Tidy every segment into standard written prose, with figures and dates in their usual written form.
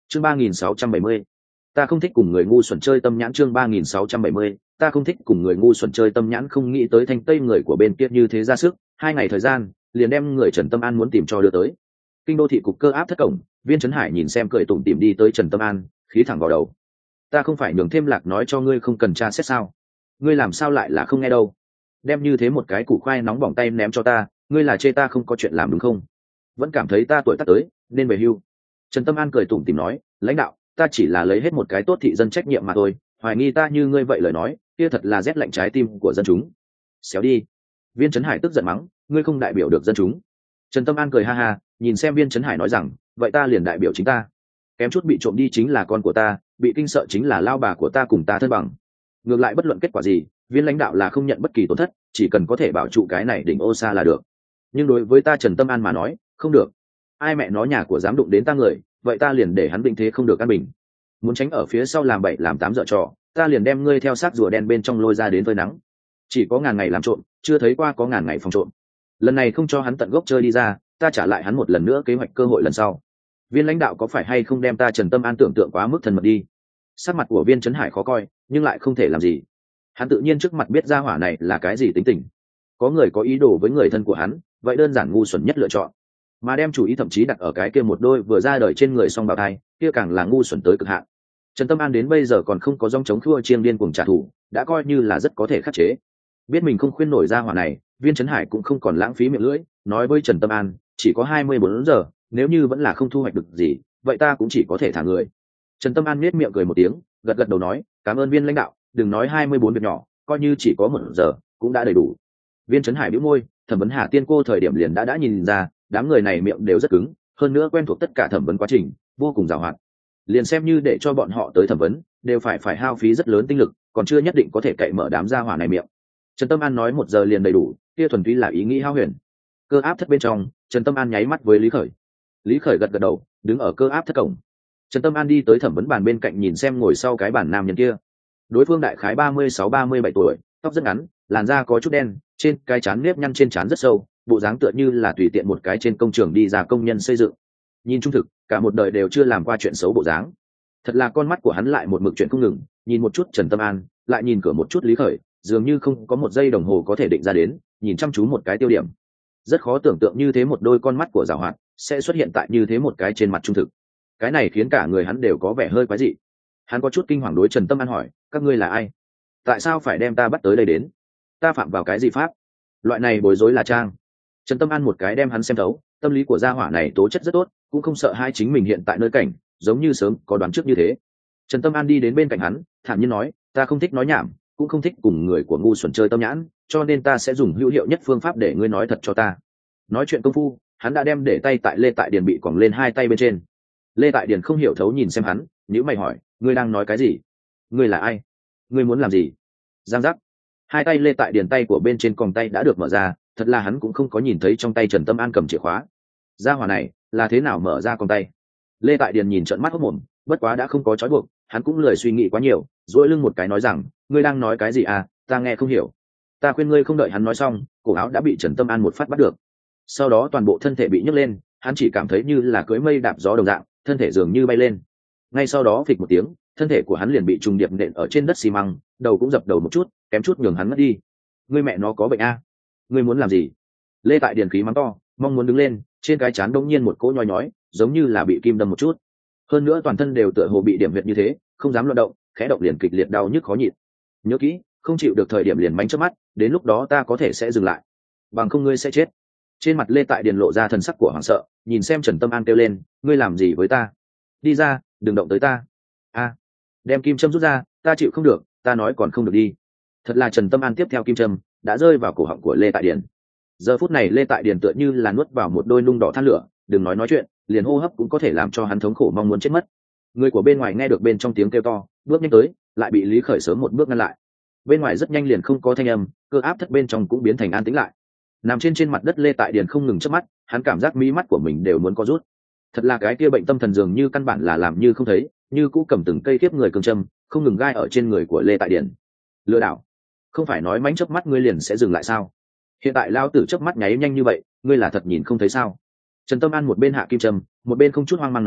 chương 3670, ta không thích cùng người ngu xuẩn chơi tâm nhãn. Chương 3670, ta không thích cùng người ngu xuẩn chơi tâm nhãn. Không nghĩ tới thanh tây người của bên kia như thế ra sức, 2 ngày thời gian liền đem người Trần Tâm An muốn tìm cho đưa tới. Kinh đô thị cục cơ áp thất cổng, Viên Chấn Hải nhìn xem cười tủm tỉm đi tới Trần Tâm An, khí thẳng vào đầu. Ta không phải nhường thêm lạc nói cho ngươi không cần tra xét sao? Ngươi làm sao lại là không nghe đâu? Đem như thế một cái củ khoai nóng bỏng tay ném cho ta, ngươi là chê ta không có chuyện làm đúng không? Vẫn cảm thấy ta tuổi tác tới nên về hưu. Trần Tâm An cười tủm tỉm nói, lãnh đạo, ta chỉ là lấy hết một cái tốt thị dân trách nhiệm mà thôi, hoài nghi ta như ngươi vậy lời nói, kia thật là rét lạnh trái tim của dân chúng. Xéo đi. Viên Chấn Hải tức giận mắng, ngươi không đại biểu được dân chúng. Trần Tâm An cười ha ha, nhìn xem Viên Chấn Hải nói rằng, vậy ta liền đại biểu chính ta. Kém chút bị trộm đi chính là con của ta, bị kinh sợ chính là lao bà của ta cùng ta thân bằng. Ngược lại bất luận kết quả gì, Viên lãnh đạo là không nhận bất kỳ tổn thất, chỉ cần có thể bảo trụ cái này đỉnh ô sa là được. Nhưng đối với ta Trần Tâm An mà nói, không được. Ai mẹ nó nhà của dám đụng đến ta người, vậy ta liền để hắn định thế không được an bình. Muốn tránh ở phía sau làm 7 làm 8 dở trò, ta liền đem ngươi theo sát rùa đen bên trong lôi ra đến phơi nắng. Chỉ có ngàn ngày làm trộm, chưa thấy qua có ngàn ngày phòng trộm. Lần này không cho hắn tận gốc chơi đi ra, ta trả lại hắn một lần nữa kế hoạch cơ hội lần sau. Viên lãnh đạo có phải hay không đem ta Trần Tâm An tưởng tượng quá mức thân mật đi? Sắc mặt của Viên Chấn Hải khó coi, nhưng lại không thể làm gì. Hắn tự nhiên trước mặt biết ra hỏa này là cái gì tính tình. Có người có ý đồ với người thân của hắn, vậy đơn giản ngu xuẩn nhất lựa chọn. Mà đem chủ ý thậm chí đặt ở cái kia một đôi vừa ra đời trên người song bào thai, kia càng là ngu xuẩn tới cực hạn. Trần Tâm An đến bây giờ còn không có dòng chống khua chiêng điên cuồng trả thù, đã coi như là rất có thể khắc chế. Biết mình không khuyên nổi ra hỏa này, Viên Chấn Hải cũng không còn lãng phí miệng lưỡi, nói với Trần Tâm An, chỉ có 24 giờ, nếu như vẫn là không thu hoạch được gì, vậy ta cũng chỉ có thể thả người. Trần Tâm An nhếch miệng cười một tiếng, gật gật đầu nói, cảm ơn Viên lãnh đạo, đừng nói 24 việc nhỏ, coi như chỉ có 1 giờ cũng đã đầy đủ. Viên Chấn Hải bĩu môi, thẩm vấn Hà Tiên cô thời điểm liền đã nhìn ra, đám người này miệng đều rất cứng, hơn nữa quen thuộc tất cả thẩm vấn quá trình, vô cùng giàu hoạt. Liền xem như để cho bọn họ tới thẩm vấn, đều phải hao phí rất lớn tinh lực, còn chưa nhất định có thể cậy mở đám gia hỏa này miệng. Trần Tâm An nói 1 giờ liền đầy đủ, kia thuần túy là ý nghĩ hao huyền. Cơ áp thất bên trong, Trần Tâm An nháy mắt với Lý Khởi. Lý Khởi gật gật đầu, đứng ở cơ áp thất cổng. Trần Tâm An đi tới thẩm vấn bàn bên cạnh nhìn xem ngồi sau cái bàn nam nhân kia. Đối phương đại khái 36-37 tuổi, tóc rất ngắn, làn da có chút đen, trên cái trán nếp nhăn trên trán rất sâu, bộ dáng tựa như là tùy tiện một cái trên công trường đi ra công nhân xây dựng. Nhìn trung thực, cả một đời đều chưa làm qua chuyện xấu bộ dáng. Thật là con mắt của hắn lại một mực chuyện không ngừng, nhìn một chút Trần Tâm An, lại nhìn cửa một chút Lý Khởi, dường như không có một giây đồng hồ có thể định ra đến, nhìn chăm chú một cái tiêu điểm. Rất khó tưởng tượng như thế một đôi con mắt của giàu hoạt sẽ xuất hiện tại như thế một cái trên mặt trung thực. Cái này khiến cả người hắn đều có vẻ hơi quái dị. Hắn có chút kinh hoàng đối Trần Tâm An hỏi, các ngươi là ai? Tại sao phải đem ta bắt tới đây đến? Ta phạm vào cái gì pháp? Loại này bối rối là trang. Trần Tâm An một cái đem hắn xem thấu, tâm lý của gia hỏa này tố chất rất tốt, cũng không sợ hai chính mình hiện tại nơi cảnh, giống như sớm có đoán trước như thế. Trần Tâm An đi đến bên cạnh hắn, thản nhiên nói, ta không thích nói nhảm, cũng không thích cùng người của ngu xuẩn chơi tâm nhãn, cho nên ta sẽ dùng hữu hiệu nhất phương pháp để ngươi nói thật cho ta. Nói chuyện công phu, hắn đã đem để tay tại Lê Tại Điền bị quẳng lên 2 tay bên trên. Lê Tại Điền không hiểu thấu nhìn xem hắn, nhíu mày hỏi, ngươi đang nói cái gì? Ngươi là ai? Ngươi muốn làm gì? Giang giác. 2 tay Lê Tại Điền tay của bên trên còng tay đã được mở ra, thật là hắn cũng không có nhìn thấy trong tay Trần Tâm An cầm chìa khóa. Gia hỏa này là thế nào mở ra còng tay? Lê Tại Điền nhìn trợn mắt hốt mồm, bất quá đã không có trói buộc, hắn cũng lười suy nghĩ quá nhiều, duỗi lưng một cái nói rằng, ngươi đang nói cái gì à, ta nghe không hiểu. Ta khuyên ngươi không đợi hắn nói xong, cổ áo đã bị Trần Tâm An một phát bắt được. Sau đó toàn bộ thân thể bị nhấc lên, hắn chỉ cảm thấy như là cưỡi mây đạp gió đồng dạng, thân thể dường như bay lên. Ngay sau đó phịch một tiếng, thân thể của hắn liền bị trùng điệp nện ở trên đất xi măng, đầu cũng dập đầu một chút, kém chút nhường hắn mất đi. Ngươi mẹ nó có bệnh a? Ngươi muốn làm gì? Lê Tại Điền khí mắng to, mong muốn đứng lên, trên cái trán đống nhiên một cỗ nhói nhói, giống như là bị kim đâm một chút. Hơn nữa toàn thân đều tựa hồ bị điểm huyệt như thế, không dám luận động, khẽ động liền kịch liệt đau nhức khó nhịn. Nhớ kỹ, không chịu được thời điểm liền mánh chớp mắt, đến lúc đó ta có thể sẽ dừng lại, bằng không ngươi sẽ chết. Trên mặt Lê Tại Điền lộ ra thần sắc của hoảng sợ, nhìn xem Trần Tâm An kêu lên, ngươi làm gì với ta? Đi ra, đừng động tới ta. A, đem kim châm rút ra, ta chịu không được, ta nói còn không được đi. Thật là Trần Tâm An tiếp theo kim châm đã rơi vào cổ họng của Lê Tại Điền. Giờ phút này Lê Tại Điền tựa như là nuốt vào một đôi nung đỏ than lửa, đừng nói chuyện, liền hô hấp cũng có thể làm cho hắn thống khổ mong muốn chết mất. Người của bên ngoài nghe được bên trong tiếng kêu to, bước nhanh tới, lại bị Lý Khởi sớm một bước ngăn lại. Bên ngoài rất nhanh liền không có thanh âm, cơ áp thất bên trong cũng biến thành an tĩnh lại. Nằm trên mặt đất Lê Tại Điền không ngừng chớp mắt, hắn cảm giác mí mắt của mình đều muốn co rút. Thật là cái kia bệnh tâm thần dường như căn bản là làm như không thấy, như cũ cầm từng cây kiếp người cương châm, không ngừng gai ở trên người của Lê Tại Điền. Lừa đảo, không phải nói mánh chớp mắt ngươi liền sẽ dừng lại sao? Hiện tại lao tử chớp mắt nháy nhanh như vậy, ngươi là thật nhìn không thấy sao? Trần Tâm An một bên hạ kim châm, một bên không chút hoang mang nói,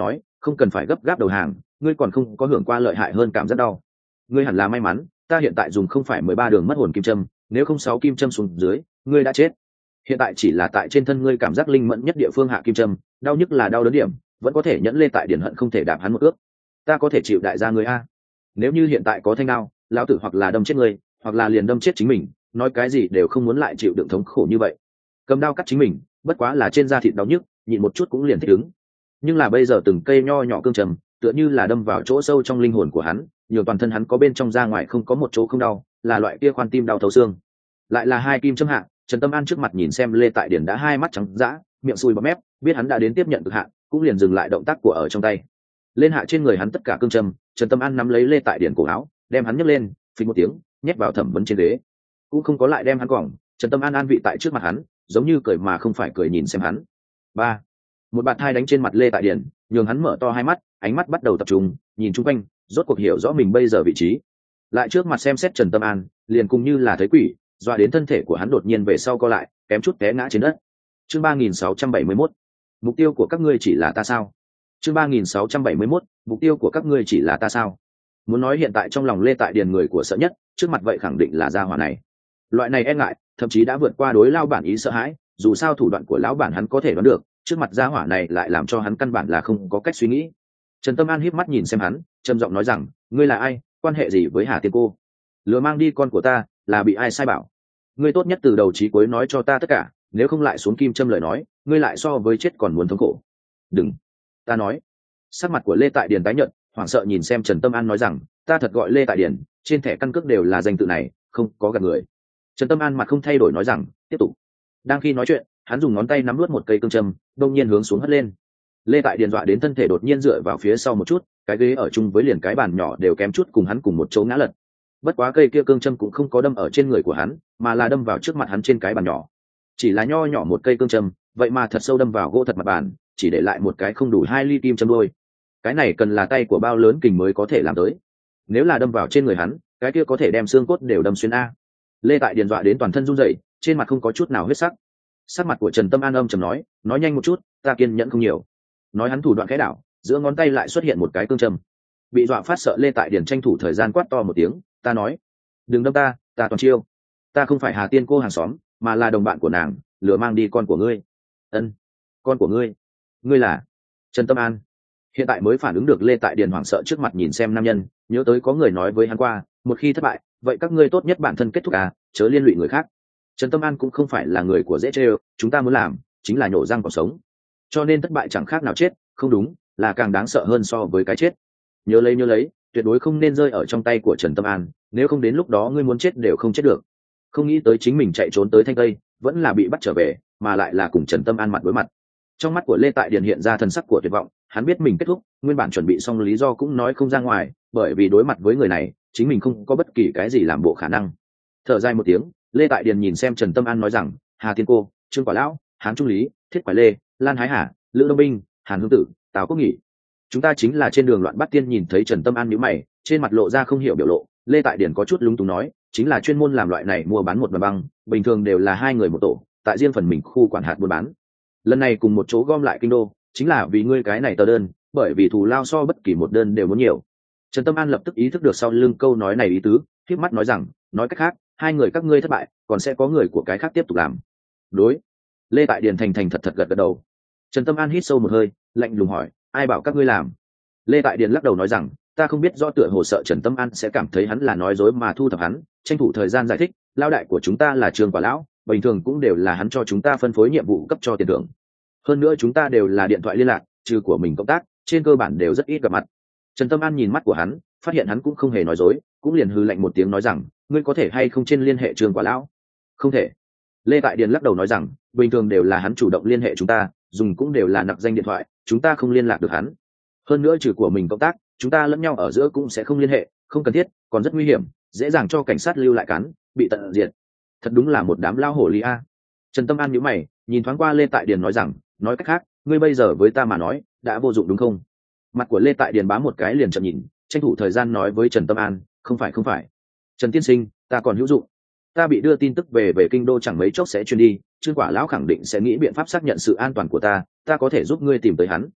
không cần phải gấp gáp đầu hàng, ngươi còn không có hưởng qua lợi hại hơn cảm giác đau. Ngươi hẳn là may mắn, ta hiện tại dùng không phải 13 đường mất hồn kim châm, nếu không 6 kim châm xuống dưới, ngươi đã chết. Hiện tại chỉ là tại trên thân ngươi cảm giác linh mẫn nhất địa phương hạ kim châm, đau nhức là đau đớn điểm, vẫn có thể nhẫn lên tại điển hận không thể đạp hắn một ước. Ta có thể chịu đại gia ngươi a. Nếu như hiện tại có thanh đao, lão tử hoặc là đâm chết ngươi, hoặc là liền đâm chết chính mình, nói cái gì đều không muốn lại chịu đựng thống khổ như vậy. Cầm đao cắt chính mình, bất quá là trên da thịt đau nhức, nhịn một chút cũng liền thích ứng. Nhưng là bây giờ từng cây nho nhỏ cương trầm, tựa như là đâm vào chỗ sâu trong linh hồn của hắn, nhiều toàn thân hắn có bên trong ra ngoài không có một chỗ không đau, là loại kia khoan tim đau thấu xương. Lại là 2 kim châm hạ, Trần Tâm An trước mặt nhìn xem Lê Tại Điển đã hai mắt trắng dã, miệng sùi bọt mép, biết hắn đã đến tiếp nhận cực hạn, cũng liền dừng lại động tác của ở trong tay. Lên hạ trên người hắn tất cả cương châm, Trần Tâm An nắm lấy Lê Tại Điển cổ áo, đem hắn nhấc lên, phình một tiếng, nhét vào thẩm vấn trên ghế. Cũng không có lại đem hắn quẳng, Trần Tâm An an vị tại trước mặt hắn, giống như cười mà không phải cười nhìn xem hắn. Ba, một bạt thai đánh trên mặt Lê Tại Điển, nhường hắn mở to hai mắt, ánh mắt bắt đầu tập trung, nhìn chung quanh, rốt cuộc hiểu rõ mình bây giờ vị trí. Lại trước mặt xem xét Trần Tâm An, liền cùng như là thấy quỷ, dọa đến thân thể của hắn đột nhiên về sau co lại, kém chút té ngã trên đất. Chương 3671, mục tiêu của các ngươi chỉ là ta sao? Chương 3671, mục tiêu của các ngươi chỉ là ta sao? Muốn nói hiện tại trong lòng Lê Tại Điền người của sợ nhất, trước mặt vậy khẳng định là gia hỏa này. Loại này e ngại, thậm chí đã vượt qua đối lao bản ý sợ hãi, dù sao thủ đoạn của lão bản hắn có thể đoán được, trước mặt gia hỏa này lại làm cho hắn căn bản là không có cách suy nghĩ. Trần Tâm An híp mắt nhìn xem hắn, trầm giọng nói rằng, ngươi là ai, quan hệ gì với Hà Tiên cô? Lừa mang đi con của ta, là bị ai sai bảo? Ngươi tốt nhất từ đầu chí cuối nói cho ta tất cả, nếu không lại xuống kim châm lời nói, ngươi lại so với chết còn muốn thống khổ. Đừng, ta nói. Sắc mặt của Lê Tại Điền tái nhợt, hoảng sợ nhìn xem Trần Tâm An nói rằng, ta thật gọi Lê Tại Điền, trên thẻ căn cước đều là danh tự này, không có gạt người. Trần Tâm An mặt không thay đổi nói rằng, tiếp tục. Đang khi nói chuyện, hắn dùng ngón tay nắm nuốt một cây cương châm, đông nhiên hướng xuống hất lên. Lê Tại Điền dọa đến thân thể đột nhiên dựa vào phía sau một chút, cái ghế ở chung với liền cái bàn nhỏ đều kém chút cùng hắn cùng một chỗ ngã lật. Bất quá cây kia cương châm cũng không có đâm ở trên người của hắn, mà là đâm vào trước mặt hắn trên cái bàn nhỏ. Chỉ là nho nhỏ một cây cương châm, vậy mà thật sâu đâm vào gỗ thật mặt bàn, chỉ để lại một cái không đủ 2 ly kim châm đôi. Cái này cần là tay của bao lớn kình mới có thể làm tới. Nếu là đâm vào trên người hắn, cái kia có thể đem xương cốt đều đâm xuyên a. Lê Tại Điền dọa đến toàn thân run rẩy, trên mặt không có chút nào huyết sắc. Sắc mặt của Trần Tâm An âm trầm nói nhanh một chút, ta kiên nhẫn không nhiều. Nói hắn thủ đoạn khẽ đảo, giữa ngón tay lại xuất hiện một cái cương châm. Bị dọa phát sợ Lê Tại Điền tranh thủ thời gian quát to một tiếng, ta nói, đừng đâm ta toàn chiêu. Ta không phải Hà Tiên cô hàng xóm, mà là đồng bạn của nàng, lừa mang đi con của ngươi. Ân, con của ngươi? Ngươi là Trần Tâm An? Hiện tại mới phản ứng được Lê Tại Điền hoảng sợ trước mặt nhìn xem nam nhân, nhớ tới có người nói với hắn qua, một khi thất bại, vậy các ngươi tốt nhất bản thân kết thúc chớ liên lụy người khác. Trần Tâm An cũng không phải là người của dễ trêu, chúng ta muốn làm chính là nhổ răng còn sống, cho nên thất bại chẳng khác nào chết, không đúng, là càng đáng sợ hơn so với cái chết. Nhớ lấy, tuyệt đối không nên rơi ở trong tay của Trần Tâm An, nếu không đến lúc đó ngươi muốn chết đều không chết được. Không nghĩ tới chính mình chạy trốn tới Thanh Tây, vẫn là bị bắt trở về, mà lại là cùng Trần Tâm An mặt đối mặt. Trong mắt của Lê Tại Điền hiện ra thần sắc của tuyệt vọng, hắn biết mình kết thúc, nguyên bản chuẩn bị xong lý do cũng nói không ra ngoài, bởi vì đối mặt với người này, chính mình không có bất kỳ cái gì làm bộ khả năng. Thở dài một tiếng, Lê Tại Điền nhìn xem Trần Tâm An nói rằng, Hà Tiên cô, Trương Quả Lão, Hán Trung Lý, Thiết Quải Lê, Lan Hái Hà, Lữ Đông Binh, Hàn Hương Tử, Tào Quốc Nghỉ, chúng ta chính là trên đường loạn bắt tiên. Nhìn thấy Trần Tâm An nhíu mày, trên mặt lộ ra không hiểu biểu lộ, Lê Tại Điền có chút lúng túng nói, chính là chuyên môn làm loại này mua bán một đoàn băng, bình thường đều là 2 người một tổ, tại riêng phần mình khu quản hạt buôn bán. Lần này cùng một chỗ gom lại kinh đô, chính là vì ngươi cái này tờ đơn, bởi vì thù lao so bất kỳ một đơn đều muốn nhiều. Trần Tâm An lập tức ý thức được sau lưng câu nói này ý tứ, khép mắt nói rằng, nói cách khác, 2 người các ngươi thất bại, còn sẽ có người của cái khác tiếp tục làm. Đối. Lê Tại Điền thành thật gật đầu. Trần Tâm An hít sâu một hơi, lạnh lùng hỏi, ai bảo các ngươi làm? Lê Tại Điền lắc đầu nói rằng, ta không biết, do tựa hồ sợ Trần Tâm An sẽ cảm thấy hắn là nói dối mà thu thập hắn, tranh thủ thời gian giải thích, lao đại của chúng ta là Trương Quả Lão, bình thường cũng đều là hắn cho chúng ta phân phối nhiệm vụ cấp cho tiền thưởng. Hơn nữa chúng ta đều là điện thoại liên lạc, trừ của mình cộng tác, trên cơ bản đều rất ít gặp mặt. Trần Tâm An nhìn mắt của hắn, phát hiện hắn cũng không hề nói dối, cũng liền hừ lạnh một tiếng nói rằng, ngươi có thể hay không trên liên hệ Trương Quả Lão? Không thể. Lê Tại Điền lắc đầu nói rằng, bình thường đều là hắn chủ động liên hệ chúng ta, dùng cũng đều là nặc danh điện thoại, chúng ta không liên lạc được hắn. Hơn nữa trừ của mình cộng tác, chúng ta lẫn nhau ở giữa cũng sẽ không liên hệ, không cần thiết, còn rất nguy hiểm, dễ dàng cho cảnh sát lưu lại cắn, bị tận diệt. Thật đúng là một đám lao hổ ly a. Trần Tâm An nhíu mày, nhìn thoáng qua Lê Tại Điền nói rằng, nói cách khác, ngươi bây giờ với ta mà nói, đã vô dụng đúng không? Mặt của Lê Tại Điền bám một cái liền chậm nhìn, tranh thủ thời gian nói với Trần Tâm An, không phải. Trần tiên sinh, ta còn hữu dụng. Ta bị đưa tin tức về kinh đô chẳng mấy chốc sẽ truyền đi, Trương Quả Lão khẳng định sẽ nghĩ biện pháp xác nhận sự an toàn của ta có thể giúp ngươi tìm tới hắn.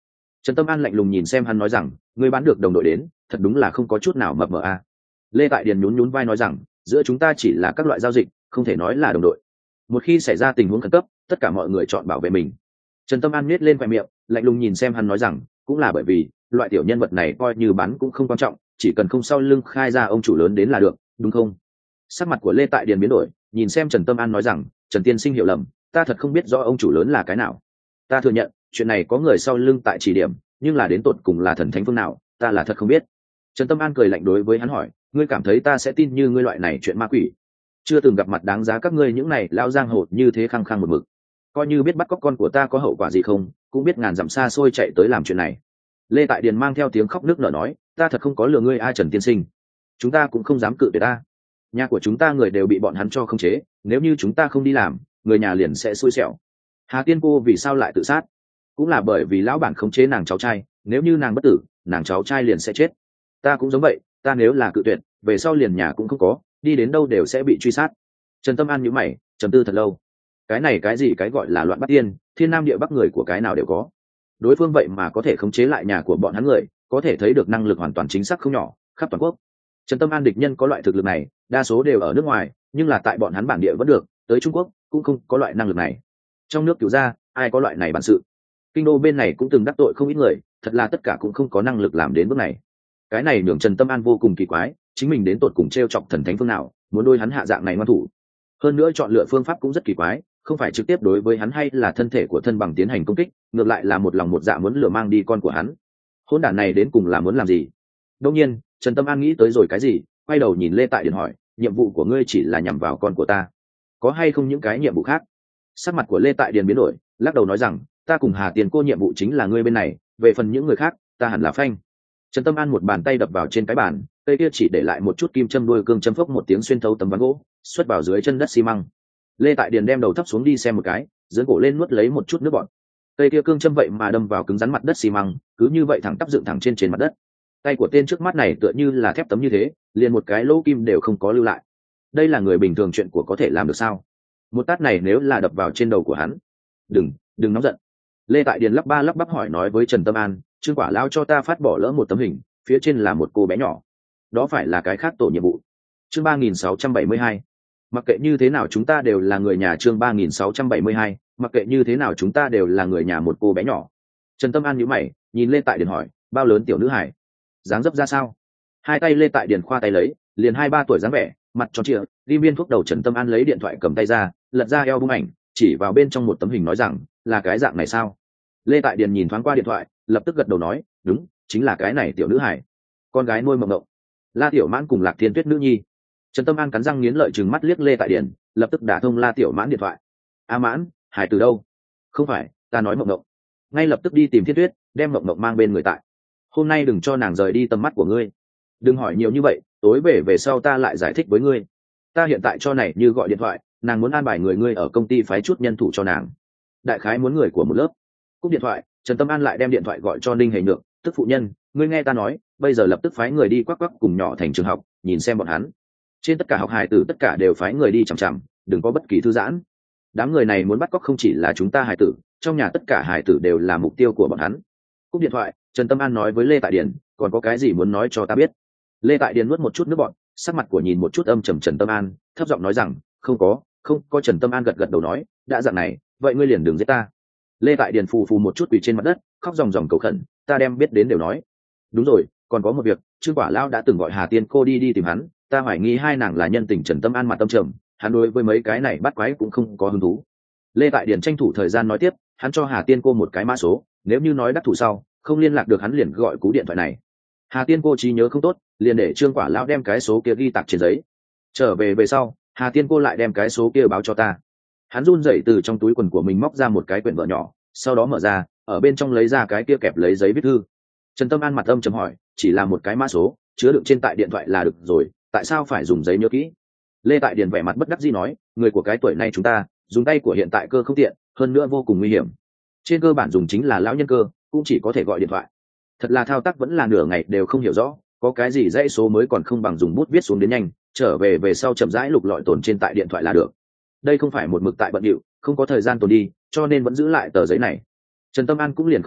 Trần Tâm An lạnh lùng nhìn xem hắn nói rằng, ngươi bán được đồng đội đến, thật đúng là không có chút nào mập mờ a. Lê Tại Điền nhún nhún vai nói rằng, giữa chúng ta chỉ là các loại giao dịch, không thể nói là đồng đội. Một khi xảy ra tình huống khẩn cấp, tất cả mọi người chọn bảo vệ mình. Trần Tâm An nhếch lên khóe miệng, lạnh lùng nhìn xem hắn nói rằng, cũng là bởi vì loại tiểu nhân vật này coi như bán cũng không quan trọng, chỉ cần không sau lưng khai ra ông chủ lớn đến là được, đúng không? Sắc mặt của Lê Tại Điền biến đổi, nhìn xem Trần Tâm An nói rằng, Trần tiên sinh hiểu lầm, ta thật không biết rõ ông chủ lớn là cái nào. Ta thừa nhận, chuyện này có người sau lưng tại chỉ điểm, nhưng là đến tột cùng là thần thánh phương nào, ta là thật không biết. Trần Tâm An cười lạnh đối với hắn hỏi, ngươi cảm thấy ta sẽ tin như ngươi loại này chuyện ma quỷ? Chưa từng gặp mặt đáng giá các ngươi những này lao giang hồ như thế khăng khăng một mực. Coi như biết bắt cóc con của ta có hậu quả gì không, cũng biết ngàn dặm xa xôi chạy tới làm chuyện này. Lê Tại Điền mang theo tiếng khóc nức nở nói, ta thật không có lừa ngươi a Trần tiên sinh. Chúng ta cũng không dám cự tuyệt ta. Nhà của chúng ta người đều bị bọn hắn cho khống chế, nếu như chúng ta không đi làm, người nhà liền sẽ xui xẻo. Hà Tiên cô vì sao lại tự sát? Cũng là bởi vì lão bản khống chế nàng cháu trai, nếu như nàng bất tử, nàng cháu trai liền sẽ chết. Ta cũng giống vậy, ta nếu là cự tuyệt, về sau liền nhà cũng không có, đi đến đâu đều sẽ bị truy sát. Trần Tâm An nhíu mày, trầm tư thật lâu. Cái này cái gì cái gọi là loạn bắt tiên, thiên nam địa bắc người của cái nào đều có. Đối phương vậy mà có thể khống chế lại nhà của bọn hắn người, có thể thấy được năng lực hoàn toàn chính xác không nhỏ, khắp toàn quốc. Trần Tâm An địch nhân có loại thực lực này, đa số đều ở nước ngoài, nhưng là tại bọn hắn bản địa vẫn được, tới Trung Quốc cũng không có loại năng lực này. Trong nước Cửu gia, ai có loại này bản sự? Kinh đô bên này cũng từng đắc tội không ít người, thật là tất cả cũng không có năng lực làm đến bước này. Cái này nhường Trần Tâm An vô cùng kỳ quái, chính mình đến tột cùng trêu chọc thần thánh phương nào, muốn đôi hắn hạ dạng này ngoan thủ. Hơn nữa chọn lựa phương pháp cũng rất kỳ quái, không phải trực tiếp đối với hắn hay là thân thể của thân bằng tiến hành công kích, ngược lại là một lòng một dạ muốn lừa mang đi con của hắn. Hỗn đản này đến cùng là muốn làm gì? Đương nhiên, Trần Tâm An nghĩ tới rồi cái gì, quay đầu nhìn Lê Tại Điền hỏi, nhiệm vụ của ngươi chỉ là nhằm vào con của ta, có hay không những cái nhiệm vụ khác? Sắc mặt của Lê Tại Điền biến đổi, lắc đầu nói rằng, ta cùng Hà Tiền cô nhiệm vụ chính là ngươi bên này, về phần những người khác, ta hẳn là phanh. Trần Tâm An một bàn tay đập vào trên cái bàn, cây kia chỉ để lại một chút kim châm đuôi cương châm phốc một tiếng xuyên thấu tấm ván gỗ, xuất vào dưới chân đất xi măng. Lê Tại Điền đem đầu thấp xuống đi xem một cái, dưỡng cổ lên nuốt lấy một chút nước bọt. Cây kia cương châm vậy mà đâm vào cứng rắn mặt đất xi măng, cứ như vậy thẳng tắp dựng thẳng trên mặt đất. Tay của tên trước mắt này tựa như là thép tấm như thế, liền một cái lỗ kim đều không có lưu lại. Đây là người bình thường chuyện của có thể làm được sao? Một tát này nếu là đập vào trên đầu của hắn, đừng nóng giận. Lê Tại Điền lắp ba lắp bắp hỏi nói với Trần Tâm An, Trương Quả Lao cho ta phát bỏ lỡ một tấm hình, phía trên là một cô bé nhỏ, đó phải là cái khác tổ nhiệm vụ. Chương 3672. Mặc kệ như thế nào chúng ta đều là người nhà. Chương 3672. Mặc kệ như thế nào chúng ta đều là người nhà một cô bé nhỏ. Trần Tâm An nhíu mày, nhìn Lê Tại Điền hỏi, bao lớn tiểu nữ hải, dáng dấp ra sao? Hai tay Lê Tại Điền khoa tay lấy, liền 2-3 tuổi dáng vẻ, mặt tròn trịa, ghim viên thuốc đầu. Trần Tâm An lấy điện thoại cầm tay ra, lật ra eo bung ảnh, chỉ vào bên trong một tấm hình nói rằng, là cái dạng này sao? Lê Tại Điền nhìn thoáng qua điện thoại, lập tức gật đầu nói, đúng, chính là cái này tiểu nữ hải, con gái nuôi Mộng Mộng, La Tiểu Mãn cùng Lạc Thiên Tuyết nữ nhi. Trần Tâm An cắn răng nghiến lợi trừng mắt liếc Lê Tại Điền, lập tức đả thông La Tiểu Mãn điện thoại. A Mãn, hải từ đâu? Không phải, ta nói Mộng Mộng. Ngay lập tức đi tìm Thiên Tuyết, đem Mộng Mộng mang bên người tại. Hôm nay đừng cho nàng rời đi tầm mắt của ngươi. Đừng hỏi nhiều như vậy, tối về sau ta lại giải thích với ngươi. Ta hiện tại cho này như gọi điện thoại, nàng muốn an bài người ngươi ở công ty phái chút nhân thủ cho nàng. Đại khái muốn người của một lớp. Cúp điện thoại, Trần Tâm An lại đem điện thoại gọi cho Ninh Hề Nhược, tức phụ nhân, ngươi nghe ta nói, bây giờ lập tức phái người đi quắc cùng nhỏ thành trường học, nhìn xem bọn hắn. Trên tất cả học hài tử tất cả đều phái người đi chằm chằm, đừng có bất kỳ thư giãn. Đám người này muốn bắt cóc không chỉ là chúng ta hài tử, trong nhà tất cả hài tử đều là mục tiêu của bọn hắn. Cúp điện thoại, Trần Tâm An nói với Lê Tại Điền, còn có cái gì muốn nói cho ta biết? Lê Tại Điền nuốt một chút nước bọt, sắc mặt của nhìn một chút âm trầm Trần Tâm An, thấp giọng nói rằng, không có. Trần Tâm An gật gật đầu nói, đã dạng này, vậy ngươi liền đừng giết ta. Lê Tại Điền phù một chút quỳ trên mặt đất, khóc ròng ròng cầu khẩn, ta đem biết đến đều nói. Đúng rồi, còn có một việc, Trương Quả Lao đã từng gọi Hà Tiên cô đi tìm hắn, ta hoài nghi hai nàng là nhân tình. Trần Tâm An mặt tâm trầm, hắn đối với mấy cái này bắt quái cũng không có hứng thú. Lê Tại Điền tranh thủ thời gian nói tiếp, hắn cho Hà Tiên cô một cái mã số, nếu như nói đắc thủ sau không liên lạc được hắn liền gọi cú điện thoại này. Hà Tiên cô trí nhớ không tốt, liền để Trương Quả Lão đem cái số kia ghi tạc trên giấy. Trở về sau, Hà Tiên cô lại đem cái số kia báo cho ta. Hắn run rẩy từ trong túi quần của mình móc ra một cái quyển vở nhỏ, sau đó mở ra, ở bên trong lấy ra cái kia kẹp lấy giấy viết thư. Trần Tâm An mặt âm trầm hỏi, chỉ là một cái mã số, chứa đựng trên tại điện thoại là được rồi, tại sao phải dùng giấy nhớ kỹ? Lê Tại Điền vẻ mặt bất đắc dĩ nói, người của cái tuổi này chúng ta dùng tay của hiện tại cơ không tiện, hơn nữa vô cùng nguy hiểm. Trên cơ bản dùng chính là lão nhân cơ, cũng chỉ có thể gọi điện thoại. Thật là thao tác vẫn là nửa ngày đều không hiểu rõ, có cái gì dãy số mới còn không bằng dùng bút viết xuống đến nhanh, trở về sau chậm rãi lục lọi tồn trên tại điện thoại là được. Đây không phải một mực tại bận điệu, không có thời gian tồn đi, cho nên vẫn giữ lại tờ giấy này. Trần Tâm An cũng liền không hỏi,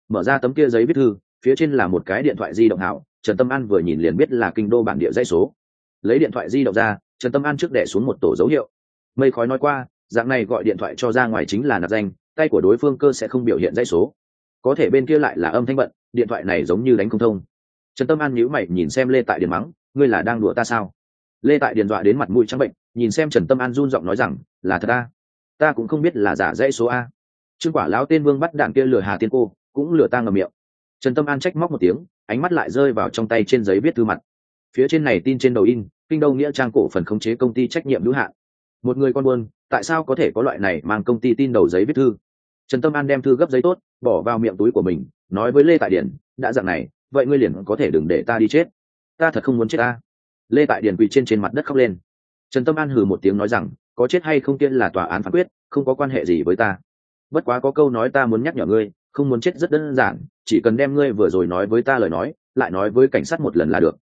mở ra tấm kia giấy viết thư, phía trên là một cái điện thoại di động hảo. Trần Tâm An vừa nhìn liền biết là kinh đô bản địa dãy số. Lấy điện thoại di động ra, Trần Tâm An trước đẻ xuống một tổ dấu hiệu. Mây khói nói qua, dạng này gọi điện thoại cho ra ngoài chính là nạp danh, tay của đối phương cơ sẽ không biểu hiện dãy số. Có thể bên kia lại là âm thanh bận, điện thoại này giống như đánh không thông. Trần Tâm An nhíu mày nhìn xem Lê Tại Điền mắng, ngươi là đang đùa ta sao? Lê Tại Điền dọa đến mặt mũi trắng bệnh, nhìn xem Trần Tâm An run giọng nói rằng, là thật ta cũng không biết là giả dãy số a. Trương Quả lão tên Vương bắt đạn kia lừa Hà Tiên cô, cũng lừa ta ngậm miệng. Trần Tâm An trách móc một tiếng, ánh mắt lại rơi vào trong tay trên giấy viết thư mặt. Phía trên này tin trên đầu in, kinh đô nghĩa trang cổ phần khống chế công ty trách nhiệm hữu hạn. Một người con buôn, tại sao có thể có loại này mang công ty tin đầu giấy viết thư? Trần Tâm An đem thư gấp giấy tốt, bỏ vào miệng túi của mình, nói với Lê Tại Điền, đã dạng này, vậy ngươi liền có thể đừng để ta đi chết. Ta thật không muốn chết ta. Lê Tại Điền quỳ trên mặt đất khóc lên. Trần Tâm An hừ một tiếng nói rằng, có chết hay không kia là tòa án phán quyết, không có quan hệ gì với ta. Bất quá có câu nói ta muốn nhắc nhở ngươi, không muốn chết rất đơn giản, chỉ cần đem ngươi vừa rồi nói với ta lời nói, lại nói với cảnh sát một lần là được.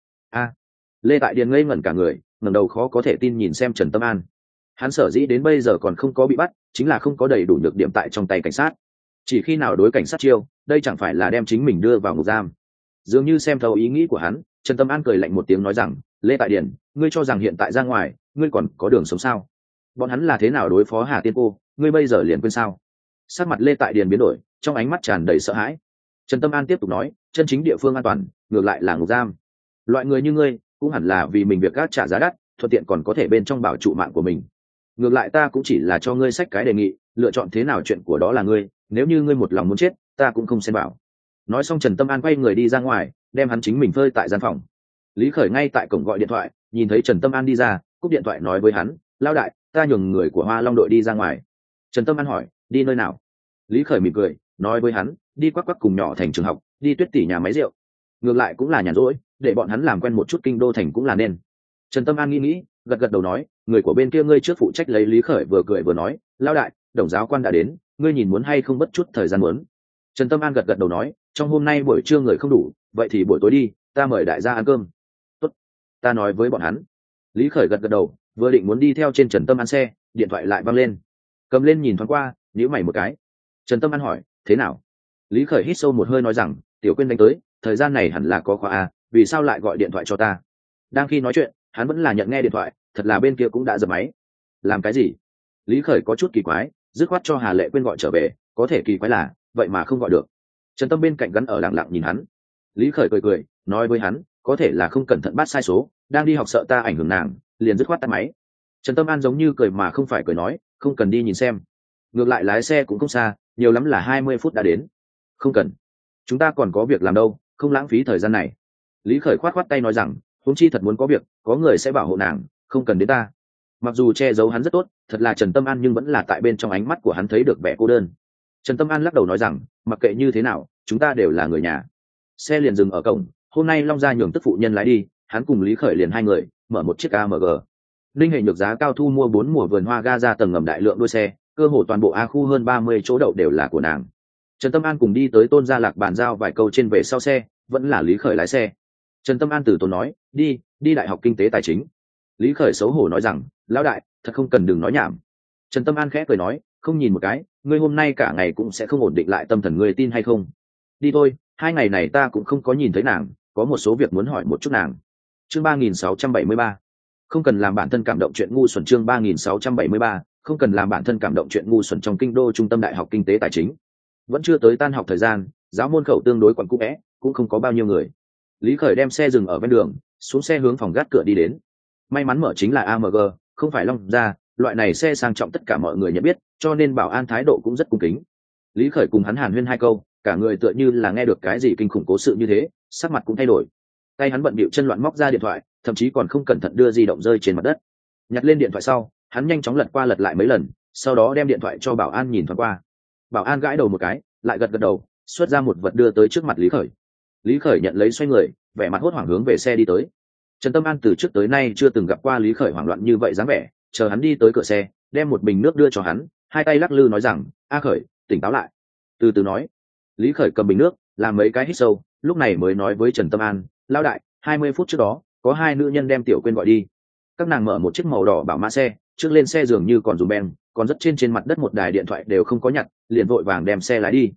Lê Tại Điền ngây ngẩn cả người, ngẩng đầu khó có thể tin nhìn xem Trần Tâm An. Hắn sở dĩ đến bây giờ còn không có bị bắt, chính là không có đầy đủ nhược điểm tại trong tay cảnh sát. Chỉ khi nào đối cảnh sát chiêu, đây chẳng phải là đem chính mình đưa vào ngục giam. Dường như xem thấu ý nghĩ của hắn, Trần Tâm An cười lạnh một tiếng nói rằng, Lê Tại Điền, ngươi cho rằng hiện tại ra ngoài, ngươi còn có đường sống sao? Bọn hắn là thế nào đối phó Hà Tiên cô, ngươi bây giờ liền quên sao? Sắc mặt Lê Tại Điền biến đổi, trong ánh mắt tràn đầy sợ hãi. Trần Tâm An tiếp tục nói, chân chính địa phương an toàn, ngược lại là ngục giam. Loại người như ngươi, cũng hẳn là vì mình việc gác trả giá đắt, thuận tiện còn có thể bên trong bảo trụ mạng của mình. Ngược lại ta cũng chỉ là cho ngươi sách cái đề nghị, lựa chọn thế nào chuyện của đó là ngươi, nếu như ngươi một lòng muốn chết, ta cũng không xen vào. Nói xong Trần Tâm An quay người đi ra ngoài, đem hắn chính mình phơi tại gian phòng. Lý Khởi ngay tại cổng gọi điện thoại, nhìn thấy Trần Tâm An đi ra, cúp điện thoại nói với hắn, lao đại, ta nhường người của Hoa Long đội đi ra ngoài. Trần Tâm An hỏi, đi nơi nào? Lý Khởi mỉm cười, nói với hắn, đi quắc quắc cùng nhỏ thành trường học, đi Tuyết tỷ nhà máy rượu. Ngược lại cũng là nhàn rỗi, để bọn hắn làm quen một chút kinh đô thành cũng là nên. Trần Tâm An nghĩ, gật gật đầu nói, người của bên kia ngươi trước phụ trách lấy. Lý Khởi vừa cười vừa nói, lao đại, đồng giáo quan đã đến, ngươi nhìn muốn hay không bất chút thời gian muốn. Trần Tâm An gật gật đầu nói, trong hôm nay buổi trưa người không đủ, vậy thì buổi tối đi, ta mời đại gia ăn cơm. Tốt, ta nói với bọn hắn. Lý Khởi gật gật đầu, vừa định muốn đi theo trên Trần Tâm An xe, điện thoại lại văng lên. Cầm lên nhìn thoáng qua, nhíu mày một cái. Trần Tâm An hỏi, thế nào? Lý Khởi hít sâu một hơi nói rằng, tiểu Quyên đánh tới, thời gian này hẳn là có khóa a, vì sao lại gọi điện thoại cho ta? Đang khi nói chuyện, hắn vẫn là nhận nghe điện thoại, thật là bên kia cũng đã giật máy. Làm cái gì? Lý Khởi có chút kỳ quái, dứt khoát cho Hà Lệ Quyên gọi trở về, có thể kỳ quái là, vậy mà không gọi được. Trần Tâm bên cạnh gắn ở lặng lặng nhìn hắn. Lý Khởi cười, nói với hắn, có thể là không cẩn thận bắt sai số, đang đi học sợ ta ảnh hưởng nàng, liền dứt khoát tắt máy. Trần Tâm An giống như cười mà không phải cười nói, không cần đi nhìn xem. Ngược lại lái xe cũng không xa, nhiều lắm là 20 phút đã đến. Không cần, chúng ta còn có việc làm đâu, không lãng phí thời gian này. Lý Khởi khoát tay nói rằng, huống chi thật muốn có việc, có người sẽ bảo hộ nàng, không cần đến ta. Mặc dù che giấu hắn rất tốt, thật là Trần Tâm An nhưng vẫn là tại bên trong ánh mắt của hắn thấy được vẻ cô đơn. Trần Tâm An lắc đầu nói rằng, mặc kệ như thế nào, chúng ta đều là người nhà. Xe liền dừng ở cổng, hôm nay Long Gia nhường tức phụ nhân lái đi, hắn cùng Lý Khởi liền hai người mở một chiếc AMG. Linh Hệ Nhược giá cao thu mua 4 mùa vườn hoa ga ra tầng ngầm đại lượng đua xe, cơ hồ toàn bộ A khu hơn 30 chỗ đậu đều là của nàng. Trần Tâm An cùng đi tới Tôn Gia Lạc bàn giao vài câu trên về sau xe, vẫn là Lý Khởi lái xe. Trần Tâm An từ tốn nói, đi đại học kinh tế tài chính. Lý Khởi xấu hổ nói rằng, lão đại, thật không cần đừng nói nhảm. Trần Tâm An khẽ cười nói, không nhìn một cái, ngươi hôm nay cả ngày cũng sẽ không ổn định lại tâm thần, ngươi tin hay không? Đi thôi, 2 ngày này ta cũng không có nhìn thấy nàng, có một số việc muốn hỏi một chút nàng. Chương 3673. Không cần làm bản thân cảm động chuyện ngu xuẩn. Chương 3673. Không cần làm bản thân cảm động chuyện ngu xuẩn. Trong kinh đô trung tâm đại học kinh tế tài chính, vẫn chưa tới tan học thời gian, giáo môn khẩu tương đối quặn cũ vẽ, cũng không có bao nhiêu người. Lý Khởi đem xe dừng ở ven đường, xuống xe hướng phòng gác cửa đi đến. May mắn mở chính là AMG, không phải Long Gia, loại này xe sang trọng tất cả mọi người nhận biết, cho nên bảo an thái độ cũng rất cung kính. Lý Khởi cùng hắn hàn huyên 2 câu, cả người tựa như là nghe được cái gì kinh khủng cố sự như thế, sắc mặt cũng thay đổi. Tay hắn bận bịu chân loạn móc ra điện thoại, thậm chí còn không cẩn thận đưa di động rơi trên mặt đất. Nhặt lên điện thoại sau, hắn nhanh chóng lật qua lật lại mấy lần, sau đó đem điện thoại cho bảo an nhìn thoáng qua. Bảo an gãi đầu một cái, lại gật đầu, xuất ra một vật đưa tới trước mặt Lý Khởi. Lý Khởi nhận lấy xoay người, vẻ mặt hốt hoảng hướng về xe đi tới. Trần Tâm An từ trước tới nay chưa từng gặp qua Lý Khởi hoảng loạn như vậy dáng vẻ, chờ hắn đi tới cửa xe, đem một bình nước đưa cho hắn, hai tay lắc lư nói rằng, A Khởi, tỉnh táo lại. Từ từ nói. Lý Khởi cầm bình nước, làm mấy cái hít sâu, lúc này mới nói với Trần Tâm An, lão đại, 20 phút trước đó, có 2 nữ nhân đem Tiểu Quyên gọi đi. Các nàng mở một chiếc màu đỏ bảo mã xe, trước lên xe dường như còn dùng beng, còn rất trên mặt đất một đài điện thoại đều không có nhặt, liền vội vàng đem xe lái đi.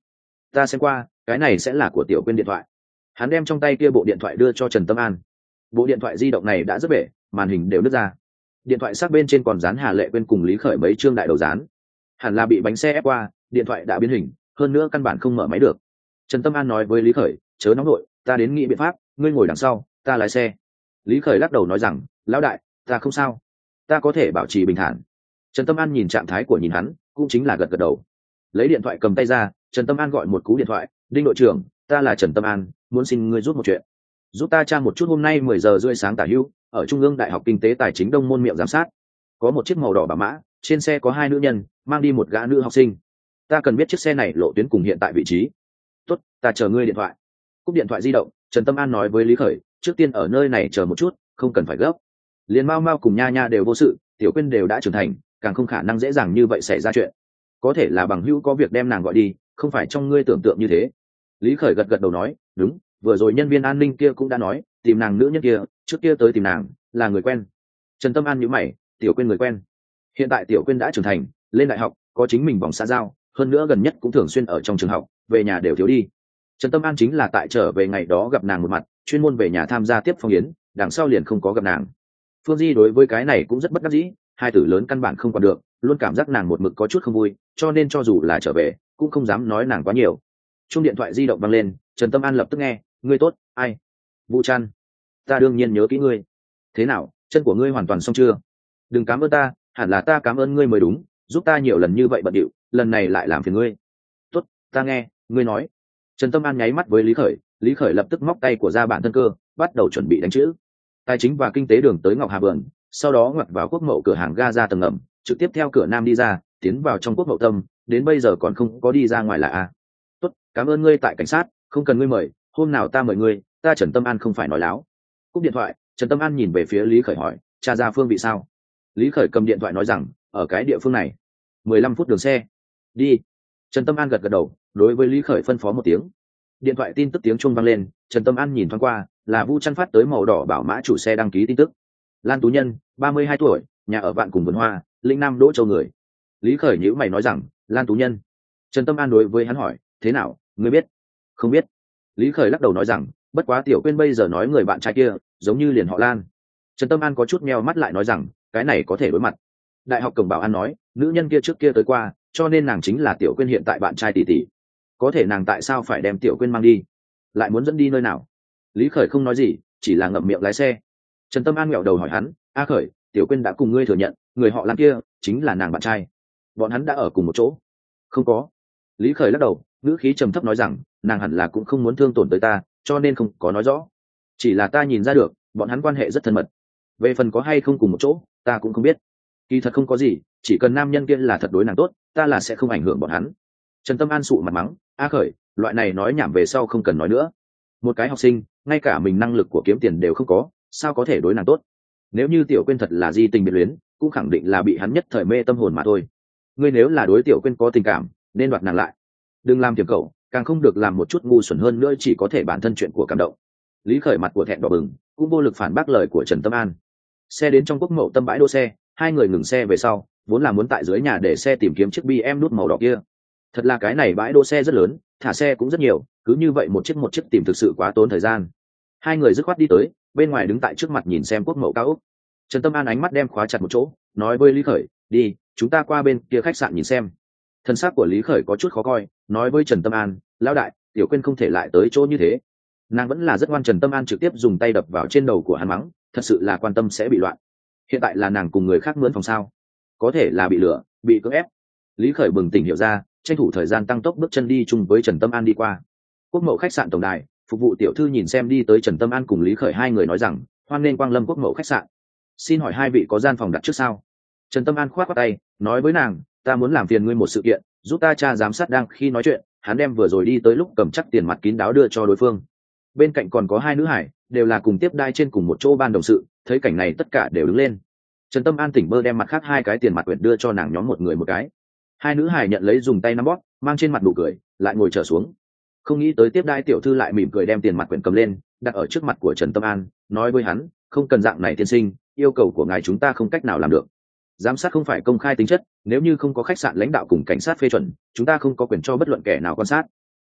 ta xem qua, cái này sẽ là của tiểu quên điện thoại. Hắn đem trong tay kia bộ điện thoại đưa cho Trần Tâm An. Bộ điện thoại di động này đã rất bể, màn hình đều nứt ra. Điện thoại sắc bên trên còn dán Hà Lệ Quyên cùng Lý Khởi mấy chương đại đầu dán. Hẳn là bị bánh xe ép qua, điện thoại đã biến hình, hơn nữa căn bản không mở máy được. Trần Tâm An nói với Lý Khởi, chớ nóng nội, ta đến nghĩ biện pháp, ngươi ngồi đằng sau, ta lái xe. Lý Khởi lắc đầu nói rằng, lão đại, ta không sao, ta có thể bảo trì bình thản. Trần Tâm An nhìn trạng thái của nhìn hắn, cũng chính là gật gật đầu. Lấy điện thoại cầm tay ra, Trần Tâm An gọi một cú điện thoại, đinh đội trưởng, ta là Trần Tâm An, muốn xin ngươi giúp một chuyện. Giúp ta tra một chút hôm nay 10 giờ rưỡi sáng tả hữu, ở Trung ương Đại học Kinh tế Tài chính Đông môn miệng giám sát. Có một chiếc màu đỏ bảo mã, trên xe có 2 nữ nhân, mang đi một gã nữ học sinh. Ta cần biết chiếc xe này lộ tuyến cùng hiện tại vị trí. Tốt, ta chờ ngươi điện thoại. Cúp điện thoại di động, Trần Tâm An nói với Lý Khởi, trước tiên ở nơi này chờ một chút, không cần phải gấp. Liên Mao Mao cùng Nha Nha đều vô sự, Tiểu Quyên đều đã trưởng thành, càng không khả năng dễ dàng như vậy xảy ra chuyện. Có thể là bằng hữu có việc đem nàng gọi đi, không phải trong ngươi tưởng tượng như thế. Lý Khởi gật gật đầu nói, đúng, vừa rồi nhân viên an ninh kia cũng đã nói, tìm nàng nữ nhân kia, trước kia tới tìm nàng, là người quen. Trần Tâm An nhíu mày, Tiểu Quyên người quen. Hiện tại Tiểu Quyên đã trưởng thành, lên đại học, có chính mình vòng xã giao, hơn nữa gần nhất cũng thường xuyên ở trong trường học, về nhà đều thiếu đi. Trần Tâm An chính là tại trở về ngày đó gặp nàng một mặt, chuyên môn về nhà tham gia tiếp phong yến, đằng sau liền không có gặp nàng. Phương Di đối với cái này cũng rất bất đắc dĩ, hai tử lớn căn bản không còn được, luôn cảm giác nàng một mực có chút không vui, cho nên cho dù là trở về, cũng không dám nói nàng quá nhiều. Chuông điện thoại di động vang lên, Trần Tâm An lập tức nghe, ngươi tốt, ai? Vũ Trăn, ta đương nhiên nhớ kỹ ngươi. Thế nào, chân của ngươi hoàn toàn xong chưa? Đừng cảm ơn ta, hẳn là ta cảm ơn ngươi mới đúng, giúp ta nhiều lần như vậy bận điệu, lần này lại làm phiền ngươi. Tốt, ta nghe, ngươi nói. Trần Tâm An nháy mắt với Lý Khởi lập tức móc tay của ra bản thân cơ, bắt đầu chuẩn bị đánh chữ. Tài chính và kinh tế đường tới Ngọc Hà Vườn, sau đó ngoặt vào quốc mậu cửa hàng ga ra tầng ngầm, trực tiếp theo cửa nam đi ra, tiến vào trong quốc mậu tâm, đến bây giờ còn không có đi ra ngoài là a. Tốt, cảm ơn ngươi tại cảnh sát, không cần ngươi mời, hôm nào ta mời ngươi, ta Trần Tâm An không phải nói láo. Cúp điện thoại, Trần Tâm An nhìn về phía Lý Khởi hỏi, cha ra phương vị sao? Lý Khởi cầm điện thoại nói rằng, ở cái địa phương này, 15 phút đường xe. Đi. Trần Tâm An gật gật đầu, đối với Lý Khởi phân phó một tiếng. Điện thoại tin tức tiếng chuông vang lên, Trần Tâm An nhìn thoáng qua, là Vu Trăn phát tới màu đỏ bảo mã chủ xe đăng ký tin tức. Lan Tú Nhân, 32 tuổi, nhà ở Vạn Cùng Vườn Hoa, Linh Nam Đỗ Châu người. Lý Khởi nhíu mày nói rằng, Lan Tú Nhân. Trần Tâm An đối với hắn hỏi, thế nào, ngươi biết? Không biết. Lý Khởi lắc đầu nói rằng, bất quá Tiểu Quyên bây giờ nói người bạn trai kia, giống như liền họ Lan. Trần Tâm An có chút meo mắt lại nói rằng, cái này có thể đối mặt. Đại học Cổng Bảo An nói, nữ nhân kia trước kia tới qua, cho nên nàng chính là Tiểu Quyên hiện tại bạn trai tỷ tỷ. Có thể nàng tại sao phải đem Tiểu Quyên mang đi, lại muốn dẫn đi nơi nào? Lý Khởi không nói gì, chỉ là ngậm miệng lái xe. Trần Tâm An nghẹo đầu hỏi hắn, A Khởi, Tiểu Quyên đã cùng ngươi thừa nhận, người họ Lan kia chính là nàng bạn trai, bọn hắn đã ở cùng một chỗ? Không có. Lý Khởi lắc đầu, ngữ khí trầm thấp nói rằng, nàng hẳn là cũng không muốn thương tổn tới ta, cho nên không có nói rõ. Chỉ là ta nhìn ra được, bọn hắn quan hệ rất thân mật. Về phần có hay không cùng một chỗ, ta cũng không biết. Kỳ thật không có gì, chỉ cần nam nhân kia là thật đối nàng tốt, ta là sẽ không ảnh hưởng bọn hắn. Trần Tâm An sụ mặt mắng, A Khởi, loại này nói nhảm về sau không cần nói nữa. Một cái học sinh, ngay cả mình năng lực của kiếm tiền đều không có, sao có thể đối nàng tốt? Nếu như Tiểu Quyên thật là di tình biệt luyến, cũng khẳng định là bị hắn nhất thời mê tâm hồn mà thôi. Ngươi nếu là đối Tiểu Quyên có tình cảm, nên đoạt nàng lại. Đừng làm tiểu cậu, càng không được làm một chút ngu xuẩn hơn nữa, chỉ có thể bản thân chuyện của cảm động. Lý Khởi mặt của thẹn đỏ bừng, cũng vô lực phản bác lời của Trần Tâm An. Xe đến trong quốc mậu tâm bãi đỗ xe, hai người ngừng xe về sau, vốn là muốn tại dưới nhà để xe tìm kiếm chiếc BM nút màu đỏ kia. Thật là cái này bãi đỗ xe rất lớn, thả xe cũng rất nhiều, cứ như vậy một chiếc tìm thực sự quá tốn thời gian. Hai người dứt khoát đi tới, bên ngoài đứng tại trước mặt nhìn xem quốc mậu cao ốc. Trần Tâm An ánh mắt đem khóa chặt một chỗ, nói với Lý Khởi, đi, chúng ta qua bên kia khách sạn nhìn xem. Thân xác của Lý Khởi có chút khó coi, nói với Trần Tâm An, lão đại, Tiểu Quyên không thể lại tới chỗ như thế. Nàng vẫn là rất ngoan. Trần Tâm An trực tiếp dùng tay đập vào trên đầu của hắn mắng, thật sự là quan tâm sẽ bị loạn. Hiện tại là nàng cùng người khác mướn phòng sao? Có thể là bị lừa, bị cưỡng ép. Lý Khởi bừng tỉnh hiểu ra, tranh thủ thời gian tăng tốc bước chân đi chung với Trần Tâm An đi qua quốc mậu khách sạn tổng đài. Phục vụ tiểu thư nhìn xem đi tới Trần Tâm An cùng Lý Khởi hai người nói rằng, hoan nghênh quang lâm quốc mậu khách sạn, xin hỏi hai vị có gian phòng đặt trước sao? Trần Tâm An khoát tay nói với nàng, ta muốn làm phiền ngươi một sự kiện, giúp ta tra giám sát. Đang khi nói chuyện, hắn đem vừa rồi đi tới lúc cầm chắc tiền mặt kín đáo đưa cho đối phương. Bên cạnh còn có hai nữ hải, đều là cùng tiếp đai trên cùng một chỗ ban đồng sự, thấy cảnh này tất cả đều đứng lên. Trần Tâm An tỉnh bơ đem mặt khác hai cái tiền mặt quyển đưa cho nàng nhóm một người một cái. Hai nữ hải nhận lấy dùng tay nắm bóp, mang trên mặt nụ cười, lại ngồi trở xuống. Không nghĩ tới tiếp đai tiểu thư lại mỉm cười đem tiền mặt quyển cầm lên, đặt ở trước mặt của Trần Tâm An, nói với hắn, không cần dạng này tiên sinh, yêu cầu của ngài chúng ta không cách nào làm được. Giám sát không phải công khai tính chất, nếu như không có khách sạn lãnh đạo cùng cảnh sát phê chuẩn, chúng ta không có quyền cho bất luận kẻ nào quan sát.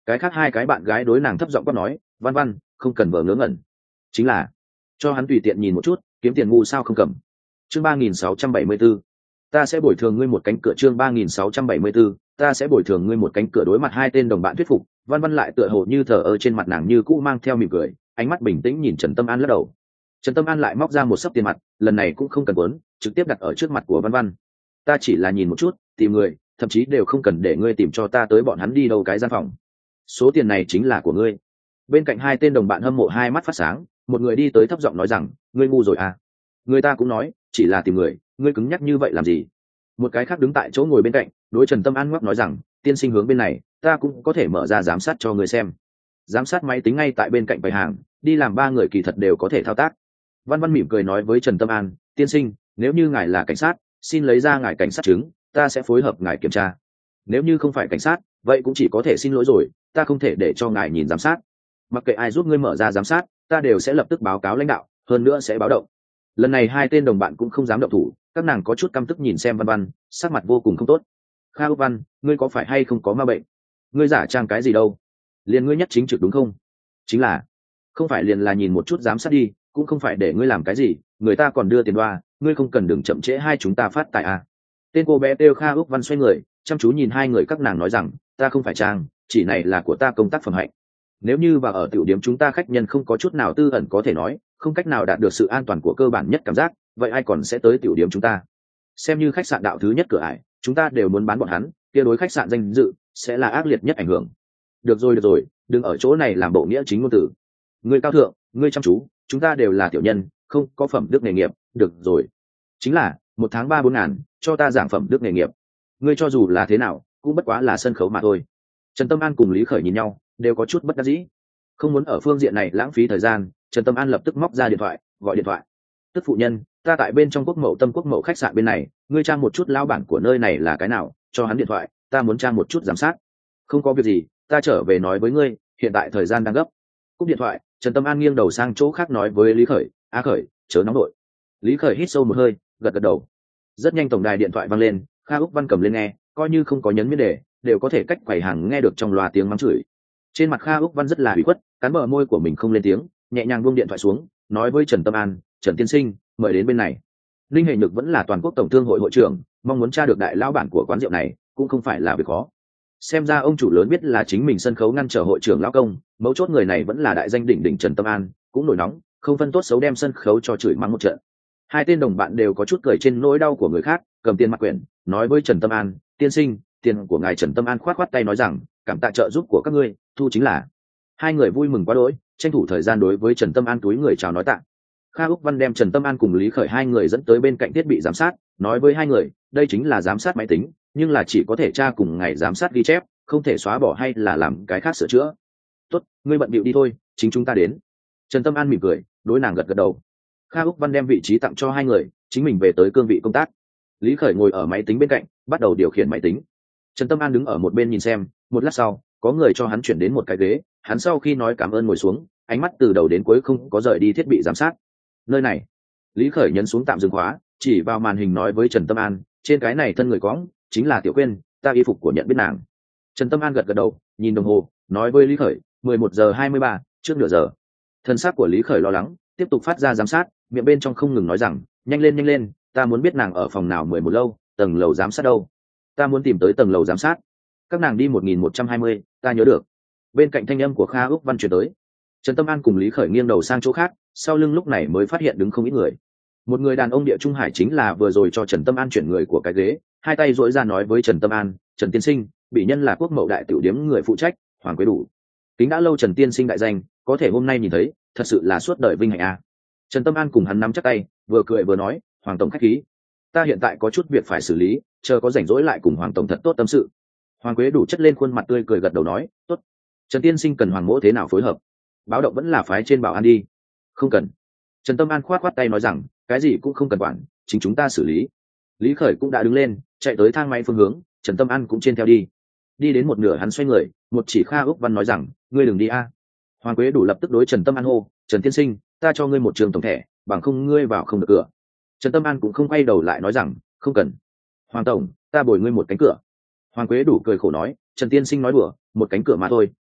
cái khác hai cái bạn gái đối nàng thấp giọng quát nói, Văn Văn, không cần vờ ngớ ngẩn, chính là cho hắn tùy tiện nhìn một chút, kiếm tiền ngu sao không cầm. Chương 3674, ta sẽ bồi thường ngươi một cánh cửa. Chương 3674, ta sẽ bồi thường ngươi một cánh cửa. Đối mặt hai tên đồng bạn thuyết phục, Văn Văn lại tựa hồ như thờ ơ, trên mặt nàng như cũ mang theo mỉm cười, ánh mắt bình tĩnh nhìn Trần Tâm An lắc đầu. Trần Tâm An lại móc ra một xấp tiền mặt, lần này cũng không cần muốn, trực tiếp đặt ở trước mặt của Văn Văn. Ta chỉ là nhìn một chút, tìm người, thậm chí đều không cần để ngươi tìm cho ta tới bọn hắn đi đâu cái gian phòng. Số tiền này chính là của ngươi. Bên cạnh hai tên đồng bạn hâm mộ hai mắt phát sáng, một người đi tới thấp giọng nói rằng, ngươi ngu rồi à? Người ta cũng nói, chỉ là tìm người, ngươi cứng nhắc như vậy làm gì? Một cái khác đứng tại chỗ ngồi bên cạnh, đối Trần Tâm An ngoắc nói rằng, tiên sinh hướng bên này, ta cũng có thể mở ra giám sát cho người xem. Giám sát máy tính ngay tại bên cạnh quầy hàng, đi làm ba người kỳ thật đều có thể thao tác. Văn Văn mỉm cười nói với Trần Tâm An, tiên sinh, nếu như ngài là cảnh sát, xin lấy ra ngài cảnh sát chứng, ta sẽ phối hợp ngài kiểm tra. Nếu như không phải cảnh sát, vậy cũng chỉ có thể xin lỗi rồi, ta không thể để cho ngài nhìn giám sát. Mặc kệ ai giúp ngươi mở ra giám sát, ta đều sẽ lập tức báo cáo lãnh đạo, hơn nữa sẽ báo động. Lần này hai tên đồng bạn cũng không dám động thủ, các nàng có chút căm tức nhìn xem Văn Văn, sắc mặt vô cùng không tốt. Kha Úc Văn, ngươi có phải hay không có ma bệnh? Ngươi giả trang cái gì đâu? Liền ngươi nhất chính trực đúng không? Chính là, không phải liền là nhìn một chút giám sát đi, cũng không phải để ngươi làm cái gì, người ta còn đưa tiền đoa, ngươi không cần đừng chậm trễ hai chúng ta phát tài à. Tên cô bé kêu Kha Úc Văn xoay người, chăm chú nhìn hai người các nàng nói rằng, ta không phải trang, chỉ này là của ta công tác phẩm hạnh. Nếu như vào ở tiểu điểm chúng ta khách nhân không có chút nào tư ẩn có thể nói, không cách nào đạt được sự an toàn của cơ bản nhất cảm giác, vậy ai còn sẽ tới tiểu điểm chúng ta? Xem như khách sạn đạo thứ nhất cửa ải, chúng ta đều muốn bán bọn hắn, kia đối khách sạn danh dự sẽ là ác liệt nhất ảnh hưởng. Được rồi, đừng ở chỗ này làm bộ nghĩa chính ngôn từ. Ngươi cao thượng, ngươi chăm chú, chúng ta đều là tiểu nhân, không có phẩm đức nghề nghiệp, được rồi. Chính là, 1 tháng 3-4 ngàn, cho ta giảng phẩm đức nghề nghiệp. Ngươi cho dù là thế nào, cũng bất quá là sân khấu mà thôi. Trần Tâm An cùng Lý Khởi nhìn nhau, đều có chút bất đắc dĩ. Không muốn ở phương diện này lãng phí thời gian, Trần Tâm An lập tức móc ra điện thoại, gọi điện thoại. Tức phụ nhân, ta tại bên trong Tâm Quốc Mậu khách sạn bên này, ngươi trang một chút lao bản của nơi này là cái nào, cho hắn điện thoại, ta muốn trang một chút giám sát. Không có việc gì, ta trở về nói với ngươi, hiện tại thời gian đang gấp. Cúp điện thoại, Trần Tâm An nghiêng đầu sang chỗ khác nói với Lý Khởi, A Khởi, chớ nóng đội. Lý Khởi hít sâu một hơi, gật đầu. Rất nhanh tổng đài điện thoại vang lên, Kha Úc Văn cầm lên nghe, coi như không có nhấn miễn đề, đều có thể cách quầy hàng nghe được trong loa tiếng mắng chửi. Trên mặt Kha Úc Văn rất là ủy khuất, cắn bờ môi của mình không lên tiếng, nhẹ nhàng buông điện thoại xuống, nói với Trần Tâm An, Trần tiên sinh, mời đến bên này. Linh Hệ Nhược vẫn là toàn quốc tổng thương hội hội trưởng, mong muốn tra được đại lão bản của quán rượu này, cũng không phải là việc khó. Xem ra ông chủ lớn biết là chính mình sân khấu ngăn trở hội trưởng lão công, mấu chốt người này vẫn là đại danh đỉnh đỉnh Trần Tâm An, cũng nổi nóng, không phân tốt xấu đem sân khấu cho chửi mắng một trận. Hai tên đồng bạn đều có chút cười trên nỗi đau của người khác, cầm tiền mặt quyển, nói với Trần Tâm An, tiên sinh, tiền của ngài. Trần Tâm An khoát tay nói rằng, cảm tạ trợ giúp của các ngươi, thu chính là. Hai người vui mừng quá đỗi, tranh thủ thời gian đối với Trần Tâm An túi người chào nói tạ. Kha Úc Văn đem Trần Tâm An cùng Lý Khởi hai người dẫn tới bên cạnh thiết bị giám sát, nói với hai người, đây chính là giám sát máy tính, nhưng là chỉ có thể tra cùng ngày giám sát ghi chép, không thể xóa bỏ hay là làm cái khác sửa chữa. Tốt, ngươi bận bịu đi thôi, chính chúng ta đến. Trần Tâm An mỉm cười, đối nàng gật đầu. Kha Úc Văn đem vị trí tặng cho hai người, chính mình về tới cương vị công tác. Lý Khởi ngồi ở máy tính bên cạnh, bắt đầu điều khiển máy tính. Trần Tâm An đứng ở một bên nhìn xem, một lát sau, có người cho hắn chuyển đến một cái ghế, hắn sau khi nói cảm ơn ngồi xuống, ánh mắt từ đầu đến cuối không có rời đi thiết bị giám sát. Nơi này, Lý Khởi nhấn xuống tạm dừng khóa, chỉ vào màn hình nói với Trần Tâm An, trên cái này thân người cõng, chính là Tiểu Quyên, ta y phục của nhận biết nàng. Trần Tâm An gật đầu, nhìn đồng hồ, nói với Lý Khởi, 11:23, trước nửa giờ. Thân xác của Lý Khởi lo lắng, tiếp tục phát ra giám sát, miệng bên trong không ngừng nói rằng, nhanh lên, ta muốn biết nàng ở phòng nào 11 lâu, tầng lầu giám sát đâu. Ta muốn tìm tới tầng lầu giám sát. Các nàng đi 1120, ta nhớ được. Bên cạnh thanh âm của Kha Úc Văn truyền tới. Trần Tâm An cùng Lý Khởi nghiêng đầu sang chỗ khác, sau lưng lúc này mới phát hiện đứng không ít người. Một người đàn ông địa trung hải chính là vừa rồi cho Trần Tâm An chuyển người của cái ghế, hai tay duỗi ra nói với Trần Tâm An, Trần tiên sinh, bị nhân là Quốc Mậu đại tiểu điếm người phụ trách, Hoàng Quế Đủ. Kính đã lâu Trần tiên sinh đại danh, có thể hôm nay nhìn thấy, thật sự là suốt đời vinh hạnh a. Trần Tâm An cùng hắn nắm chắc tay, vừa cười vừa nói, Hoàng tổng khách khí, ta hiện tại có chút việc phải xử lý, chờ có rảnh rỗi lại cùng Hoàng tổng thật tốt tâm sự. Hoàng Quế Đủ chất lên khuôn mặt tươi cười gật đầu nói, tốt. Trần tiên sinh cần Hoàng mỗ thế nào phối hợp? Báo động vẫn là phái trên bảo an đi. Không cần. Trần Tâm An khoát tay nói rằng, cái gì cũng không cần quản, chính chúng ta xử lý. Lý Khởi cũng đã đứng lên, chạy tới thang máy phương hướng, Trần Tâm An cũng trên theo đi. Đi đến một nửa hắn xoay người, một chỉ Kha Úc Văn nói rằng, ngươi đừng đi a. Hoàng Quế Đủ lập tức đối Trần Tâm An hô, Trần tiên sinh, ta cho ngươi một trường tổng thẻ, bằng không ngươi vào không được cửa. Trần Tâm An cũng không quay đầu lại nói rằng, không cần. Hoàng tổng, ta bồi ngươi một cánh cửa. Hoàng Quế Đủ cười khổ nói, Trần tiên sinh nói đùa, một cánh cửa mà thôi,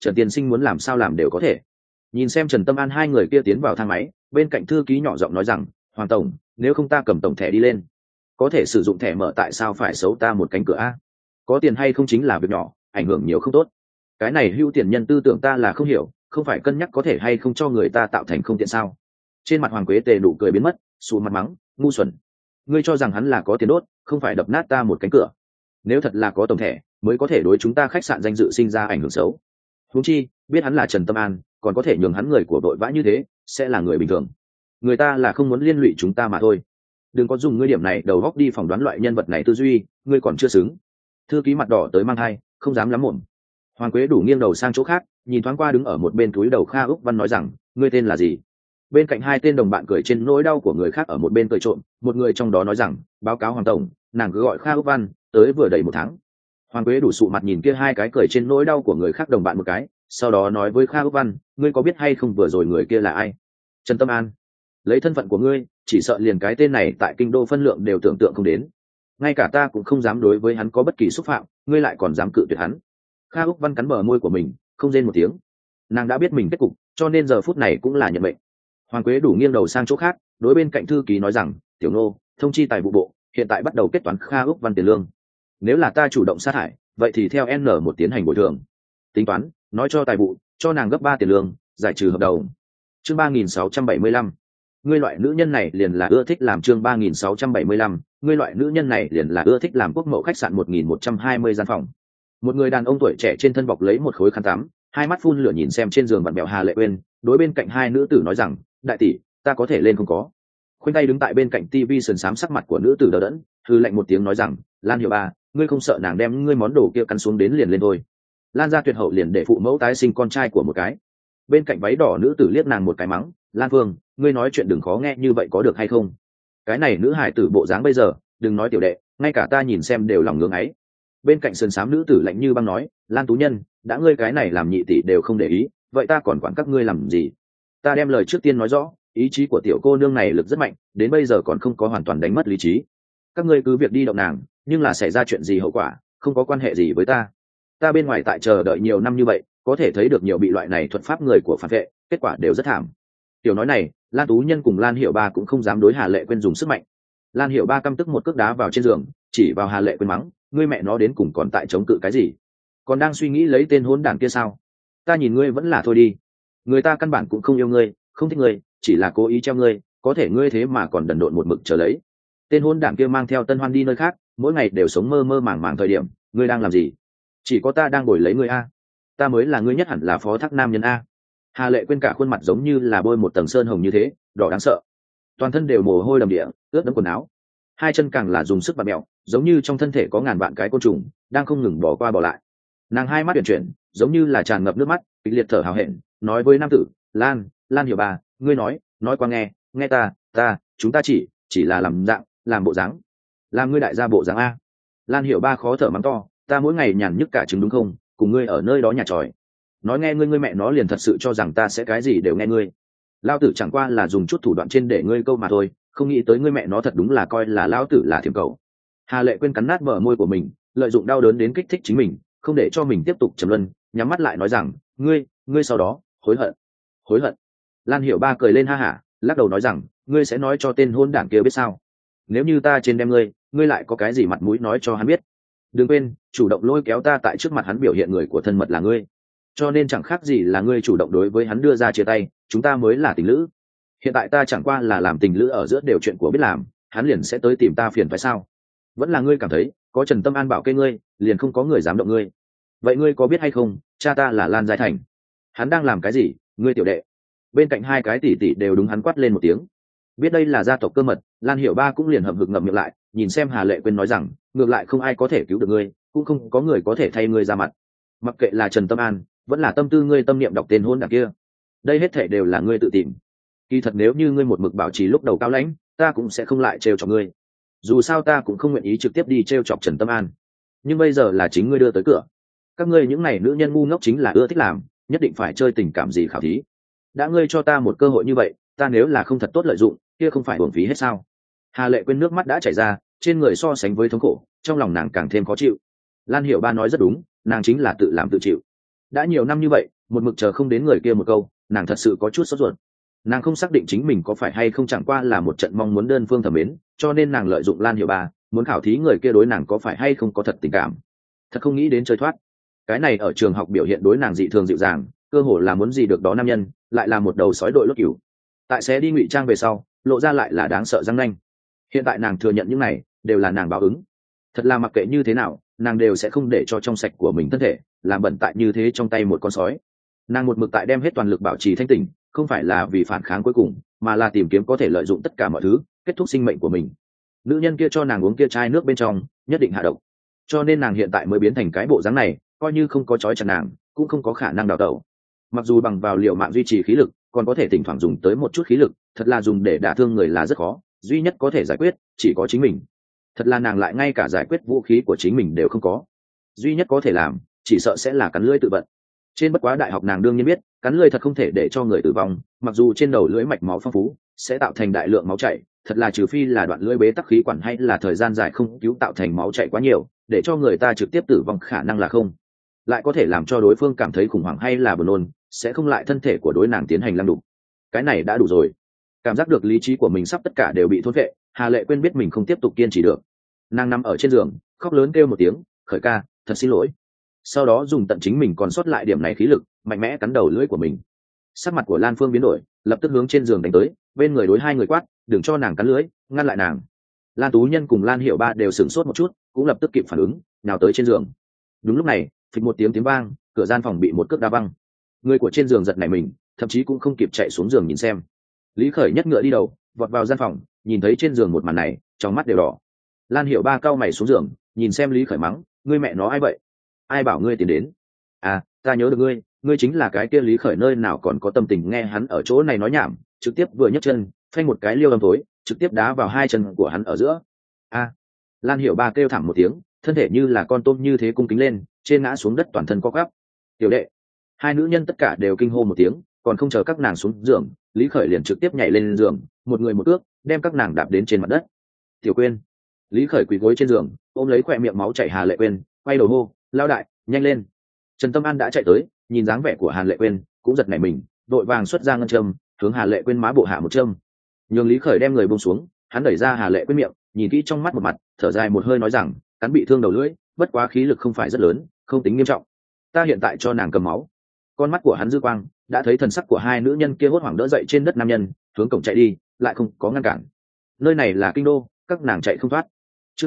Trần tiên sinh muốn làm sao làm đều có thể. Nhìn xem Trần Tâm An hai người kia tiến vào thang máy, bên cạnh thư ký nhỏ giọng nói rằng, Hoàng tổng, nếu không ta cầm tổng thẻ đi lên. Có thể sử dụng thẻ mở, tại sao phải xấu ta một cánh cửa a? Có tiền hay không chính là việc nhỏ, ảnh hưởng nhiều không tốt. Cái này hữu tiền nhân tư tưởng ta là không hiểu, không phải cân nhắc có thể hay không cho người ta tạo thành không tiện sao? Trên mặt Hoàng Quế Tề nụ cười biến mất, sụ mặt mắng, ngu xuẩn. Ngươi cho rằng hắn là có tiền đốt, không phải đập nát ta một cánh cửa. Nếu thật là có tổng thẻ, mới có thể đối chúng ta khách sạn danh dự sinh ra ảnh hưởng xấu. Huống chi, biết hắn là Trần Tâm An, còn có thể nhường hắn người của đội vã như thế, sẽ là người bình thường. Người ta là không muốn liên lụy chúng ta mà thôi. Đừng có dùng ngươi điểm này đầu góc đi phỏng đoán loại nhân vật này tư duy, ngươi còn chưa xứng. Thư ký mặt đỏ tới mang hai, không dám lắm mồm. Hoàng Quế đủ nghiêng đầu sang chỗ khác, nhìn thoáng qua đứng ở một bên túi đầu Kha Úc Văn nói rằng, ngươi tên là gì? Bên cạnh hai tên đồng bạn cười trên nỗi đau của người khác ở một bên cười trộm, một người trong đó nói rằng, báo cáo Hoàng tổng, nàng cứ gọi Kha Úc Văn, tới vừa đầy 1 tháng. Hoàng Quế đủ sụ mặt nhìn kia hai cái cười trên nỗi đau của người khác đồng bạn một cái, sau đó nói với Kha Úc Văn, ngươi có biết hay không vừa rồi người kia là ai? Trần Tâm An. Lấy thân phận của ngươi, chỉ sợ liền cái tên này tại kinh đô phân lượng đều tưởng tượng không đến. Ngay cả ta cũng không dám đối với hắn có bất kỳ xúc phạm, ngươi lại còn dám cự tuyệt hắn. Kha Úc Văn cắn bờ môi của mình, không rên một tiếng. Nàng đã biết mình kết cục, cho nên giờ phút này cũng là nhận mệnh. Hoàng Quế đủ nghiêng đầu sang chỗ khác, đối bên cạnh thư ký nói rằng, tiểu nô, thông chi tài vụ bộ, hiện tại bắt đầu kết toán Kha Úc Văn tiền lương. Nếu là ta chủ động sát hại, vậy thì theo N1 tiến hành bồi thường. Tính toán, nói cho tài vụ, cho nàng gấp 3 tiền lương, giải trừ hợp đồng. Chương 3675. Ngươi loại nữ nhân này liền là ưa thích làm chương 3675, ngươi loại nữ nhân này liền là ưa thích làm quốc mẫu khách sạn 1120 gian phòng. Một người đàn ông tuổi trẻ trên thân bọc lấy một khối khăn tắm, hai mắt phun lửa nhìn xem trên giường bạn bèo Hà Lệ Uyên, đối bên cạnh hai nữ tử nói rằng, đại tỷ, ta có thể lên không có? Khoanh tay đứng tại bên cạnh tivi sườn xám sắc mặt của nữ tử đờ đẫn, hư lạnh một tiếng nói rằng, Lan Hiểu Ba, ngươi không sợ nàng đem ngươi món đồ kia cắn xuống đến liền lên thôi. Lan gia tuyệt hậu liền để phụ mẫu tái sinh con trai của một cái. Bên cạnh váy đỏ nữ tử liếc nàng một cái mắng, Lan Phương, ngươi nói chuyện đừng khó nghe như vậy có được hay không? Cái này nữ hải tử bộ dáng bây giờ, đừng nói tiểu đệ, ngay cả ta nhìn xem đều lòng ngưỡng ấy. Bên cạnh sườn xám nữ tử lạnh như băng nói, Lan Tú Nhân, đã ngươi cái này làm nhị tỷ đều không để ý, vậy ta còn quản các ngươi làm gì? Ta đem lời trước tiên nói rõ, ý chí của tiểu cô nương này lực rất mạnh, đến bây giờ còn không có hoàn toàn đánh mất lý trí. Các ngươi cứ việc đi động nàng, nhưng là xảy ra chuyện gì hậu quả, không có quan hệ gì với ta. Ta bên ngoài tại chờ đợi nhiều năm như vậy, có thể thấy được nhiều bị loại này thuật pháp người của phản vệ, kết quả đều rất thảm. Tiểu nói này, Lan Tú Nhân cùng Lan Hiểu Ba cũng không dám đối Hà Lệ Quyên dùng sức mạnh. Lan Hiểu Ba căm tức một cước đá vào trên giường, chỉ vào Hà Lệ Quyên mắng, ngươi mẹ nó đến cùng còn tại chống cự cái gì? Còn đang suy nghĩ lấy tên hỗn đản kia sao? Ta nhìn ngươi vẫn là thôi đi. Người ta căn bản cũng không yêu ngươi, không thích ngươi, chỉ là cố ý treo ngươi, có thể ngươi thế mà còn đần độn một mực chờ lấy. Tên hỗn đản kia mang theo Tân Hoan đi nơi khác, mỗi ngày đều sống mơ mơ màng màng thời điểm, ngươi đang làm gì? Chỉ có ta đang bồi lấy ngươi a. Ta mới là ngươi nhất hẳn là phó thác nam nhân a. Hà Lệ Quyên cả khuôn mặt giống như là bôi một tầng sơn hồng như thế, đỏ đáng sợ. Toàn thân đều mồ hôi đầm địa, ướt đẫm quần áo. Hai chân càng là dùng sức vặn mèo, giống như trong thân thể có ngàn vạn cái côn trùng đang không ngừng bỏ qua bỏ lại. Nàng hai mắt chuyển, giống như là tràn ngập nước mắt, kịch liệt thở hào hẹn, nói với nam tử, Lan Hiểu Ba, ngươi nói qua nghe ta, chúng ta chỉ là làm dạng, làm bộ dáng, làm ngươi đại gia bộ dáng a. Lan Hiểu Ba khó thở mắng to, ta mỗi ngày nhàn nhức cả trứng đúng không, cùng ngươi ở nơi đó nhà tròi, nói nghe ngươi mẹ nó liền thật sự cho rằng ta sẽ cái gì đều nghe ngươi. Lao tử chẳng qua là dùng chút thủ đoạn trên để ngươi câu mà thôi, không nghĩ tới ngươi mẹ nó thật đúng là coi là lão tử là thiểm cầu. Hà Lệ Quyên cắn nát bờ môi của mình, lợi dụng đau đớn đến kích thích chính mình, không để cho mình tiếp tục trầm luân, nhắm mắt lại nói rằng, ngươi sau đó hối hận. Lan Hiểu Ba cười lên ha hả, lắc đầu nói rằng, ngươi sẽ nói cho tên hôn đảng kia biết sao? Nếu như ta trên đem ngươi lại có cái gì mặt mũi nói cho hắn biết? Đừng quên, chủ động lôi kéo ta tại trước mặt hắn biểu hiện người của thân mật là ngươi, cho nên chẳng khác gì là ngươi chủ động đối với hắn đưa ra chia tay, chúng ta mới là tình lữ. Hiện tại ta chẳng qua là làm tình lữ ở giữa đều chuyện của biết làm, hắn liền sẽ tới tìm ta phiền phải sao? Vẫn là ngươi cảm thấy có Trần Tâm An bảo kê ngươi, liền không có người dám động ngươi. Vậy ngươi có biết hay không, cha ta là Lan Giai Thành, hắn đang làm cái gì? Ngươi tiểu đệ. Bên cạnh hai cái tỷ tỷ đều đúng hắn quát lên một tiếng. Biết đây là gia tộc cơ mật, Lan Hiểu Ba cũng liền hậm hực ngậm miệng lại, nhìn xem Hà Lệ Quyên nói rằng, ngược lại không ai có thể cứu được ngươi, cũng không có người có thể thay ngươi ra mặt. Mặc kệ là Trần Tâm An, vẫn là tâm tư ngươi tâm niệm đọc tên hôn đảng kia, đây hết thể đều là ngươi tự tìm. Kỳ thật nếu như ngươi một mực bảo trì lúc đầu cao lãnh, ta cũng sẽ không lại trêu chọc ngươi. Dù sao ta cũng không nguyện ý trực tiếp đi trêu chọc Trần Tâm An, nhưng bây giờ là chính ngươi đưa tới cửa. Các ngươi những này nữ nhân ngu ngốc chính là ưa thích làm, nhất định phải chơi tình cảm gì khảo thí. Đã ngươi cho ta một cơ hội như vậy, ta nếu là không thật tốt lợi dụng, kia không phải uổng phí hết sao? Hà Lệ Quyên nước mắt đã chảy ra, trên người so sánh với thống khổ, trong lòng nàng càng thêm khó chịu. Lan Hiểu Ba nói rất đúng, nàng chính là tự làm tự chịu. đã nhiều năm như vậy một mực chờ không đến người kia một câu, nàng thật sự có chút sốt ruột. Nàng không xác định chính mình có phải hay không chẳng qua là một trận mong muốn đơn phương thẩm mến, cho nên nàng lợi dụng Lan Hiểu Ba muốn khảo thí người kia đối nàng có phải hay không có thật tình cảm. Thật không nghĩ đến chơi thoát. Cái này ở trường học biểu hiện đối nàng dị thường dịu dàng, cơ hồ là muốn gì được đó nam nhân, lại là một đầu sói đội lốt cừu. Tại sẽ đi ngụy trang về sau, lộ ra lại là đáng sợ răng nanh. Hiện tại nàng thừa nhận những này đều là nàng báo ứng. Thật là mặc kệ như thế nào, nàng đều sẽ không để cho trong sạch của mình thân thể làm bẩn tại như thế trong tay một con sói. Nàng một mực tại đem hết toàn lực bảo trì thanh tỉnh, không phải là vì phản kháng cuối cùng, mà là tìm kiếm có thể lợi dụng tất cả mọi thứ kết thúc sinh mệnh của mình. Nữ nhân kia cho nàng uống kia chai nước bên trong nhất định hạ độc, cho nên nàng hiện tại mới biến thành cái bộ dáng này, coi như không có trói chặt nàng cũng không có khả năng đào tẩu. Mặc dù bằng vào liệu mạng duy trì khí lực, còn có thể thỉnh thoảng dùng tới một chút khí lực, thật là dùng để đả thương người là rất khó, duy nhất có thể giải quyết chỉ có chính mình. Thật là nàng lại ngay cả giải quyết vũ khí của chính mình đều không có, duy nhất có thể làm chỉ sợ sẽ là cắn lưỡi tự vận. Trên bất quá đại học nàng đương nhiên biết cắn lưỡi thật không thể để cho người tử vong, mặc dù trên đầu lưỡi mạch máu phong phú sẽ tạo thành đại lượng máu chảy, thật là trừ phi là đoạn lưỡi bế tắc khí quản hay là thời gian dài không cứu tạo thành máu chảy quá nhiều để cho người ta trực tiếp tử vong khả năng là không. Lại có thể làm cho đối phương cảm thấy khủng hoảng hay là buồn nôn, sẽ không lại thân thể của đối nàng tiến hành lăng đục. Cái này đã đủ rồi. Cảm giác được lý trí của mình sắp tất cả đều bị thôn phệ, Hà Lệ Quyên biết mình không tiếp tục kiên trì được. Nàng nằm ở trên giường khóc lớn kêu một tiếng, khởi ca, thật xin lỗi. Sau đó dùng tận chính mình còn sót lại điểm này khí lực mạnh mẽ cắn đầu lưỡi của mình. Sắc mặt của Lan Phương biến đổi, lập tức hướng trên giường đánh tới, bên người đối hai người quát, đừng cho nàng cắn lưỡi, ngăn lại nàng. Lan Tú Nhân cùng Lan Hiểu Ba đều sửng sốt một chút, cũng lập tức kịp phản ứng, nào tới trên giường. Đúng lúc này, phịch một tiếng vang, cửa gian phòng bị một cước đá văng. Người của trên giường giật nảy mình, thậm chí cũng không kịp chạy xuống giường nhìn xem. Lý Khởi nhất ngựa đi đầu, vọt vào gian phòng, nhìn thấy trên giường một màn này, trong mắt đều đỏ. Lan Hiểu Ba cau mày xuống giường, nhìn xem Lý Khởi mắng, ngươi mẹ nó ai vậy? Ai bảo ngươi tiến đến? À, ta nhớ được ngươi, ngươi chính là cái kia Lý Khởi, nơi nào còn có tâm tình nghe hắn ở chỗ này nói nhảm, trực tiếp vừa nhấc chân, phanh một cái liêu âm tối, trực tiếp đá vào hai chân của hắn ở giữa. A! Lan Hiểu Ba kêu thảm một tiếng, thân thể như là con tôm như thế cung kính lên, trên ngã xuống đất toàn thân co quắp. Tiểu đệ! Hai nữ nhân tất cả đều kinh hô một tiếng, còn không chờ các nàng xuống giường, Lý Khởi liền trực tiếp nhảy lên giường, một người một ước, đem các nàng đạp đến trên mặt đất. Tiểu Quyên! Lý Khởi quỳ gối trên giường, ôm lấy khỏe miệng máu chảy Hà Lệ Quyên, quay đầu hô, lao đại, nhanh lên. Trần Tâm An đã chạy tới, nhìn dáng vẻ của Hà Lệ Quyên cũng giật nảy mình, đội vàng xuất ra ngân châm, hướng Hà Lệ Quyên má bộ hạ một châm. Nhường Lý Khởi đem người buông xuống, hắn đẩy ra Hà Lệ Quyên miệng, nhìn kỹ trong mắt một mặt, thở dài một hơi nói rằng, cắn bị thương đầu lưỡi, bất quá khí lực không phải rất lớn, không tính nghiêm trọng. Ta hiện tại cho nàng cầm máu. Con mắt của hắn dư quang đã thấy thần sắc của hai nữ nhân kia hốt hoảng đỡ dậy trên đất nam nhân, hướng cổng chạy đi, lại không có ngăn cản. Nơi này là kinh đô, các nàng chạy không thoát. Chương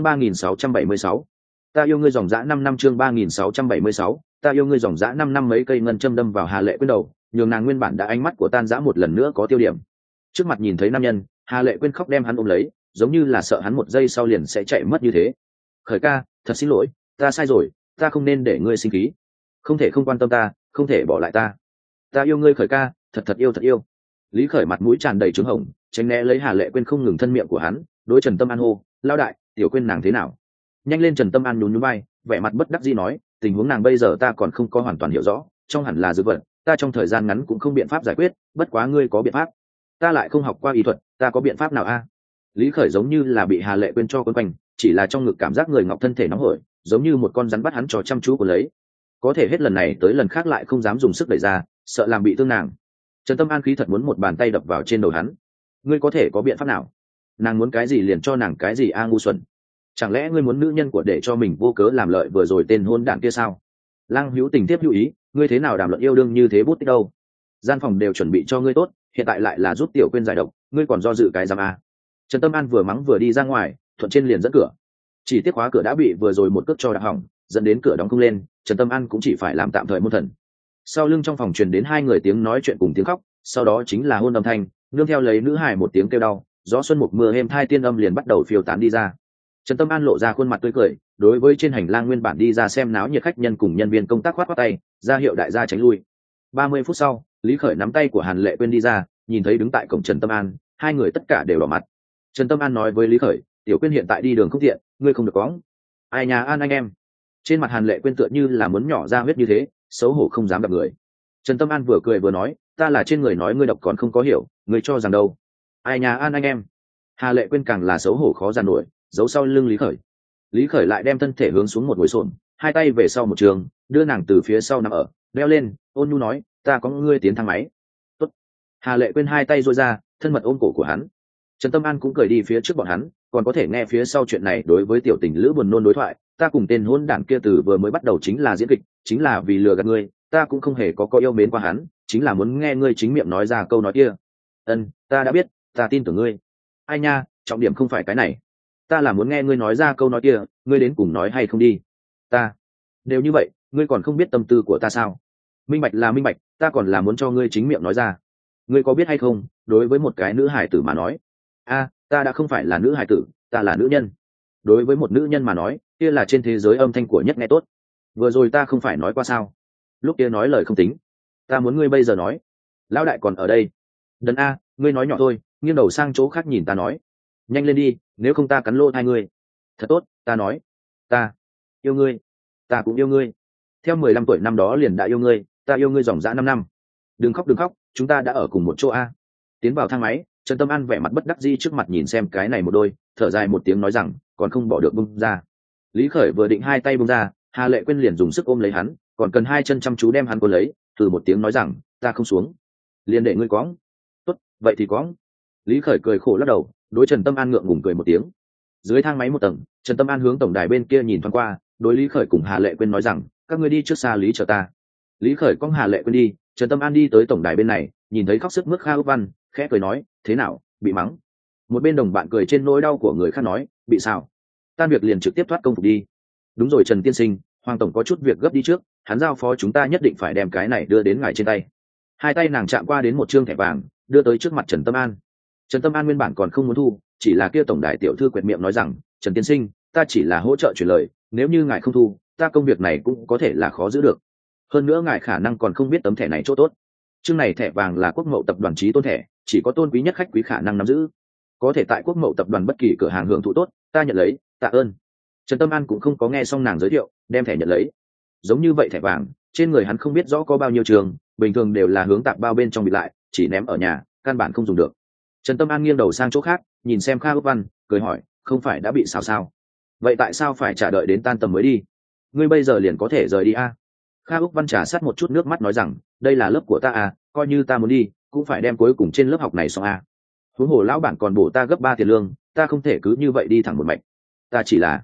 3676. Ta yêu ngươi dòng dã 5 năm. Chương 3676. Ta yêu ngươi dòng dã 5 năm. Mấy cây ngân châm đâm vào Hà Lệ Quyên đầu, nhường nàng nguyên bản đã ánh mắt của tan dã một lần nữa có tiêu điểm. Trước mặt nhìn thấy nam nhân, Hà Lệ Quyên khóc đem hắn ôm lấy, giống như là sợ hắn một giây sau liền sẽ chạy mất như thế. Khởi ca, thật xin lỗi, ta sai rồi, ta không nên để ngươi sinh khí. Không thể không quan tâm ta, không thể bỏ lại ta. Ta yêu ngươi Khởi ca, thật thật yêu thật yêu. Lý Khởi mặt mũi tràn đầy trứng hồng, tránh né lấy Hà Lệ Quyên không ngừng thân miệng của hắn, đối Trần Tâm An hô, lao đại, tiểu Quyên nàng thế nào? Nhanh lên. Trần Tâm An nhún nhún vai, vẻ mặt bất đắc dĩ nói, tình huống nàng bây giờ ta còn không có hoàn toàn hiểu rõ, trong hẳn là dược vật, ta trong thời gian ngắn cũng không biện pháp giải quyết, bất quá ngươi có biện pháp. Ta lại không học qua y thuật, ta có biện pháp nào a? Lý Khởi giống như là bị Hà Lệ Quyên cho quấn quanh, chỉ là trong ngực cảm giác người ngọc thân thể nóng hổi, giống như một con rắn bắt hắn cho chăm chú của lấy. Có thể hết lần này tới lần khác lại không dám dùng sức đẩy ra, sợ làm bị thương nàng. Trần Tâm An khí thật muốn một bàn tay đập vào trên đầu hắn. Ngươi có thể có biện pháp nào? Nàng muốn cái gì liền cho nàng cái gì a, ngu xuẩn. Chẳng lẽ ngươi muốn nữ nhân của để cho mình vô cớ làm lợi vừa rồi tên hôn đản kia sao? Lang Hữu Tình tiếp hữu ý, ngươi thế nào đàm luận yêu đương như thế bút tích đâu? Gian phòng đều chuẩn bị cho ngươi tốt, hiện tại lại là giúp tiểu Quyên giải độc, ngươi còn do dự cái giam a? Trần Tâm An vừa mắng vừa đi ra ngoài, thuận trên liền dẫn cửa. Chỉ tiếc khóa cửa đã bị vừa rồi một cước cho đạp hỏng, dẫn đến cửa đóng không lên, Trần Tâm An cũng chỉ phải làm tạm thời môn thần. Sau lưng trong phòng truyền đến hai người tiếng nói chuyện cùng tiếng khóc, sau đó chính là hôn âm thanh, nương theo lấy nữ hài một tiếng kêu đau, gió xuân mục mưa êm thai tiên âm liền bắt đầu phiêu tán đi ra. Trần Tâm An lộ ra khuôn mặt tươi cười, đối với trên hành lang nguyên bản đi ra xem náo nhiệt khách nhân cùng nhân viên công tác khoát khoát tay, ra hiệu đại gia tránh lui. 30 phút sau, Lý Khởi nắm tay của Hàn Lệ Quyên đi ra, nhìn thấy đứng tại cổng Trần Tâm An, hai người tất cả đều đỏ mặt. Trần Tâm An nói với Lý Khởi, tiểu Quyên hiện tại đi đường không tiện, ngươi không được quõng. Ai nhà An anh em. Trên mặt Hàn Lệ Quyên tựa như là muốn nhỏ ra huyết như thế, xấu hổ không dám gặp người. Trần Tâm An vừa cười vừa nói, ta là trên người nói ngươi độc còn không có hiểu, ngươi cho rằng đâu. Ai nhà An anh em. Hà Lệ Quyên càng là xấu hổ khó giàn nổi, giấu sau lưng Lý Khởi. Lý Khởi lại đem thân thể hướng xuống một ngồi xổm, hai tay về sau một trường, đưa nàng từ phía sau nằm ở, đeo lên, ôn nhu nói, ta có ngươi tiến thang máy. Tốt. Hà Lệ Quyên hai tay duỗi ra, thân mật ôm cổ của hắn. Trần Tâm An cũng cười đi phía trước bọn hắn, còn có thể nghe phía sau chuyện này đối với tiểu tình lữ buồn nôn đối thoại, ta cùng tên hôn đản kia từ vừa mới bắt đầu chính là diễn kịch, chính là vì lừa gạt ngươi, ta cũng không hề có yêu mến qua hắn, chính là muốn nghe ngươi chính miệng nói ra câu nói kia. Ta đã biết, ta tin tưởng ngươi. Ai nha, trọng điểm không phải cái này, ta là muốn nghe ngươi nói ra câu nói kia, ngươi đến cùng nói hay không đi. Ta đều như vậy, ngươi còn không biết tâm tư của ta sao? Minh bạch là minh bạch, ta còn là muốn cho ngươi chính miệng nói ra. Ngươi có biết hay không, đối với một cái nữ hải tử mà nói, ta đã không phải là nữ hải tử, ta là nữ nhân. Đối với một nữ nhân mà nói, kia là trên thế giới âm thanh của nhất nghe tốt. Vừa rồi ta không phải nói qua sao? Lúc kia nói lời không tính, ta muốn ngươi bây giờ nói. Lão đại còn ở đây. Đần a, ngươi nói nhỏ thôi, nghiêng đầu sang chỗ khác nhìn ta nói. Nhanh lên đi, nếu không ta cắn lỗ hai ngươi. Thật tốt, ta nói, ta yêu ngươi, ta cũng yêu ngươi. Theo 15 tuổi năm đó liền đã yêu ngươi, ta yêu ngươi dòng dã 5 năm. Đừng khóc, chúng ta đã ở cùng một chỗ a. Tiến vào thang máy, Trần Tâm An vẻ mặt bất đắc dĩ trước mặt nhìn xem cái này một đôi, thở dài một tiếng nói rằng, còn không bỏ được bung ra. Lý Khởi vừa định hai tay bung ra, Hà Lệ Quyên liền dùng sức ôm lấy hắn, còn cần hai chân chăm chú đem hắn cuốn lấy, từ một tiếng nói rằng, ta không xuống, liền để ngươi cõng. Tốt, vậy thì cõng. Lý Khởi cười khổ lắc đầu, đối Trần Tâm An ngượng ngùng cười một tiếng. Dưới thang máy một tầng, Trần Tâm An hướng tổng đài bên kia nhìn thoáng qua, đối Lý Khởi cùng Hà Lệ Quyên nói rằng, các ngươi đi trước xa Lý chờ ta. Lý Khởi cõng Hà Lệ Quyên đi, Trần Tâm An đi tới tổng đài bên này, nhìn thấy khóc sức mướt Kha Úc Văn, khẽ cười nói, thế nào, bị mắng? Một bên đồng bạn cười trên nỗi đau của người khác nói, bị sao? Tan việc liền trực tiếp thoát công phục đi. Đúng rồi Trần tiên sinh, Hoàng tổng có chút việc gấp đi trước, hắn giao phó chúng ta nhất định phải đem cái này đưa đến ngài trên tay. Hai tay nàng chạm qua đến một trương thẻ vàng, đưa tới trước mặt Trần Tâm An. Trần Tâm An nguyên bản còn không muốn thu, chỉ là kia tổng đài tiểu thư quẹt miệng nói rằng, Trần tiên sinh, ta chỉ là hỗ trợ chuyển lời, nếu như ngài không thu, ta công việc này cũng có thể là khó giữ được. Hơn nữa ngài khả năng còn không biết tấm thẻ này chỗ tốt. Chương này thẻ vàng là Quốc Mậu tập đoàn chí tôn thẻ, chỉ có tôn quý nhất khách quý khả năng nắm giữ, có thể tại Quốc Mậu tập đoàn bất kỳ cửa hàng hưởng thụ tốt, ta nhận lấy, tạ ơn. Trần Tâm An cũng không có nghe xong nàng giới thiệu, đem thẻ nhận lấy. Giống như vậy thẻ vàng, trên người hắn không biết rõ có bao nhiêu trường, bình thường đều là hướng tạp bao bên trong bị lại, chỉ ném ở nhà, căn bản không dùng được. Trần Tâm An nghiêng đầu sang chỗ khác, nhìn xem Kha Úc Văn, cười hỏi, không phải đã bị sao? Vậy tại sao phải trả đợi đến tan tầm mới đi? Ngươi bây giờ liền có thể rời đi a? Kha Úc Văn trà sát một chút nước mắt nói rằng, đây là lớp của ta à, coi như ta muốn đi, cũng phải đem cuối cùng trên lớp học này xong a. Huống hồ lão bản còn bổ ta gấp 3 tiền lương, ta không thể cứ như vậy đi thẳng một mạch. Ta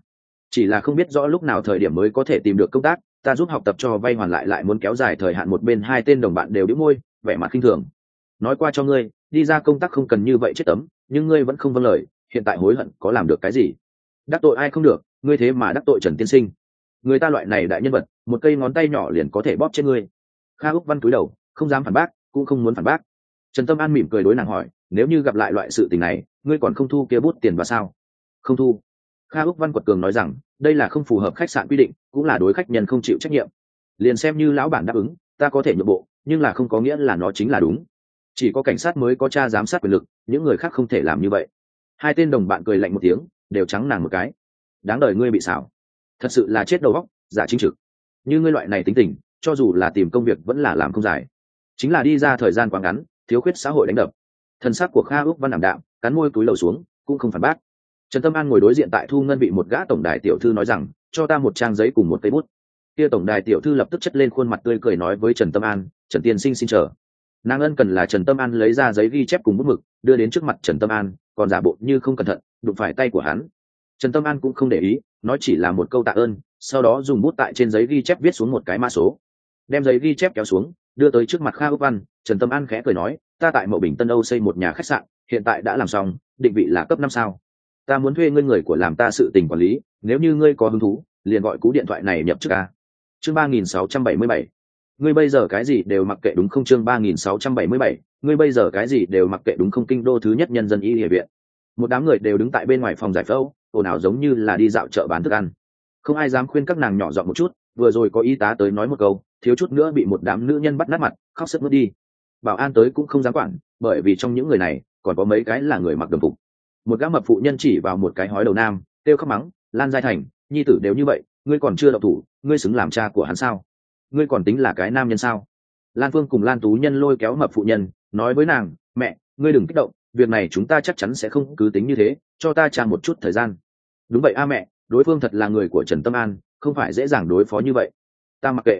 chỉ là không biết rõ lúc nào thời điểm mới có thể tìm được công tác, ta giúp học tập cho vay hoàn lại muốn kéo dài thời hạn, một bên hai tên đồng bạn đều bĩu môi, vẻ mặt khinh thường. Nói qua cho ngươi, đi ra công tác không cần như vậy chết tấm, nhưng ngươi vẫn không vâng lời, hiện tại hối hận có làm được cái gì? Đắc tội ai không được, ngươi thế mà đắc tội Trần tiên sinh. Người ta loại này đại nhân vật, một cây ngón tay nhỏ liền có thể bóp chết ngươi. Kha Úc Văn cúi đầu, không dám phản bác, cũng không muốn phản bác. Trần Tâm An mỉm cười đối nàng hỏi, nếu như gặp lại loại sự tình này, ngươi còn không thu kia bút tiền và sao? Không thu. Kha Úc Văn quật cường nói rằng, đây là không phù hợp khách sạn quy định, cũng là đối khách nhân không chịu trách nhiệm. Liền xem như lão bản đáp ứng, ta có thể nhượng bộ, nhưng là không có nghĩa là nó chính là đúng. Chỉ có cảnh sát mới có tra giám sát quyền lực, những người khác không thể làm như vậy. Hai tên đồng bạn cười lạnh một tiếng, đều trắng nàng một cái. Đáng đời ngươi bị xảo, thật sự là chết đầu óc, giả chính trực. Như ngươi loại này tính tình, cho dù là tìm công việc vẫn là làm không dài, chính là đi ra thời gian quá ngắn, thiếu khuyết xã hội đánh đập. Thân xác của Kha Úc Văn ảm đạm, cắn môi túi lầu xuống, cũng không phản bác. Trần Tâm An ngồi đối diện tại thu ngân vị một gã tổng đài tiểu thư nói rằng, cho ta một trang giấy cùng một cây bút. Kia tổng đài tiểu thư lập tức chất lên khuôn mặt tươi cười nói với Trần Tâm An, Trần tiên sinh xin chờ. Nàng ân cần là Trần Tâm An lấy ra giấy ghi chép cùng bút mực, đưa đến trước mặt Trần Tâm An, còn giả bộ như không cẩn thận đụng phải tay của hắn. Trần Tâm An cũng không để ý, nói chỉ là một câu tạ ơn, sau đó dùng bút tại trên giấy ghi chép viết xuống một cái mã số. Đem giấy ghi chép kéo xuống, đưa tới trước mặt Kha Úc Văn, Trần Tâm An khẽ cười nói, ta tại Mậu Bình Tân Âu xây một nhà khách sạn, hiện tại đã làm xong, định vị là cấp 5 sao. Ta muốn thuê ngươi người của làm ta sự tình quản lý, nếu như ngươi có hứng thú, liền gọi cú điện thoại này nhập chức a. Chương 3677. Ngươi bây giờ cái gì đều mặc kệ đúng không? Chương 3677. Ngươi bây giờ cái gì đều mặc kệ đúng không? Kinh đô thứ nhất nhân dân y y viện. Một đám người đều đứng tại bên ngoài phòng giải phẫu, ồn ào giống như là đi dạo chợ bán thức ăn. Không ai dám khuyên các nàng nhỏ giọng một chút, vừa rồi có y tá tới nói một câu, thiếu chút nữa bị một đám nữ nhân bắt nát mặt, khóc sướt mướt đi. Bảo an tới cũng không dám quản, bởi vì trong những người này còn có mấy cái là người mặc đồng phục. Một gã mập phụ nhân chỉ vào một cái hói đầu nam, kêu khóc mắng, Lan Giai Thành, nhi tử đều như vậy, ngươi còn chưa động thủ, ngươi xứng làm cha của hắn sao? Ngươi còn tính là cái nam nhân sao? Lan Phương cùng Lan Tú Nhân lôi kéo mập phụ nhân, nói với nàng, mẹ, ngươi đừng kích động, việc này chúng ta chắc chắn sẽ không cứ tính như thế, cho ta trả một chút thời gian. Đúng vậy a mẹ, đối phương thật là người của Trần Tâm An, không phải dễ dàng đối phó như vậy. Ta mặc kệ.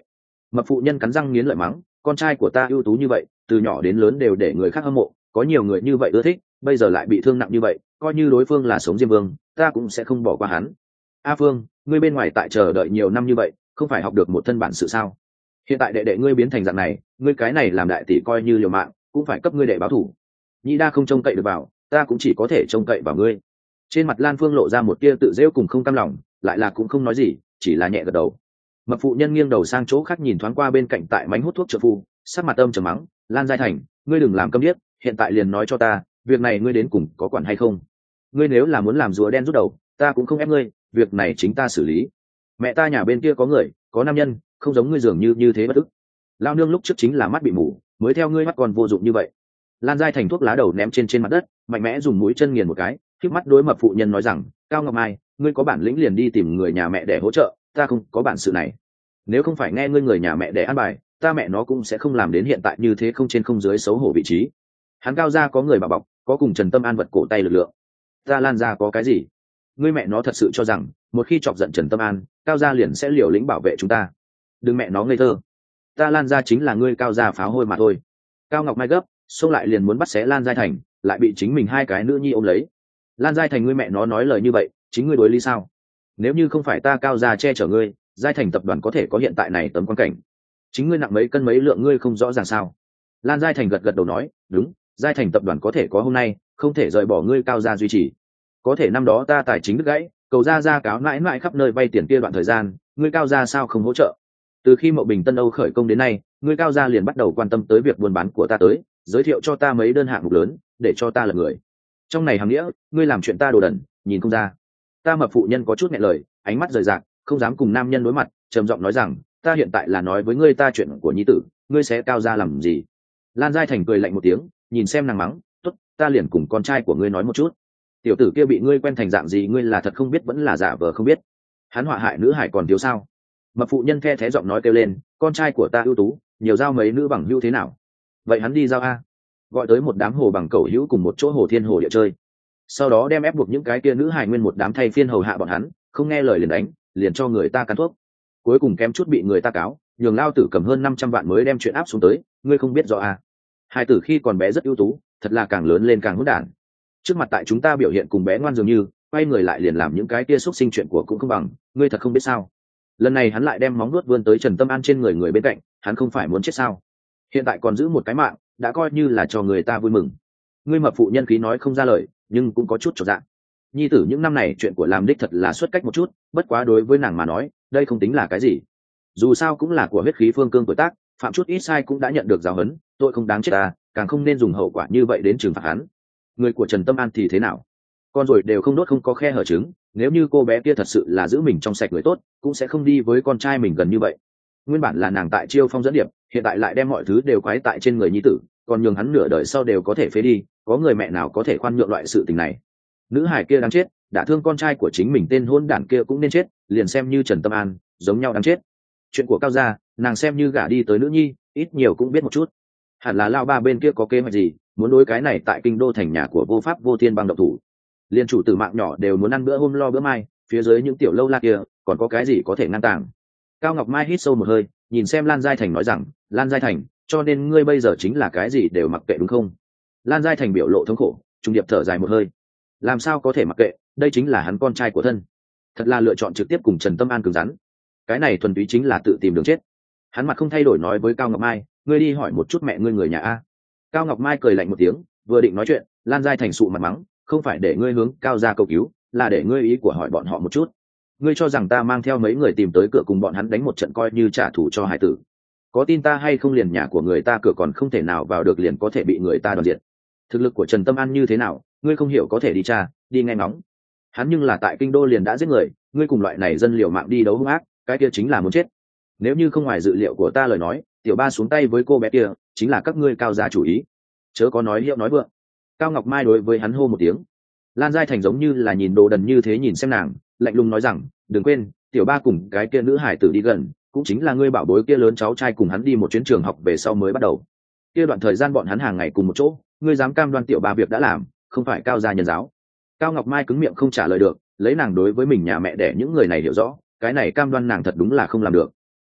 Mập phụ nhân cắn răng nghiến lợi mắng, con trai của ta ưu tú như vậy, từ nhỏ đến lớn đều để người khác hâm mộ, có nhiều người như vậy ưa thích, bây giờ lại bị thương nặng như vậy, coi như đối phương là sống diêm vương, ta cũng sẽ không bỏ qua hắn. A Phương, ngươi bên ngoài tại chờ đợi nhiều năm như vậy, không phải học được một thân bản sự sao? Hiện tại đệ đệ ngươi biến thành dạng này, ngươi cái này làm đại tỷ coi như liều mạng, cũng phải cấp ngươi đệ báo thủ. Nhĩ Đa không trông cậy được vào, ta cũng chỉ có thể trông cậy vào ngươi. Trên mặt Lan Phương lộ ra một tia tự giễu cùng không cam lòng, lại là cũng không nói gì, chỉ là nhẹ gật đầu. Mập phụ nhân nghiêng đầu sang chỗ khác nhìn thoáng qua bên cạnh tại mánh hút thuốc trợ phu, sắc mặt âm trầm mắng, Lan Giai Thành, ngươi đừng làm câm điếc, hiện tại liền nói cho ta, việc này ngươi đến cùng có quản hay không? Ngươi nếu là muốn làm rùa đen rút đầu, ta cũng không ép ngươi, việc này chính ta xử lý. Mẹ ta nhà bên kia có người, có nam nhân, không giống ngươi dường như thế bất ức. Lao nương lúc trước chính là mắt bị mù, mới theo ngươi mắt còn vô dụng như vậy. Lan Giai Thành thuốc lá đầu ném trên mặt đất, mạnh mẽ dùng mũi chân nghiền một cái, khép mắt đối mập phụ nhân nói rằng, Cao Ngọc Mai, ngươi có bản lĩnh liền đi tìm người nhà mẹ để hỗ trợ, ta không có bản sự này. Nếu không phải nghe ngươi người nhà mẹ để an bài, ta mẹ nó cũng sẽ không làm đến hiện tại như thế, không trên không dưới xấu hổ vị trí. Hắn Cao gia có người bảo bọc, có cùng Trần Tâm An vật cổ tay lực lượng. Ta Lan gia có cái gì? Ngươi mẹ nó thật sự cho rằng một khi chọc giận Trần Tâm An, Cao gia liền sẽ liều lĩnh bảo vệ chúng ta? Đừng mẹ nó ngây thơ. Ta Lan gia chính là ngươi Cao gia pháo hôi mà thôi. Cao Ngọc Mai gấp, xông lại liền muốn bắt xé Lan Giai Thành, lại bị chính mình hai cái nữ nhi ôm lấy. Lan Giai Thành, ngươi mẹ nó nói lời như vậy, chính ngươi đối lý sao? Nếu như không phải ta Cao gia che chở ngươi, Giai Thành tập đoàn có thể có hiện tại này tấm quan cảnh. Chính ngươi nặng mấy cân mấy lượng ngươi không rõ ràng sao? Lan Giai Thành gật gật đầu nói, đúng, Giai Thành tập đoàn có thể có hôm nay, không thể rời bỏ ngươi Cao gia duy trì. Có thể năm đó ta tài chính đứt gãy, cầu ra cáo mãi mãi khắp nơi vay tiền kia đoạn thời gian, ngươi Cao gia sao không hỗ trợ? Từ khi Mậu Bình Tân Âu khởi công đến nay, ngươi Cao gia liền bắt đầu quan tâm tới việc buôn bán của ta tới, giới thiệu cho ta mấy đơn hạng mục lớn, để cho ta là người. Trong này hàm nghĩa, ngươi làm chuyện ta đồ đần, nhìn không ra. Ta mập phụ nhân có chút nghẹn lời, ánh mắt rời rạc, không dám cùng nam nhân đối mặt, trầm giọng nói rằng, ta hiện tại là nói với ngươi ta chuyện của nhi tử, ngươi sẽ Cao gia làm gì? Lan Giai Thành cười lạnh một tiếng, nhìn xem nàng mắng, tốt, ta liền cùng con trai của ngươi nói một chút. Tiểu tử kia bị ngươi quen thành dạng gì, ngươi là thật không biết vẫn là giả vờ không biết. Hắn họa hại nữ hải còn thiếu sao? Mập phụ nhân the thé giọng nói kêu lên, con trai của ta ưu tú, nhiều giao mấy nữ bằng hữu thế nào? Vậy hắn đi giao a, gọi tới một đám hồ bằng cẩu hữu cùng một chỗ hồ thiên hồ địa chơi, sau đó đem ép buộc những cái kia nữ hài nguyên một đám thay phiên hầu hạ bọn hắn, không nghe lời liền đánh, liền cho người ta cắn thuốc, cuối cùng kém chút bị người ta cáo, nhường lao tử cầm hơn 500 vạn mới đem chuyện áp xuống tới, ngươi không biết rõ a? Hai tử khi còn bé rất ưu tú, thật là càng lớn lên càng hỗn đản. Trước mặt tại chúng ta biểu hiện cùng bé ngoan dường như, quay người lại liền làm những cái kia xúc sinh chuyện của cũng không bằng, ngươi thật không biết sao? Lần này hắn lại đem móng nuốt vươn tới Trần Tâm An trên người bên cạnh, hắn không phải muốn chết sao? Hiện tại còn giữ một cái mạng, đã coi như là cho người ta vui mừng. Ngươi mập phụ nhân khí nói không ra lời, nhưng cũng có chút chột dạ. Nhi tử những năm này chuyện của làm đích thật là xuất cách một chút, bất quá đối với nàng mà nói, đây không tính là cái gì. Dù sao cũng là của huyết khí phương cương tuổi tác, phạm chút ít sai cũng đã nhận được giáo huấn, tội không đáng chết ta, càng không nên dùng hậu quả như vậy đến trừng phạt hắn. Người của Trần Tâm An thì thế nào? Con rồi đều không đốt không có khe hở trứng, nếu như cô bé kia thật sự là giữ mình trong sạch người tốt, cũng sẽ không đi với con trai mình gần như vậy. Nguyên bản là nàng tại Chiêu Phong dẫn điệp, hiện tại lại đem mọi thứ đều quái tại trên người nhi tử, còn nhường hắn nửa đời sau đều có thể phế đi, có người mẹ nào có thể khoan nhượng loại sự tình này? Nữ hải kia đáng chết, đã thương con trai của chính mình tên hôn đản kia cũng nên chết, liền xem như Trần Tâm An, giống nhau đáng chết. Chuyện của Cao gia, nàng xem như gả đi tới nữ nhi, ít nhiều cũng biết một chút. Hẳn là lao ba bên kia có kế hoạch gì, muốn đối cái này tại kinh đô thành nhà của vô pháp vô thiên băng động thủ. Liên chủ tử mạng nhỏ đều muốn ăn bữa hôm lo bữa mai, phía dưới những tiểu lâu la kia, còn có cái gì có thể ngăn tàng? Cao Ngọc Mai hít sâu một hơi, nhìn xem Lan Giai Thành nói rằng, Lan Giai Thành, cho nên ngươi bây giờ chính là cái gì đều mặc kệ đúng không? Lan Giai Thành biểu lộ thống khổ, trung điệp thở dài một hơi. Làm sao có thể mặc kệ, đây chính là hắn con trai của thân. Thật là lựa chọn trực tiếp cùng Trần Tâm An cứng rắn. Cái này thuần túy chính là tự tìm đường chết. Hắn mặt không thay đổi nói với Cao Ngọc Mai, ngươi đi hỏi một chút mẹ ngươi người nhà a. Cao Ngọc Mai cười lạnh một tiếng, vừa định nói chuyện, Lan Giai Thành sụ mặt mắng, không phải để ngươi hướng Cao gia cầu cứu, là để ngươi ý của hỏi bọn họ một chút. Ngươi cho rằng ta mang theo mấy người tìm tới cửa cùng bọn hắn đánh một trận coi như trả thù cho hải tử? Có tin ta hay không, liền nhà của người ta cửa còn không thể nào vào được liền có thể bị người ta đoạt diệt. Thực lực của Trần Tâm An như thế nào, ngươi không hiểu có thể đi tra, đi nghe ngóng. Hắn nhưng là tại kinh đô liền đã giết người, ngươi cùng loại này dân liều mạng đi đấu hung ác, cái kia chính là muốn chết. Nếu như không ngoài dự liệu của ta lời nói, tiểu ba xuống tay với cô bé kia, chính là các ngươi Cao gia chủ ý. Chớ có nói hiệu nói vượng. Cao Ngọc Mai đối với hắn hô một tiếng. Lan Giai Thành giống như là nhìn đồ đần như thế nhìn xem nàng, lạnh lùng nói rằng, đừng quên, tiểu ba cùng cái kia nữ hải tử đi gần, cũng chính là ngươi bảo bối kia lớn cháu trai cùng hắn đi một chuyến trường học về sau mới bắt đầu. Kia đoạn thời gian bọn hắn hàng ngày cùng một chỗ, ngươi dám cam đoan tiểu ba việc đã làm, không phải Cao gia nhân giáo? Cao Ngọc Mai cứng miệng không trả lời được, lấy nàng đối với mình nhà mẹ đẻ những người này hiểu rõ, cái này cam đoan nàng thật đúng là không làm được.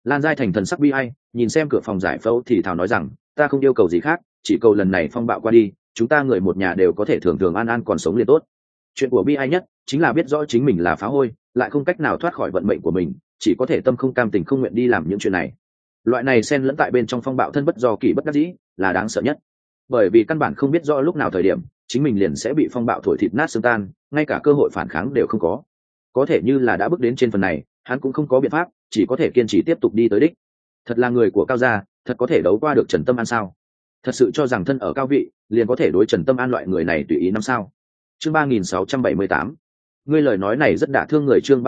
Lan Giai Thành thần sắc bi ai, nhìn xem cửa phòng giải phẫu thì thào nói rằng, ta không yêu cầu gì khác, chỉ cầu lần này phong bạo qua đi, chúng ta người một nhà đều có thể thường thường an an còn sống liền tốt. Chuyện của bi ai nhất chính là biết rõ chính mình là phá hôi, lại không cách nào thoát khỏi vận mệnh của mình, chỉ có thể tâm không cam tình không nguyện đi làm những chuyện này. Loại này xen lẫn tại bên trong phong bạo thân bất do kỳ bất đắc dĩ, là đáng sợ nhất. Bởi vì căn bản không biết rõ lúc nào thời điểm, chính mình liền sẽ bị phong bạo thổi thịt nát xương tan, ngay cả cơ hội phản kháng đều không có. Có thể như là đã bước đến trên phần này, hắn cũng không có biện pháp, chỉ có thể kiên trì tiếp tục đi tới đích. Thật là người của Cao gia, thật có thể đấu qua được Trần Tâm An sao? Thật sự cho rằng thân ở cao vị, liền có thể đối Trần Tâm An loại người này tùy ý năm sao? Chương 3678. Ngươi lời nói này rất đả thương người. Chương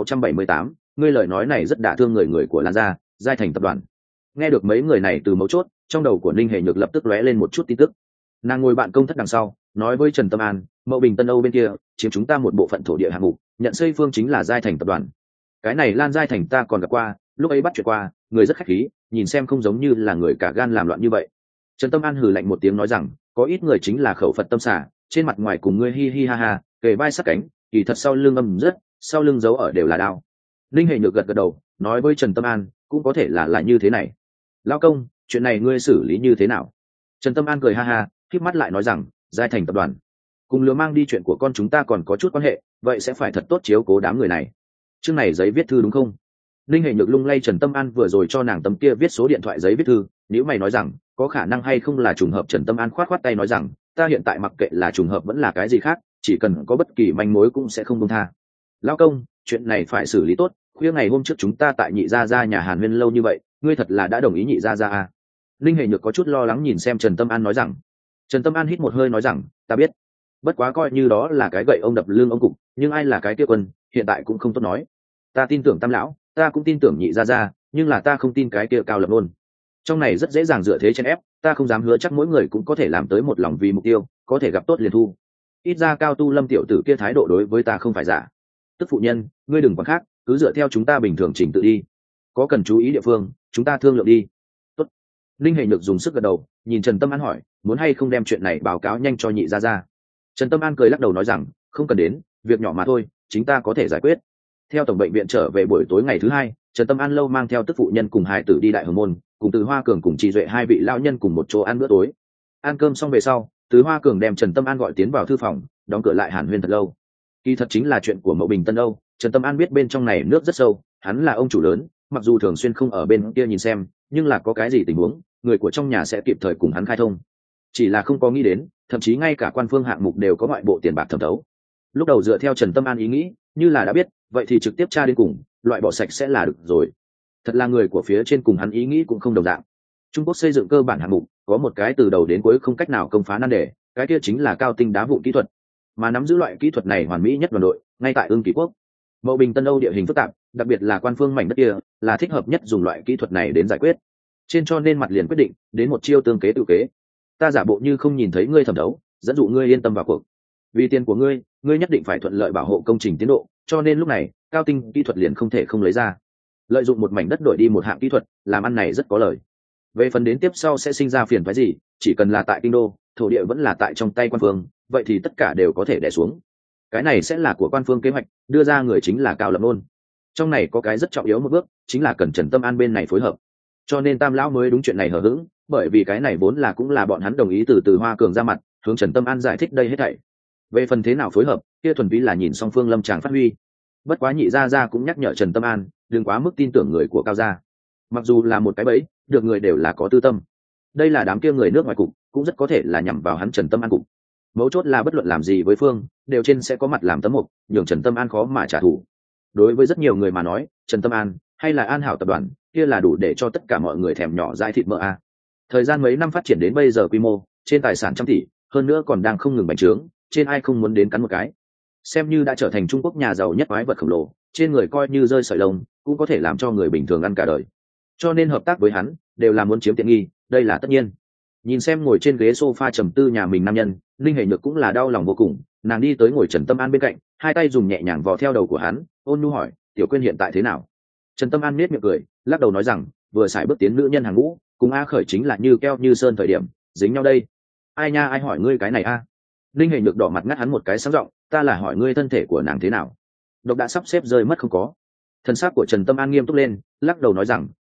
3678. Ngươi lời nói này rất đả thương người của Lan gia, Giai Thành tập đoàn. Nghe được mấy người này từ mấu chốt, trong đầu của Ninh Hề Nhược lập tức lóe lên một chút tin tức. Nàng ngồi bạn công thất đằng sau, nói với Trần Tâm An, Mậu Bình Tân Âu bên kia chiếm chúng ta một bộ phận thổ địa hạng mục, nhận xây phương chính là Giai Thành tập đoàn. Cái này Lan Giai Thành ta còn gặp qua, lúc ấy bắt chuyện qua, người rất khách khí, nhìn xem không giống như là người cả gan làm loạn như vậy. Trần Tâm An hừ lạnh một tiếng nói rằng, có ít người chính là khẩu Phật tâm xả, trên mặt ngoài cùng ngươi hi hi ha ha, kề vai sát cánh, kỳ thật sau lưng âm rất, sau lưng giấu ở đều là đao. Linh Hề Nhược gật gật đầu, nói với Trần Tâm An, cũng có thể là như thế này. Lão công, chuyện này ngươi xử lý như thế nào? Trần Tâm An cười ha ha, khép mắt lại nói rằng, Giai Thành tập đoàn cùng lừa mang đi chuyện của con chúng ta còn có chút quan hệ, vậy sẽ phải thật tốt chiếu cố đám người này. Chương này giấy viết thư đúng không? Linh Hề Nhược lung lay Trần Tâm An vừa rồi cho nàng tấm kia viết số điện thoại giấy viết thư, nếu mày nói rằng, có khả năng hay không là trùng hợp. Trần Tâm An khoát tay nói rằng, ta hiện tại mặc kệ là trùng hợp vẫn là cái gì khác, chỉ cần có bất kỳ manh mối cũng sẽ không buông tha. Lão công, chuyện này phải xử lý tốt, khuya ngày hôm trước chúng ta tại nhị gia gia nhà Hàn Huyên lâu như vậy, ngươi thật là đã đồng ý nhị gia gia à? Linh Hề Nhược có chút lo lắng nhìn xem Trần Tâm An nói rằng. Trần Tâm An hít một hơi nói rằng, ta biết, bất quá coi như đó là cái gậy ông đập lưng ông cục, nhưng ai là cái kia quân, hiện tại cũng không tốt nói. Ta tin tưởng Tam lão, ta cũng tin tưởng nhị gia gia, nhưng là ta không tin cái kia Cao Lập Nôn. Trong này rất dễ dàng dựa thế chen ép, ta không dám hứa chắc mỗi người cũng có thể làm tới một lòng vì mục tiêu, có thể gặp tốt liền thu. Ít ra Cao Tu Lâm tiểu tử kia thái độ đối với ta không phải giả. Tức phụ nhân, ngươi đừng quản khác, cứ dựa theo chúng ta bình thường chỉnh tự đi. Có cần chú ý địa phương, chúng ta thương lượng đi. Tốt. Linh Hề Nhược dùng sức gật đầu, nhìn Trần Tâm An hỏi, muốn hay không đem chuyện này báo cáo nhanh cho nhị gia gia. Trần Tâm An cười lắc đầu nói rằng, không cần đến, việc nhỏ mà thôi, chính ta có thể giải quyết. Theo tổng bệnh viện trở về buổi tối ngày thứ hai, Trần Tâm An lâu mang theo tức phụ nhân cùng hài tử đi Đại Hồng Môn, cùng Từ Hoa Cường cùng Trì Duệ hai vị lão nhân cùng một chỗ ăn bữa tối. Ăn cơm xong về sau, Từ Hoa Cường đem Trần Tâm An gọi tiến vào thư phòng, đóng cửa lại hàn huyên thật lâu. Kỳ thật chính là chuyện của Mậu Bình Tân Âu, Trần Tâm An biết bên trong này nước rất sâu, hắn là ông chủ lớn, mặc dù thường xuyên không ở bên kia nhìn xem, nhưng là có cái gì tình huống, người của trong nhà sẽ kịp thời cùng hắn khai thông. Chỉ là không có nghĩ đến, thậm chí ngay cả quan phương hạng mục đều có ngoại bộ tiền bạc thẩm thấu. Lúc đầu dựa theo Trần Tâm An ý nghĩ, như là đã biết, vậy thì trực tiếp tra đến cùng, loại bỏ sạch sẽ là được rồi. Thật là người của phía trên cùng hắn ý nghĩ cũng không đồng dạng. Trung Quốc xây dựng cơ bản hạng mục, có một cái từ đầu đến cuối không cách nào công phá nan đề, cái kia chính là cao tinh đá vụn kỹ thuật. Mà nắm giữ loại kỹ thuật này hoàn mỹ nhất đoàn đội, ngay tại Ưng Kỳ Quốc. Mậu Bình Tân Âu địa hình phức tạp, đặc biệt là quan phương mảnh đất kia, là thích hợp nhất dùng loại kỹ thuật này đến giải quyết. Trên cho nên mặt liền quyết định, đến một chiêu tương kế tự kế. Ta giả bộ như không nhìn thấy ngươi thẩm đấu, dẫn dụ ngươi yên tâm vào cuộc. Vì tiền của ngươi, ngươi nhất định phải thuận lợi bảo hộ công trình tiến độ, cho nên lúc này, cao tinh kỹ thuật liền không thể không lấy ra. Lợi dụng một mảnh đất đổi đi một hạng kỹ thuật, làm ăn này rất có lời. Về phần đến tiếp sau sẽ sinh ra phiền phức gì, chỉ cần là tại kinh đô, thổ địa vẫn là tại trong tay quan phương, vậy thì tất cả đều có thể đè xuống. Cái này sẽ là của quan phương kế hoạch, đưa ra người chính là Cao Lập Nôn. Trong này có cái rất trọng yếu một bước, chính là cần Trần Tâm An bên này phối hợp. Cho nên Tam lão mới đúng chuyện này hờ hững, bởi vì cái này vốn là cũng là bọn hắn đồng ý từ Hoa Cường ra mặt, hướng Trần Tâm An giải thích đây hết thảy. Về phần thế nào phối hợp, kia thuần túy là nhìn song phương lâm tràng phát huy. Bất quá nhị gia gia cũng nhắc nhở Trần Tâm An, đừng quá mức tin tưởng người của Cao gia. Mặc dù là một cái bẫy, được người đều là có tư tâm. Đây là đám kia người nước ngoài cục, cũng rất có thể là nhằm vào hắn Trần Tâm An cục. Mấu chốt là bất luận làm gì với phương, đều trên sẽ có mặt làm tấm mục, nhường Trần Tâm An khó mà trả thù. Đối với rất nhiều người mà nói, Trần Tâm An hay là An Hảo tập đoàn, kia là đủ để cho tất cả mọi người thèm nhỏ dãi thịt mỡ a. Thời gian mấy năm phát triển đến bây giờ quy mô, trên tài sản trăm tỷ, hơn nữa còn đang không ngừng bành trướng, trên ai không muốn đến cắn một cái. Xem như đã trở thành Trung Quốc nhà giàu nhất quái vật khổng lồ, trên người coi như rơi sợi lông, cũng có thể làm cho người bình thường ăn cả đời. Cho nên hợp tác với hắn, đều là muốn chiếm tiện nghi, đây là tất nhiên. Nhìn xem ngồi trên ghế sofa trầm tư nhà mình nam nhân, Linh Hề Nhược cũng là đau lòng vô cùng, nàng đi tới ngồi Trần Tâm An bên cạnh, hai tay dùng nhẹ nhàng vò theo đầu của hắn, ôn nhu hỏi, "Tiểu Quyên hiện tại thế nào?" Trần Tâm An nhếch miệng cười, lắc đầu nói rằng, vừa xài bước tiến nữ nhân hàng ngũ, cùng A Khởi chính là như keo như sơn thời điểm, dính nhau đây. Ai nha, ai hỏi ngươi cái này a? Linh Hề Nhược đỏ mặt ngắt hắn một cái sáng giọng, ta là hỏi ngươi thân thể của nàng thế nào. Độc đã sắp xếp rơi mất không có. Thần sắc của Trần Tâm An nghiêm túc lên, lắc đầu nói rằng,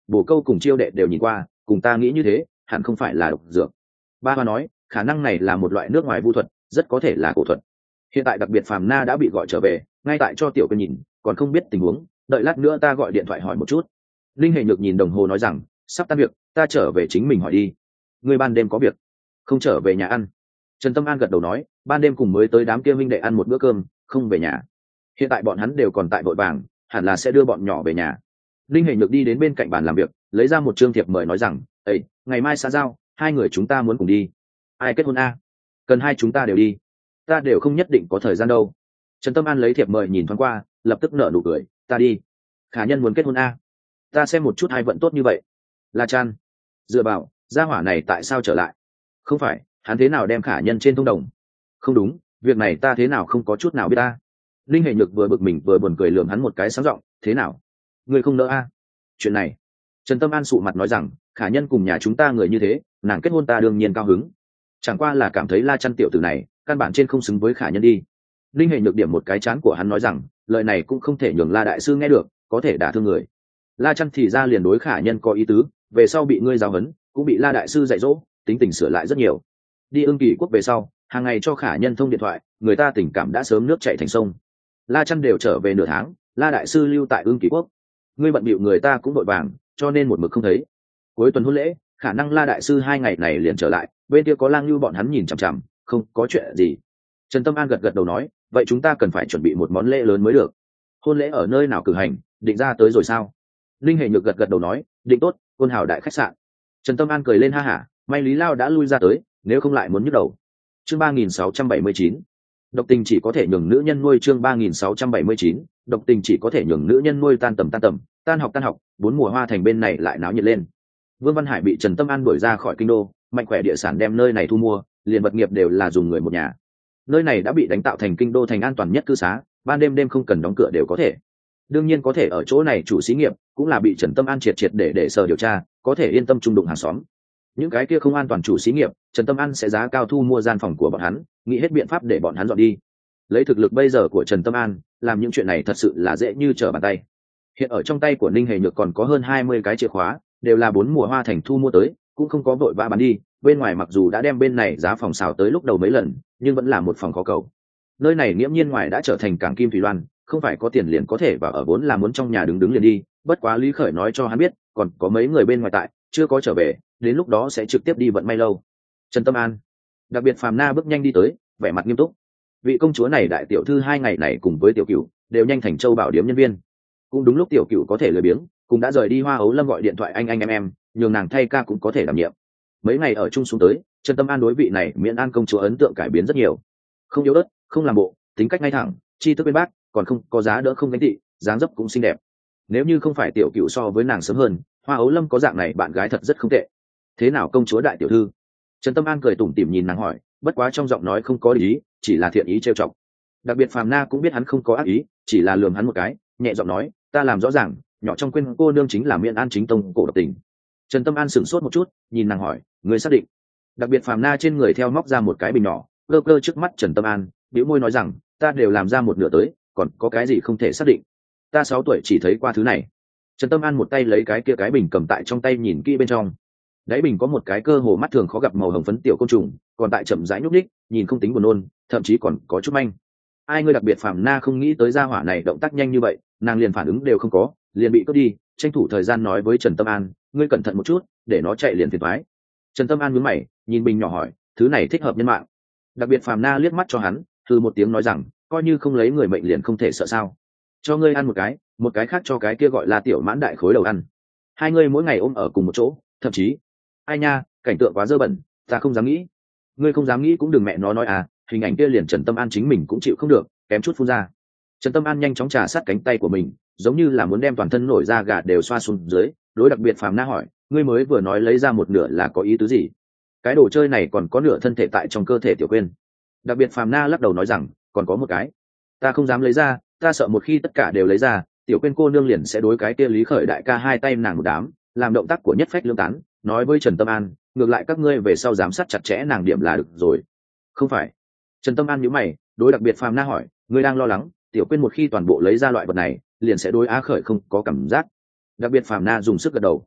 bồ câu cùng chiêu đệ đều nhìn qua, cùng ta nghĩ như thế hẳn không phải là độc dược. Ba Hoa nói khả năng này là một loại nước ngoài vu thuật, rất có thể là cổ thuật. Hiện tại đặc biệt Phàm Na đã bị gọi trở về, ngay tại cho tiểu Quyên nhìn, còn không biết tình huống, đợi lát nữa ta gọi điện thoại hỏi một chút. Linh Hệ Nhược nhìn đồng hồ nói rằng sắp tan việc, ta trở về chính mình hỏi đi. Ngươi ban đêm có việc không trở về nhà ăn? Trần Tâm An gật đầu nói ban đêm cùng mới tới đám kia huynh đệ ăn một bữa cơm, không về nhà. Hiện tại bọn hắn đều còn tại vội vàng, hẳn là sẽ đưa bọn nhỏ về nhà. Linh Hệ Nhược đi đến bên cạnh bàn làm việc, lấy ra một trương thiệp mời nói rằng ấy, ngày mai xã giao, hai người chúng ta muốn cùng đi. Ai kết hôn a? Cần hai chúng ta đều đi. Ta đều không nhất định có thời gian đâu. Trần Tâm An lấy thiệp mời nhìn thoáng qua, lập tức nở nụ cười, ta đi. Khả Nhân muốn kết hôn a? Ta xem một chút hai vận tốt như vậy. La Chan dựa vào, gia hỏa này tại sao trở lại? Không phải hắn thế nào đem Khả Nhân trên thông đồng? Không đúng, việc này ta thế nào không có chút nào biết ta. Linh Hệ Nhược vừa bực mình vừa buồn cười lườm hắn một cái sáng giọng, thế nào, ngươi không nỡ a? Chuyện này, Trần Tâm An sụ mặt nói rằng Khả Nhân cùng nhà chúng ta người như thế, nàng kết hôn ta đương nhiên cao hứng, chẳng qua là cảm thấy La Chăn tiểu tử này căn bản trên không xứng với Khả Nhân đi. Linh Hệ Nhược điểm một cái chán của hắn nói rằng lời này cũng không thể nhường La đại sư nghe được, có thể đả thương người. La Chăn thì ra liền đối Khả Nhân có ý tứ, về sau bị ngươi giáo huấn, cũng bị La đại sư dạy dỗ, tính tình sửa lại rất nhiều. Đi Ưng Kỳ quốc về sau, hàng ngày cho Khả Nhân thông điện thoại, người ta tình cảm đã sớm nước chảy thành sông. La Chăn đều trở về nửa tháng, La đại sư lưu tại Ưng Kỳ quốc, ngươi bận bịu người ta cũng vội vàng, cho nên một mực không thấy. Cuối tuần hôn lễ, khả năng La đại sư 2 ngày này liền trở lại, bên kia có Lang Nhu bọn hắn nhìn chằm chằm, không có chuyện gì. Trần Tâm An gật gật đầu nói vậy chúng ta cần phải chuẩn bị một món lễ lớn mới được. Hôn lễ ở nơi nào cử hành, định ra tới rồi sao? Linh Hệ Nhược gật gật đầu nói định tốt, Côn Hào đại khách sạn. Trần Tâm An cười lên ha hả, may Lý Lao đã lui ra tới, nếu không lại muốn nhức đầu. Chương 3679, độc tình chỉ có thể nhường nữ nhân nuôi. Chương 3679, độc tình chỉ có thể nhường nữ nhân nuôi. Tan tầm, tan học, 4 mùa hoa thành bên này lại náo nhiệt lên. Vương Văn Hải bị Trần Tâm An đuổi ra khỏi kinh đô, Mạnh Khỏe địa sản đem nơi này thu mua, liền vật nghiệp đều là dùng người một nhà. Nơi này đã bị đánh tạo thành kinh đô thành an toàn nhất cư xá, ban đêm không cần đóng cửa đều có thể. Đương nhiên có thể ở chỗ này chủ xí nghiệp cũng là bị Trần Tâm An triệt để sở điều tra, có thể yên tâm trung đụng hàng xóm. Những cái kia không an toàn chủ xí nghiệp, Trần Tâm An sẽ giá cao thu mua gian phòng của bọn hắn, nghĩ hết biện pháp để bọn hắn dọn đi. Lấy thực lực bây giờ của Trần Tâm An, làm những chuyện này thật sự là dễ như trở bàn tay. Hiện ở trong tay của Ninh Hề Nhược còn có hơn 20 cái chìa khóa, đều là 4 mùa hoa thành thu mua tới, cũng không có vội vã bán đi. Bên ngoài mặc dù đã đem bên này giá phòng xào tới lúc đầu mấy lần, nhưng vẫn là một phòng khó cầu. Nơi này nghiễm nhiên ngoài đã trở thành cảng Kim Thủy Loan, không phải có tiền liền có thể và ở, vốn là muốn trong nhà đứng liền đi. Bất quá Lý Khởi nói cho hắn biết, còn có mấy người bên ngoài tại, chưa có trở về, đến lúc đó sẽ trực tiếp đi vận may lâu. Trần Tâm An, đặc biệt Phàm Na bước nhanh đi tới, vẻ mặt nghiêm túc. Vị công chúa này đại tiểu thư 2 ngày này cùng với tiểu cửu đều nhanh thành châu bảo điếm nhân viên. Cũng đúng lúc tiểu cửu có thể lười biếng, cũng đã rời đi Hoa Ấu Lâm gọi điện thoại anh em, nhường nàng thay ca cũng có thể đảm nhiệm. Mấy ngày ở chung xuống tới, Trần Tâm An đối vị này miễn an công chúa ấn tượng cải biến rất nhiều. Không yếu ớt, không làm bộ, tính cách ngay thẳng, tri thức bên bác, còn không có giá đỡ không gánh tị, dáng dấp cũng xinh đẹp. Nếu như không phải tiểu cửu so với nàng sớm hơn, Hoa Ấu Lâm có dạng này bạn gái thật rất không tệ. Thế nào công chúa đại tiểu thư? Trần Tâm An cười tủm tỉm nhìn nàng hỏi, bất quá trong giọng nói không có ý, chỉ là thiện ý trêu chọc. Đặc biệt Phàm Na cũng biết hắn không có ác ý, chỉ là lườm hắn một cái, nhẹ giọng nói, ta làm rõ ràng, nhỏ trong quên cô nương chính là Miễn An chính tông cổ độc tình. Trần Tâm An sửng sốt một chút, nhìn nàng hỏi, người xác định? Đặc biệt Phàm Na trên người theo móc ra một cái bình nhỏ, cơ cơ trước mắt Trần Tâm An, bĩu môi nói rằng, ta đều làm ra một nửa tới, còn có cái gì không thể xác định? Ta 6 tuổi chỉ thấy qua thứ này. Trần Tâm An một tay lấy cái kia cái bình cầm tại trong tay nhìn kỹ bên trong. Đáy bình có một cái cơ hồ mắt thường khó gặp màu hồng phấn tiểu côn trùng, còn tại chậm rãi nhúc nhích, nhìn không tính buồn nôn, thậm chí còn có chút manh. Ai ngươi đặc biệt Phàm Na không nghĩ tới gia hỏa này động tác nhanh như vậy, nàng liền phản ứng đều không có, liền bị cướp đi, tranh thủ thời gian nói với Trần Tâm An, ngươi cẩn thận một chút, để nó chạy liền phiền toái. Trần Tâm An nhướng mày, nhìn bình nhỏ hỏi, thứ này thích hợp nhân mạng? Đặc biệt Phàm Na liếc mắt cho hắn, thư một tiếng nói rằng, coi như không lấy người mệnh liền không thể sợ sao? Cho ngươi ăn một cái khác cho cái kia gọi là tiểu mãn đại khối đầu ăn. Hai ngươi mỗi ngày ôm ở cùng một chỗ, thậm chí, ai nha, cảnh tượng quá dơ bẩn, ta không dám nghĩ. Ngươi không dám nghĩ cũng đừng mẹ nó nói à, hình ảnh kia liền Trần Tâm An chính mình cũng chịu không được, kém chút phun ra. Trần Tâm An nhanh chóng trà sát cánh tay của mình, giống như là muốn đem toàn thân nổi da gà đều xoa xuống dưới. Đối đặc biệt Phàm Na hỏi, ngươi mới vừa nói lấy ra một nửa là có ý tứ gì? Cái đồ chơi này còn có nửa thân thể tại trong cơ thể tiểu quên. Đặc biệt Phàm Na lắc đầu nói rằng, còn có một cái, ta không dám lấy ra, ta sợ một khi tất cả đều lấy ra, tiểu quên cô nương liền sẽ đối cái kia Lý Khởi đại ca hai tay nàng một đám, làm động tác của nhất phách lương tán. Nói với Trần Tâm An, ngược lại các ngươi về sau giám sát chặt chẽ nàng điểm là được rồi. Không phải. Trần Tâm An nhíu mày, đối đặc biệt Phàm Na hỏi, ngươi đang lo lắng tiểu quên một khi toàn bộ lấy ra loại vật này liền sẽ đối Á Khởi không có cảm giác? Đặc biệt Phàm Na dùng sức gật đầu,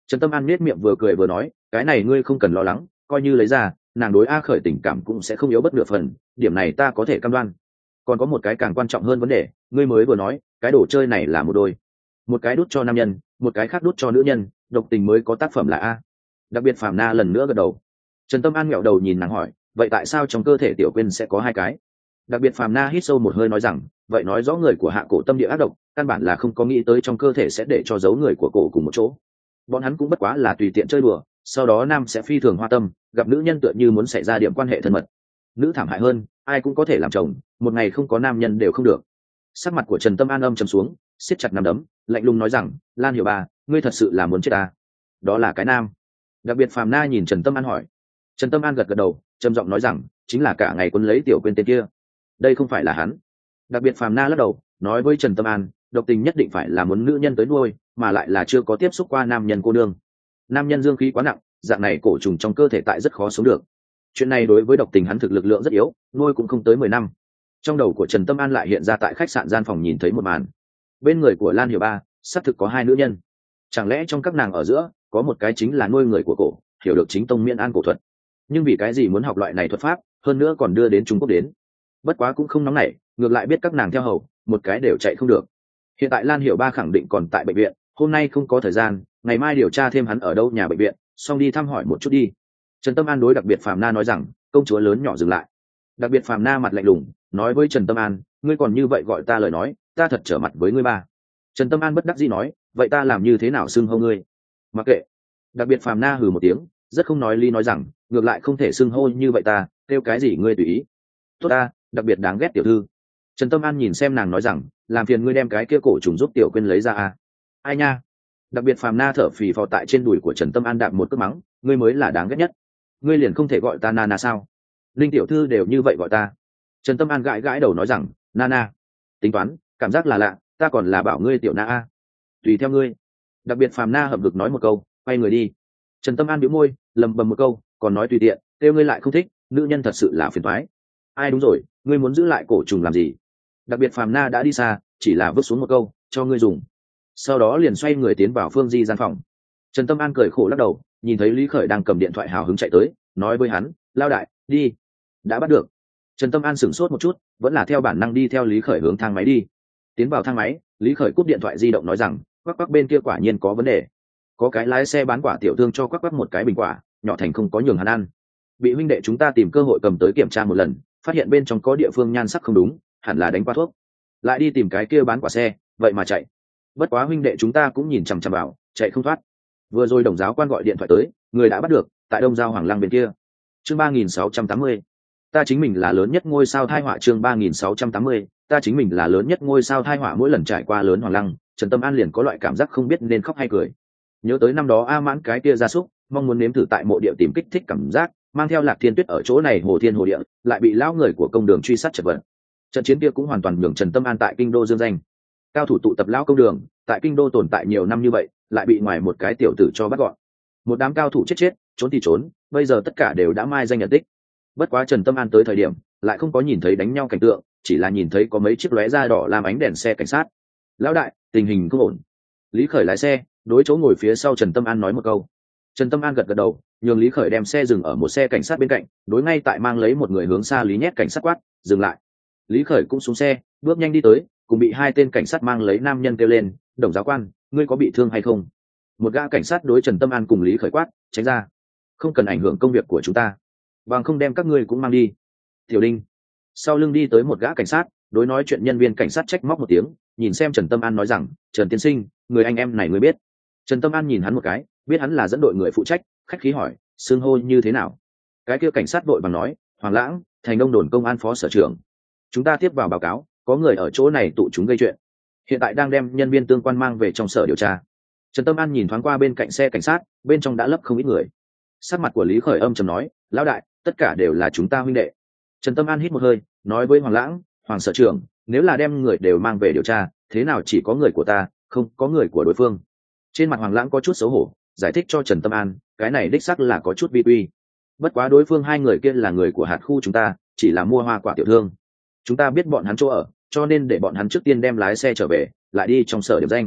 Trần Tâm An nết miệng vừa cười vừa nói, cái này ngươi không cần lo lắng, coi như lấy ra, nàng đối A Khởi tình cảm cũng sẽ không yếu bất nửa phần, điểm này ta có thể cam đoan. Còn có một cái càng quan trọng hơn vấn đề, ngươi mới vừa nói, cái đồ chơi này là một đôi, một cái đút cho nam nhân, một cái khác đút cho nữ nhân, độc tình mới có tác phẩm là A. Đặc biệt Phàm Na lần nữa gật đầu. Trần Tâm An ngẹo đầu nhìn nàng hỏi, vậy tại sao trong cơ thể Tiểu Quyên sẽ có hai cái? Đặc biệt Phàm Na hít sâu một hơi nói rằng, vậy nói rõ người của Hạ Cổ tâm địa ác độc, căn bản là không có nghĩ tới trong cơ thể sẽ để cho giấu người của cổ cùng một chỗ. Bọn hắn cũng bất quá là tùy tiện chơi đùa, sau đó nam sẽ phi thường hoa tâm, gặp nữ nhân tựa như muốn xảy ra điểm quan hệ thân mật. Nữ thảm hại hơn, ai cũng có thể làm chồng, một ngày không có nam nhân đều không được. Sắc mặt của Trần Tâm An âm trầm xuống, siết chặt nắm đấm, lạnh lùng nói rằng, Lan Hiểu Ba, ngươi thật sự là muốn chết ta? Đó là cái nam. Đặc biệt Phàm Na nhìn Trần Tâm An hỏi. Trần Tâm An gật gật đầu, trầm giọng nói rằng, chính là cả ngày quấn lấy Tiểu Quyên tên kia. Đây không phải là hắn. Đặc biệt Phàm Na lắc đầu, nói với Trần Tâm An, độc tình nhất định phải là muốn nữ nhân tới nuôi, mà lại là chưa có tiếp xúc qua nam nhân cô nương. Nam nhân dương khí quá nặng, dạng này cổ trùng trong cơ thể tại rất khó sống được. Chuyện này đối với độc tình hắn thực lực lượng rất yếu, nuôi cũng không tới 10 năm. Trong đầu của Trần Tâm An lại hiện ra tại khách sạn gian phòng nhìn thấy một màn. Bên người của Lan Hiểu Ba, xác thực có hai nữ nhân. Chẳng lẽ trong các nàng ở giữa, có một cái chính là nuôi người của cổ, hiểu được chính tông miễn an cổ thuật. Nhưng vì cái gì muốn học loại này thuật pháp, hơn nữa còn đưa đến Trung Quốc đến. Bất quá cũng không nóng nảy, ngược lại biết các nàng theo hầu, một cái đều chạy không được. Hiện tại Lan Hiểu Ba khẳng định còn tại bệnh viện, hôm nay không có thời gian, ngày mai điều tra thêm hắn ở đâu nhà bệnh viện, xong đi thăm hỏi một chút đi. Trần Tâm An đối đặc biệt Phàm Na nói rằng, công chúa lớn nhỏ dừng lại. Đặc biệt Phàm Na mặt lạnh lùng, nói với Trần Tâm An, ngươi còn như vậy gọi ta lời nói, ta thật trở mặt với ngươi ba. Trần Tâm An bất đắc dĩ nói, vậy ta làm như thế nào xưng hô ngươi? Mặc kệ. Đặc biệt Phàm Na hừ một tiếng, rất không nói lý nói rằng, ngược lại không thể xưng hô như vậy ta, kêu cái gì ngươi tùy ý. Tốt ta, đặc biệt đáng ghét tiểu thư. Trần Tâm An nhìn xem nàng nói rằng, làm phiền ngươi đem cái kia cổ trùng giúp Tiểu Quyên lấy ra a. Ai nha. Đặc biệt Phàm Na thở phì phò tại trên đùi của Trần Tâm An đạp một cước mắng, ngươi mới là đáng ghét nhất. Ngươi liền không thể gọi ta Nana sao? Linh tiểu thư đều như vậy gọi ta. Trần Tâm An gãi gãi đầu nói rằng, Nana. Tính toán, cảm giác là lạ, ta còn là bảo ngươi tiểu Na a. Tùy theo ngươi. Đặc biệt Phàm Na hợp lực nói một câu, quay người đi. Trần Tâm An bĩu môi, lầm bầm một câu, còn nói tùy tiện, kêu ngươi lại không thích, nữ nhân thật sự là phiền toái. Ai đúng rồi, ngươi muốn giữ lại cổ trùng làm gì? Đặc biệt Phàm Na đã đi xa, chỉ là vứt xuống một câu, cho ngươi dùng. Sau đó liền xoay người tiến vào Phương Di gian phòng. Trần Tâm An cười khổ lắc đầu, nhìn thấy Lý Khởi đang cầm điện thoại hào hứng chạy tới, nói với hắn, lao đại, đi. Đã bắt được. Trần Tâm An sửng sốt một chút, vẫn là theo bản năng đi theo Lý Khởi hướng thang máy đi. Tiến vào thang máy, Lý Khởi cúp điện thoại di động nói rằng, quắc quắc bên kia quả nhiên có vấn đề. Có cái lái xe bán quả tiểu thương cho quắc quắc một cái bình quả, nhỏ thành không có nhường hắn ăn. Bị huynh đệ chúng ta tìm cơ hội cầm tới kiểm tra một lần, phát hiện bên trong có địa phương nhan sắc không đúng, hẳn là đánh qua thuốc. Lại đi tìm cái kia bán quả xe, vậy mà chạy. Bất quá huynh đệ chúng ta cũng nhìn chằm chằm vào, chạy không thoát. Vừa rồi đồng giáo quan gọi điện thoại tới, người đã bắt được, tại Đông Giao Hoàng Lăng bên kia. Chương 3680. Ta chính mình là lớn nhất ngôi sao thai họa. Chương 3680. Ta chính mình là lớn nhất ngôi sao thai họa. Mỗi lần trải qua lớn Hoàng Lăng, Trần Tâm An liền có loại cảm giác không biết nên khóc hay cười. Nhớ tới năm đó A Mãn cái kia gia súc, mong muốn nếm thử tại mộ địa tìm kích thích cảm giác, mang theo Lạc Thiên Tuyết ở chỗ này hồ thiên hồ địa, lại bị lão người của công đường truy sát chật vật. Trận chiến kia cũng hoàn toàn nhường Trần Tâm An tại kinh đô dương danh. Cao thủ tụ tập lão công đường, tại kinh đô tồn tại nhiều năm như vậy, lại bị ngoài một cái tiểu tử cho bắt gọn. Một đám cao thủ chết, trốn thì trốn, bây giờ tất cả đều đã mai danh nhận tích. Bất quá Trần Tâm An tới thời điểm, lại không có nhìn thấy đánh nhau cảnh tượng, chỉ là nhìn thấy có mấy chiếc lóe da đỏ làm ánh đèn xe cảnh sát. Lão đại, tình hình không ổn. Lý Khởi lái xe, đối chỗ ngồi phía sau Trần Tâm An nói một câu. Trần Tâm An gật gật đầu, nhường Lý Khởi đem xe dừng ở một xe cảnh sát bên cạnh, đối ngay tại mang lấy một người hướng xa Lý nhét cảnh sát quát, dừng lại. Lý Khởi cũng xuống xe, bước nhanh đi tới, cùng bị hai tên cảnh sát mang lấy nam nhân kêu lên, đồng giáo quan, ngươi có bị thương hay không? Một gã cảnh sát đối Trần Tâm An cùng Lý Khởi quát, tránh ra, không cần ảnh hưởng công việc của chúng ta, bằng không đem các ngươi cũng mang đi. Tiểu Đinh sau lưng đi tới một gã cảnh sát, đối nói chuyện nhân viên cảnh sát trách móc một tiếng, nhìn xem Trần Tâm An nói rằng, Trần tiên sinh, người anh em này ngươi biết? Trần Tâm An nhìn hắn một cái, biết hắn là dẫn đội người phụ trách, khách khí hỏi, xưng hô như thế nào? Cái kia cảnh sát vội bằng nói, Hoàng Lãng, thành Đông đồn công an phó sở trưởng. Chúng ta tiếp vào báo cáo, có người ở chỗ này tụ chúng gây chuyện, hiện tại đang đem nhân viên tương quan mang về trong sở điều tra. Trần Tâm An nhìn thoáng qua bên cạnh xe cảnh sát, bên trong đã lấp không ít người. Sắc mặt của Lý Khởi âm trầm nói, lão đại, tất cả đều là chúng ta huynh đệ. Trần Tâm An hít một hơi, nói với Hoàng Lãng, Hoàng sở trưởng, nếu là đem người đều mang về điều tra, thế nào chỉ có người của ta, không có người của đối phương? Trên mặt Hoàng Lãng có chút xấu hổ, giải thích cho Trần Tâm An, cái này đích xác là có chút vi quy. Bất quá đối phương hai người kia là người của hạt khu chúng ta, chỉ là mua hoa quả tiểu thương. Chúng ta biết bọn hắn chỗ ở, cho nên để bọn hắn trước tiên đem lái xe trở về, lại đi trong sở điểm danh.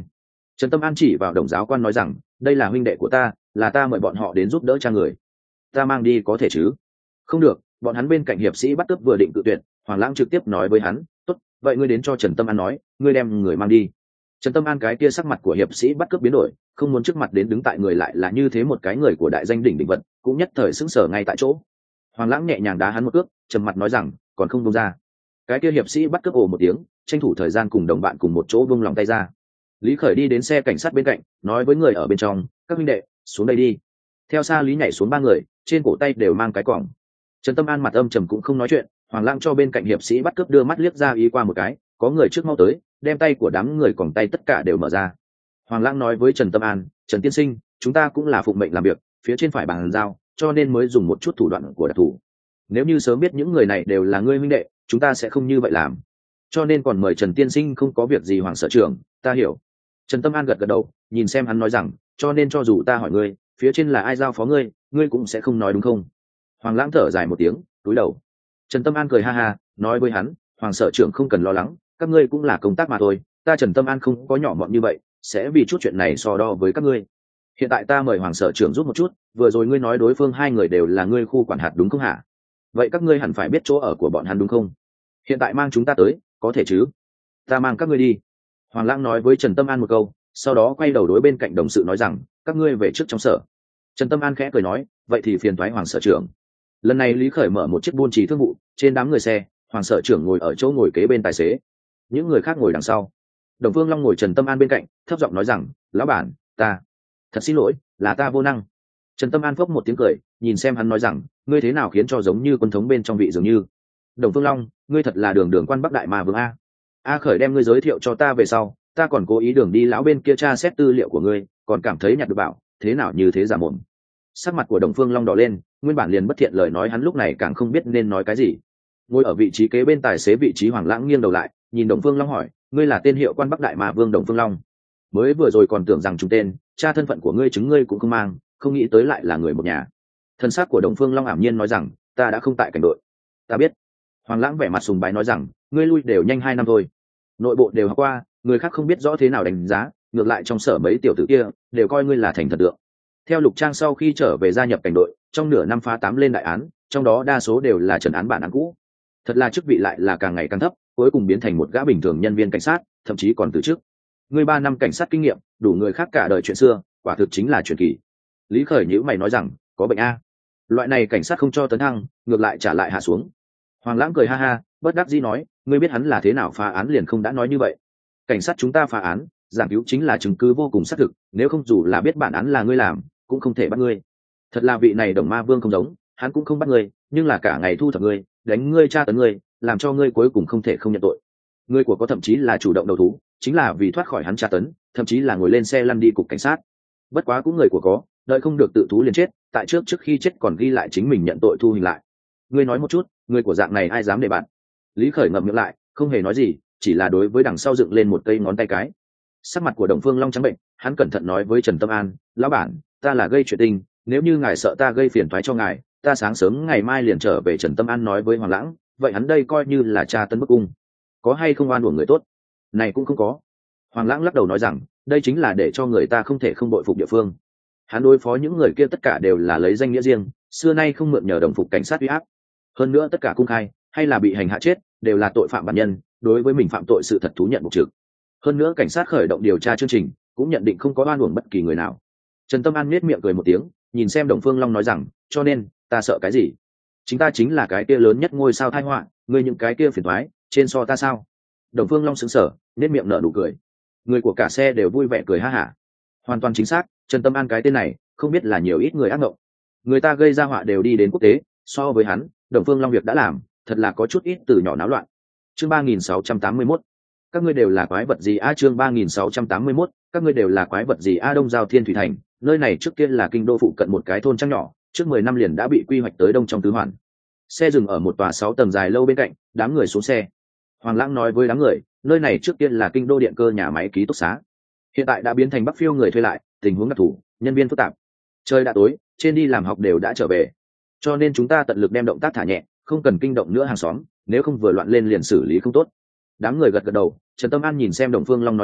Trần Tâm An chỉ vào Đồng giáo quan nói rằng, đây là huynh đệ của ta, là ta mời bọn họ đến giúp đỡ cha người. Ta mang đi có thể chứ? Không được, bọn hắn bên cạnh hiệp sĩ bắt cướp vừa định tự tuyển. Hoàng Lãng trực tiếp nói với hắn, tốt, vậy ngươi đến cho Trần Tâm An nói, ngươi đem người mang đi. Trần Tâm An cái kia sắc mặt của hiệp sĩ bắt cướp biến đổi, không muốn trước mặt đến đứng tại người lại là như thế một cái người của đại danh đỉnh đỉnh vật, cũng nhất thời sững sờ ngay tại chỗ. Hoàng Lãng nhẹ nhàng đá hắn một cước, trầm mặt nói rằng, còn không buông ra. Cái kia hiệp sĩ bắt cướp ồ một tiếng, tranh thủ thời gian cùng đồng bạn cùng một chỗ buông lòng tay ra. Lý Khởi đi đến xe cảnh sát bên cạnh, nói với người ở bên trong, các huynh đệ, xuống đây đi. Theo xa Lý nhảy xuống ba người, trên cổ tay đều mang cái còng. Trần Tâm An mặt âm trầm cũng không nói chuyện. Hoàng Lãng cho bên cạnh hiệp sĩ bắt cướp đưa mắt liếc ra ý qua một cái, có người trước mau tới, đem tay của đám người còng tay tất cả đều mở ra. Hoàng Lãng nói với Trần Tâm An, Trần tiên sinh, chúng ta cũng là phụng mệnh làm việc, phía trên phải bàn giao, cho nên mới dùng một chút thủ đoạn của đặc thù. Nếu như sớm biết những người này đều là ngươi huynh đệ, chúng ta sẽ không như vậy làm. Cho nên còn mời Trần tiên sinh không có việc gì. Hoàng sở trưởng, ta hiểu. Trần Tâm An gật gật đầu, nhìn xem hắn nói rằng, cho nên cho dù ta hỏi ngươi, phía trên là ai giao phó ngươi, ngươi cũng sẽ không nói đúng không? Hoàng Lãng thở dài một tiếng, cúi đầu. Trần Tâm An cười ha ha, nói với hắn, Hoàng sở trưởng không cần lo lắng, các ngươi cũng là công tác mà thôi, ta Trần Tâm An không có nhỏ mọn như vậy, sẽ vì chút chuyện này so đo với các ngươi. Hiện tại ta mời Hoàng sở trưởng giúp một chút, vừa rồi ngươi nói đối phương hai người đều là ngươi khu quản hạt đúng không hả? Vậy các ngươi hẳn phải biết chỗ ở của bọn hắn đúng không? Hiện tại mang chúng ta tới, có thể chứ? Ta mang các ngươi đi. Hoàng Lãng nói với Trần Tâm An một câu, sau đó quay đầu đối bên cạnh đồng sự nói rằng, các ngươi về trước trong sở. Trần Tâm An khẽ cười nói, vậy thì phiền toái Hoàng sở trưởng. Lần này Lý Khởi mở một chiếc buôn trì thương vụ, trên đám người xe, Hoàng sở trưởng ngồi ở chỗ ngồi kế bên tài xế, những người khác ngồi đằng sau. Đồng Phương Long ngồi Trần Tâm An bên cạnh, thấp giọng nói rằng, lão bản, ta thật xin lỗi, là ta vô năng. Trần Tâm An phốc một tiếng cười, nhìn xem hắn nói rằng, ngươi thế nào khiến cho giống như quân thống bên trong vị dường như. Đồng Phương Long, ngươi thật là đường đường quan Bắc Đại Ma Vương a. A Khởi đem ngươi giới thiệu cho ta về sau, ta còn cố ý đường đi lão bên kia tra xét tư liệu của ngươi, còn cảm thấy nhặt được bảo, thế nào như thế giả mồm. Sắc mặt của Đồng Phương Long đỏ lên, nguyên bản liền bất thiện lời nói hắn lúc này càng không biết nên nói cái gì. Ngồi ở vị trí kế bên tài xế vị trí Hoàng Lãng nghiêng đầu lại, nhìn Đồng Phương Long hỏi, ngươi là tên hiệu quan Bắc Đại Ma Vương Đồng Phương Long? Mới vừa rồi còn tưởng rằng chúng tên, cha thân phận của ngươi chứng ngươi cũng không mang, không nghĩ tới lại là người một nhà. Thân xác của Đồng Phương Long ảm nhiên nói rằng, ta đã không tại cảnh đội. Ta biết. Hoàng Lãng vẻ mặt sùng bái nói rằng, ngươi lui đều nhanh 2 năm thôi, nội bộ đều học qua, người khác không biết rõ thế nào đánh giá, ngược lại trong sở mấy tiểu tử kia đều coi ngươi là thành thần tượng. Theo Lục Trang sau khi trở về gia nhập cảnh đội, trong nửa năm phá 8 lên đại án, trong đó đa số đều là trần án bản án cũ. Thật là chức vị lại là càng ngày càng thấp, cuối cùng biến thành một gã bình thường nhân viên cảnh sát, thậm chí còn từ chức. Ngươi 3 năm cảnh sát kinh nghiệm, đủ người khác cả đời chuyện xưa, quả thực chính là truyền kỳ. Lý Khởi nhíu mày nói rằng, có bệnh a? Loại này cảnh sát không cho tấn thăng, ngược lại trả lại hạ xuống. Hoàng Lãng cười ha ha, bất đắc dĩ nói, ngươi biết hắn là thế nào phá án liền không đã nói như vậy. Cảnh sát chúng ta phá án, giảng cứu chính là chứng cứ vô cùng xác thực, nếu không dù là biết bản án là ngươi làm, cũng không thể bắt ngươi. Thật là vị này Đồng Ma Vương không giống, hắn cũng không bắt ngươi, nhưng là cả ngày thu thập ngươi, đánh ngươi, tra tấn ngươi, làm cho ngươi cuối cùng không thể không nhận tội. Ngươi của có thậm chí là chủ động đầu thú, chính là vì thoát khỏi hắn tra tấn, thậm chí là ngồi lên xe lăn đi cục cảnh sát. Bất quá cũng người của có, đợi không được tự thú liền chết, tại trước khi chết còn ghi lại chính mình nhận tội thu hình lại. Ngươi nói một chút, người của dạng này ai dám để bạn? Lý Khởi ngậm miệng lại, không hề nói gì, chỉ là đối với đằng sau dựng lên một cây ngón tay cái. Sắc mặt của Đồng Phương Long trắng bệnh, hắn cẩn thận nói với Trần Tâm An, lão bản, ta là gây chuyện tình, nếu như ngài sợ ta gây phiền toái cho ngài, ta sáng sớm ngày mai liền trở về. Trần Tâm An nói với Hoàng Lãng, vậy hắn đây coi như là tra tấn bức cung, có hay không oan uổng người tốt? Này cũng không có. Hoàng Lãng lắc đầu nói rằng, đây chính là để cho người ta không thể không bội phục địa phương. Hắn đối phó những người kia tất cả đều là lấy danh nghĩa riêng, xưa nay không mượn nhờ đồng phục cảnh sát uy áp. Hơn nữa tất cả công khai, hay là bị hành hạ chết, đều là tội phạm bản nhân, đối với mình phạm tội sự thật thú nhận mục trực. Hơn nữa cảnh sát khởi động điều tra chương trình, cũng nhận định không có oan uổng bất kỳ người nào. Trần Tâm An nhếch miệng cười một tiếng, nhìn xem Đồng Phương Long nói rằng, cho nên ta sợ cái gì? Chính ta chính là cái kia lớn nhất ngôi sao tai họa, ngươi những cái kia phiền toái, trên so ta sao? Đồng Phương Long sững sờ, nhếch miệng nở nụ cười. Người của cả xe đều vui vẻ cười ha hả. Hoàn toàn chính xác, Trần Tâm An cái tên này, không biết là nhiều ít người ác mộng. Người ta gây ra họa đều đi đến quốc tế, so với hắn, Đồng Phương Long việc đã làm, thật là có chút ít từ nhỏ náo loạn. Chương 3681. Các ngươi đều là quái vật gì a? Chương 3681. Các ngươi đều là quái vật gì a? Đông Giao Thiên Thủy Thành, nơi này trước kia là kinh đô phụ cận một cái thôn trăng nhỏ, trước 10 năm liền đã bị quy hoạch tới đông trong tứ hoàn. Xe dừng ở một tòa 6 tầng dài lâu bên cạnh, đám người xuống xe. Hoàng Lãng nói với đám người, nơi này trước kia là kinh đô điện cơ nhà máy ký túc xá, hiện tại đã biến thành Bắc Phiêu người thuê lại, tình huống đặc thù, nhân viên phức tạp. Trời đã tối, trên đi làm học đều đã trở về, cho nên chúng ta tận lực đem động tác thả nhẹ, không cần kinh động nữa hàng xóm, nếu không vừa loạn lên liền xử lý không tốt. Đám người gật gật đầu. Trần Tâm An nhìn xem Đồng Phương Long nói rằng,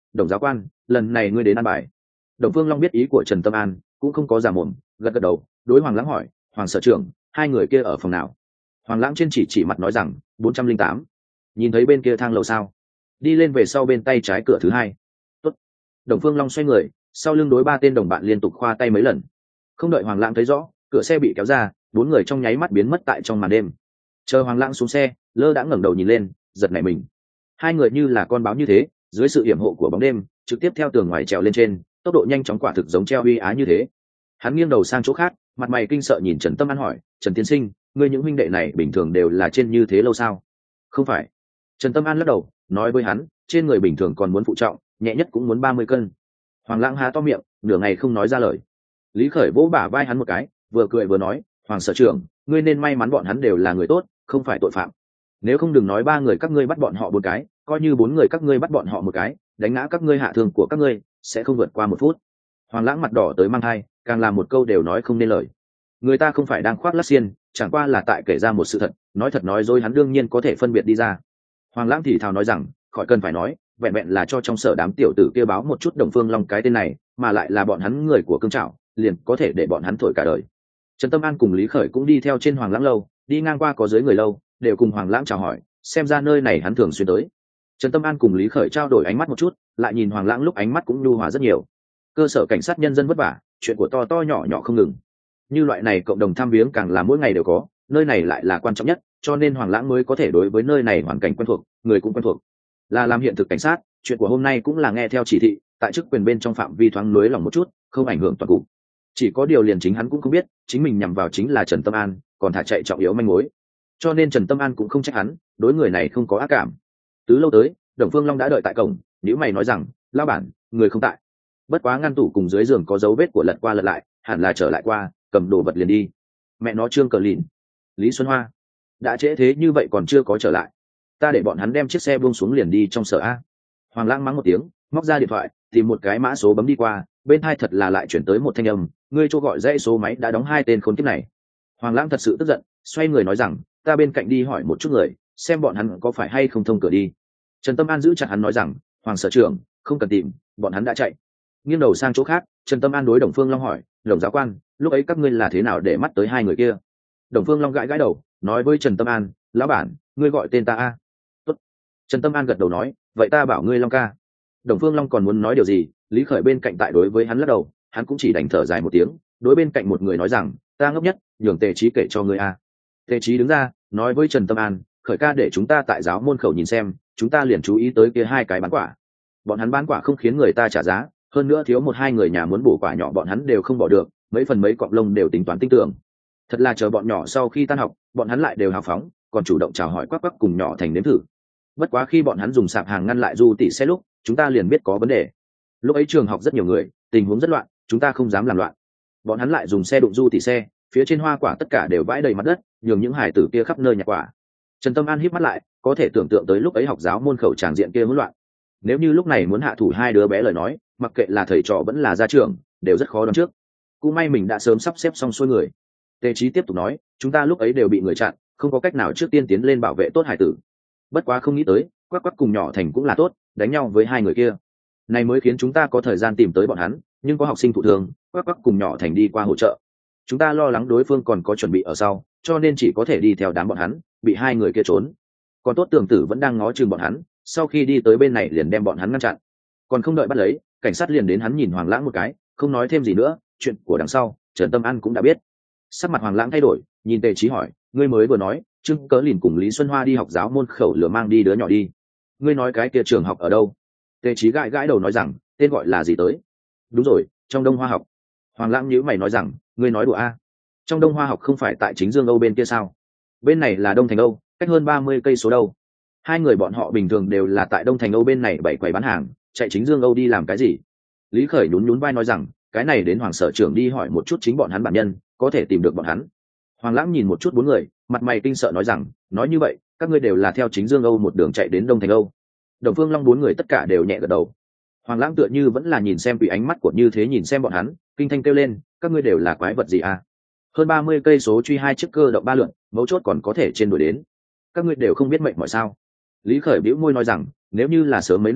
đồng giáo quan, lần này ngươi đến ăn bài. Đồng Phương Long biết ý của Trần Tâm An, cũng không có giả mồm, gật gật đầu, đối Hoàng Lãng hỏi, Hoàng sở trưởng, hai người kia ở phòng nào? Hoàng Lãng trên chỉ mặt nói rằng 408. Nhìn thấy bên kia thang lầu sao? Đi lên về sau bên tay trái cửa thứ hai. Tốt. Đồng Phương Long xoay người, sau lưng đối ba tên đồng bạn liên tục khoa tay mấy lần. Không đợi Hoàng Lãng thấy rõ, cửa xe bị kéo ra, bốn người trong nháy mắt biến mất tại trong màn đêm. Chờ Hoàng Lãng xuống xe, lơ đã ngẩng đầu nhìn lên, giật nảy mình. Hai người như là con báo như thế, dưới sự yểm hộ của bóng đêm, trực tiếp theo tường ngoài trèo lên trên, tốc độ nhanh chóng quả thực giống treo uy á như thế. Hắn nghiêng đầu sang chỗ khác, mặt mày kinh sợ nhìn Trần Tâm An hỏi, Trần tiên sinh, ngươi những huynh đệ này bình thường đều là trên như thế lâu sao? Không phải. Trần Tâm An lắc đầu, nói với hắn, trên người bình thường còn muốn phụ trọng, nhẹ nhất cũng muốn 30 cân. Hoàng Lãng há to miệng, nửa ngày không nói ra lời. Lý Khởi vỗ bả vai hắn một cái, vừa cười vừa nói, Hoàng sở trưởng, ngươi nên may mắn bọn hắn đều là người tốt, không phải tội phạm. Nếu không đừng nói ba người các ngươi bắt bọn họ một cái, coi như bốn người các ngươi bắt bọn họ một cái, đánh ngã các ngươi hạ thương của các ngươi, sẽ không vượt qua 1 phút. Hoàng Lãng mặt đỏ tới mang hai, càng làm một câu đều nói không nên lời. Người ta không phải đang khoác lác xiên, chẳng qua là tại kể ra một sự thật, nói thật nói dối hắn đương nhiên có thể phân biệt đi ra. Hoàng Lãng thì thào nói rằng, khỏi cần phải nói, vẹn vẹn là cho trong sở đám tiểu tử kia báo một chút Đồng Phương Long cái tên này, mà lại là bọn hắn người của cương trảo, liền có thể để bọn hắn thổi cả đời. Trần Tâm An cùng Lý Khởi cũng đi theo trên Hoàng Lãng lâu, đi ngang qua có dưới người lâu, đều cùng Hoàng Lãng chào hỏi, xem ra nơi này hắn thường xuyên tới. Trần Tâm An cùng Lý Khởi trao đổi ánh mắt một chút, lại nhìn Hoàng Lãng lúc ánh mắt cũng nhu hòa rất nhiều. Cơ sở cảnh sát nhân dân vất vả, chuyện của to to nhỏ nhỏ không ngừng. Như loại này cộng đồng tham viếng càng là mỗi ngày đều có, nơi này lại là quan trọng nhất, cho nên Hoàng Lãng mới có thể đối với nơi này hoàn cảnh quen thuộc, người cũng quen thuộc. Là làm hiện thực cảnh sát, chuyện của hôm nay cũng là nghe theo chỉ thị, tại chức quyền bên trong phạm vi thoáng nới lỏng một chút, không ảnh hưởng toàn cục. Chỉ có điều liền chính hắn cũng không biết, chính mình nhằm vào chính là Trần Tâm An, còn thả chạy trọng yếu manh mối. Cho nên Trần Tâm An cũng không trách hắn, đối người này không có ác cảm. Từ lâu tới, Đồng Phương Long đã đợi tại cổng, nếu mày nói rằng, lao bản, người không tại. Bất quá ngăn tủ cùng dưới giường có dấu vết của lật qua lật lại, hẳn là trở lại qua, cầm đồ vật liền đi. Mẹ nó Trương Cờ Lìn, Lý Xuân Hoa, đã trễ thế như vậy còn chưa có trở lại, ta để bọn hắn đem chiếc xe buông xuống liền đi trong sở a. Hoàng Lãng mắng một tiếng, móc ra điện thoại, tìm một cái mã số bấm đi qua, bên hai thật là lại chuyển tới một thanh âm, ngươi cho gọi dãy số máy đã đóng 2 tên khốn kiếp này. Hoàng Lãng thật sự tức giận, xoay người nói rằng, ta bên cạnh đi hỏi một chút người, xem bọn hắn có phải hay không thông cửa đi. Trần Tâm An giữ chặt hắn nói rằng, Hoàng sở trưởng, không cần tìm, bọn hắn đã chạy. Nghiêng đầu sang chỗ khác, Trần Tâm An đối Đồng Phương Long hỏi, Đồng giáo quan, lúc ấy các ngươi là thế nào để mắt tới hai người kia? Đồng Phương Long gãi gãi đầu, nói với Trần Tâm An, lão bản, ngươi gọi tên ta a. Tốt. Trần Tâm An gật đầu nói, vậy ta bảo ngươi Long ca. Đồng Phương Long còn muốn nói điều gì, Lý Khởi bên cạnh tại đối với hắn lắc đầu, hắn cũng chỉ đành thở dài một tiếng, đối bên cạnh một người nói rằng, ta ngốc nhất, nhường Tề Chí kể cho ngươi a. Tề Chí đứng ra, nói với Trần Tâm An, Khởi ca để chúng ta tại giáo môn khẩu nhìn xem, chúng ta liền chú ý tới kia hai cái bán quả. Bọn hắn bán quả không khiến người ta trả giá, hơn nữa thiếu một hai người nhà muốn bổ quả nhỏ bọn hắn đều không bỏ được, mấy phần mấy cọng lông đều tính toán tinh tưởng. Thật là chờ bọn nhỏ sau khi tan học, bọn hắn lại đều hào phóng, còn chủ động chào hỏi quắc quắc cùng nhỏ thành nếm thử. Bất quá khi bọn hắn dùng sạp hàng ngăn lại Du tỷ xe lúc, chúng ta liền biết có vấn đề. Lúc ấy trường học rất nhiều người, tình huống rất loạn, chúng ta không dám làm loạn. Bọn hắn lại dùng xe đụng Du tỷ xe, phía trên hoa quả tất cả đều vãi đầy mặt đất, nhường những hải tử kia khắp nơi nhặt quả. Trần Tâm An híp mắt lại, có thể tưởng tượng tới lúc ấy học giáo môn khẩu tràng diện kia hỗn loạn. Nếu như lúc này muốn hạ thủ hai đứa bé lời nói, mặc kệ là thầy trò vẫn là gia trưởng, đều rất khó đoán trước. Cũng may mình đã sớm sắp xếp xong xuôi người. Tề Chí tiếp tục nói, chúng ta lúc ấy đều bị người chặn, không có cách nào trước tiên tiến lên bảo vệ tốt hải tử. Bất quá không nghĩ tới, quắc quắc cùng nhỏ thành cũng là tốt, đánh nhau với hai người kia. Này mới khiến chúng ta có thời gian tìm tới bọn hắn, nhưng có học sinh thụ thương, quắc quắc cùng nhỏ thành đi qua hỗ trợ. Chúng ta lo lắng đối phương còn có chuẩn bị ở sau, cho nên chỉ có thể đi theo đám bọn hắn, bị hai người kia trốn. Còn tốt Tưởng Tử vẫn đang ngó chừng bọn hắn, sau khi đi tới bên này liền đem bọn hắn ngăn chặn. Còn không đợi bắt lấy, cảnh sát liền đến hắn nhìn Hoàng Lãng một cái, không nói thêm gì nữa, chuyện của đằng sau, Trần Tâm An cũng đã biết. Sắc mặt Hoàng Lãng thay đổi, nhìn Tề Chí hỏi, ngươi mới vừa nói, Trương Cớ Lìn cùng Lý Xuân Hoa đi học giáo môn khẩu lừa mang đi đứa nhỏ đi. Ngươi nói cái kia trường học ở đâu? Tề Chí gãi gãi đầu nói rằng, tên gọi là gì tới? Đúng rồi, trong Đông Hoa học. Hoàng Lãng nhíu mày nói rằng, ngươi nói đùa a? Trong Đông Hoa học không phải tại chính Dương Âu bên kia sao? Bên này là Đông Thành Âu, cách hơn 30 cây số đâu. Hai người bọn họ bình thường đều là tại Đông Thành Âu bên này bày quầy bán hàng, chạy chính Dương Âu đi làm cái gì? Lý Khởi nhún nhún vai nói rằng, cái này đến Hoàng sở trưởng đi hỏi một chút chính bọn hắn bản nhân, có thể tìm được bọn hắn. Hoàng Lãng nhìn một chút bốn người, mặt mày kinh sợ nói rằng, nói như vậy, các ngươi đều là theo chính Dương Âu một đường chạy đến Đông Thành Âu. Đồng Phương Long bốn người tất cả đều nhẹ gật đầu. Hoàng Lãng tựa như vẫn là nhìn xem vì ánh mắt của như thế nhìn xem bọn hắn, kinh thanh kêu lên, các ngươi đều là quái vật gì à? Hơn 30 cây số truy hai chiếc cơ động ba lượn, mấu chốt còn có thể trên đuổi đến. Các ngươi đều không biết mệnh mọi sao? Lý Khởi bĩu môi nói rằng, nếu như là sớm mấy năm,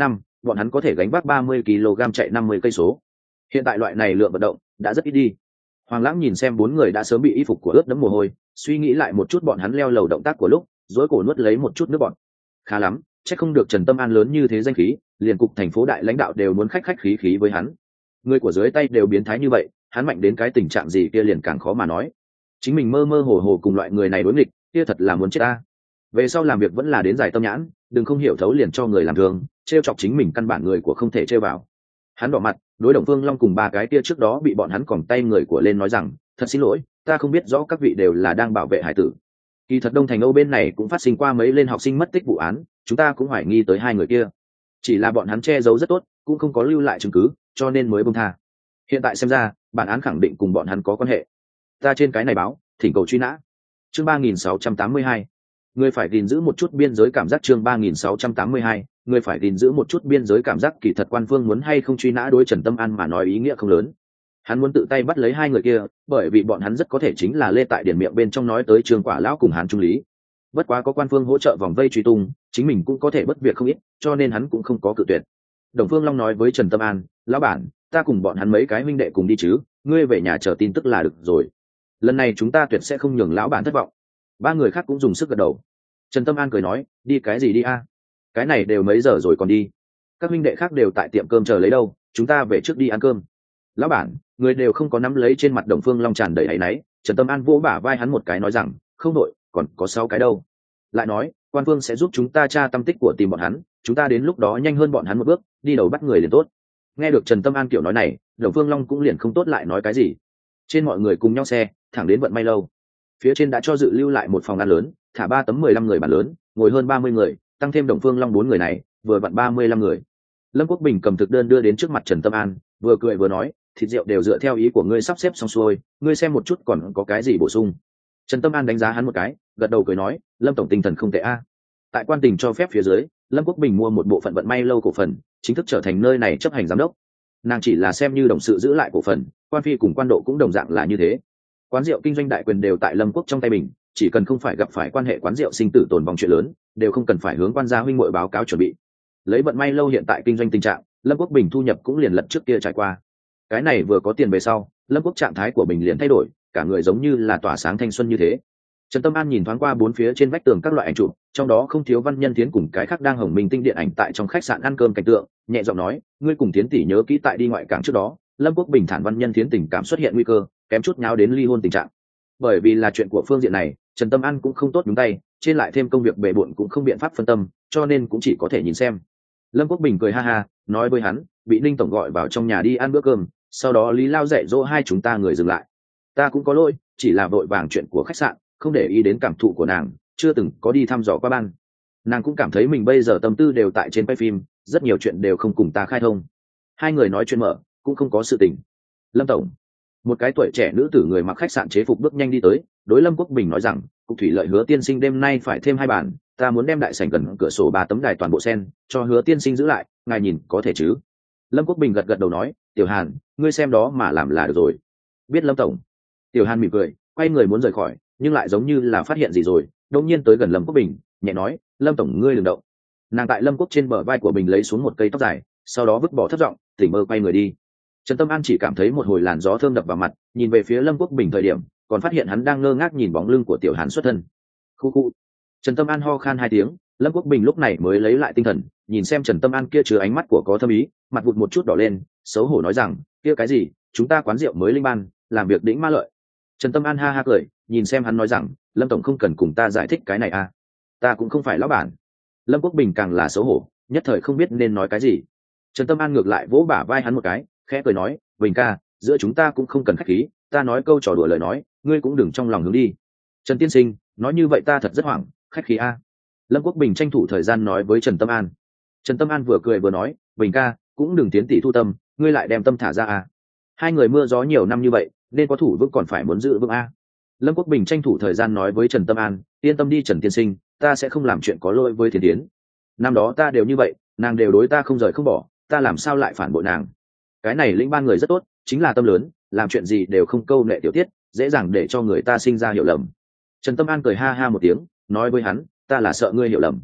bọn hắn có thể gánh vác 30 kg chạy 50 cây số. Hiện tại loại này lượng vận động đã rất ít đi. Hoàng Lãng nhìn xem bốn người đã sớm bị y phục của ướt đẫm mồ hôi, suy nghĩ lại một chút bọn hắn leo lầu động tác của lúc, rối cổ nuốt lấy một chút nước bọt. Khá lắm, chắc không được Trần Tâm An lớn như thế danh khí, liền cục thành phố đại lãnh đạo đều muốn khách khí khí với hắn. Người của dưới tay đều biến thái như vậy, hắn mạnh đến cái tình trạng gì kia liền càng khó mà nói. Chính mình mơ mơ hồ hồ cùng loại người này đối nghịch, kia thật là muốn chết ta. Về sau làm việc vẫn là đến giải tâm nhãn, đừng không hiểu thấu liền cho người làm thường, trêu chọc chính mình căn bản người của không thể trêu vào. Hắn đỏ mặt, đối Đồng Phương Long cùng ba cái kia trước đó bị bọn hắn còng tay người của lên nói rằng, thật xin lỗi, ta không biết rõ các vị đều là đang bảo vệ hải tử. Kỳ thật Đông Thành Âu bên này cũng phát sinh qua mấy lên học sinh mất tích vụ án, chúng ta cũng hoài nghi tới hai người kia. Chỉ là bọn hắn che giấu rất tốt, cũng không có lưu lại chứng cứ, cho nên mới buông tha. Hiện tại xem ra, bản án khẳng định cùng bọn hắn có quan hệ. Ta trên cái này báo, thỉnh cầu truy nã. Chương 3682. Người phải gìn giữ một chút biên giới cảm giác. Chương 3682. Người phải gìn giữ một chút biên giới cảm giác. Kỳ thật quan phương muốn hay không truy nã đối Trần Tâm An mà nói ý nghĩa không lớn. Hắn muốn tự tay bắt lấy hai người kia, bởi vì bọn hắn rất có thể chính là Lê tại điển miệng bên trong nói tới Trương Quả lão cùng Hàn Trung Lý. Bất quá có quan phương hỗ trợ vòng vây truy tung, chính mình cũng có thể bất việc không ít, cho nên hắn cũng không có cự tuyệt. Đồng Phương Long nói với Trần Tâm An, lão bản, ta cùng bọn hắn mấy cái huynh đệ cùng đi chứ, ngươi về nhà chờ tin tức là được rồi. Lần này chúng ta tuyệt sẽ không nhường lão bản thất vọng. Ba người khác cũng dùng sức gật đầu. Trần Tâm An cười nói, đi cái gì đi a? Cái này đều mấy giờ rồi còn đi? Các huynh đệ khác đều tại tiệm cơm chờ lấy đâu, chúng ta về trước đi ăn cơm. Lão bản, người đều không có nắm lấy. Trên mặt Đồng Phương Long tràn đầy áy náy, Trần Tâm An vỗ bả vai hắn một cái nói rằng, không đội, còn có 6 cái đâu. Lại nói, quan phương sẽ giúp chúng ta tra tâm tích của tìm bọn hắn, chúng ta đến lúc đó nhanh hơn bọn hắn một bước, đi đầu bắt người liền tốt. Nghe được Trần Tâm An kiểu nói này, Đồng Phương Long cũng liền không tốt lại nói cái gì. Trên mọi người cùng nhau xe thẳng đến Vận May lâu. Phía trên đã cho dự lưu lại một phòng ăn lớn, thả 3 tấm 15 người bàn lớn, ngồi hơn 30 người, tăng thêm Đồng Phương Long 4 người này, vừa vặn 35 người. Lâm Quốc Bình cầm thực đơn đưa đến trước mặt Trần Tâm An, vừa cười vừa nói, thịt rượu đều dựa theo ý của ngươi sắp xếp xong xuôi, ngươi xem một chút còn có cái gì bổ sung. Trần Tâm An đánh giá hắn một cái, gật đầu cười nói, Lâm tổng tinh thần không tệ a. Tại quan tình cho phép phía dưới, Lâm Quốc Bình mua một bộ phận Vận May lâu cổ phần, chính thức trở thành nơi này chấp hành giám đốc. Nàng chỉ là xem như đồng sự giữ lại cổ phần, quan phi cùng quan độ cũng đồng dạng là như thế. Quán rượu kinh doanh đại quyền đều tại Lâm Quốc trong tay mình, chỉ cần không phải gặp phải quan hệ quán rượu sinh tử tồn vong chuyện lớn, đều không cần phải hướng quan gia huynh muội báo cáo chuẩn bị. Lấy Vận May lâu hiện tại kinh doanh tình trạng, Lâm Quốc Bình thu nhập cũng liền lật trước kia trải qua. Cái này vừa có tiền về sau, Lâm Quốc trạng thái của mình liền thay đổi, cả người giống như là tỏa sáng thanh xuân như thế. Trần Tâm An nhìn thoáng qua bốn phía trên vách tường các loại ảnh chụp, trong đó không thiếu Văn Nhân Thiến cùng cái khác đang hồng minh tinh điện ảnh tại trong khách sạn ăn cơm cảnh tượng, nhẹ giọng nói, ngươi cùng Thiến tỷ nhớ kỹ tại đi ngoại cảng trước đó, Lâm Quốc Bình thản Văn Nhân Thiến tình cảm xuất hiện nguy cơ, kém chút nháo đến ly hôn tình trạng. Bởi vì là chuyện của phương diện này, Trần Tâm An cũng không tốt nhúng tay, trên lại thêm công việc bề bộn cũng không biện pháp phân tâm, cho nên cũng chỉ có thể nhìn xem. Lâm Quốc Bình cười ha ha, nói với hắn, bị Ninh tổng gọi vào trong nhà đi ăn bữa cơm, sau đó Lý Lao dạy dỗ hai chúng ta người dừng lại. Ta cũng có lỗi, chỉ là vội vàng chuyện của khách sạn, không để ý đến cảm thụ của nàng, chưa từng có đi thăm dò qua ban. Nàng cũng cảm thấy mình bây giờ tâm tư đều tại trên quay phim, rất nhiều chuyện đều không cùng ta khai thông. Hai người nói chuyện mở, cũng không có sự tình. Lâm tổng, một cái tuổi trẻ nữ tử người mặc khách sạn chế phục bước nhanh đi tới, đối Lâm Quốc Bình nói rằng, cục thủy lợi Hứa tiên sinh đêm nay phải thêm 2 bàn, ta muốn đem đại sảnh gần cửa sổ 3 tấm đài toàn bộ sen cho Hứa tiên sinh giữ lại, ngài nhìn có thể chứ? Lâm Quốc Bình gật gật đầu nói, Tiểu Hàn, ngươi xem đó mà làm là được rồi. Biết Lâm tổng. Tiểu Hàn mỉm cười, quay người muốn rời khỏi, nhưng lại giống như là phát hiện gì rồi, đột nhiên tới gần Lâm Quốc Bình, nhẹ nói, Lâm tổng ngươi đừng động. Nàng tại Lâm Quốc trên bờ vai của mình lấy xuống một cây tóc dài, sau đó vứt bỏ thấp giọng, tỉnh mơ quay người đi. Trần Tâm An chỉ cảm thấy một hồi làn gió thơm đập vào mặt, nhìn về phía Lâm Quốc Bình thời điểm, còn phát hiện hắn đang ngơ ngác nhìn bóng lưng của Tiểu Hàn xuất thân. Khu khu. Trần Tâm An ho khan 2 tiếng, Lâm Quốc Bình lúc này mới lấy lại tinh thần, nhìn xem Trần Tâm An kia chứa ánh mắt của có thâm ý, mặt vụt một chút đỏ lên, xấu hổ nói rằng, kia cái gì, chúng ta quán rượu mới linh ban, làm việc đĩnh ma lợi. Trần Tâm An ha ha cười, nhìn xem hắn nói rằng, Lâm tổng không cần cùng ta giải thích cái này à, ta cũng không phải lão bản. Lâm Quốc Bình càng là xấu hổ, nhất thời không biết nên nói cái gì. Trần Tâm An ngược lại vỗ bả vai hắn một cái, khẽ cười nói, Bình ca, giữa chúng ta cũng không cần khách khí, ta nói câu trò đùa lời nói, ngươi cũng đừng trong lòng hướng đi. Trần tiên sinh, nói như vậy ta thật rất hoảng, khách khí a. Lâm Quốc Bình tranh thủ thời gian nói với Trần Tâm An. Trần Tâm An vừa cười vừa nói, Bình ca, cũng đừng tiến tỷ thu tâm, ngươi lại đem tâm thả ra a. Hai người mưa gió nhiều năm như vậy, nên có thủ vững còn phải muốn giữ vững a. Lâm Quốc Bình tranh thủ thời gian nói với Trần Tâm An, yên tâm đi Trần tiên sinh, ta sẽ không làm chuyện có lỗi với Thiến Thiến. Năm đó ta đều như vậy, nàng đều đối ta không rời không bỏ, ta làm sao lại phản bội nàng? Cái này lĩnh ban người rất tốt, chính là tâm lớn, làm chuyện gì đều không câu nệ tiểu tiết, dễ dàng để cho người ta sinh ra hiểu lầm. Trần Tâm An cười ha ha một tiếng, nói với hắn, ta là sợ ngươi hiểu lầm.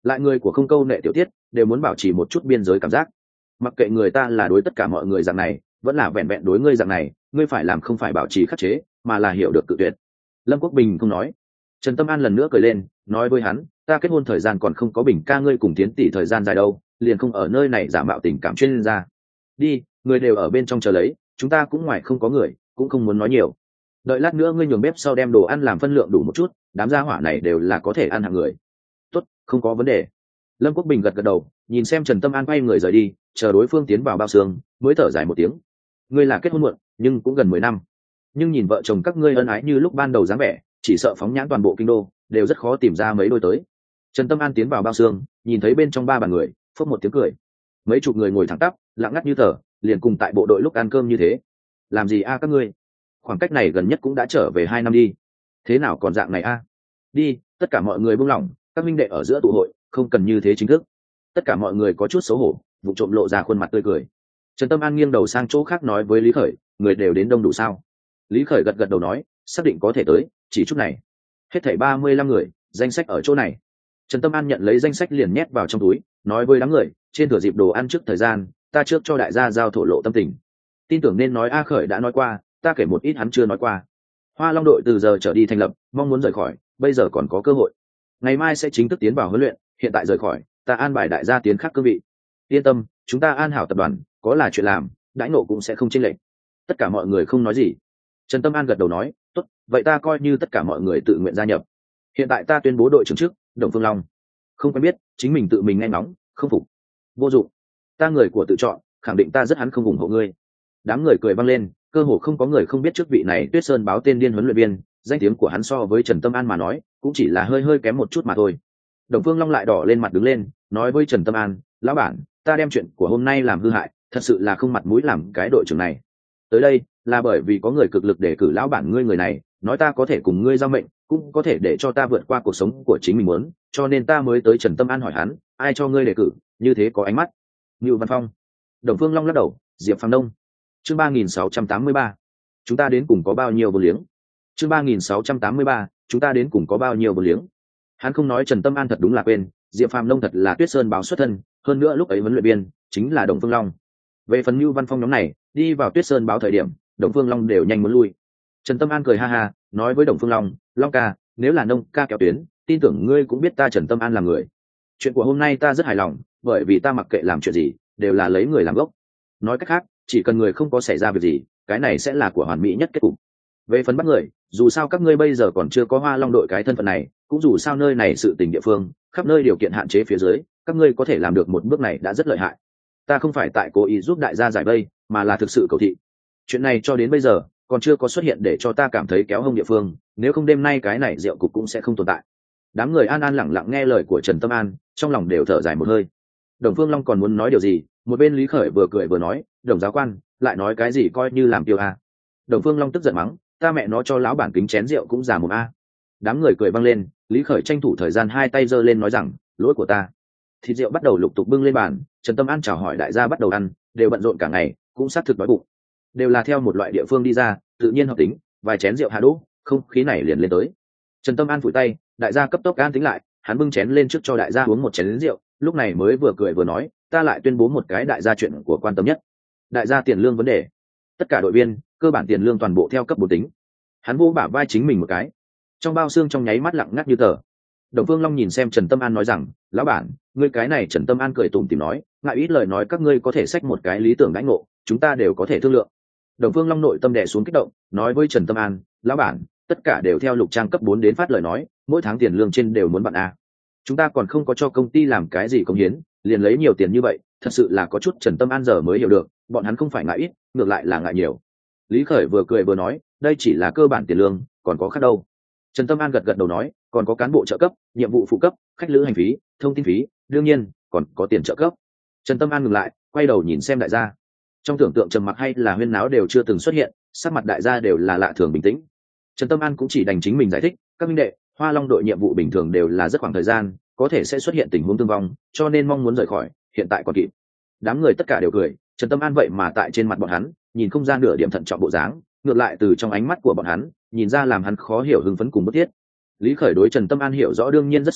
lại người của không câu nệ tiểu tiết đều muốn bảo trì một chút biên giới cảm giác. Mặc kệ người ta là đối tất cả mọi người dạng này vẫn là vẹn vẹn đối ngươi dạng này, ngươi phải làm không phải bảo trì khắc chế mà là hiểu được cự tuyệt. Lâm Quốc Bình không nói. Trần Tâm An lần nữa cười lên nói với hắn, ta kết hôn thời gian còn không có Bình ca ngươi cùng Tiến tỷ thời gian dài đâu, liền không ở nơi này giả mạo tình cảm chuyên gia. Đi, người đều ở bên trong chờ lấy, chúng ta cũng ngoài không có người, cũng không muốn nói nhiều. Đợi lát nữa ngươi nhường bếp sau đem đồ ăn làm phân lượng đủ một chút, đám gia hỏa này đều là có thể ăn hạng người. Tốt, không có vấn đề. Lâm Quốc Bình gật gật đầu, nhìn xem Trần Tâm An quay người rời đi, chờ đối phương tiến vào bao xương mới thở dài một tiếng. Ngươi là kết hôn muộn nhưng cũng gần 10 năm, nhưng nhìn vợ chồng các ngươi ân ái như lúc ban đầu dáng vẻ, chỉ sợ phóng nhãn toàn bộ kinh đô đều rất khó tìm ra mấy đôi tới. Trần Tâm An tiến vào bao xương, nhìn thấy bên trong ba bàn người, phốc một tiếng cười. Mấy chục người ngồi thẳng tắp, lặng ngắt như tờ, liền cùng tại bộ đội lúc ăn cơm như thế. Làm gì a các ngươi? Khoảng cách này gần nhất cũng đã trở về 2 năm đi. Thế nào còn dạng này a? Đi, tất cả mọi người buông lỏng, các minh đệ ở giữa tụ hội, không cần như thế chính thức. Tất cả mọi người có chút xấu hổ, vụ trộm lộ ra khuôn mặt tươi cười. Trần Tâm An nghiêng đầu sang chỗ khác nói với Lý Khởi, người đều đến đông đủ sao? Lý Khởi gật gật đầu nói, xác định có thể tới, chỉ chút này. Hết thảy 35 người, danh sách ở chỗ này. Trần Tâm An nhận lấy danh sách liền nhét vào trong túi, nói với đám người, trên thừa dịp đồ ăn trước thời gian, ta trước cho đại gia giao thổ lộ tâm tình. Tin tưởng nên nói A Khởi đã nói qua, ta kể một ít hắn chưa nói qua. Hoa Long đội từ giờ trở đi thành lập, mong muốn rời khỏi, bây giờ còn có cơ hội. Ngày mai sẽ chính thức tiến vào huấn luyện, hiện tại rời khỏi, ta an bài đại gia tiến khác cương vị. Yên tâm, chúng ta an hảo tập đoàn, có là chuyện làm, đãi ngộ cũng sẽ không chênh lệch. Tất cả mọi người không nói gì. Trần Tâm An gật đầu nói, tốt, vậy ta coi như tất cả mọi người tự nguyện gia nhập. Hiện tại ta tuyên bố đội trưởng trước, Đồng Phương Long. Không quen biết, chính mình tự mình nghe ngóng, không phục. Vô dụng. Ta người của tự chọn, khẳng định ta rất hắn không ủng hộ ngươi. Đám người cười vang lên, cơ hồ không có người không biết trước vị này Tuyết Sơn báo tên điên huấn luyện viên, danh tiếng của hắn so với Trần Tâm An mà nói, cũng chỉ là hơi hơi kém một chút mà thôi. Đồng Phương Long lại đỏ lên mặt đứng lên, nói với Trần Tâm An, lão bản, ta đem chuyện của hôm nay làm hư hại, thật sự là không mặt mũi làm cái đội trưởng này. Tới đây là bởi vì có người cực lực để cử lão bản ngươi người này, nói ta có thể cùng ngươi giao mệnh, cũng có thể để cho ta vượt qua cuộc sống của chính mình muốn, cho nên ta mới tới Trần Tâm An hỏi hắn, ai cho ngươi đề cử, như thế có ánh mắt. Ngưu Văn Phong. Đồng Phương Long lắc đầu, Diệp Phàm Đông. Chương 3683. Chúng ta đến cùng có bao nhiêu vốn liếng? Chương 3683. Chúng ta đến cùng có bao nhiêu vốn liếng? Hắn không nói Trần Tâm An thật đúng là quên, Diệp Phàm Đông thật là Tuyết Sơn báo xuất thân, hơn nữa lúc ấy huấn luyện viên chính là Đồng Phương Long. Về phần Ngưu Văn Phong nhóm này, đi vào Tuyết Sơn báo thời điểm, Đồng Phương Long đều nhanh muốn lui. Trần Tâm An cười ha ha, nói với Đồng Phương Long, Long ca, nếu là nông ca kéo tuyến, tin tưởng ngươi cũng biết ta Trần Tâm An là người. Chuyện của hôm nay ta rất hài lòng, bởi vì ta mặc kệ làm chuyện gì, đều là lấy người làm gốc. Nói cách khác, chỉ cần người không có xảy ra việc gì, cái này sẽ là của hoàn mỹ nhất kết cục. Về phần bắt người, dù sao các ngươi bây giờ còn chưa có Hoa Long đội cái thân phận này, cũng dù sao nơi này sự tình địa phương, khắp nơi điều kiện hạn chế phía dưới, các ngươi có thể làm được một bước này đã rất lợi hại. Ta không phải tại cố ý giúp đại gia giải vây, mà là thực sự cầu thị. Chuyện này cho đến bây giờ còn chưa có xuất hiện để cho ta cảm thấy kéo hông địa phương, nếu không đêm nay cái này rượu cục cũng sẽ không tồn tại. Đám người an an lẳng lặng nghe lời của Trần Tâm An, trong lòng đều thở dài một hơi. Đồng Phương Long còn muốn nói điều gì, một bên Lý Khởi vừa cười vừa nói, Đồng giáo quan lại nói cái gì coi như làm tiêu a. Đồng Phương Long tức giận mắng, ta mẹ nó cho lão bản kính chén rượu cũng già một a. Đám người cười vang lên, Lý Khởi tranh thủ thời gian hai tay giơ lên nói rằng, lỗi của ta. Thịt rượu bắt đầu lục tục bưng lên bàn, Trần Tâm An chào hỏi đại gia bắt đầu ăn, đều bận rộn cả ngày, cũng xác thực đói bụng. Đều là theo một loại địa phương đi ra, tự nhiên hợp tính, vài chén rượu hạ đỗ, không khí này liền lên tới. Trần Tâm An phủi tay, đại gia cấp tốc an tính lại, hắn bưng chén lên trước cho đại gia uống một chén rượu, lúc này mới vừa cười vừa nói, ta lại tuyên bố một cái đại gia chuyện của quan tâm nhất. Đại gia tiền lương vấn đề. Tất cả đội viên, cơ bản tiền lương toàn bộ theo cấp 4 tính. Hắn vô bả vai chính mình một cái. Trong bao xương trong nháy mắt lặng ngắt như tờ. Đồng Phương Long nhìn xem Trần Tâm An nói rằng, lão bản, ngươi cái này. Trần Tâm An cười tủm tỉm nói, ngại ít lời nói các ngươi có thể xách một cái lý tưởng đãi ngộ, chúng ta đều có thể thương lượng. Đồng Phương Long nội tâm đè xuống kích động, nói với Trần Tâm An, lão bản, tất cả đều theo lục trang cấp 4 đến phát lời nói, mỗi tháng tiền lương trên đều muốn bạn a. Chúng ta còn không có cho công ty làm cái gì công hiến, liền lấy nhiều tiền như vậy, thật sự là có chút. Trần Tâm An giờ mới hiểu được, bọn hắn không phải ngại ít, ngược lại là ngại nhiều. Lý Khởi vừa cười vừa nói, đây chỉ là cơ bản tiền lương, còn có khác đâu. Trần Tâm An gật gật đầu nói, còn có cán bộ trợ cấp, nhiệm vụ phụ cấp, khách lữ hành phí, thông tin phí, đương nhiên còn có tiền trợ cấp. Trần Tâm An ngừng lại, quay đầu nhìn xem đại gia. Trong tưởng tượng trầm mặc hay là huyên náo đều chưa từng xuất hiện, sắc mặt đại gia đều là lạ thường bình tĩnh. Trần Tâm An cũng chỉ đành chính mình giải thích, các minh đệ, Hoa Long đội nhiệm vụ bình thường đều là rất khoảng thời gian, có thể sẽ xuất hiện tình huống thương vong, cho nên mong muốn rời khỏi, hiện tại còn kịp. Đám người tất cả đều cười, Trần Tâm An vậy mà tại trên mặt bọn hắn, nhìn không ra nửa điểm thận trọng bộ dáng, ngược lại từ trong ánh mắt của bọn hắn, nhìn ra làm hắn khó hiểu hưng phấn cùng bức thiết. Lý Khởi đối Trần Tâm An hiểu rõ đương nhiên rất sâu,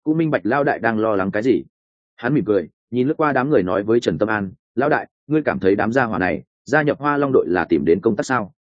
cũng minh bạch lao đại đang lo lắng cái gì. Hắn mỉm cười nhìn lướt qua đám người nói với Trần Tâm An, lão đại, ngươi cảm thấy đám gia hỏa này gia nhập Hoa Long đội là tìm đến công tác sao?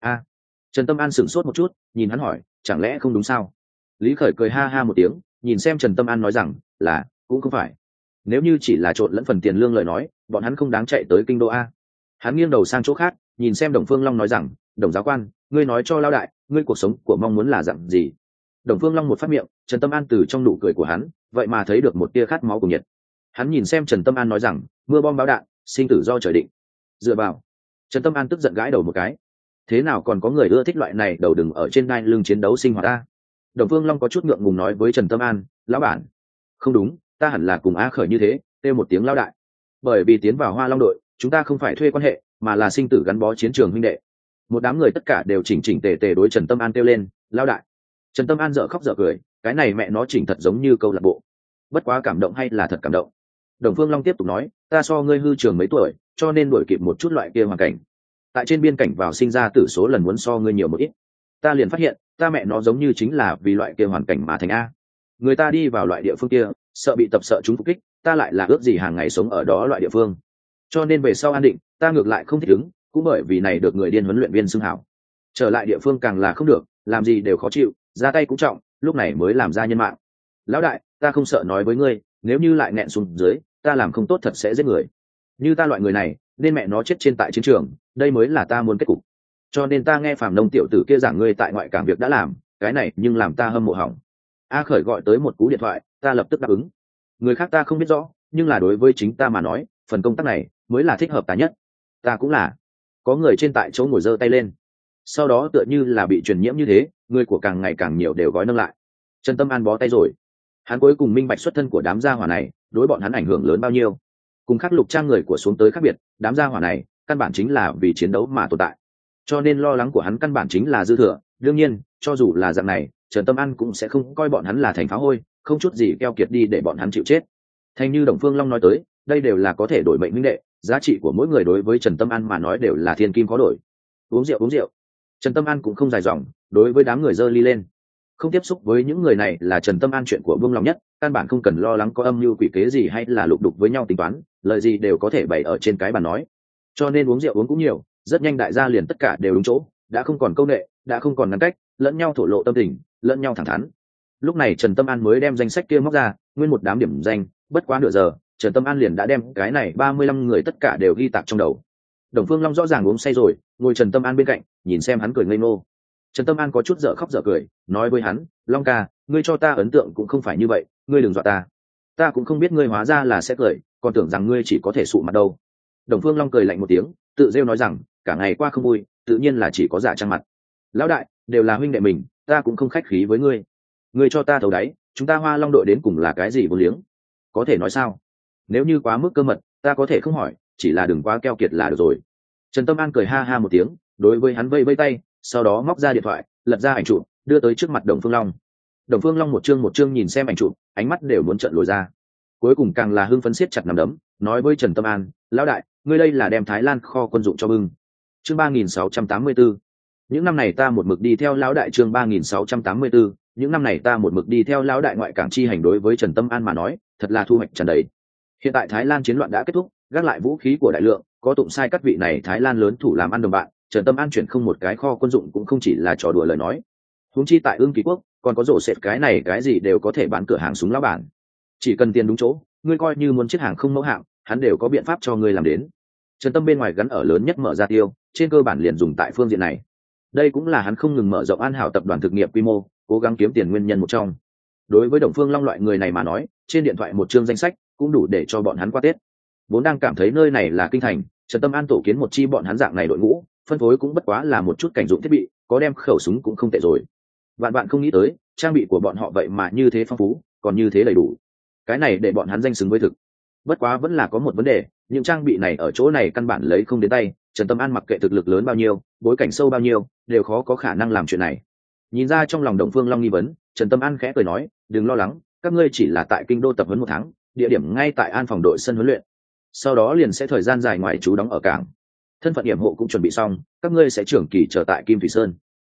Trần Tâm An sửng sốt một chút nhìn hắn hỏi, chẳng lẽ không đúng sao? Lý Khởi cười ha ha một tiếng nhìn xem Trần Tâm An nói rằng, là cũng không phải, nếu như chỉ là trộn lẫn phần tiền lương lời nói bọn hắn không đáng chạy tới kinh đô a. Hắn nghiêng đầu sang chỗ khác nhìn xem Đồng Phương Long nói rằng, Đồng giáo quan, ngươi nói cho lao đại ngươi cuộc sống của mong muốn là dạng gì? Đồng Phương Long một phát miệng, Trần Tâm An từ trong nụ cười của hắn vậy mà thấy được một tia khát máu cùng nhiệt. Hắn nhìn xem Trần Tâm An nói rằng, mưa bom báo đạn, sinh tử do trời định. Dựa vào. Trần Tâm An tức giận gãi đầu một cái. Thế nào còn có người ưa thích loại này đầu đừng ở trên đai lưng chiến đấu sinh hoạt ta? Đồng Phương Long có chút ngượng ngùng nói với Trần Tâm An, lão bản, không đúng, ta hẳn là cùng A Khởi như thế, kêu một tiếng lão đại. Bởi vì tiến vào Hoa Long đội, chúng ta không phải thuê quan hệ, mà là sinh tử gắn bó chiến trường huynh đệ. Một đám người tất cả đều chỉnh chỉnh tề tề đối Trần Tâm An kêu lên, lão đại. Trần Tâm An dở khóc dở cười, cái này mẹ nó chỉnh thật giống như câu lạc bộ. Bất quá cảm động hay là thật cảm động. Đồng Phương Long tiếp tục nói, ta so ngươi hư trường mấy tuổi, cho nên đuổi kịp một chút loại kia hoàn cảnh. Tại trên biên cảnh vào sinh ra tử số lần muốn so ngươi nhiều một ít. Ta liền phát hiện, ta mẹ nó giống như chính là vì loại kia hoàn cảnh mà thành a. Người ta đi vào loại địa phương kia, sợ bị tập sợ chúng phục kích, ta lại là ước gì hàng ngày sống ở đó loại địa phương. Cho nên về sau an định, ta ngược lại không thích ứng, cũng bởi vì này được người điên huấn luyện viên xưng hảo. Trở lại địa phương càng là không được, làm gì đều khó chịu, ra tay cũng trọng, lúc này mới làm ra nhân mạng. Lão đại, ta không sợ nói với ngươi, nếu như lại nghẹn xuống dưới, ta làm không tốt thật sẽ giết người. Như ta loại người này, nên mẹ nó chết trên tại chiến trường, đây mới là ta muốn kết cục. Cho nên ta nghe Phạm Nông tiểu tử kia giảng ngươi tại ngoại cảng việc đã làm, cái này nhưng làm ta hâm mộ hỏng. A Khởi gọi tới một cú điện thoại, ta lập tức đáp ứng. Người khác ta không biết rõ, nhưng là đối với chính ta mà nói, phần công tác này mới là thích hợp ta nhất. Ta cũng là. Có người trên tại chỗ ngồi giơ tay lên. Sau đó tựa như là bị truyền nhiễm như thế, người của càng ngày càng nhiều đều gói nâng lại. Trần Tâm An bó tay rồi. Hắn cuối cùng minh bạch xuất thân của đám gia hỏa này, đối bọn hắn ảnh hưởng lớn bao nhiêu. Cùng khắc lục trang người của xuống tới khác biệt, đám gia hỏa này căn bản chính là vì chiến đấu mà tồn tại. Cho nên lo lắng của hắn căn bản chính là dư thừa. Đương nhiên, cho dù là dạng này, Trần Tâm An cũng sẽ không coi bọn hắn là thành phá hôi, không chút gì keo kiệt đi để bọn hắn chịu chết. Thành như Đồng Phương Long nói tới, đây đều là có thể đổi mệnh huynh đệ, giá trị của mỗi người đối với Trần Tâm An mà nói đều là thiên kim khó đổi. Uống rượu uống rượu. Trần Tâm An cũng không dài dòng, đối với đám người giơ ly lên. Không tiếp xúc với những người này là Trần Tâm An chuyện của vương lòng nhất, căn bản không cần lo lắng có âm mưu quỷ kế gì hay là lục đục với nhau tính toán, lời gì đều có thể bày ở trên cái bàn nói. Cho nên uống rượu uống cũng nhiều, rất nhanh đại gia liền tất cả đều đúng chỗ, đã không còn câu nệ, đã không còn ngăn cách, lẫn nhau thổ lộ tâm tình, lẫn nhau thẳng thắn. Lúc này Trần Tâm An mới đem danh sách kia móc ra, nguyên một đám điểm danh, bất quá nửa giờ, Trần Tâm An liền đã đem cái này 35 người tất cả đều ghi tạc trong đầu. Đồng Phương Long rõ ràng uống say rồi, ngồi Trần Tâm An bên cạnh, nhìn xem hắn cười ngây ngô. Trần Tâm An có chút dở khóc dở cười, nói với hắn, Long ca, ngươi cho ta ấn tượng cũng không phải như vậy, ngươi đừng dọa ta. Ta cũng không biết ngươi hóa ra là sẽ cười, còn tưởng rằng ngươi chỉ có thể sụ mặt đâu. Đồng Phương Long cười lạnh một tiếng, tự rêu nói rằng, cả ngày qua không vui, tự nhiên là chỉ có giả trang mặt. Lão đại, đều là huynh đệ mình, ta cũng không khách khí với ngươi. Ngươi cho ta thấu đáy, chúng ta Hoa Long đội đến cùng là cái gì vô liếng? Có thể nói sao? Nếu như quá mức cơ mật, ta có thể không hỏi, chỉ là đừng quá keo kiệt là được rồi. Trần Tâm An cười ha ha một tiếng, đối với hắn vây vây tay, sau đó móc ra điện thoại, lật ra ảnh chụp, đưa tới trước mặt Đồng Phương Long. Đồng Phương Long một chương nhìn xem ảnh chụp, ánh mắt đều muốn trợn lồi ra. Cuối cùng càng là hưng phấn siết chặt nắm đấm, nói với Trần Tâm An, lão đại, ngươi đây là đem Thái Lan kho quân dụng cho bưng. Chương 3684. Những năm này ta một mực đi theo lão đại, chương 3684. Những năm này ta một mực đi theo lão đại ngoại cảng chi hành, đối với Trần Tâm An mà nói, thật là thu hoạch tràn đầy. Hiện tại Thái Lan chiến loạn đã kết thúc, gác lại vũ khí của đại lượng, có tụng sai các vị này Thái Lan lớn thủ làm ăn đồng bạn, Trần Tâm An chuyển không một cái kho quân dụng cũng không chỉ là trò đùa lời nói. Huống chi tại Ưng Kỳ quốc, còn có rổ xẹt cái này cái gì đều có thể bán cửa hàng súng lão bản. Chỉ cần tiền đúng chỗ, ngươi coi như muốn chiếc hàng không mẫu hạng, hắn đều có biện pháp cho ngươi làm đến. Trần Tâm bên ngoài gắn ở lớn nhất mở ra tiêu, trên cơ bản liền dùng tại phương diện này. Đây cũng là hắn không ngừng mở rộng An Hảo tập đoàn thực nghiệp quy mô, cố gắng kiếm tiền nguyên nhân một trong. Đối với Đồng Phương Long loại người này mà nói, trên điện thoại một chương danh sách cũng đủ để cho bọn hắn qua Tết. Vốn đang cảm thấy nơi này là kinh thành, Trần Tâm An tổ kiến một chi bọn hắn dạng này đội ngũ, phân phối cũng bất quá là một chút cảnh dụng thiết bị, có đem khẩu súng cũng không tệ rồi. Vạn bạn không nghĩ tới, trang bị của bọn họ vậy mà như thế phong phú, còn như thế đầy đủ. Cái này để bọn hắn danh xứng với thực. Bất quá vẫn là có một vấn đề, những trang bị này ở chỗ này căn bản lấy không đến tay, Trần Tâm An mặc kệ thực lực lớn bao nhiêu, bối cảnh sâu bao nhiêu, đều khó có khả năng làm chuyện này. Nhìn ra trong lòng Đồng Phương Long nghi vấn, Trần Tâm An khẽ cười nói, đừng lo lắng, các ngươi chỉ là tại kinh đô tập huấn 1 tháng, địa điểm ngay tại An phòng đội sân huấn luyện. Sau đó liền sẽ thời gian dài ngoài trú đóng ở cảng. Thân phận yểm hộ cũng chuẩn bị xong, các ngươi sẽ trưởng kỳ chờ tại Kim Thủy Sơn.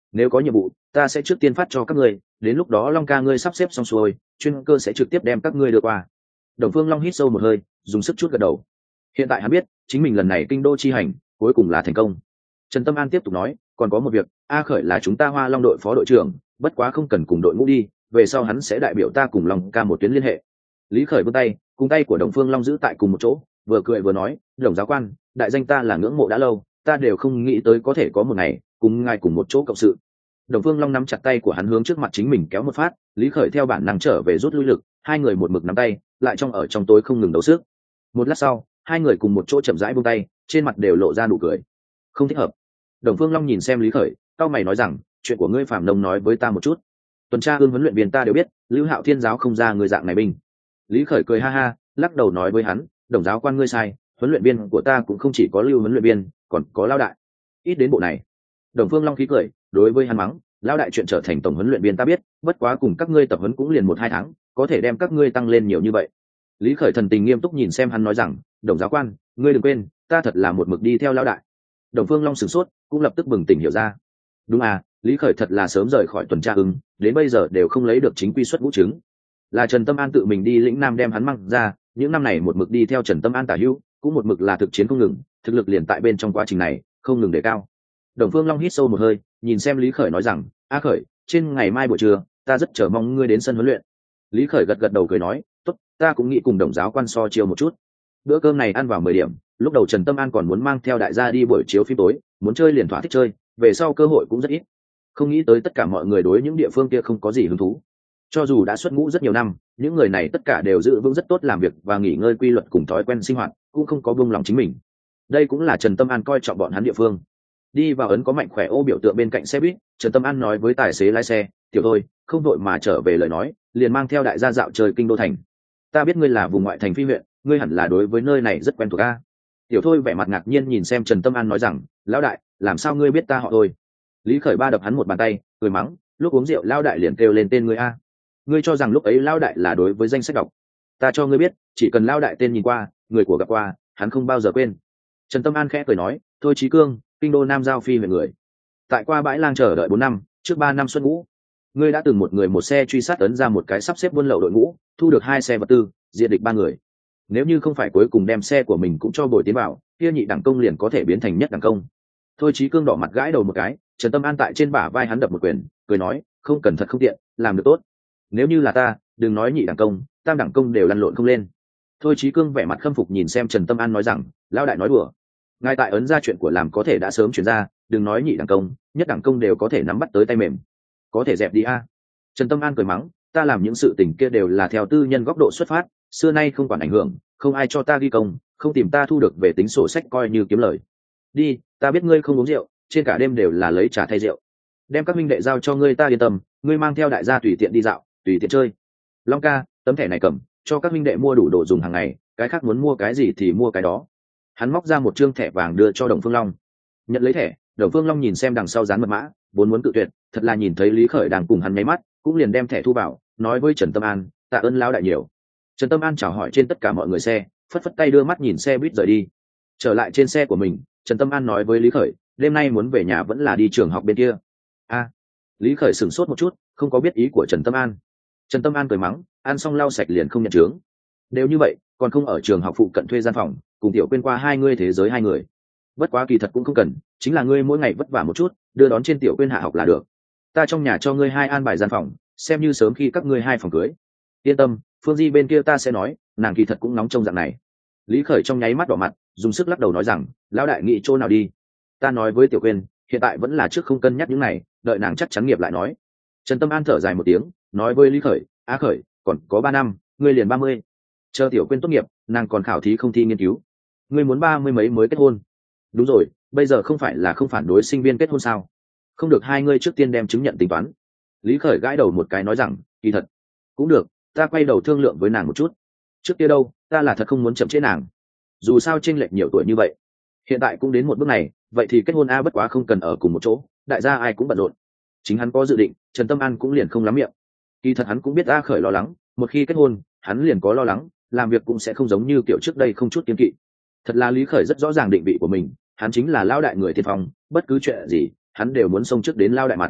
nếu có nhiệm vụ ta sẽ trước tiên phát cho các ngươi, đến lúc đó Long ca ngươi sắp xếp xong xuôi chuyên cơ sẽ trực tiếp đem các ngươi đưa qua. Đồng Phương Long hít sâu một hơi, dùng sức chút gật đầu. Hiện tại hắn biết chính mình lần này kinh đô chi hành cuối cùng là thành công. Trần Tâm An tiếp tục nói, còn có một việc, A Khởi là chúng ta Hoa Long đội phó đội trưởng, bất quá không cần cùng đội ngũ đi, về sau hắn sẽ đại biểu ta cùng Long ca một tuyến liên hệ. Lý Khởi vươn tay, cùng tay của Đồng Phương Long giữ tại cùng một chỗ, vừa cười vừa nói, Đồng giáo quan, đại danh ta là ngưỡng mộ đã lâu, ta đều không nghĩ tới có thể có một ngày cùng ngài cùng một chỗ cộng sự. Đồng Phương Long nắm chặt tay của hắn hướng trước mặt chính mình kéo một phát, Lý Khởi theo bản năng trở về rút lui lực, hai người một mực nắm tay, lại trong tối không ngừng đấu sức. Một lát sau, hai người cùng một chỗ chậm rãi buông tay, trên mặt đều lộ ra nụ cười. Không thích hợp. Đồng Phương Long nhìn xem Lý Khởi, cau mày nói rằng, chuyện của ngươi Phạm Nông nói với ta một chút. Tuần tra ương huấn luyện viên ta đều biết, Lưu Hạo Thiên giáo không ra người dạng này binh. Lý Khởi cười ha ha, lắc đầu nói với hắn, Đồng giáo quan ngươi sai, huấn luyện viên của ta cũng không chỉ có Lưu huấn luyện viên, còn có Lão đại. Ít đến bộ này. Đồng Phương Long khí cười, đối với hắn mắng, Lão đại chuyện trở thành tổng huấn luyện viên ta biết, bất quá cùng các ngươi tập huấn cũng liền 1-2 tháng, có thể đem các ngươi tăng lên nhiều như vậy. Lý Khởi thần tình nghiêm túc nhìn xem hắn nói rằng, Đồng giáo quan, ngươi đừng quên, ta thật là một mực đi theo Lão đại. Đồng Phương Long sửng sốt, cũng lập tức bừng tỉnh hiểu ra. Đúng à, Lý Khởi thật là sớm rời khỏi tuần tra ứng, đến bây giờ đều không lấy được chính quy xuất ngũ chứng. Là Trần Tâm An tự mình đi lĩnh Nam đem hắn mang ra, những năm này một mực đi theo Trần Tâm An tả hữu, cũng một mực là thực chiến không ngừng, thực lực liền tại bên trong quá trình này không ngừng đề cao. Đồng Phương Long hít sâu một hơi, nhìn xem Lý Khởi nói rằng, A Khởi, trên ngày mai buổi trưa, ta rất chờ mong ngươi đến sân huấn luyện. Lý Khởi gật gật đầu cười nói, tốt, ta cũng nghĩ cùng Đồng giáo quan so chiêu một chút. Bữa cơm này ăn vào 10 điểm, lúc đầu Trần Tâm An còn muốn mang theo đại gia đi buổi chiếu phim tối, muốn chơi liền thỏa thích chơi, về sau cơ hội cũng rất ít. Không nghĩ tới tất cả mọi người đối những địa phương kia không có gì hứng thú. Cho dù đã xuất ngũ rất nhiều năm, những người này tất cả đều giữ vững rất tốt làm việc và nghỉ ngơi quy luật cùng thói quen sinh hoạt, cũng không có buông lòng chính mình. Đây cũng là Trần Tâm An coi trọng bọn hắn địa phương. Đi vào ấn có mạnh khỏe ô biểu tượng bên cạnh xe buýt, Trần Tâm An nói với tài xế lái xe, tiểu thôi, không vội mà trở về lời nói, liền mang theo đại gia dạo chơi kinh đô thành. Ta biết ngươi là vùng ngoại thành phi huyện, ngươi hẳn là đối với nơi này rất quen thuộc a. Tiểu thôi vẻ mặt ngạc nhiên nhìn xem Trần Tâm An nói rằng, lão đại, làm sao ngươi biết ta họ thôi? Lý Khởi ba đập hắn một bàn tay, cười mắng, lúc uống rượu lão đại liền kêu lên tên ngươi a. Ngươi cho rằng lúc ấy lão đại là đối với danh sách đọc? Ta cho ngươi biết, chỉ cần lão đại tên nhìn qua, người của gặp qua, hắn không bao giờ quên. Trần Tâm An khẽ cười nói, thôi Chí Cương, kinh đô Nam giao phi huyện người. Tại qua bãi lang chờ đợi 4 năm, trước 3 năm xuất ngũ, ngươi đã từng một người một xe truy sát ấn ra một cái sắp xếp buôn lậu đội ngũ, thu được 2 xe vật tư, diệt địch 3 người. Nếu như không phải cuối cùng đem xe của mình cũng cho bồi tiến vào, kia nhị đẳng công liền có thể biến thành nhất đẳng công. Thôi Chí Cương đỏ mặt gãi đầu một cái, Trần Tâm An tại trên bả vai hắn đập một quyền, cười nói, không cần thật không tiện, làm được tốt. Nếu như là ta, đừng nói nhị đẳng công, tam đẳng công đều lăn lộn không lên. Thôi Chí Cương vẻ mặt khâm phục nhìn xem Trần Tâm An nói rằng, lão đại nói đùa. Ngài tại ấn ra chuyện của làm có thể đã sớm chuyển ra, đừng nói nhị đẳng công, nhất đẳng công đều có thể nắm bắt tới tay mềm. Có thể dẹp đi a. Trần Tâm An cười mắng, ta làm những sự tình kia đều là theo tư nhân góc độ xuất phát, xưa nay không quản ảnh hưởng, không ai cho ta ghi công, không tìm ta thu được về tính sổ sách coi như kiếm lời. Đi, ta biết ngươi không uống rượu, trên cả đêm đều là lấy trà thay rượu. Đem các minh đệ giao cho ngươi ta yên tâm, ngươi mang theo đại gia tùy tiện đi dạo, tùy tiện chơi. Long ca, tấm thẻ này cầm, cho các minh đệ mua đủ đồ dùng hàng ngày, cái khác muốn mua cái gì thì mua cái đó. Hắn móc ra một trương thẻ vàng đưa cho Đồng Phương Long. Nhận lấy thẻ, Đồng Phương Long nhìn xem đằng sau dán mật mã, vốn muốn cự tuyệt, thật là nhìn thấy Lý Khởi đang cùng hắn nháy mắt, cũng liền đem thẻ thu vào, nói với Trần Tâm An, tạ ơn lão đại nhiều. Trần Tâm An chào hỏi trên tất cả mọi người xe, phất phất tay đưa mắt nhìn xe buýt rời đi. Trở lại trên xe của mình, Trần Tâm An nói với Lý Khởi, đêm nay muốn về nhà vẫn là đi trường học bên kia. A. Lý Khởi sửng sốt một chút, không có biết ý của Trần Tâm An. Trần Tâm An cười mắng, ăn xong lau sạch liền không nhận chướng. Đều như vậy, còn không ở trường học phụ cận thuê gian phòng, cùng tiểu quên qua hai ngươi thế giới hai người. Bất quá kỳ thật cũng không cần, chính là ngươi mỗi ngày vất vả một chút, đưa đón trên tiểu quên hạ học là được. Ta trong nhà cho ngươi 2 an bài gian phòng, xem như sớm khi các ngươi 2 phòng cưới. Yên tâm, Phương Di bên kia ta sẽ nói, nàng kỳ thật cũng nóng trong dạng này. Lý Khởi trong nháy mắt đỏ mặt, dùng sức lắc đầu nói rằng, lão đại nghĩ chỗ nào đi. Ta nói với tiểu quên, hiện tại vẫn là trước không cân nhắc những này, đợi nàng chắc chắn nghiệp lại nói. Trần Tâm An thở dài một tiếng, nói với Lý Khởi, Á Khởi, còn có 3 năm, ngươi liền 30. Chờ tiểu quên tốt nghiệp, nàng còn khảo thí không thi nghiên cứu. Ngươi muốn 30 mấy mới kết hôn. Đúng rồi, bây giờ không phải là không phản đối sinh viên kết hôn sao? Không được hai ngươi trước tiên đem chứng nhận tính toán. Lý Khởi gãi đầu một cái nói rằng, kỳ thật cũng được, ta quay đầu thương lượng với nàng một chút. Trước kia đâu, ta là thật không muốn chậm trễ nàng. Dù sao chênh lệch nhiều tuổi như vậy, hiện tại cũng đến một bước này, vậy thì kết hôn a, bất quá không cần ở cùng một chỗ, đại gia ai cũng bận rộn. Chính hắn có dự định, Trần Tâm An cũng liền không lắm miệng. Kỳ thật hắn cũng biết A Khởi lo lắng, một khi kết hôn, hắn liền có lo lắng, làm việc cũng sẽ không giống như kiểu trước đây không chút kiêng kỵ. Thật là Lý Khởi rất rõ ràng định vị của mình, hắn chính là lao đại người tiên phong, bất cứ chuyện gì, hắn đều muốn xông trước đến lao đại mặt.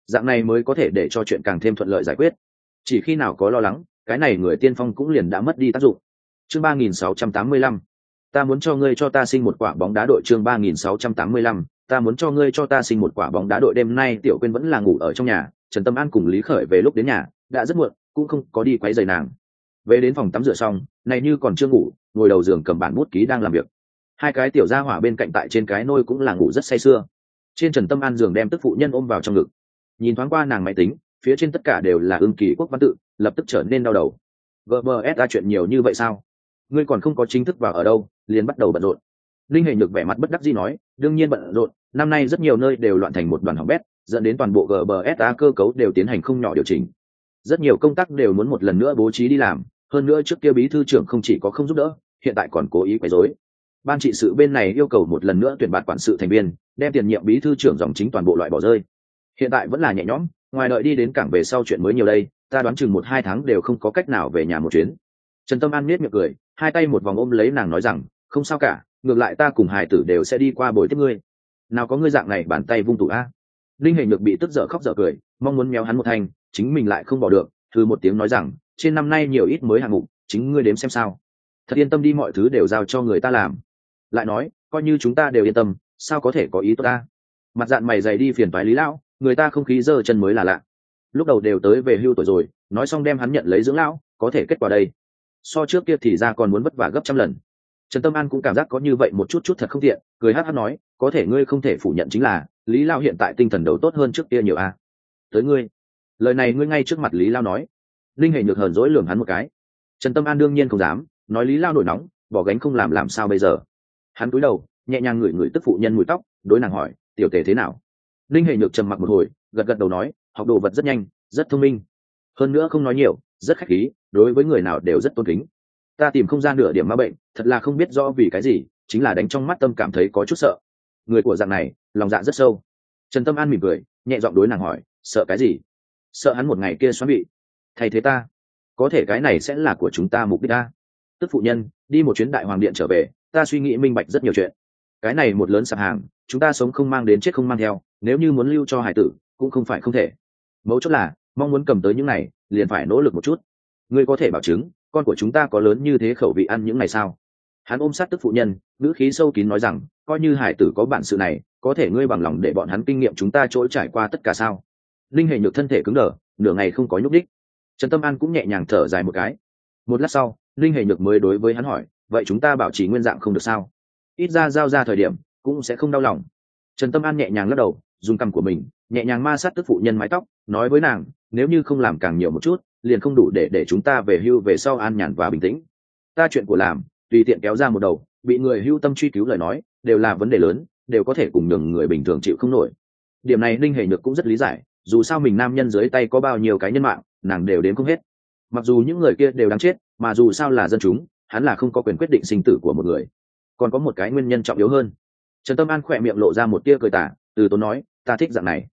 dạng này mới có thể để cho chuyện càng thêm thuận lợi giải quyết. Chỉ khi nào có lo lắng, cái này người tiên phong cũng liền đã mất đi tác dụng. Chương 3685, ta muốn cho ngươi cho ta sinh một quả bóng đá đội. Chương 3685, ta muốn cho ngươi cho ta sinh một quả bóng đá đội. Đêm nay Tiểu Quyên vẫn là ngủ ở trong nhà, Trần Tâm An cùng Lý Khởi về lúc đến nhà đã rất muộn, cũng không có đi quấy rầy nàng. Về đến phòng tắm rửa xong, này như còn chưa ngủ, ngồi đầu giường cầm bản bút ký đang làm việc. Hai cái tiểu gia hỏa bên cạnh tại trên cái nôi cũng là ngủ rất say sưa. Trên Trần Tâm An giường đem tức phụ nhân ôm vào trong ngực, nhìn thoáng qua nàng máy tính, phía trên tất cả đều là Ưng Kỳ Quốc văn tự, lập tức trở nên đau đầu. GBSA chuyện nhiều như vậy sao? Ngươi còn không có chính thức vào ở đâu, liền bắt đầu bận rộn. Linh Hệ Nhược vẻ mặt bất đắc dĩ nói, đương nhiên bận rộn, năm nay rất nhiều nơi đều loạn thành một đoàn hỏng bét, dẫn đến toàn bộ GBSA cơ cấu đều tiến hành không nhỏ điều chỉnh. Rất nhiều công tác đều muốn một lần nữa bố trí đi làm, hơn nữa trước kia bí thư trưởng không chỉ có không giúp đỡ, hiện tại còn cố ý quấy rối. Ban trị sự bên này yêu cầu một lần nữa tuyển bạt quản sự thành viên, đem tiền nhiệm bí thư trưởng dòng chính toàn bộ loại bỏ rơi. Hiện tại vẫn là nhẹ nhõm, ngoài đợi đi đến cảng về sau chuyện mới nhiều đây, ta đoán chừng 1-2 tháng đều không có cách nào về nhà một chuyến. Trần Tâm An nhếch miệng cười, hai tay một vòng ôm lấy nàng nói rằng, không sao cả, ngược lại ta cùng Hải Tử đều sẽ đi qua bồi tiếp ngươi. Nào có ngươi dạng này bàn tay vung tủ a. Linh Hệ Nhược bị tức dở khóc dở cười, mong muốn méo hắn một thanh, chính mình lại không bỏ được, thư một tiếng nói rằng, trên năm nay nhiều ít mới hạng mục, chính ngươi đếm xem sao. Thật yên tâm đi, mọi thứ đều giao cho người ta làm. Lại nói, coi như chúng ta đều yên tâm, sao có thể có ý tốt ta. Mặt dạn mày dày đi phiền toái Lý lão, người ta không khí giơ chân mới là lạ. Lúc đầu đều tới về hưu tuổi rồi, nói xong đem hắn nhận lấy dưỡng lão, có thể kết quả đây so trước kia thì ra còn muốn vất vả gấp trăm lần. Trần Tâm An cũng cảm giác có như vậy một chút thật không tiện, cười hát hát nói, có thể ngươi không thể phủ nhận chính là Lý Lao hiện tại tinh thần đầu tốt hơn trước kia nhiều a. Tới ngươi, lời này ngươi ngay trước mặt Lý Lao nói. Linh Hệ Nhược hờn dỗi lườm hắn một cái. Trần Tâm An đương nhiên không dám nói Lý Lao nổi nóng, bỏ gánh không làm sao bây giờ. Hắn cúi đầu nhẹ nhàng ngửi tức phụ nhân mùi tóc, đối nàng hỏi, tiểu tề thế nào. Linh Hệ Nhược trầm mặc một hồi, gật đầu nói, học đồ vật rất nhanh, rất thông minh, hơn nữa không nói nhiều, rất khách khí, đối với người nào đều rất tôn kính. Ta tìm không ra nửa điểm ma bệnh, thật là không biết rõ vì cái gì, chính là đánh trong mắt Tâm cảm thấy có chút sợ. Người của dạng này lòng dạ rất sâu. Trần Tâm An mỉm cười, nhẹ giọng đối nàng hỏi, sợ cái gì. Sợ hắn một ngày kia xoắn bị thay thế ta. Có thể cái này sẽ là của chúng ta mục đích ta. Tức phụ nhân đi một chuyến Đại Hoàng Điện trở về, ta suy nghĩ minh bạch rất nhiều chuyện. Cái này một lớn sạp hàng, chúng ta sống không mang đến chết không mang theo, nếu như muốn lưu cho hải tử cũng không phải không thể. Mấu chốt là mong muốn cầm tới những này liền phải nỗ lực một chút. Ngươi có thể bảo chứng con của chúng ta có lớn như thế khẩu vị ăn những này sao. Hắn ôm sát tức phụ nhân, ngữ khí sâu kín nói rằng, coi như hải tử có bản sự này, có thể ngươi bằng lòng để bọn hắn kinh nghiệm chúng ta trỗi trải qua tất cả sao. Linh Hệ Nhược thân thể cứng đờ, nửa ngày không có nhúc đích. Trần Tâm An cũng nhẹ nhàng thở dài một cái. Một lát sau, Linh Hệ Nhược mới đối với hắn hỏi, vậy chúng ta bảo trì nguyên dạng không được sao. Ít ra giao ra thời điểm cũng sẽ không đau lòng. Trần Tâm An nhẹ nhàng lắc đầu, dùng cằm của mình nhẹ nhàng ma sát tức phụ nhân mái tóc, nói với nàng, nếu như không làm càng nhiều một chút liền không đủ để chúng ta về hưu về sau an nhàn và bình tĩnh. Ta chuyện của làm tùy tiện kéo ra một đầu, bị người hưu tâm truy cứu lời nói đều là vấn đề lớn, đều có thể cùng nhường người bình thường chịu không nổi. Điểm này Linh Hệ Nhược cũng rất lý giải, dù sao mình nam nhân dưới tay có bao nhiêu cái nhân mạng nàng đều đếm không hết. Mặc dù những người kia đều đáng chết, mà dù sao là dân chúng, hắn là không có quyền quyết định sinh tử của một người. Còn có một cái nguyên nhân trọng yếu hơn. Trần Tâm An khỏe miệng lộ ra một tia cười tả, từ tốn nói, ta thích dạng này.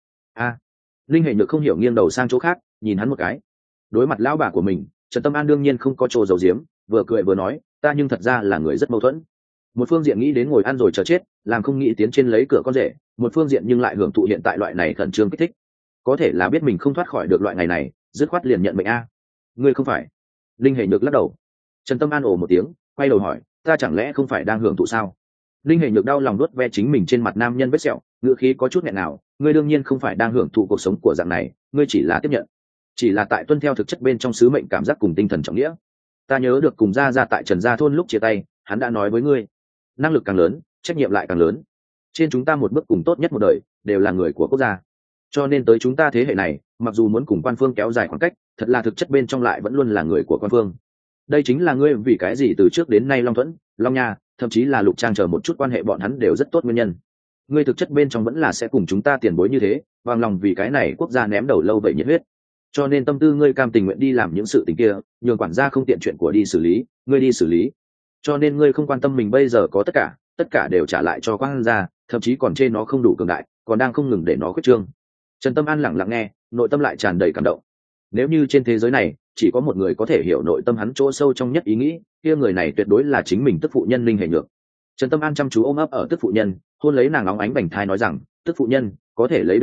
Linh Hệ Nhược không hiểu nghiêng đầu sang chỗ khác, nhìn hắn một cái. Đối mặt lão bà của mình, Trần Tâm An đương nhiên không có trồ dầu diếm, vừa cười vừa nói, ta nhưng thật ra là người rất mâu thuẫn. Một phương diện nghĩ đến ngồi ăn rồi chờ chết, làm không nghĩ tiến trên lấy cửa con rể, một phương diện nhưng lại hưởng thụ hiện tại loại này khẩn trương kích thích. Có thể là biết mình không thoát khỏi được loại ngày này, dứt khoát liền nhận mệnh a. Ngươi không phải. Linh Hệ Nhược lắc đầu. Trần Tâm An ồ một tiếng, quay đầu hỏi, ta chẳng lẽ không phải đang hưởng thụ sao. Linh Hệ Nhược đau lòng đuốt ve chính mình trên mặt nam nhân vết sẹo, ngữ khí có chút nghẹn nào, ngươi đương nhiên không phải đang hưởng thụ cuộc sống của dạng này, ngươi chỉ là tiếp nhận, chỉ là tại tuân theo thực chất bên trong sứ mệnh cảm giác cùng tinh thần trọng nghĩa. Ta nhớ được cùng ra tại Trần Gia thôn lúc chia tay, hắn đã nói với ngươi, năng lực càng lớn trách nhiệm lại càng lớn. Trên chúng ta một bước cùng tốt nhất một đời đều là người của quốc gia, cho nên tới chúng ta thế hệ này, mặc dù muốn cùng quan phương kéo dài khoảng cách, thật là thực chất bên trong lại vẫn luôn là người của quan phương. Đây chính là ngươi vì cái gì từ trước đến nay Long Thuẫn, Long Nha, thậm chí là Lục Trang chờ một chút quan hệ bọn hắn đều rất tốt nguyên nhân. Ngươi thực chất bên trong vẫn là sẽ cùng chúng ta tiền bối như thế, bằng lòng vì cái này quốc gia ném đầu lâu vậy nhiệt huyết. Cho nên tâm tư ngươi cam tình nguyện đi làm những sự tình kia, nhường quản gia không tiện chuyện của đi xử lý, ngươi đi xử lý. Cho nên ngươi không quan tâm mình bây giờ có tất cả đều trả lại cho quan gia, thậm chí còn chê nó không đủ cường đại, còn đang không ngừng để nó khuyết trương. Trần Tâm An lặng lặng nghe, nội tâm lại tràn đầy cảm động. Nếu như trên thế giới này chỉ có một người có thể hiểu nội tâm hắn chỗ sâu trong nhất ý nghĩ, kia người này tuyệt đối là chính mình tức phụ nhân Linh Hệ Nhược. Trần Tâm An chăm chú ôm ấp ở tức phụ nhân, hôn lấy nàng óng ánh bành thai nói rằng, tức phụ nhân, có thể lấy được ngươi,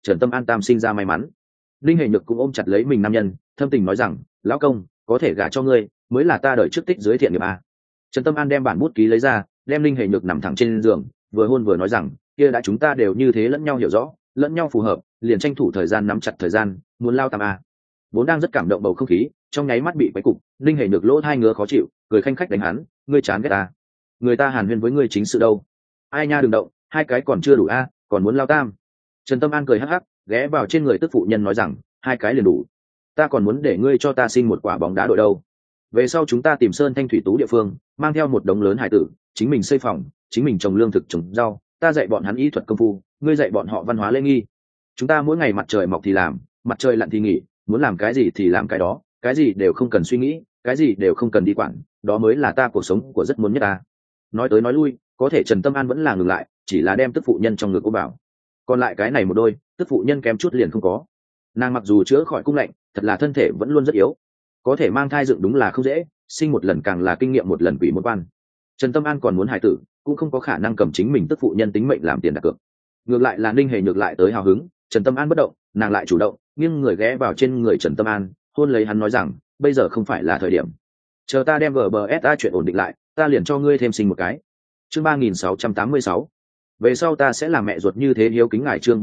Trần Tâm An tam sinh ra may mắn. Linh Hề Nhược cũng ôm chặt lấy mình nam nhân, thâm tình nói rằng, lão công, có thể gả cho ngươi mới là ta đợi trước tích dưới thiện nghiệp a. Trần Tâm An đem bản bút ký lấy ra, đem Linh Hề Nhược nằm thẳng trên giường, vừa hôn vừa nói rằng, kia đã chúng ta đều như thế lẫn nhau hiểu rõ, lẫn nhau phù hợp, liền tranh thủ thời gian nắm chặt thời gian, muốn lao tam a. Vốn đang rất cảm động bầu không khí, trong nháy mắt bị quấy cục, Linh Hề Nhược lỗ hai ngứa khó chịu, cười khanh khách đánh hắn, ngươi chán ghét ta, người ta hàn huyên với ngươi chính sự đâu. Ai nha đừng động, hai cái còn chưa đủ a, còn muốn lao tam. Trần Tâm An cười hắc hắc, ghé vào trên người tức phụ nhân nói rằng, hai cái liền đủ, ta còn muốn để ngươi cho ta sinh một quả bóng đá đội đâu. Về sau chúng ta tìm sơn thanh thủy tú địa phương, mang theo một đống lớn hải tử, chính mình xây phòng, chính mình trồng lương thực trồng rau, ta dạy bọn hắn y thuật công phu, ngươi dạy bọn họ văn hóa lễ nghi. Chúng ta mỗi ngày mặt trời mọc thì làm, mặt trời lặn thì nghỉ, muốn làm cái gì thì làm cái đó, cái gì đều không cần suy nghĩ, cái gì đều không cần đi quản, đó mới là ta cuộc sống của rất muốn nhất ta. Nói tới nói lui, có thể Trần Tâm An vẫn là ngừng lại, chỉ là đem tức phụ nhân trong ngực ôm bảo. Còn lại cái này một đôi, tức phụ nhân kém chút liền không có. Nàng mặc dù chữa khỏi cung lạnh, thật là thân thể vẫn luôn rất yếu, có thể mang thai dựng đúng là không dễ, sinh một lần càng là kinh nghiệm một lần quỷ một quan. Trần Tâm An còn muốn hài tử, cũng không có khả năng cầm chính mình tức phụ nhân tính mệnh làm tiền đặt cược. Ngược lại là Ninh Hề Nhược lại tới hào hứng, Trần Tâm An bất động, nàng lại chủ động, nghiêng người ghé vào trên người Trần Tâm An, hôn lấy hắn nói rằng, bây giờ không phải là thời điểm, chờ ta đem GBSA chuyện ổn định lại, ta liền cho ngươi thêm sinh một cái. Chương 3686. Về sau ta sẽ làm mẹ ruột như thế hiếu kính ngài. Chương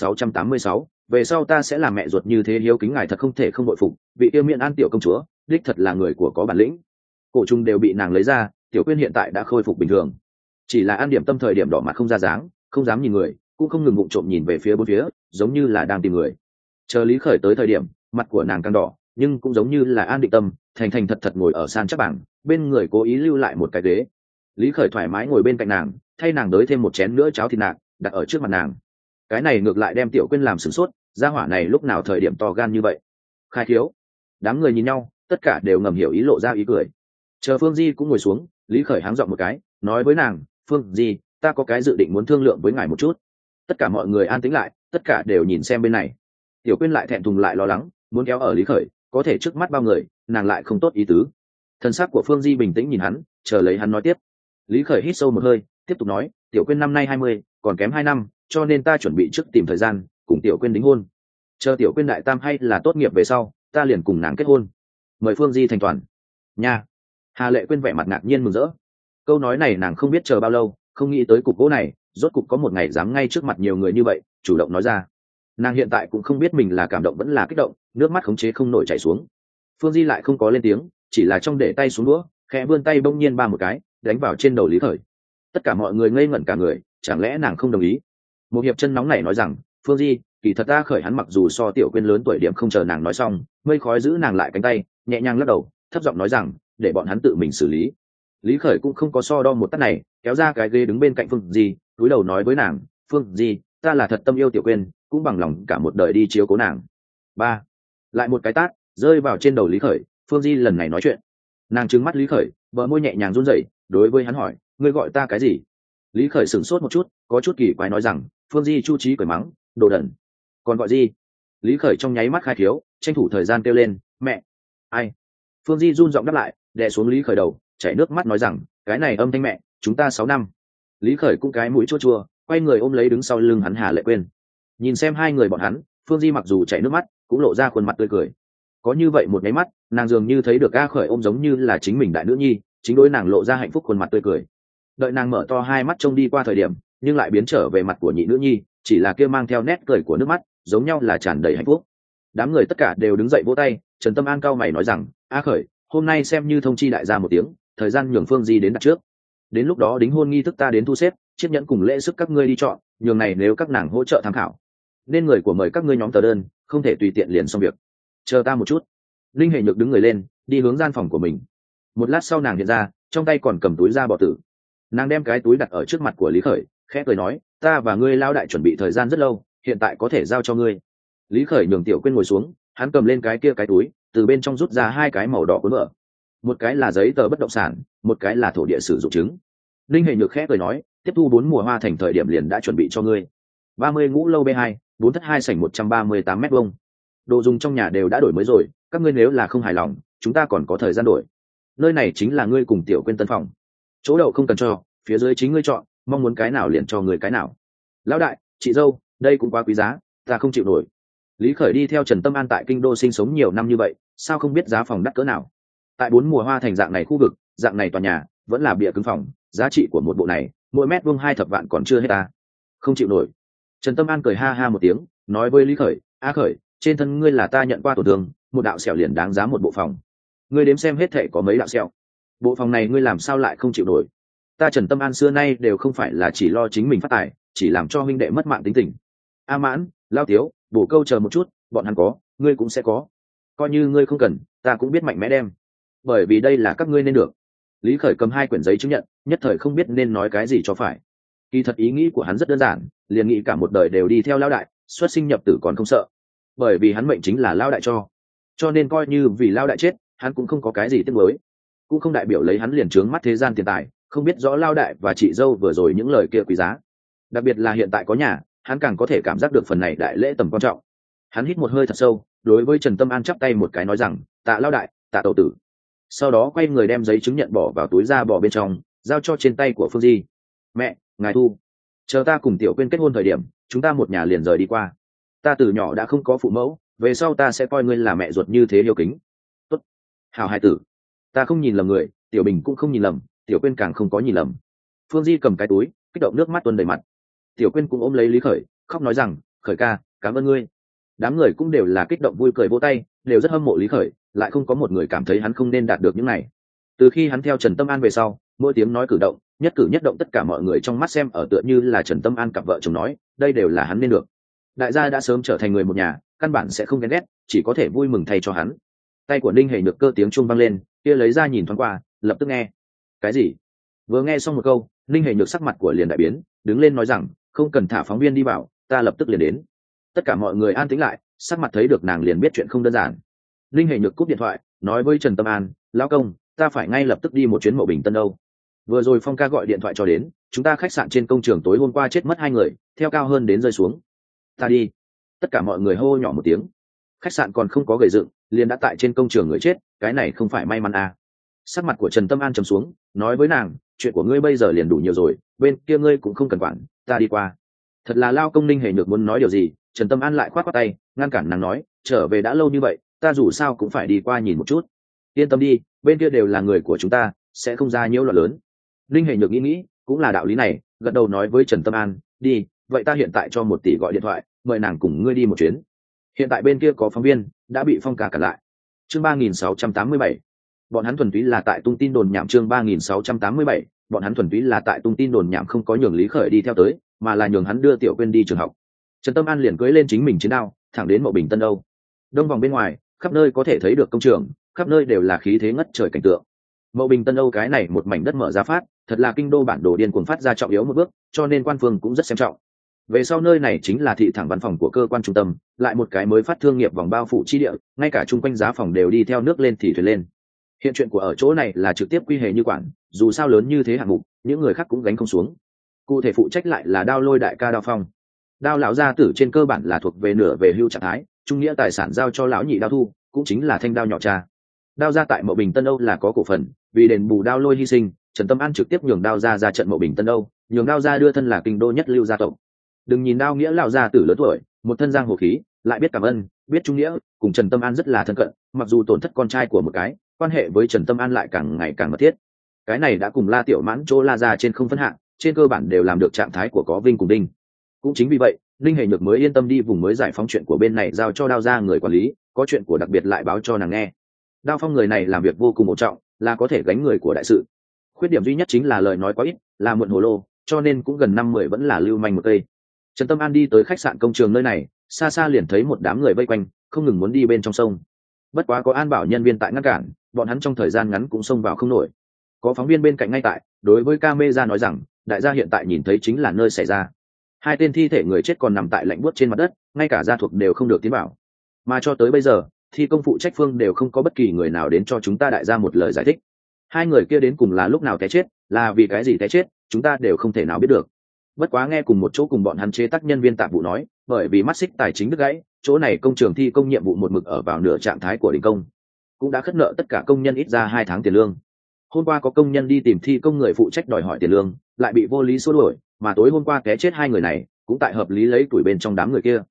3686. Về sau ta sẽ làm mẹ ruột như thế hiếu kính ngài. Thật không thể không bội phục, vị yêu miện an tiểu công chúa, đích thật là người của có bản lĩnh. Cổ trùng đều bị nàng lấy ra, Tiểu Quyên hiện tại đã khôi phục bình thường, chỉ là ăn điểm tâm thời điểm đỏ mặt không ra dáng, không dám nhìn người, cũng không ngừng ngụng trộm nhìn về phía bốn phía, giống như là đang tìm người. Chờ Lý Khởi tới thời điểm, mặt của nàng càng đỏ, nhưng cũng giống như là an định tâm, thành thành thật thật ngồi ở san chắc bảng, bên người cố ý lưu lại một cái ghế. Lý Khởi thoải mái ngồi bên cạnh nàng, thay nàng đới thêm một chén nữa cháo thịt nạc, đặt ở trước mặt nàng. Cái này ngược lại đem Tiểu Quyên làm sửng sốt, gia hỏa này lúc nào thời điểm to gan như vậy. Khai thiếu. Đám người nhìn nhau, tất cả đều ngầm hiểu ý, lộ ra ý cười. Chờ Phương Di cũng ngồi xuống, Lý Khởi háng giọng một cái, nói với nàng, Phương Di, ta có cái dự định muốn thương lượng với ngài một chút. Tất cả mọi người an tĩnh lại, tất cả đều nhìn xem bên này. Tiểu Quyên lại thẹn thùng lại lo lắng, muốn kéo ở Lý Khởi, có thể trước mắt bao người, nàng lại không tốt ý tứ. Thân xác của Phương Di bình tĩnh nhìn hắn, chờ lấy hắn nói tiếp. Lý Khởi hít sâu một hơi, tiếp tục nói, Tiểu Quyên năm nay 20, còn kém 2 năm, cho nên ta chuẩn bị trước tìm thời gian cùng Tiểu Quyên đính hôn. Chờ Tiểu Quyên đại tam hay là tốt nghiệp về sau, ta liền cùng nàng kết hôn. Mời Phương Di thành toàn. Nha. Hà Lệ Quyên vẻ mặt ngạc nhiên mừng rỡ. Câu nói này nàng không biết chờ bao lâu, không nghĩ tới cục gỗ này, rốt cục có một ngày dám ngay trước mặt nhiều người như vậy, chủ động nói ra. Nàng hiện tại cũng không biết mình là cảm động vẫn là kích động, nước mắt khống chế không nổi chảy xuống. Phương Di lại không có lên tiếng, chỉ là trong để tay xuống đũa, khẽ vươn tay bỗng nhiên ba một cái, đánh vào trên đầu Lý Khởi. Tất cả mọi người ngây ngẩn cả người, chẳng lẽ nàng không đồng ý? Một hiệp chân nóng này nói rằng, Phương Di, kỳ thật ta Khởi hắn mặc dù so Tiểu Quyên lớn tuổi điểm, không chờ nàng nói xong, mây khói giữ nàng lại cánh tay, nhẹ nhàng lắc đầu, thấp giọng nói rằng, để bọn hắn tự mình xử lý. Lý Khởi cũng không có so đo một tát này, kéo ra cái ghế đứng bên cạnh Phương Di, cúi đầu nói với nàng, Phương Di, ta là thật tâm yêu Tiểu Quyên, cũng bằng lòng cả một đời đi chiếu cố nàng. Ba, lại một cái tát rơi vào trên đầu Lý Khởi. Phương Di lần này nói chuyện, nàng trừng mắt Lý Khởi, bờ môi nhẹ nhàng run rẩy, đối với hắn hỏi, ngươi gọi ta cái gì? Lý Khởi sửng sốt một chút, có chút kỳ quái nói rằng, Phương Di chu trí cười mắng, đồ đần. Còn gọi gì? Lý Khởi trong nháy mắt khai thiếu, tranh thủ thời gian kêu lên, mẹ. Ai? Phương Di run giọng đáp lại, đè xuống Lý Khởi đầu, chảy nước mắt nói rằng, cái này âm thanh mẹ, chúng ta 6 năm. Lý Khởi cũng cái mũi chua chua, quay người ôm lấy đứng sau lưng hắn Hà Lệ Quyên. Nhìn xem hai người bọn hắn, Phương Di mặc dù chảy nước mắt, cũng lộ ra khuôn mặt tươi cười. Có như vậy một cái mắt, nàng dường như thấy được A Khởi ôm giống như là chính mình đại nữ nhi, chính đối nàng lộ ra hạnh phúc khuôn mặt tươi cười. Đợi nàng mở to hai mắt trông đi qua thời điểm, nhưng lại biến trở về mặt của nhị nữ nhi, chỉ là kia mang theo nét cười của nước mắt, giống nhau là tràn đầy hạnh phúc. Đám người tất cả đều đứng dậy vỗ tay. Trần Tâm An cao mày nói rằng, A Khởi, hôm nay xem như thông chi đại gia một tiếng, thời gian nhường Phương Di đến đặt trước. Đến lúc đó đính hôn nghi thức ta đến thu xếp, chiếc nhẫn cùng lễ sức các ngươi đi chọn, nhường này nếu các nàng hỗ trợ tham khảo. Nên người của mời các ngươi nhóm tờ đơn, không thể tùy tiện liền xong việc. Chờ ta một chút. Linh Hề Nhược đứng người lên, đi hướng gian phòng của mình. Một lát sau nàng hiện ra, trong tay còn cầm túi da bò tử. Nàng đem cái túi đặt ở trước mặt của Lý Khởi, khẽ cười nói, ta và ngươi lao đại chuẩn bị thời gian rất lâu, hiện tại có thể giao cho ngươi. Lý Khởi nhường Tiểu Quyên ngồi xuống, hắn cầm lên cái kia cái túi, từ bên trong rút ra 2 cái màu đỏ cuốn vở. Một cái là giấy tờ bất động sản, một cái là thổ địa sử dụng chứng. Linh Hề Nhược khẽ cười nói, tiếp thu 4 mùa hoa thành thời điểm liền đã chuẩn bị cho ngươi. 30 ngũ lâu B2, 4 thất 2 sảnh 138 mét vuông. Đồ dùng trong nhà đều đã đổi mới rồi, các ngươi nếu là không hài lòng, chúng ta còn có thời gian đổi. Nơi này chính là ngươi cùng Tiểu Quyên tân phòng. Chỗ đậu không cần cho, phía dưới chính ngươi chọn, mong muốn cái nào liền cho người cái nào. Lão đại, chị dâu, đây cũng quá quý giá, ta không chịu nổi. Lý Khởi đi theo Trần Tâm An tại kinh đô sinh sống nhiều năm như vậy, sao không biết giá phòng đắt cỡ nào. Tại 4 mùa hoa thành dạng này khu vực, dạng này tòa nhà vẫn là bịa cứng phòng, giá trị của một bộ này mỗi mét vuông 2 thập vạn còn chưa hết ta. Không chịu nổi. Trần Tâm An cười ha ha một tiếng, nói với Lý Khởi, a Khởi, trên thân ngươi là ta nhận qua tổn thương, một đạo sẹo liền đáng giá một bộ phòng. Ngươi đếm xem hết thảy có mấy đạo sẹo. Bộ phòng này ngươi làm sao lại không chịu nổi. Ta Trần Tâm An xưa nay đều không phải là chỉ lo chính mình phát tài, chỉ làm cho huynh đệ mất mạng tính tình. A Mãn, Lao Tiếu, bổ câu chờ một chút, bọn hắn có, ngươi cũng sẽ có. Coi như ngươi không cần, ta cũng biết mạnh mẽ đem. Bởi vì đây là các ngươi nên được. Lý Khởi cầm 2 quyển giấy chứng nhận, nhất thời không biết nên nói cái gì cho phải. Kỳ thật ý nghĩ của hắn rất đơn giản, liền nghĩ cả một đời đều đi theo Lao đại, xuất sinh nhập tử còn không sợ. Bởi vì hắn mệnh chính là Lao đại cho nên coi như vì Lao đại chết, hắn cũng không có cái gì tiếc nuối. Cũng không đại biểu lấy hắn liền trướng mắt thế gian tiền tài, không biết rõ Lao đại và chị dâu vừa rồi những lời kia quý giá. Đặc biệt là hiện tại có nhà, hắn càng có thể cảm giác được phần này đại lễ tầm quan trọng. Hắn hít một hơi thật sâu, đối với Trần Tâm An chắp tay một cái nói rằng, tạ Lao đại, tạ tẩu tử. Sau đó quay người đem giấy chứng nhận bỏ vào túi da bò bên trong, giao cho trên tay của Phương Di. Mẹ, ngài thu. Chờ ta cùng Tiểu Quyên kết hôn thời điểm, chúng ta một nhà liền rời đi qua. Ta từ nhỏ đã không có phụ mẫu, về sau ta sẽ coi ngươi là mẹ ruột như thế yêu kính. Tốt. Hào hai tử. Ta không nhìn lầm người, Tiểu Bình cũng không nhìn lầm, Tiểu Quyên càng không có nhìn lầm. Phương Di cầm cái túi, kích động nước mắt tuôn đầy mặt. Tiểu Quyên cũng ôm lấy Lý Khởi, khóc nói rằng, Khởi ca, cảm ơn ngươi. Đám người cũng đều là kích động vui cười vỗ tay, đều rất hâm mộ Lý Khởi, lại không có một người cảm thấy hắn không nên đạt được những này. Từ khi hắn theo Trần Tâm An về sau, mỗi tiếng nói cử động, nhất cử nhất động tất cả mọi người trong mắt xem ở tựa như là Trần Tâm An cặp vợ chồng nói, đây đều là hắn nên được. Đại gia đã sớm trở thành người một nhà, căn bản sẽ không ghen ghét, chỉ có thể vui mừng thay cho hắn. Tay của Ninh Hề Nhược cơ tiếng chuông vang lên, kia lấy ra nhìn thoáng qua, lập tức nghe. Cái gì? Vừa nghe xong một câu, Ninh Hề Nhược sắc mặt của liền đại biến, đứng lên nói rằng, không cần thả phóng viên đi vào, ta lập tức liền đến. Tất cả mọi người an tĩnh lại, sắc mặt thấy được nàng liền biết chuyện không đơn giản. Ninh Hề Nhược cúp điện thoại, nói với Trần Tâm An, lão công, ta phải ngay lập tức đi một chuyến Mậu Bình Tân Âu. Vừa rồi Phong ca gọi điện thoại cho đến, chúng ta khách sạn trên công trường tối hôm qua chết mất 2 người, theo cao hơn đến rơi xuống. Ta đi. Tất cả mọi người hô nhỏ một tiếng. Khách sạn còn không có gầy dựng, liền đã tại trên công trường người chết, cái này không phải may mắn à. Sắc mặt của Trần Tâm An trầm xuống, nói với nàng, chuyện của ngươi bây giờ liền đủ nhiều rồi, bên kia ngươi cũng không cần quản, ta đi qua. Thật là lao công. Ninh Hề Nhược muốn nói điều gì, Trần Tâm An lại khoát khoát tay, ngăn cản nàng nói, trở về đã lâu như vậy, ta dù sao cũng phải đi qua nhìn một chút. Yên tâm đi, bên kia đều là người của chúng ta, sẽ không ra nhiễu loạn lớn. Ninh Hề Nhược nghĩ, cũng là đạo lý này, gật đầu nói với Trần Tâm An, đi, vậy ta hiện tại cho 1 tỷ gọi điện thoại, mời nàng cùng ngươi đi một chuyến. Hiện tại bên kia có phóng viên, đã bị Phong ca cản lại. Chương 3687. Bọn hắn thuần túy là tại tung tin đồn nhảm. Chương 3687. Bọn hắn thuần túy là tại tung tin đồn nhảm, không có nhường Lý Khởi đi theo tới, mà là nhường hắn đưa Tiểu Quyên đi trường học. Trần Tâm An liền cưỡi lên chính mình chiến đao, thẳng đến Mậu Bình Tân Âu. Đông vòng bên ngoài, khắp nơi có thể thấy được công trường, khắp nơi đều là khí thế ngất trời cảnh tượng. Mậu Bình Tân Âu cái này một mảnh đất mở ra phát, thật là kinh đô bản đồ điên cuồng phát ra trọng yếu một bước, cho nên quan phương cũng rất xem trọng. Về sau nơi này chính là thị thẳng văn phòng của cơ quan trung tâm, lại một cái mới phát thương nghiệp vòng bao phủ chi địa, ngay cả chung quanh giá phòng đều đi theo nước lên thì thuyền lên. Hiện chuyện của ở chỗ này là trực tiếp quy hệ như quản, dù sao lớn như thế hạng mục, những người khác cũng gánh không xuống. Cụ thể phụ trách lại là Đao Lôi đại ca Đao Phong. Đao lão gia tử trên cơ bản là thuộc về nửa về hưu trạng thái, trung nghĩa tài sản giao cho lão nhị Đao Thu, cũng chính là thanh đao nhỏ cha. Đao gia tại Mậu Bình Tân Âu là có cổ phần, vì đền bù Đao Lôi hy sinh, Trần Tâm An trực tiếp nhường Đao gia ra trận Mậu Bình Tân Âu, nhường Đao gia đưa thân là kinh đô nhất lưu gia tộc. Đừng nhìn Đao nghĩa lão gia tử lớn tuổi, một thân giang hồ khí, lại biết cảm ơn, biết trung nghĩa, cùng Trần Tâm An rất là thân cận, mặc dù tổn thất con trai của một cái, quan hệ với Trần Tâm An lại càng ngày càng mật thiết. Cái này đã cùng La Tiểu Mãn chỗ La gia trên không phân hạng, trên cơ bản đều làm được trạng thái của có vinh cùng đinh. Cũng chính vì vậy, Linh Hề Nhược mới yên tâm đi vùng mới giải phóng chuyện của bên này giao cho Đao gia người quản lý, có chuyện của đặc biệt lại báo cho nàng nghe. Đao Phong người này làm việc vô cùng ổn trọng, là có thể gánh người của đại sự. Khuyết điểm duy nhất chính là lời nói quá ít, là muộn hồ lô, cho nên cũng gần 5-10 vẫn là lưu manh một cây. Trần Tâm An đi tới khách sạn công trường nơi này, xa xa liền thấy một đám người vây quanh, không ngừng muốn đi bên trong sông. Bất quá có an bảo nhân viên tại ngăn cản, bọn hắn trong thời gian ngắn cũng xông vào không nổi. Có phóng viên bên cạnh ngay tại, đối với camera nói rằng, đại gia hiện tại nhìn thấy chính là nơi xảy ra. 2 tên thi thể người chết còn nằm tại lạnh buốt trên mặt đất, ngay cả gia thuộc đều không được tiến vào. Mà cho tới bây giờ, thi công phụ trách phương đều không có bất kỳ người nào đến cho chúng ta đại gia một lời giải thích. 2 người kia đến cùng là lúc nào té chết, là vì cái gì té chết, chúng ta đều không thể nào biết được. Bất quá nghe cùng một chỗ cùng bọn hắn chế tác nhân viên tạp vụ nói, bởi vì mắt xích tài chính đứt gãy, chỗ này công trường thi công nhiệm vụ một mực ở vào nửa trạng thái của đình công, cũng đã khất nợ tất cả công nhân ít ra 2 tháng tiền lương. Hôm qua có công nhân đi tìm thi công người phụ trách đòi hỏi tiền lương, lại bị vô lý xua đuổi, mà tối hôm qua té chết 2 người này cũng tại hợp lý lấy tuổi bên trong đám người kia.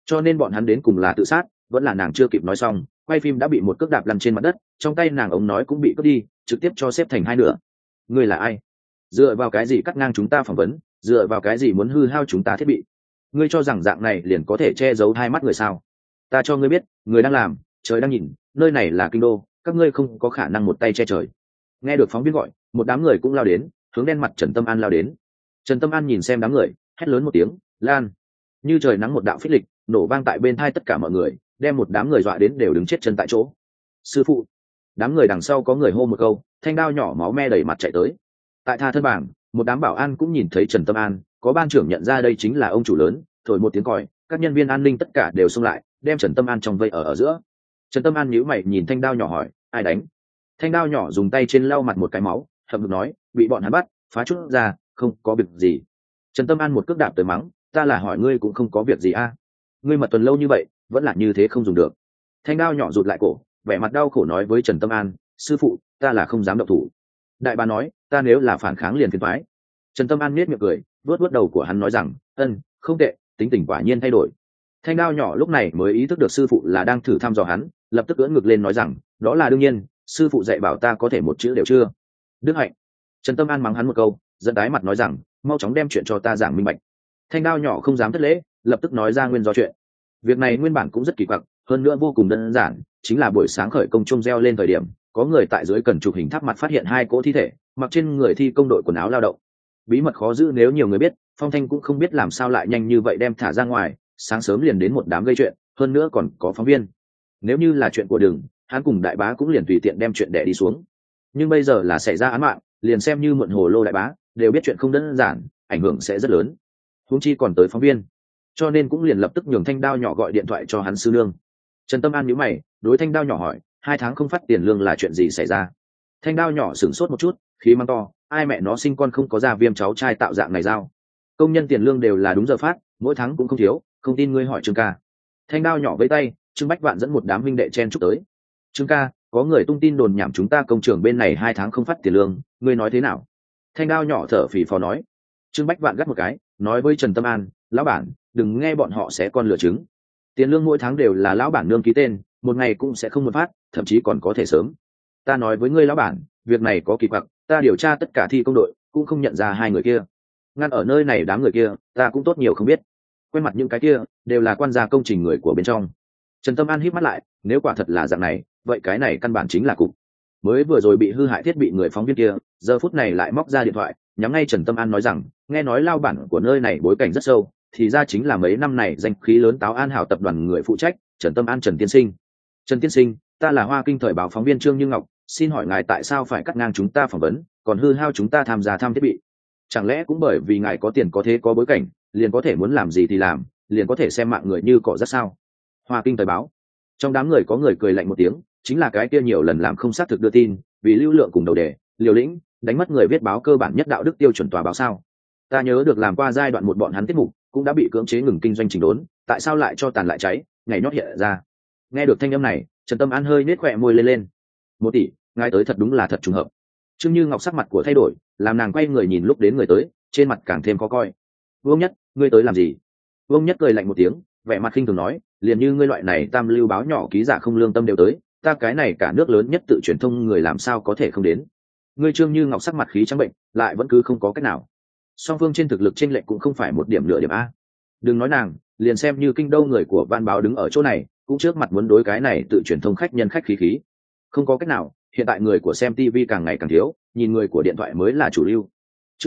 cho nên bọn hắn đến cùng là tự sát vẫn là nàng chưa kịp nói xong quay phim đã bị một cước đạp lăn trên mặt đất, trong tay nàng ống nói cũng bị cướp đi, trực tiếp cho xếp thành hai nửa. Ngươi là ai? Dựa vào cái gì cắt ngang chúng ta phỏng vấn? Dựa vào cái gì muốn hư hao chúng ta thiết bị? Ngươi cho rằng dạng này liền có thể che giấu hai mắt người sao? Ta cho ngươi biết, người đang làm, trời đang nhìn, nơi này là kinh đô, các ngươi không có khả năng một tay che trời. Nghe được phóng viên gọi, một đám người cũng lao đến, hướng đen mặt Trần Tâm An lao đến. Trần Tâm An nhìn xem đám người, hét lớn một tiếng, lan. Như trời nắng một đạo phích lịch, nổ vang tại bên thai tất cả mọi người, đem một đám người dọa đến đều đứng chết chân tại chỗ. Sư phụ! Đám người đằng sau có người hô một câu, thanh đao nhỏ máu me đầy mặt chạy tới. Tại tha thân bảng, một đám bảo an cũng nhìn thấy Trần Tâm An, có ban trưởng nhận ra đây chính là ông chủ lớn, thổi một tiếng còi, các nhân viên an ninh tất cả đều xông lại, đem Trần Tâm An trong vây ở giữa. Trần Tâm An nhíu mày nhìn thanh đao nhỏ hỏi, ai đánh? Thanh đao nhỏ dùng tay trên lau mặt một cái máu, hậm hực nói, bị bọn hắn bắt, phá chút ra, không có việc gì. Trần Tâm An một cước đạp tới mắng, ta là hỏi ngươi cũng không có việc gì a? Ngươi mật tuần lâu như vậy, vẫn là như thế không dùng được. Thanh đao nhỏ rụt lại cổ, vẻ mặt đau khổ nói với Trần Tâm An, sư phụ, ta là không dám động thủ. Đại bá nói, ta nếu là phản kháng liền phiền toái. Trần Tâm An nhếch miệng cười, vuốt vuốt đầu của hắn nói rằng, không tệ, tính tình quả nhiên thay đổi. Thanh đao nhỏ lúc này mới ý thức được sư phụ là đang thử thăm dò hắn, lập tức ưỡn ngực lên nói rằng, đó là đương nhiên, sư phụ dạy bảo ta có thể một chữ đều chưa. Đức hạnh. Trần Tâm An mắng hắn một câu, giận tái mặt nói rằng, mau chóng đem chuyện cho ta giảng minh bạch. Thanh đao nhỏ không dám thất lễ, lập tức nói ra nguyên do chuyện. Việc này nguyên bản cũng rất kỳ quặc, hơn nữa vô cùng đơn giản, chính là buổi sáng khởi công chuông reo lên thời điểm, có người tại dưới cần chụp hình tháp mặt phát hiện hai cỗ thi thể, mặc trên người thi công đội quần áo lao động. Bí mật khó giữ nếu nhiều người biết, Phong Thanh cũng không biết làm sao lại nhanh như vậy đem thả ra ngoài, sáng sớm liền đến một đám gây chuyện, hơn nữa còn có phóng viên. Nếu như là chuyện của Đường, hắn cùng đại bá cũng liền tùy tiện đem chuyện đè đi xuống. Nhưng bây giờ là xảy ra án mạng, liền xem như mượn hồ lô đại bá, đều biết chuyện không đơn giản, ảnh hưởng sẽ rất lớn. Huống chi còn tới phóng viên, cho nên cũng liền lập tức nhường thanh đao nhỏ gọi điện thoại cho hắn sư nương. Trần Tâm An nhíu mày, đối thanh đao nhỏ hỏi, 2 tháng không phát tiền lương là chuyện gì xảy ra? Thanh đao nhỏ sửng sốt một chút, khí mắng to, ai mẹ nó sinh con không có ra viêm cháu trai tạo dạng này giao. Công nhân tiền lương đều là đúng giờ phát, mỗi tháng cũng không thiếu, không tin ngươi hỏi Trương ca. Thanh đao nhỏ với tay, Trương Bách Vạn dẫn một đám huynh đệ chen chúc tới. Trương ca, có người tung tin đồn nhảm chúng ta công trường bên này 2 tháng không phát tiền lương, ngươi nói thế nào? Thanh đao nhỏ thở phì phò nói. Trương Bách Vạn gắt một cái, nói với Trần Tâm An, lão bản, đừng nghe bọn họ sẽ con lừa trứng. Tiền lương mỗi tháng đều là lão bản nương ký tên, một ngày cũng sẽ không một phát, thậm chí còn có thể sớm. Ta nói với ngươi lão bản, việc này có kỳ quặc, ta điều tra tất cả thi công đội, cũng không nhận ra hai người kia. Ngăn ở nơi này đám người kia, ta cũng tốt nhiều không biết. Quen mặt những cái kia, đều là quan gia công trình người của bên trong. Trần Tâm An híp mắt lại, nếu quả thật là dạng này, vậy cái này căn bản chính là cục. Mới vừa rồi bị hư hại thiết bị người phóng viên kia, giờ phút này lại móc ra điện thoại, nhắm ngay Trần Tâm An nói rằng, nghe nói lao bản của nơi này bối cảnh rất sâu, thì ra chính là mấy năm này danh khí lớn Táo An Hảo tập đoàn người phụ trách, Trần Tâm An Trần Tiên Sinh. Trần Tiên Sinh, ta là Hoa Kinh thời báo phóng viên Trương Như Ngọc, xin hỏi ngài tại sao phải cắt ngang chúng ta phỏng vấn, còn hư hao chúng ta tham gia thăm thiết bị? Chẳng lẽ cũng bởi vì ngài có tiền có thế có bối cảnh, liền có thể muốn làm gì thì làm, liền có thể xem mạng người như cỏ rất sao? Hoa Kinh thời báo. Trong đám người có người cười lạnh một tiếng, chính là cái kia nhiều lần làm không xác thực đưa tin, vì lưu lượng cùng đầu đề, liều lĩnh, đánh mất người viết báo cơ bản nhất đạo đức tiêu chuẩn tòa báo sao? Ta nhớ được làm qua giai đoạn một bọn hắn tiết mục, cũng đã bị cưỡng chế ngừng kinh doanh chỉnh đốn, tại sao lại cho tàn lại cháy, ngày nhót hiện ra. Nghe được thanh âm này, Trần Tâm An hơi nết khỏe môi lên lên. 1 tỷ, ngài tới thật đúng là thật trùng hợp. Trương Như Ngọc sắc mặt của thay đổi, làm nàng quay người nhìn lúc đến người tới, trên mặt càng thêm khó coi. Vương Nhất, ngươi tới làm gì? Vương Nhất cười lạnh một tiếng, vẻ mặt khinh thường nói, liền như ngươi loại này tam lưu báo nhỏ ký giả không lương tâm đều tới, ta cái này cả nước lớn nhất tự truyền thông người làm sao có thể không đến. Ngươi Trương Như Ngọc sắc mặt khí trắng bệnh, lại vẫn cứ không có cách nào. Song phương trên thực lực chênh lệch cũng không phải một điểm nửa điểm a. Đừng nói nàng, liền xem như kinh đô người của Văn báo đứng ở chỗ này, cũng trước mặt muốn đối cái này tự truyền thông khách nhân khách khí khí. Không có cách nào, hiện tại người của xem TV càng ngày càng thiếu, nhìn người của điện thoại mới là chủ lưu. Chương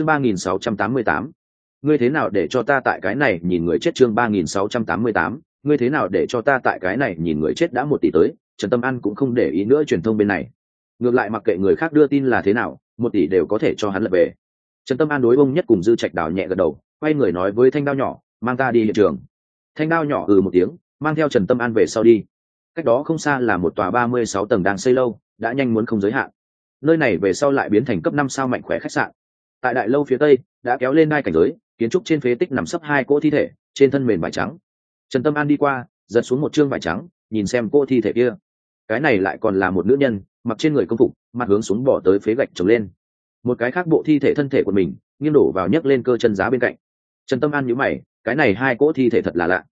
3688. Ngươi thế nào để cho ta tại cái này nhìn người chết? Chương 3688. Ngươi thế nào để cho ta tại cái này nhìn người chết? Đã 1 tỷ tới, Trần Tâm An cũng không để ý nữa truyền thông bên này. Ngược lại mặc kệ người khác đưa tin là thế nào, 1 tỷ đều có thể cho hắn lật về. Trần Tâm An đối ông Nhất cùng Dư Trạch Đào nhẹ gật đầu, quay người nói với Thanh Đao nhỏ, mang ta đi hiện trường. Thanh Đao nhỏ một tiếng, mang theo Trần Tâm An về sau đi. Cách đó không xa là một tòa 36 tầng đang xây lâu, đã nhanh muốn không giới hạn. Nơi này về sau lại biến thành cấp 5 sao mạnh khỏe khách sạn. Tại đại lâu phía tây đã kéo lên đai cảnh giới, kiến trúc trên phế tích nằm sấp 2 cỗ thi thể, trên thân mền vải trắng. Trần Tâm An đi qua, giật xuống một trương vải trắng, nhìn xem cỗ thi thể kia. Cái này lại còn là một nữ nhân, mặc trên người công phục, mặt hướng xuống bỏ tới phế gạch trồng lên. Một cái khác bộ thi thể thân thể của mình nghiêng đổ vào nhấc lên cơ chân giá bên cạnh. Trần Tâm An nhíu mày, cái này 2 cỗ thi thể thật là lạ.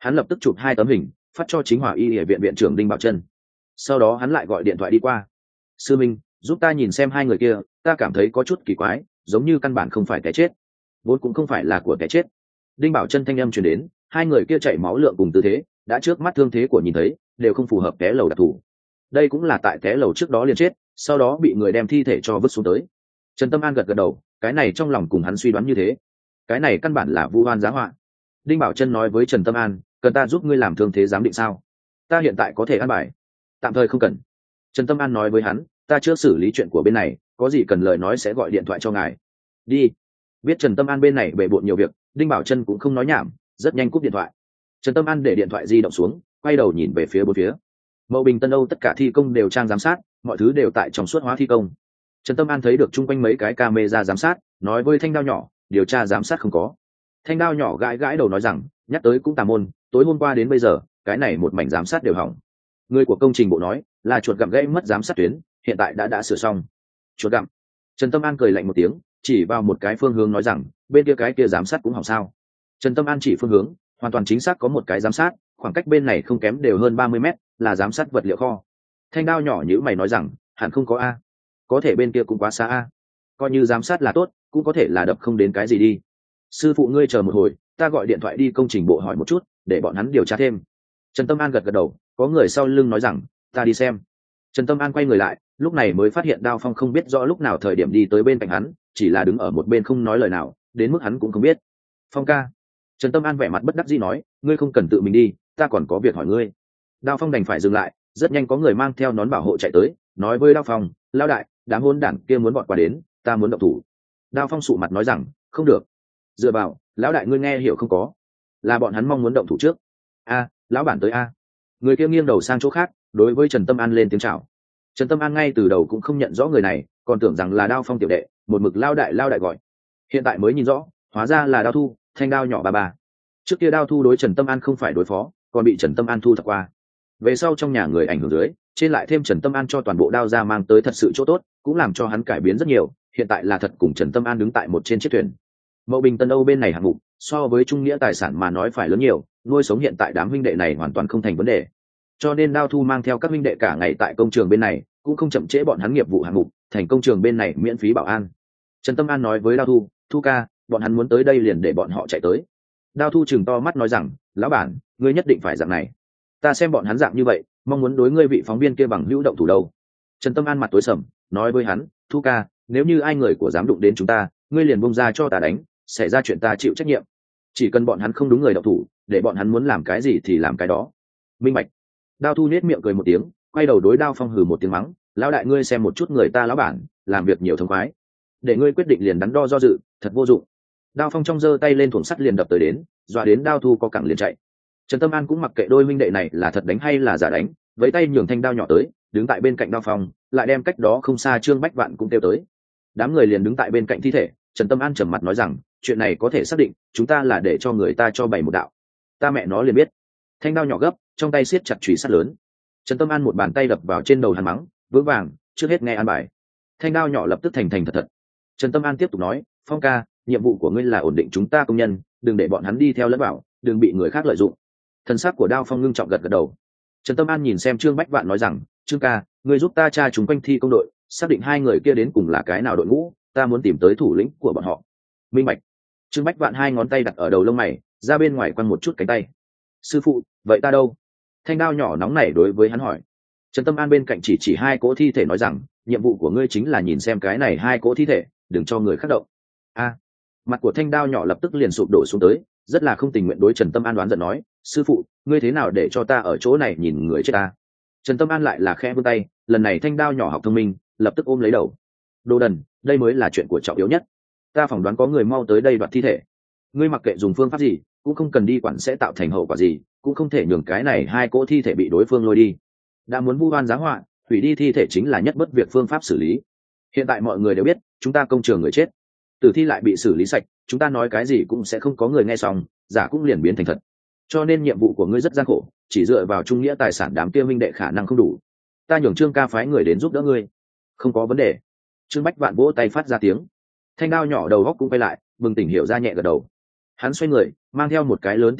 Hắn lập tức chụp 2 tấm hình phát cho chính hòa y viện viện trưởng Đinh Bảo Trân. Sau đó hắn lại gọi điện thoại đi qua. Sư minh, giúp ta nhìn xem 2 người kia, ta cảm thấy có chút kỳ quái, giống như căn bản không phải cái chết, vốn cũng không phải là của cái chết. Đinh Bảo Trân thanh âm truyền đến, 2 người kia chảy máu lượng cùng tư thế đã trước mắt thương thế của nhìn thấy đều không phù hợp té lầu đặc thù. Đây cũng là tại té lầu trước đó liền chết, sau đó bị người đem thi thể cho vứt xuống tới. Trần Tâm An gật gật đầu, cái này trong lòng cùng hắn suy đoán như thế. Cái này căn bản là vu oan giá họa. Đinh Bảo Trân nói với Trần Tâm An, cần ta giúp ngươi làm thương thế giám định sao? Ta hiện tại có thể an bài, tạm thời không cần. Trần Tâm An nói với hắn, ta chưa xử lý chuyện của bên này, có gì cần lời nói sẽ gọi điện thoại cho ngài. Đi. Biết Trần Tâm An bên này bề bộn nhiều việc, Đinh Bảo Trân cũng không nói nhảm, rất nhanh cúp điện thoại. Trần Tâm An để điện thoại di động xuống, quay đầu nhìn về phía bốn phía. Mậu Bình Tân Âu tất cả thi công đều trang giám sát, mọi thứ đều tại trong suốt hóa thi công. Trần Tâm An thấy được chung quanh mấy cái camera giám sát, nói với Thanh Đao nhỏ, điều tra giám sát không có. Thanh Đao nhỏ gãi gãi đầu nói rằng, nhắc tới cũng tà môn, tối hôm qua đến bây giờ, cái này một mảnh giám sát đều hỏng. Người của công trình bộ nói là chuột gặm gãy mất giám sát tuyến, hiện tại đã sửa xong. Chuột gặm? Trần Tâm An cười lạnh một tiếng, chỉ vào một cái phương hướng nói rằng, bên kia cái kia giám sát cũng hỏng sao? Trần Tâm An chỉ phương hướng, hoàn toàn chính xác có một cái giám sát, khoảng cách bên này không kém đều hơn 30 mét, là giám sát vật liệu kho. Thanh Đao nhỏ nhữ mày nói rằng, hẳn không có a, có thể bên kia cũng quá xa a, coi như giám sát là tốt, cũng có thể là đập không đến cái gì đi. Sư phụ ngươi chờ một hồi, ta gọi điện thoại đi công trình bộ hỏi một chút, để bọn hắn điều tra thêm. Trần Tâm An gật gật đầu, có người sau lưng nói rằng, ta đi xem. Trần Tâm An quay người lại, lúc này mới phát hiện Đao Phong không biết rõ lúc nào thời điểm đi tới bên cạnh hắn, chỉ là đứng ở một bên không nói lời nào, đến mức hắn cũng không biết. Phong ca. Trần Tâm An vẻ mặt bất đắc dĩ nói, ngươi không cần tự mình đi, ta còn có việc hỏi ngươi. Đao Phong đành phải dừng lại, rất nhanh có người mang theo nón bảo hộ chạy tới, nói với Đao Phong, lao đại, đám hôn đảng kia muốn bọn qua đến, ta muốn động thủ. Đao Phong sụ mặt nói rằng, không được. Dựa vào, lão đại ngươi nghe hiểu không có, là bọn hắn mong muốn động thủ trước. A, lão bản tới a. Người kia nghiêng đầu sang chỗ khác, đối với Trần Tâm An lên tiếng chào. Trần Tâm An ngay từ đầu cũng không nhận rõ người này, còn tưởng rằng là Đao Phong tiểu đệ, một mực lao đại gọi. Hiện tại mới nhìn rõ, hóa ra là Đao Thu, Thanh Đao nhỏ bà. Trước kia Đao Thu đối Trần Tâm An không phải đối phó, còn bị Trần Tâm An thu thập qua. Về sau trong nhà người ảnh hưởng dưới, trên lại thêm Trần Tâm An cho toàn bộ Đao ra mang tới thật sự chỗ tốt, cũng làm cho hắn cải biến rất nhiều, hiện tại là thật cùng Trần Tâm An đứng tại một trên chiếc thuyền. Mậu Bình Tân Âu bên này hạng mục, so với trung nghĩa tài sản mà nói phải lớn nhiều, nuôi sống hiện tại đám huynh đệ này hoàn toàn không thành vấn đề. Cho nên Đao Thu mang theo các huynh đệ cả ngày tại công trường bên này, cũng không chậm trễ bọn hắn nghiệp vụ hạng mục, thành công trường bên này miễn phí bảo an. Trần Tâm An nói với Đao Thu, Thu ca, bọn hắn muốn tới đây liền để bọn họ chạy tới. Đao Thu chừng to mắt nói rằng, lão bản, ngươi nhất định phải dạng này. Ta xem bọn hắn dạng như vậy, mong muốn đối ngươi vị phóng viên kia bằng hữu động thủ đâu. Trần Tâm An mặt tối sầm, nói với hắn, Thu ca, nếu như ai người của dám đụng đến chúng ta, ngươi liền bung ra cho ta đánh, xảy ra chuyện ta chịu trách nhiệm. Chỉ cần bọn hắn không đúng người động thủ, để bọn hắn muốn làm cái gì thì làm cái đó. Minh bạch. Đao Thu nhếch miệng cười một tiếng, quay đầu đối Đao Phong hừ một tiếng mắng, lão đại ngươi xem một chút người ta lão bản, làm việc nhiều thông khoái, để ngươi quyết định liền đắn đo do dự, thật vô dụng. Đao Phong trong giơ tay lên thuồng sắt liền đập tới đến, dọa đến Đao Thu có cẳng liền chạy. Trần Tâm An cũng mặc kệ đôi minh đệ này là thật đánh hay là giả đánh, với tay nhường thanh đao nhỏ tới, đứng tại bên cạnh Đao Phong, lại đem cách đó không xa Trương Bách Vạn cũng kêu tới. Đám người liền đứng tại bên cạnh thi thể, Trần Tâm An trầm mặt nói rằng, chuyện này có thể xác định, chúng ta là để cho người ta cho bày một đạo. Ta mẹ nó liền biết. Thanh đao nhỏ gấp, trong tay siết chặt chùy sắt lớn. Trần Tâm An một bàn tay đập vào trên đầu hắn mắng, vững vàng, trước hết nghe an bài. Thanh đao nhỏ lập tức thành thật thật. Trần Tâm An tiếp tục nói, Phong ca, nhiệm vụ của ngươi là ổn định chúng ta công nhân, đừng để bọn hắn đi theo lẫn vào, đừng bị người khác lợi dụng. Thần sắc của Đao Phong ngưng trọng gật gật đầu. Trần Tâm An nhìn xem Trương Bách Vạn nói rằng, Trương ca, ngươi giúp ta tra chúng quanh thi công đội, xác định 2 người kia đến cùng là cái nào đội ngũ, ta muốn tìm tới thủ lĩnh của bọn họ. Minh bạch. Trương Bách Vạn 2 ngón tay đặt ở đầu lông mày, ra bên ngoài quăng một chút cánh tay. Sư phụ, vậy ta đâu? Thanh đao nhỏ nóng nảy đối với hắn hỏi. Trần Tâm An bên cạnh chỉ 2 cỗ thi thể nói rằng, nhiệm vụ của ngươi chính là nhìn xem cái này 2 cỗ thi thể, đừng cho người khác động. A. Mặt của thanh đao nhỏ lập tức liền sụp đổ xuống tới, rất là không tình nguyện đối Trần Tâm An đoán giận nói, sư phụ, ngươi thế nào để cho ta ở chỗ này nhìn người chết ta? Trần Tâm An lại là khẽ vươn tay, lần này thanh đao nhỏ học thông minh, lập tức ôm lấy đầu. Đồ đần, đây mới là chuyện của trọng yếu nhất. Ta phỏng đoán có người mau tới đây đoạt thi thể. Ngươi mặc kệ dùng phương pháp gì, cũng không cần đi quản sẽ tạo thành hậu quả gì, cũng không thể nhường cái này 2 cỗ thi thể bị đối phương lôi đi. Đã muốn vu oan giá họa, hủy đi thi thể chính là nhất bất việc phương pháp xử lý. Hiện tại mọi người đều biết, chúng ta công trường người chết, tử thi lại bị xử lý sạch, chúng ta nói cái gì cũng sẽ không có người nghe xong, giả cũng liền biến thành thật. Cho nên nhiệm vụ của ngươi rất gian khổ, chỉ dựa vào trung nghĩa tài sản đám kia minh đệ khả năng không đủ. Ta nhường Trương ca phái người đến giúp đỡ ngươi. Không có vấn đề. Trương Bách Vạn vỗ tay phát ra tiếng. Thanh đao nhỏ đầu góc cũng quay lại, bừng tỉnh hiểu ra nhẹ gật đầu. Hắn xoay người, mang theo một cái lớn tiến công,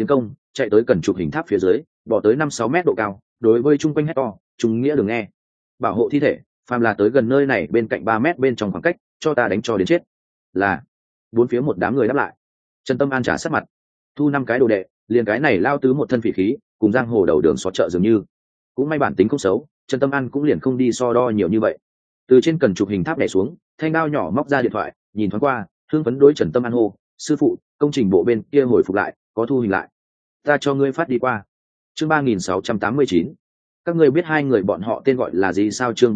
chạy tới cần chụp hình tháp phía dưới, bỏ tới 5-6 mét độ cao, đối với chung quanh hét to, "Trung nghĩa đừng nghe, bảo hộ thi thể, phàm là tới gần nơi này bên cạnh 3 mét bên trong khoảng cách, cho ta đánh cho đến chết." Là. Bốn phía một đám người đáp lại. Trần Tâm An trả sát mặt, thu 5 cái đồ đệ, liền cái này lao tứ một thân phỉ khí, cùng giang hồ đầu đường xó chợ dường như. Cũng may bản tính không xấu, Trần Tâm An cũng liền không đi so đo nhiều như vậy. Từ trên cần chụp hình tháp nhảy xuống, thanh đao nhỏ móc ra điện thoại, nhìn thoáng qua, hưng phấn đối Trần Tâm An hô: "Sư phụ, công trình bộ bên kia hồi phục lại, có thu hình lại, ta cho ngươi phát đi qua." Chương 3689. Các ngươi biết hai người bọn họ tên gọi là gì sao? Chương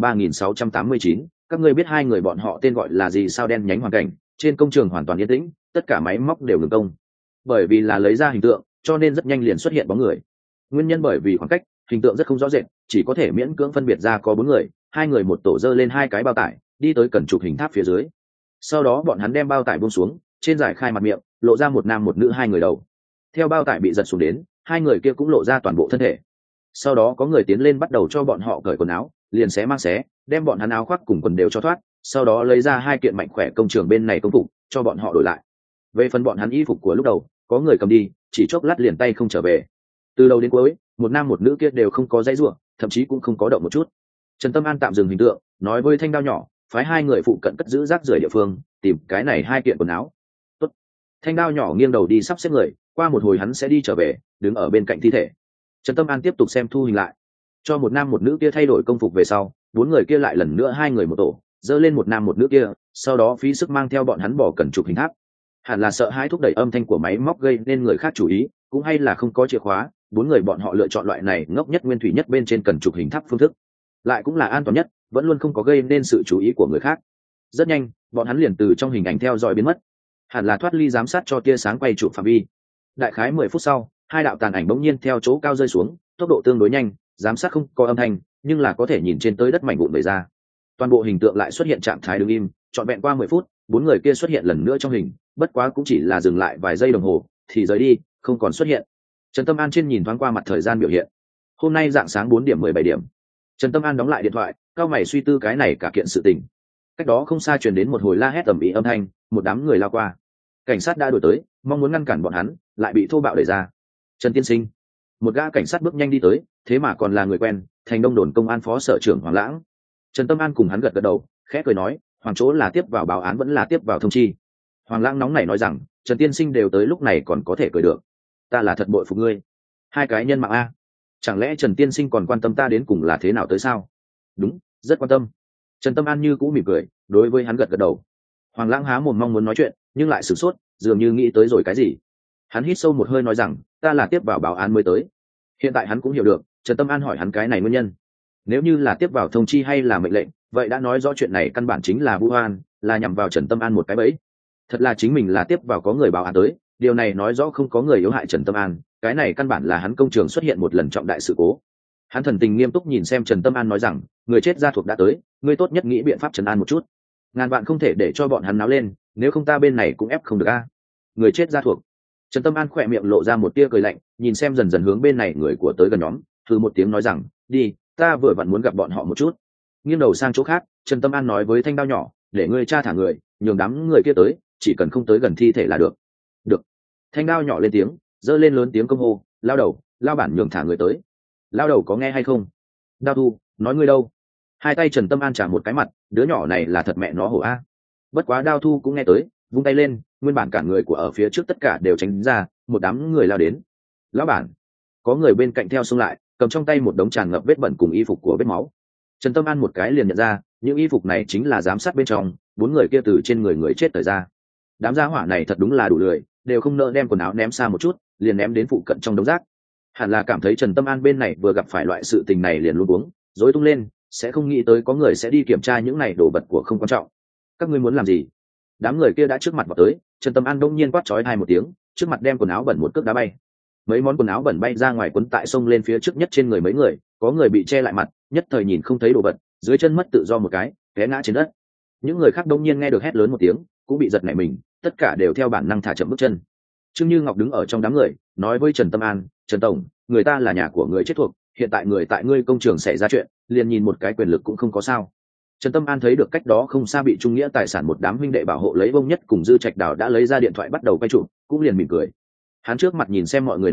3689. Các ngươi biết hai người bọn họ tên gọi là gì sao? Đen nhánh hoàn cảnh, trên công trường hoàn toàn yên tĩnh, tất cả máy móc đều ngừng công. Bởi vì là lấy ra hình tượng, cho nên rất nhanh liền xuất hiện bóng người. Nguyên nhân bởi vì khoảng cách, hình tượng rất không rõ rệt, chỉ có thể miễn cưỡng phân biệt ra có 4 người, 2 người một tổ dơ lên 2 cái bao tải, đi tới cần chụp hình tháp phía dưới. Sau đó bọn hắn đem bao tải buông xuống, trên giải khai mặt miệng, lộ ra một nam một nữ 2 người đầu. Theo bao tải bị giật xuống đến, 2 người kia cũng lộ ra toàn bộ thân thể. Sau đó có người tiến lên bắt đầu cho bọn họ cởi quần áo, liền xé mang xé, đem bọn hắn áo khoác cùng quần đều cho thoát, sau đó lấy ra 2 kiện mạnh khỏe công trường bên này công phục, cho bọn họ đổi lại. Về phần bọn hắn y phục của lúc đầu, có người cầm đi, chỉ chốc lát liền tay không trở về. Từ đầu đến cuối, một nam một nữ kia đều không có dãy rủa, thậm chí cũng không có động một chút. Trần Tâm An tạm dừng hình tượng, nói với thanh đao nhỏ, phái 2 người phụ cận cất giữ rác rưởi địa phương, tìm cái này 2 kiện quần áo. Tốt. Thanh đao nhỏ nghiêng đầu đi sắp xếp người, qua một hồi hắn sẽ đi trở về, đứng ở bên cạnh thi thể. Trần Tâm An tiếp tục xem thu hình lại, cho một nam một nữ kia thay đổi công phục về sau, 4 người kia lại lần nữa 2 người một tổ, dơ lên một nam một nữ kia, sau đó phí sức mang theo bọn hắn bỏ cần chụp hình tháp. Hẳn là sợ hãi thúc đẩy âm thanh của máy móc gây nên người khác chú ý, cũng hay là không có chìa khóa, 4 người bọn họ lựa chọn loại này ngốc nhất nguyên thủy nhất bên trên cần chụp hình tháp phương thức, lại cũng là an toàn nhất, vẫn luôn không có gây nên sự chú ý của người khác. Rất nhanh, bọn hắn liền từ trong hình ảnh theo dõi biến mất, hẳn là thoát ly giám sát cho tia sáng quay chụp phạm vi. Đại khái 10 phút sau, 2 đạo tàn ảnh bỗng nhiên theo chỗ cao rơi xuống, tốc độ tương đối nhanh, giám sát không có âm thanh, nhưng là có thể nhìn trên tới đất mảnh vụn bể ra. Toàn bộ hình tượng lại xuất hiện trạng thái đứng im, trọn vẹn qua 10 phút, 4 người kia xuất hiện lần nữa trong hình, bất quá cũng chỉ là dừng lại vài giây đồng hồ, thì rời đi, không còn xuất hiện. Trần Tâm An trên nhìn thoáng qua mặt thời gian biểu hiện. Hôm nay rạng sáng 4 điểm 17 điểm. Trần Tâm An đóng lại điện thoại, cao mày suy tư cái này cả kiện sự tình. Cách đó không xa truyền đến một hồi la hét ầm ĩ âm thanh, một đám người lao qua. Cảnh sát đã đuổi tới, mong muốn ngăn cản bọn hắn, lại bị thô bạo đẩy ra. Trần tiên sinh. Một gã cảnh sát bước nhanh đi tới, thế mà còn là người quen, Thành Đông đồn công an phó sở trưởng Hoàng Lãng. Trần Tâm An cùng hắn gật gật đầu, khẽ cười nói, Hoàng chỗ là tiếp vào báo án vẫn là tiếp vào thông chi? Hoàng Lãng nóng nảy nói rằng, Trần tiên sinh đều tới lúc này còn có thể cười được, ta là thật bội phục ngươi. 2 cái nhân mạng a, chẳng lẽ Trần tiên sinh còn quan tâm ta đến cùng là thế nào tới sao? Đúng, rất quan tâm. Trần Tâm An như cũ mỉm cười, đối với hắn gật gật đầu. Hoàng Lãng há mồm mong muốn nói chuyện, nhưng lại sửng sốt, dường như nghĩ tới rồi cái gì. Hắn hít sâu một hơi nói rằng, ta là tiếp vào báo án mới tới. Hiện tại hắn cũng hiểu được Trần Tâm An hỏi hắn cái này nguyên nhân. Nếu như là tiếp vào thông chi hay là mệnh lệnh, vậy đã nói rõ chuyện này căn bản chính là vu oan, là nhằm vào Trần Tâm An một cái bẫy. Thật là chính mình là tiếp vào có người báo án tới, điều này nói rõ không có người yếu hại Trần Tâm An, cái này căn bản là hắn công trường xuất hiện một lần trọng đại sự cố. Hắn thần tình nghiêm túc nhìn xem Trần Tâm An nói rằng, người chết gia thuộc đã tới, ngươi tốt nhất nghĩ biện pháp trấn an một chút. Ngàn vạn không thể để cho bọn hắn náo lên, nếu không ta bên này cũng ép không được a. Người chết gia thuộc. Trần Tâm An khỏe miệng lộ ra một tia cười lạnh, nhìn xem dần dần hướng bên này người của tới gần nhóm, thử một tiếng nói rằng, đi, ta vừa vặn muốn gặp bọn họ một chút. Nghiêng đầu sang chỗ khác, Trần Tâm An nói với thanh đao nhỏ, để ngươi tra thả người, nhường đám người kia tới, chỉ cần không tới gần thi thể là được. Được. Thanh đao nhỏ lên tiếng, giơ lên lớn tiếng công hô, lao đầu, lao bản nhường thả người tới. Lao đầu có nghe hay không? Đao thu, nói ngươi đâu? 2 tay Trần Tâm An trả một cái mặt, đứa nhỏ này là thật mẹ nó hổ a. Bất quá Đao thu cũng nghe tới, vung tay lên, nguyên bản cả người của ở phía trước tất cả đều tránh ra, một đám người lao đến. Lão bản. Có người bên cạnh theo xông lại, cầm trong tay một đống tràn ngập vết bẩn cùng y phục của vết máu. Trần Tâm An một cái liền nhận ra, những y phục này chính là giám sát bên trong, 4 người kia từ trên người chết thời ra. Đám gia hỏa này thật đúng là đủ lười, đều không nỡ đem quần áo ném xa một chút, liền ném đến phụ cận trong đống rác. Hẳn là cảm thấy Trần Tâm An bên này vừa gặp phải loại sự tình này liền luống cuống, rối tung lên, sẽ không nghĩ tới có người sẽ đi kiểm tra những này đồ vật của không quan trọng. Các ngươi muốn làm gì? Đám người kia đã trước mặt vào tới, Trần Tâm An đông nhiên quát chói tai một tiếng, trước mặt đem quần áo bẩn một cước đá bay. Mấy món quần áo bẩn bay ra ngoài quấn tại sông lên phía trước nhất trên người mấy người, có người bị che lại mặt, nhất thời nhìn không thấy đồ vật, dưới chân mất tự do một cái, té ngã trên đất. Những người khác đông nhiên nghe được hét lớn một tiếng, cũng bị giật nảy mình, tất cả đều theo bản năng thả chậm bước chân. Trương Như Ngọc đứng ở trong đám người, nói với Trần Tâm An, Trần tổng, người ta là nhà của người chết thuộc, hiện tại người tại ngươi công trường xảy ra chuyện, liền nhìn một cái quyền lực cũng không có sao. Trần Tâm An thấy được cách đó không xa bị trung nghĩa tài sản một đám huynh đệ bảo hộ lấy bông nhất cùng Dư Trạch Đào đã lấy ra điện thoại bắt đầu quay chụp, cũng liền mỉm cười. Hắn trước mặt nhìn xem mọi người nói,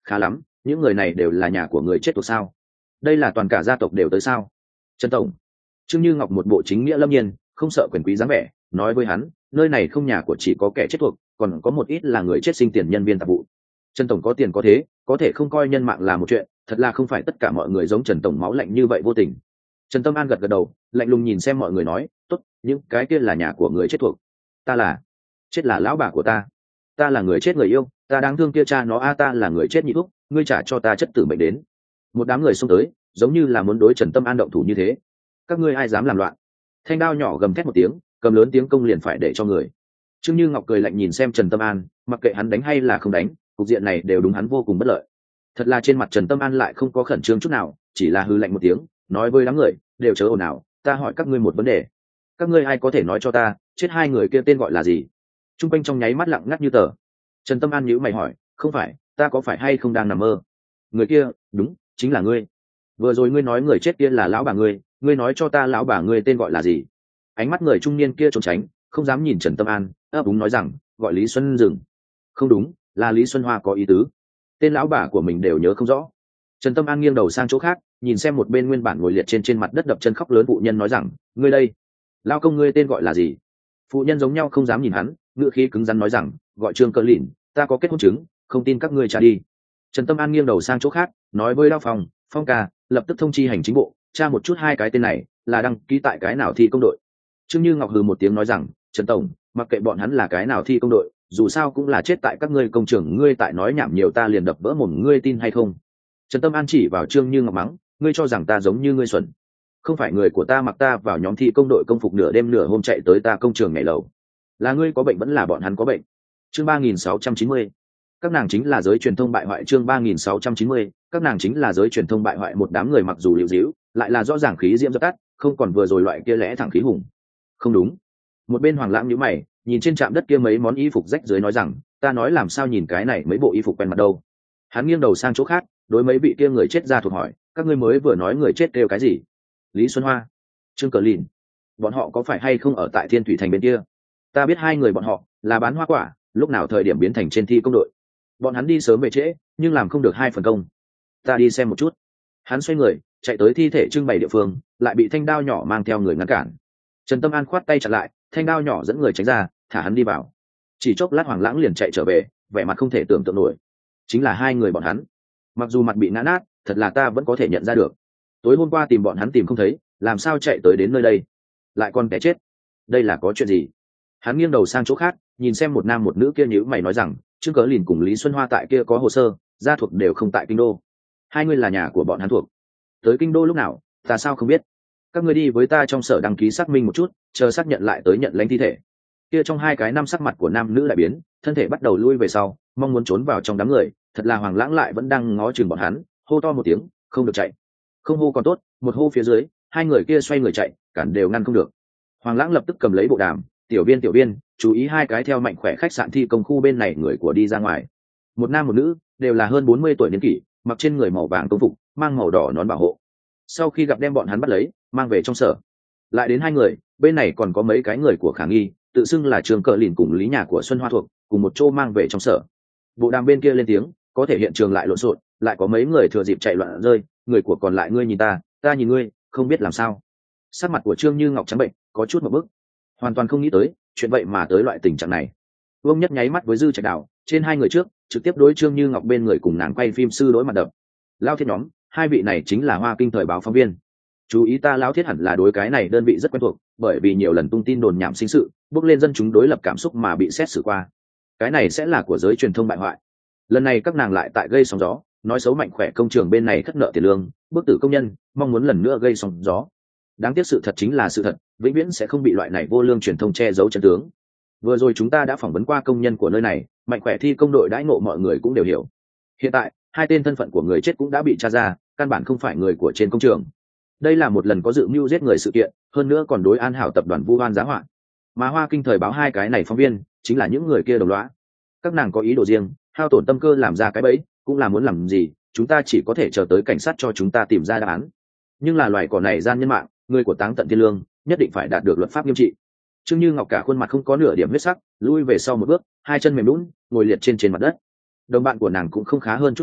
khá lắm, những người này đều là nhà của người chết thuộc sao? Đây là toàn cả gia tộc đều tới sao? Trần tổng. Trương Như Ngọc một bộ chính nghĩa lâm nhiên, không sợ quyền quý dáng vẻ, nói với hắn, nơi này không nhà của chỉ có kẻ chết thuộc, còn có một ít là người chết sinh tiền nhân viên tạp vụ. Trần tổng có tiền có thế, có thể không coi nhân mạng là một chuyện, thật là không phải tất cả mọi người giống Trần tổng máu lạnh như vậy vô tình. Trần Tâm An gật gật đầu, lạnh lùng nhìn xem mọi người nói, tốt, những cái kia là nhà của người chết thuộc. Ta là, chết là lão bà của ta là người chết người yêu, ta đáng thương kia cha nó ta là người chết nhị thúc, ngươi trả cho ta chất tử mệnh đến. Một đám người xông tới, giống như là muốn đối Trần Tâm An động thủ như thế. Các ngươi ai dám làm loạn? Thanh đao nhỏ gầm thét một tiếng, cầm lớn tiếng công liền phải để cho người. Trương Như Ngọc cười lạnh nhìn xem Trần Tâm An, mặc kệ hắn đánh hay là không đánh, cục diện này đều đúng hắn vô cùng bất lợi. Thật là trên mặt Trần Tâm An lại không có khẩn trương chút nào, chỉ là hư lạnh một tiếng, nói với đám người, đều chớ ồn ào, ta hỏi các ngươi một vấn đề. Các ngươi ai có thể nói cho ta, chết hai người kia tên gọi là gì? Trung quanh trong nháy mắt lặng ngắt như tờ. Trần Tâm An nhíu mày hỏi, không phải, ta có phải hay không đang nằm mơ? Người kia, đúng, chính là ngươi. Vừa rồi ngươi nói người chết kia là lão bà ngươi nói cho ta lão bà ngươi tên gọi là gì? Ánh mắt người trung niên kia trốn tránh, không dám nhìn Trần Tâm An, ấp úng nói rằng, gọi Lý Xuân Dừng. Không đúng, là Lý Xuân Hoa có ý tứ. Tên lão bà của mình đều nhớ không rõ. Trần Tâm An nghiêng đầu sang chỗ khác, nhìn xem một bên nguyên bản ngồi liệt trên mặt đất đập chân khóc lớn phụ nhân nói rằng, ngươi đây, lao công ngươi tên gọi là gì? Phụ nhân giống nhau không dám nhìn hắn, ngựa khí cứng rắn nói rằng, gọi Trương Cờ Lìn, ta có kết hôn chứng, không tin các ngươi trả đi. Trần Tâm An nghiêng đầu sang chỗ khác, nói với Lao Phong ca, lập tức thông chi hành chính bộ, tra một chút hai cái tên này là đăng ký tại cái nào thi công đội. Trương Như Ngọc hừ một tiếng nói rằng, Trần tổng, mặc kệ bọn hắn là cái nào thi công đội, dù sao cũng là chết tại các ngươi công trường, ngươi tại nói nhảm nhiều ta liền đập vỡ mồm ngươi tin hay không? Trần Tâm An chỉ vào Trương Như Ngọc mắng, ngươi cho rằng ta giống như ngươi xuẩn? Không phải người của ta mặc ta vào nhóm thi công đội công phục nửa đêm nửa hôm chạy tới ta công trường ngày lầu, là ngươi có bệnh vẫn là bọn hắn có bệnh? Chương 3690. Các nàng chính là giới truyền thông bại hoại. Chương 3690. Các nàng chính là giới truyền thông bại hoại. Một đám người mặc dù liều díu, lại là rõ ràng khí diễm dập tắt, không còn vừa rồi loại kia lẽ thẳng khí hùng. Không đúng. Một bên Hoàng Lãng nhíu mày, nhìn trên trạm đất kia mấy món y phục rách dưới nói rằng, ta nói làm sao nhìn cái này mấy bộ y phục quen mặt đâu. Hắn nghiêng đầu sang chỗ khác, đối mấy vị kia người chết ra thuộc hỏi, các ngươi mới vừa nói người chết kêu cái gì? Lý Xuân Hoa, Trương Cờ Lìn, bọn họ có phải hay không ở tại Thiên Thủy Thành bên kia? Ta biết hai người bọn họ là bán hoa quả, lúc nào thời điểm biến thành trên thi công đội. Bọn hắn đi sớm về trễ, nhưng làm không được hai phần công. Ta đi xem một chút. Hắn xoay người, chạy tới thi thể trưng bày địa phương, lại bị thanh đao nhỏ mang theo người ngăn cản. Trần Tâm An khoát tay chặn lại, thanh đao nhỏ dẫn người tránh ra, thả hắn đi vào. Chỉ chốc lát Hoàng Lãng liền chạy trở về, vẻ mặt không thể tưởng tượng nổi. Chính là hai người bọn hắn. Mặc dù mặt bị nát nát, thật là ta vẫn có thể nhận ra được. Tối hôm qua tìm bọn hắn tìm không thấy, làm sao chạy tới đến nơi đây? Lại còn té chết. Đây là có chuyện gì? Hắn nghiêng đầu sang chỗ khác, nhìn xem một nam một nữ kia nhíu mày nói rằng, Trương Cớ Lìn cùng Lý Xuân Hoa tại kia có hồ sơ, gia thuộc đều không tại kinh đô. Hai người là nhà của bọn hắn thuộc. Tới kinh đô lúc nào, ta sao không biết? Các ngươi đi với ta trong sở đăng ký xác minh một chút, chờ xác nhận lại tới nhận lãnh thi thể. Kia trong hai cái năm sắc mặt của nam nữ lại biến, thân thể bắt đầu lui về sau, mong muốn trốn vào trong đám người, thật là Hoàng Lãng lại vẫn đang ngó chừng bọn hắn, hô to một tiếng, không được chạy. Không hô còn tốt, một hô phía dưới, hai người kia xoay người chạy, cản đều ngăn không được. Hoàng Lãng lập tức cầm lấy bộ đàm, tiểu viên, chú ý hai cái theo Mạnh Khỏe khách sạn thi công khu bên này người của đi ra ngoài. Một nam một nữ, đều là hơn 40 tuổi niên kỷ, mặc trên người màu vàng công phục, mang màu đỏ nón bảo hộ. Sau khi gặp đem bọn hắn bắt lấy, mang về trong sở. Lại đến hai người, bên này còn có mấy cái người của khả nghi, tự xưng là Trường Cờ Lìn cùng Lý nhà của Xuân Hoa thuộc, cùng một chỗ mang về trong sở. Bộ đàm bên kia lên tiếng, có thể hiện trường lại lộn xộn, lại có mấy người thừa dịp chạy loạn rơi, người của còn lại ngươi nhìn ta nhìn ngươi, không biết làm sao. Sắc mặt của Trương Như Ngọc trắng bệnh, có chút một bức, hoàn toàn không nghĩ tới chuyện vậy mà tới loại tình trạng này. Vương Nhất nháy mắt với Dư Trạch Đào, trên hai người trước trực tiếp đối Trương Như Ngọc bên người cùng nàng quay phim sư đối mặt đập. Lao Thiết nhóm, hai vị này chính là Hoa Kinh thời báo phóng viên. Chú ý ta Lao Thiết hẳn là đối cái này đơn vị rất quen thuộc, bởi vì nhiều lần tung tin đồn nhảm sinh sự, bước lên dân chúng đối lập cảm xúc mà bị xét xử qua. Cái này sẽ là của giới truyền thông bại hoại. Lần này các nàng lại tại gây sóng gió, nói xấu Mạnh Khỏe công trường bên này thất nợ tiền lương, bức tử công nhân, mong muốn lần nữa gây sóng gió. Đáng tiếc sự thật chính là sự thật, vĩnh viễn sẽ không bị loại này vô lương truyền thông che giấu chân tướng. Vừa rồi chúng ta đã phỏng vấn qua công nhân của nơi này, Mạnh Khỏe thi công đội đãi ngộ mọi người cũng đều hiểu. Hiện tại hai tên thân phận của người chết cũng đã bị tra ra, căn bản không phải người của trên công trường. Đây là một lần có dự mưu giết người sự kiện, hơn nữa còn đối An Hảo tập đoàn vu oan giá họa. Mà Hoa Kinh thời báo hai cái này phóng viên chính là những người kia đồng lõa. Các nàng có ý đồ riêng, hao tổn tâm cơ làm ra cái bẫy, cũng là muốn làm gì, chúng ta chỉ có thể chờ tới cảnh sát cho chúng ta tìm ra đáp án. Nhưng là loài cỏ này gian nhân mạng, người của táng tận thiên lương, nhất định phải đạt được luật pháp nghiêm trị. Trương Như Ngọc cả khuôn mặt không có nửa điểm huyết sắc, lui về sau một bước, hai chân mềm lún, ngồi liệt trên mặt đất. Đồng bạn của nàng cũng không khá hơn chút nào,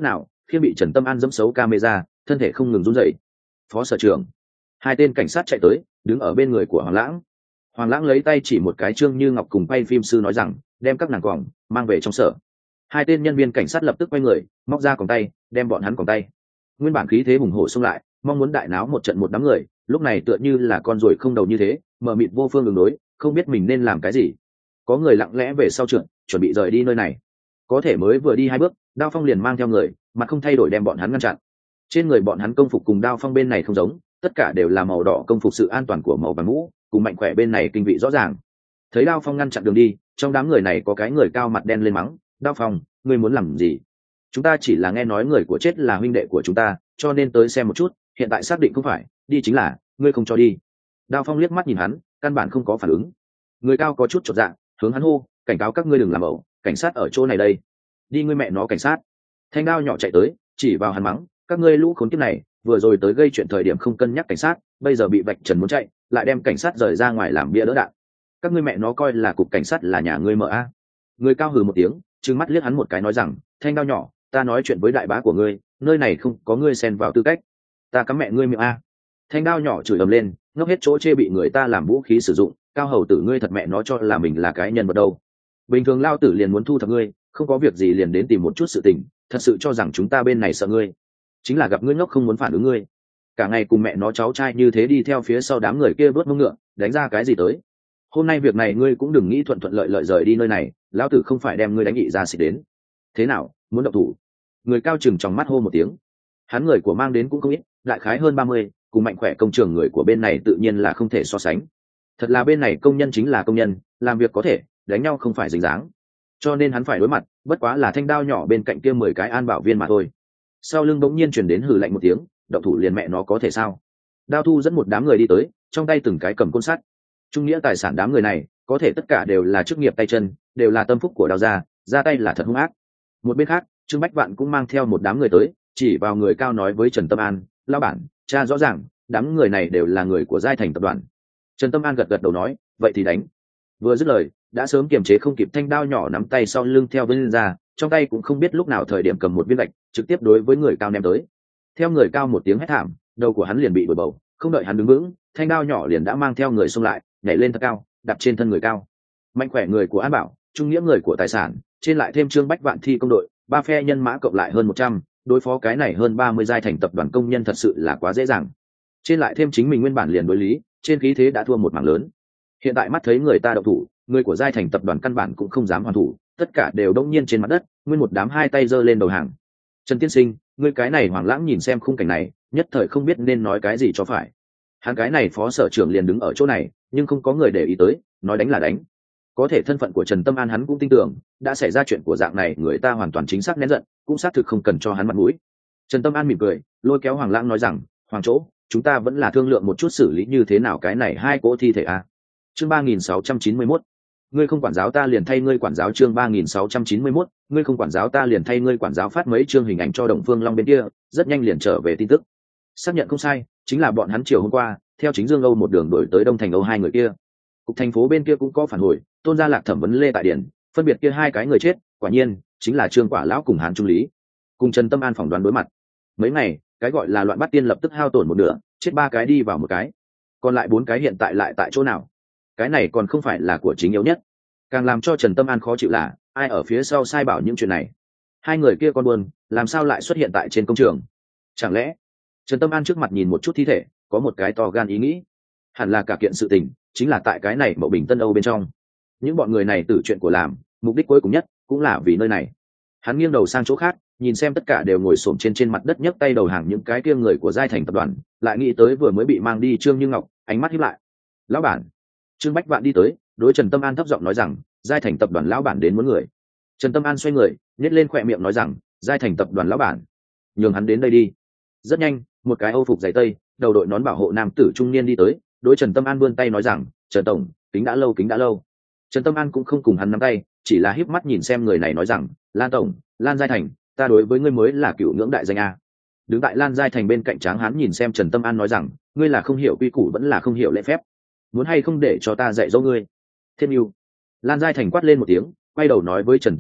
khi bị Trần Tâm An dẫm xấu camera, thân thể không ngừng run rẩy. Phó sở trưởng. Hai tên cảnh sát chạy tới, đứng ở bên người của Hoàng Lãng. Hoàng Lãng lấy tay chỉ một cái Trương Như Ngọc cùng quay phim sư nói rằng, đem các nàng còng mang về trong sở. Hai tên nhân viên cảnh sát lập tức quay người, móc ra còng tay, đem bọn hắn còng tay. Nguyên bản khí thế hùng hổ xông lại, mong muốn đại náo một trận một đám người, lúc này tựa như là con ruồi không đầu như thế, mờ mịt vô phương ứng đối, không biết mình nên làm cái gì. Có người lặng lẽ về sau trượt, chuẩn bị rời đi nơi này. Có thể mới vừa đi hai bước, Đao Phong liền mang theo người, mặt không thay đổi đem bọn hắn ngăn chặn. Trên người bọn hắn công phục cùng Đao Phong bên này không giống, tất cả đều là màu đỏ công phục sự an toàn của màu vàng mũ, cùng Mạnh Khỏe bên này kinh vị rõ ràng. Thấy Đao Phong ngăn chặn đường đi, trong đám người này có cái người cao mặt đen lên mắng, Đao Phong, ngươi muốn làm gì? Chúng ta chỉ là nghe nói người của chết là huynh đệ của chúng ta, cho nên tới xem một chút, hiện tại xác định không phải, đi chính là, ngươi không cho đi. Đao Phong liếc mắt nhìn hắn, căn bản không có phản ứng. Người cao có chút chột dạ, hướng hắn hô, cảnh cáo các ngươi đừng làm ẩu, cảnh sát ở chỗ này đây. Đi ngươi mẹ nó cảnh sát. Thanh Đao nhỏ chạy tới, chỉ vào hắn mắng, các ngươi lũ khốn kiếp này, vừa rồi tới gây chuyện thời điểm không cân nhắc cảnh sát, bây giờ bị vạch trần muốn chạy, lại đem cảnh sát rời ra ngoài làm bia đỡ đạn. Các ngươi mẹ nó coi là cục cảnh sát là nhà ngươi mở a? Người cao hừ một tiếng, trừng mắt liếc hắn một cái nói rằng, Thanh Đao nhỏ, ta nói chuyện với đại bá của ngươi, nơi này không có ngươi xen vào tư cách. Ta cắm mẹ ngươi miệng a. Thanh Đao nhỏ chửi ầm lên, ngốc hết chỗ chê bị người ta làm vũ khí sử dụng, cao hầu tử ngươi thật mẹ nó cho là mình là cái nhân vật đâu. Bình thường lao tử liền muốn thu thập ngươi, không có việc gì liền đến tìm một chút sự tình, thật sự cho rằng chúng ta bên này sợ ngươi. Chính là gặp ngươi ngốc không muốn phản ứng ngươi. Cả ngày cùng mẹ nó cháu trai như thế đi theo phía sau đám người kia vớt mông ngựa, đánh ra cái gì tới. Hôm nay việc này ngươi cũng đừng nghĩ thuận thuận lợi lợi rời đi nơi này, lão tử không phải đem ngươi đánh nghị ra xịt đến. Thế nào, muốn động thủ? Người cao chừng trong mắt hô một tiếng. Hắn người của mang đến cũng không ít, đại khái hơn 30, cùng Mạnh Khỏe công trường người của bên này tự nhiên là không thể so sánh. Thật là bên này công nhân chính là công nhân, làm việc có thể, đánh nhau không phải dính dáng. Cho nên hắn phải đối mặt, bất quá là Thanh Đao nhỏ bên cạnh kia 10 cái an bảo viên mà thôi. Sau lưng bỗng nhiên truyền đến hừ lạnh một tiếng, động thủ liền mẹ nó có thể sao? Đao Thu dẫn một đám người đi tới, trong tay từng cái cầm côn sắt. Trung nghĩa tài sản đám người này, có thể tất cả đều là chức nghiệp tay chân, đều là tâm phúc của Đao gia, ra tay là thật hung ác. Một bên khác, Trương Bách Vạn cũng mang theo một đám người tới, chỉ vào người cao nói với Trần Tâm An, lão bản, cha rõ ràng, đám người này đều là người của Giai Thành tập đoàn. Trần Tâm An gật gật đầu nói, vậy thì đánh. Vừa dứt lời, đã sớm kiềm chế không kịp Thanh Đao nhỏ nắm tay sau lưng theo bên ra, trong tay cũng không biết lúc nào thời điểm cầm một viên gạch, trực tiếp đối với người cao ném tới. Theo người cao một tiếng hét thảm, đầu của hắn liền bị đổ bầu, không đợi hắn đứng vững, Thanh Đao nhỏ liền đã mang theo người xông lại, nhảy lên thật cao, đạp trên thân người cao. Mạnh Khỏe người của An Bảo, Trung nghĩa người của tài sản, trên lại thêm Trương Bách Vạn thi công đội, ba phe nhân mã cộng lại hơn 100, đối phó cái này hơn 30 Giai Thành tập đoàn công nhân thật sự là quá dễ dàng. Trên lại thêm chính mình nguyên bản liền đối lý, trên khí thế đã thua một mảng lớn. Hiện tại mắt thấy người ta động thủ, người của Giai Thành tập đoàn căn bản cũng không dám hoàn thủ, tất cả đều đông nhiên trên mặt đất, nguyên một đám hai tay giơ lên đầu hàng. Trần tiên sinh, ngươi cái này Hoàng Lãng nhìn xem khung cảnh này, nhất thời không biết nên nói cái gì cho phải. Hắn cái này phó sở trưởng liền đứng ở chỗ này, nhưng không có người để ý tới, nói đánh là đánh. Có thể thân phận của Trần Tâm An hắn cũng tin tưởng, đã xảy ra chuyện của dạng này người ta hoàn toàn chính xác nén giận, cũng xác thực không cần cho hắn mặt mũi. Trần Tâm An mỉm cười, lôi kéo Hoàng Lãng nói rằng, Hoàng chỗ, chúng ta vẫn là thương lượng một chút xử lý như thế nào cái này hai cỗ thi thể à. Chương 3691, ngươi không quản giáo ta liền thay ngươi quản giáo. Chương 3691, ngươi không quản giáo ta liền thay ngươi quản giáo. Phát mấy chương hình ảnh cho Đồng Phương Long bên kia, rất nhanh liền trở về tin tức. Xác nhận không sai, chính là bọn hắn chiều hôm qua, theo chính Dương Âu một đường đổi tới Đông Thành Âu hai người kia. Cục thành phố bên kia cũng có phản hồi, Tôn Gia Lạc thẩm vấn Lê Tại Điển, phân biệt kia hai cái người chết, quả nhiên chính là Trương Quả lão cùng Hán Trung Lý. Cùng Trần Tâm An phỏng đoán đối mặt. Mấy ngày, cái gọi là loạn bắt tiên lập tức hao tổn một nửa, chết ba cái đi vào một cái, còn lại bốn cái hiện tại lại tại chỗ nào? Cái này còn không phải là của chính yếu nhất. Càng làm cho Trần Tâm An khó chịu là ai ở phía sau sai bảo những chuyện này. Hai người kia con buồn, làm sao lại xuất hiện tại trên công trường? Chẳng lẽ Trần Tâm An trước mặt nhìn một chút thi thể, có một cái to gan ý nghĩ, hẳn là cả kiện sự tình chính là tại cái này Mậu Bình Tân Âu bên trong. Những bọn người này tử chuyện của làm, mục đích cuối cùng nhất cũng là vì nơi này. Hắn nghiêng đầu sang chỗ khác, nhìn xem tất cả đều ngồi xổm trên mặt đất nhấc tay đầu hàng những cái kia người của Giai Thành tập đoàn, lại nghĩ tới vừa mới bị mang đi Trương Như Ngọc, ánh mắt híp lại. Lão bản. Trương Bách Vạn đi tới, đối Trần Tâm An thấp giọng nói rằng, Giai Thành tập đoàn lão bản đến muốn người. Trần Tâm An xoay người, nhếch lên khóe miệng nói rằng, Giai Thành tập đoàn lão bản, nhường hắn đến đây đi. Rất nhanh, một cái Âu phục giày tây, đầu đội nón bảo hộ nam tử trung niên đi tới, đối Trần Tâm An vươn tay nói rằng, Trần tổng, kính đã lâu kính đã lâu. Trần Tâm An cũng không cùng hắn nắm tay, chỉ là híp mắt nhìn xem người này nói rằng, Lan tổng, Lan Giai Thành, ta đối với ngươi mới là cựu ngưỡng đại danh a. Đứng tại Lan Giai Thành bên cạnh Tráng Hán nhìn xem Trần Tâm An nói rằng, ngươi là không hiểu quy củ vẫn là không hiểu lễ phép, muốn hay không để cho ta dạy dỗ ngươi. Thiên yêu. Lan Giai Thành quát lên một tiếng, quay đầu nói với Trần Tâm An,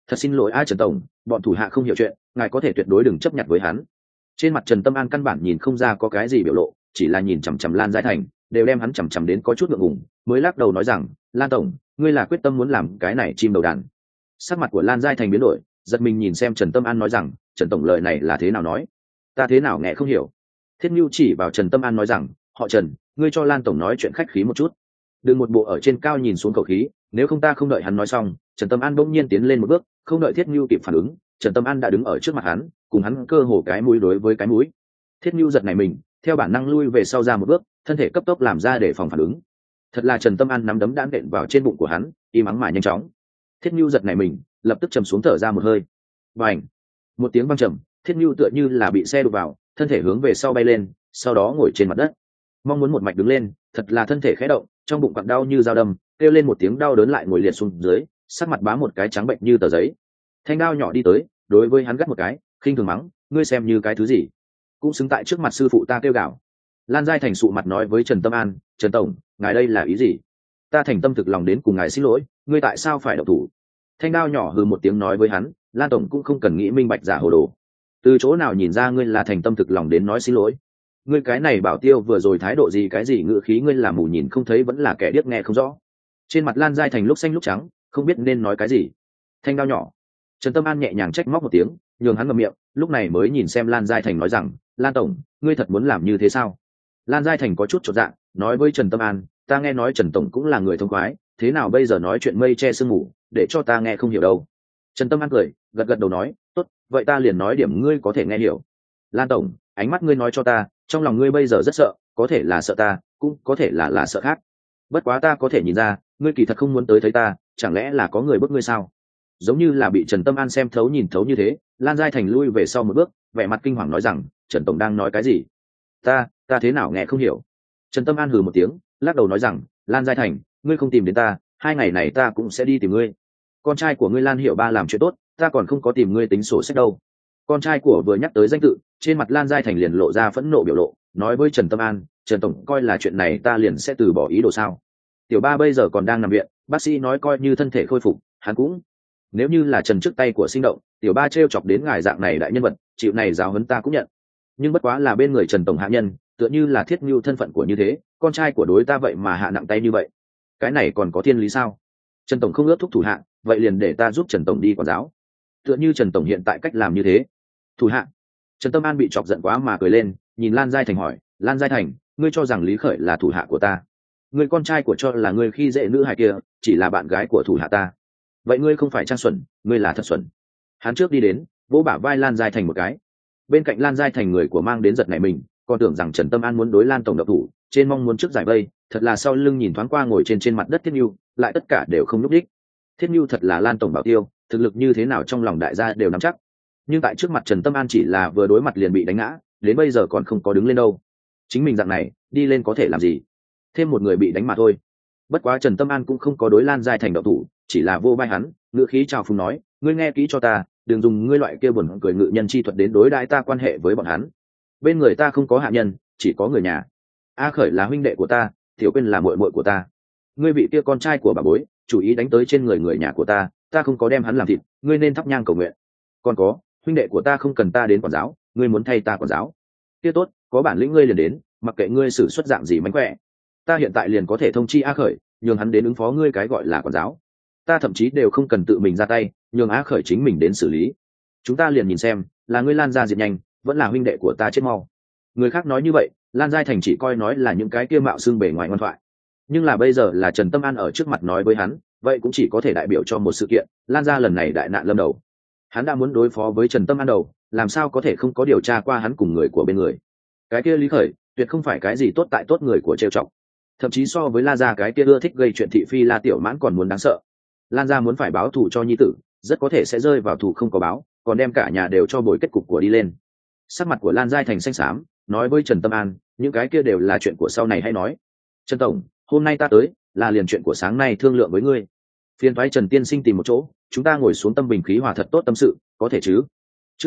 Thật xin lỗi Trần tổng, bọn thủ hạ không hiểu chuyện, ngài có thể tuyệt đối đừng chấp nhận với hắn. Trên mặt Trần Tâm An căn bản nhìn không ra có cái gì biểu lộ, chỉ là nhìn chằm chằm Lan Giai Thành, đều đem hắn chằm chằm đến có chút ngượng ngùng, mới lắc đầu nói rằng, Lan tổng, ngươi là quyết tâm muốn làm cái này chim đầu đàn. Sắc mặt của Lan Giai Thành biến đổi, giật mình nhìn xem Trần Tâm An nói rằng, Trần tổng lời này là thế nào nói? Ta thế nào nghe không hiểu. Thiết Nhu chỉ vào Trần Tâm An nói rằng, họ Trần, ngươi cho Lan tổng nói chuyện khách khí một chút, đừng một bộ ở trên cao nhìn xuống khẩu khí, nếu không ta không đợi hắn nói xong. Trần Tâm An bỗng nhiên tiến lên một bước, không đợi Thiết Nhu kịp phản ứng, Trần Tâm An đã đứng ở trước mặt hắn, cùng hắn cơ hồ cái mũi đối với cái mũi. Thiết Nhu giật này mình, theo bản năng lui về sau ra một bước, thân thể cấp tốc làm ra để phòng phản ứng. Thật là Trần Tâm An nắm đấm đã nện vào trên bụng của hắn, im ắng mà nhanh chóng. Thiết Nhu giật này mình, lập tức trầm xuống thở ra một hơi. Bành! Một tiếng vang trầm, Thiết Nhu tựa như là bị xe đụng vào, thân thể hướng về sau bay lên, sau đó ngồi trên mặt đất. Mong muốn một mạch đứng lên, thật là thân thể khẽ động, trong bụng quặn đau như dao đâm, kêu lên một tiếng đau đớn lại ngồi liệt xuống dưới, sắc mặt bám một cái trắng bệnh như tờ giấy. Thanh đao nhỏ đi tới, đối với hắn gắt một cái, khinh thường mắng, ngươi xem như cái thứ gì? Cũng xứng tại trước mặt sư phụ ta kêu gào. Lan Giai Thành sụ mặt nói với Trần Tâm An, Trần tổng, ngài đây là ý gì? Ta thành tâm thực lòng đến cùng ngài xin lỗi, ngươi tại sao phải động thủ? Thanh đao nhỏ hừ một tiếng nói với hắn, Lan tổng cũng không cần nghĩ minh bạch giả hồ đồ. Từ chỗ nào nhìn ra ngươi là thành tâm thực lòng đến nói xin lỗi? Ngươi cái này bảo tiêu vừa rồi thái độ gì cái gì ngữ khí ngươi là mù nhìn không thấy vẫn là kẻ điếc nghe không rõ. Trên mặt Lan Giai Thành lúc xanh lúc trắng, không biết nên nói cái gì. Thanh đao nhỏ. Trần Tâm An nhẹ nhàng trách móc một tiếng, nhường hắn ngậm miệng, lúc này mới nhìn xem Lan Giai Thành nói rằng, Lan tổng, ngươi thật muốn làm như thế sao? Lan Giai Thành có chút chột dạ, nói với Trần Tâm An, ta nghe nói Trần tổng cũng là người thông khoái, thế nào bây giờ nói chuyện mây che sương mù, để cho ta nghe không hiểu đâu. Trần Tâm An cười, gật gật đầu nói, tốt, vậy ta liền nói điểm ngươi có thể nghe hiểu. Lan tổng, ánh mắt ngươi nói cho ta, trong lòng ngươi bây giờ rất sợ, có thể là sợ ta, cũng có thể là sợ khác. Bất quá ta có thể nhìn ra, ngươi kỳ thật không muốn tới thấy ta, chẳng lẽ là có người bức ngươi sao? Giống như là bị Trần Tâm An xem thấu nhìn thấu như thế, Lan Giai Thành lui về sau một bước, vẻ mặt kinh hoàng nói rằng, Trần tổng đang nói cái gì? Ta thế nào nghe không hiểu. Trần Tâm An hừ một tiếng, lắc đầu nói rằng, Lan Giai Thành, ngươi không tìm đến ta, 2 ngày này ta cũng sẽ đi tìm ngươi. Con trai của ngươi Lan Hiểu Ba làm chuyện tốt, ta còn không có tìm ngươi tính sổ sách đâu. Con trai của vừa nhắc tới danh tự, trên mặt Lan Giai Thành liền lộ ra phẫn nộ biểu lộ, nói với Trần Tâm An, Trần tổng coi là chuyện này ta liền sẽ từ bỏ ý đồ sao? Tiểu Ba bây giờ còn đang nằm viện, bác sĩ nói coi như thân thể khôi phục, hắn cũng, nếu như là Trần trước tay của sinh động, Tiểu Ba trêu chọc đến ngài dạng này đại nhân vật, chịu này giáo huấn ta cũng nhận. Nhưng bất quá là bên người Trần tổng hạ nhân, tựa như là Thiết Nhu thân phận của như thế, con trai của đối ta vậy mà hạ nặng tay như vậy, cái này còn có thiên lý sao? Trần tổng không ước thúc thủ hạ, vậy liền để ta giúp Trần tổng đi quản giáo. Tựa như Trần tổng hiện tại cách làm như thế. Thủ hạ. Trần Tâm An bị chọc giận quá mà cười lên, nhìn Lan Giai Thành hỏi, Lan Giai Thành, ngươi cho rằng Lý Khởi là thủ hạ của ta? Ngươi con trai của cho là ngươi khi dễ nữ hài kia, chỉ là bạn gái của thủ hạ ta. Vậy ngươi không phải trang xuẩn, ngươi là thật xuẩn. Hắn trước đi đến, vỗ bả vai Lan Giai Thành một cái. Bên cạnh Lan Giai Thành người của mang đến giật này mình, còn tưởng rằng Trần Tâm An muốn đối Lan tổng độc thủ, trên mong muốn trước giải vây, thật là sau lưng nhìn thoáng qua ngồi trên mặt đất Thiết Nhu, lại tất cả đều không lúc đích. Thiết Nhu thật là Lan tổng bảo tiêu, thực lực như thế nào trong lòng đại gia đều nắm chắc. Nhưng tại trước mặt Trần Tâm An chỉ là vừa đối mặt liền bị đánh ngã, đến bây giờ còn không có đứng lên đâu. Chính mình dạng này, đi lên có thể làm gì? Thêm một người bị đánh mà thôi. Bất quá Trần Tâm An cũng không có đối Lan Giai Thành độc thủ, chỉ là vô vai hắn, ngữ khí chào phúng nói, ngươi nghe kỹ cho ta, đừng dùng ngươi loại kia buồn cười ngự nhân chi thuật đến đối đãi ta quan hệ với bọn hắn. Bên người ta không có hạ nhân, chỉ có người nhà. A Khởi là huynh đệ của ta, Tiểu Quyên là muội muội của ta. Ngươi vị kia con trai của bà bối, chủ ý đánh tới trên người nhà của ta, ta không có đem hắn làm thịt, ngươi nên thắp nhang cầu nguyện. Còn có, huynh đệ của ta không cần ta đến quản giáo, ngươi muốn thay ta quản giáo. Kia tốt, có bản lĩnh ngươi liền đến, mặc kệ ngươi xử xuất dạng gì mánh khỏe, ta hiện tại liền có thể thông chi A Khởi, nhường hắn đến ứng phó ngươi cái gọi là quản giáo. Ta thậm chí đều không cần tự mình ra tay, nhường A Khởi chính mình đến xử lý. Chúng ta liền nhìn xem, là ngươi Lan gia diệt nhanh, vẫn là huynh đệ của ta chết mau. Người khác nói như vậy, Lan Giai Thành chỉ coi nói là những cái kia mạo xương bề ngoài ngoan thoại. Nhưng là bây giờ là Trần Tâm An ở trước mặt nói với hắn, vậy cũng chỉ có thể đại biểu cho một sự kiện, Lan gia lần này đại nạn lâm đầu. Hắn đã muốn đối phó với Trần Tâm An đầu, làm sao có thể không có điều tra qua hắn cùng người của bên người. Cái kia Lý Khởi, tuyệt không phải cái gì tốt tại tốt người của trêu chọc. Thậm chí so với La gia cái kia ưa thích gây chuyện thị phi La Tiểu Mãn còn muốn đáng sợ. Lan gia muốn phải báo thù cho nhi tử, rất có thể sẽ rơi vào thù không có báo, còn đem cả nhà đều cho bồi kết cục của đi lên. Sắc mặt của Lan Giai Thành xanh xám, nói với Trần Tâm An, những cái kia đều là chuyện của sau này hãy nói. Trần tổng, hôm nay ta tới là liền chuyện của sáng nay thương lượng với ngươi. Phiền thoái Trần tiên sinh tìm một chỗ, chúng ta ngồi xuống tâm bình khí hòa thật tốt tâm sự, có thể chứ? Chương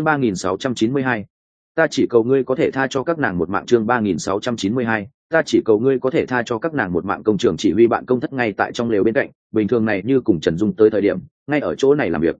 3692. Ta chỉ cầu ngươi có thể tha cho các nàng một mạng. Chương 3692. Ta chỉ cầu ngươi có thể tha cho các nàng một mạng. Công trường chỉ huy bạn công thất ngay tại trong lều bên cạnh, bình thường này như cùng Trần Dung tới thời điểm, ngay ở chỗ này làm việc.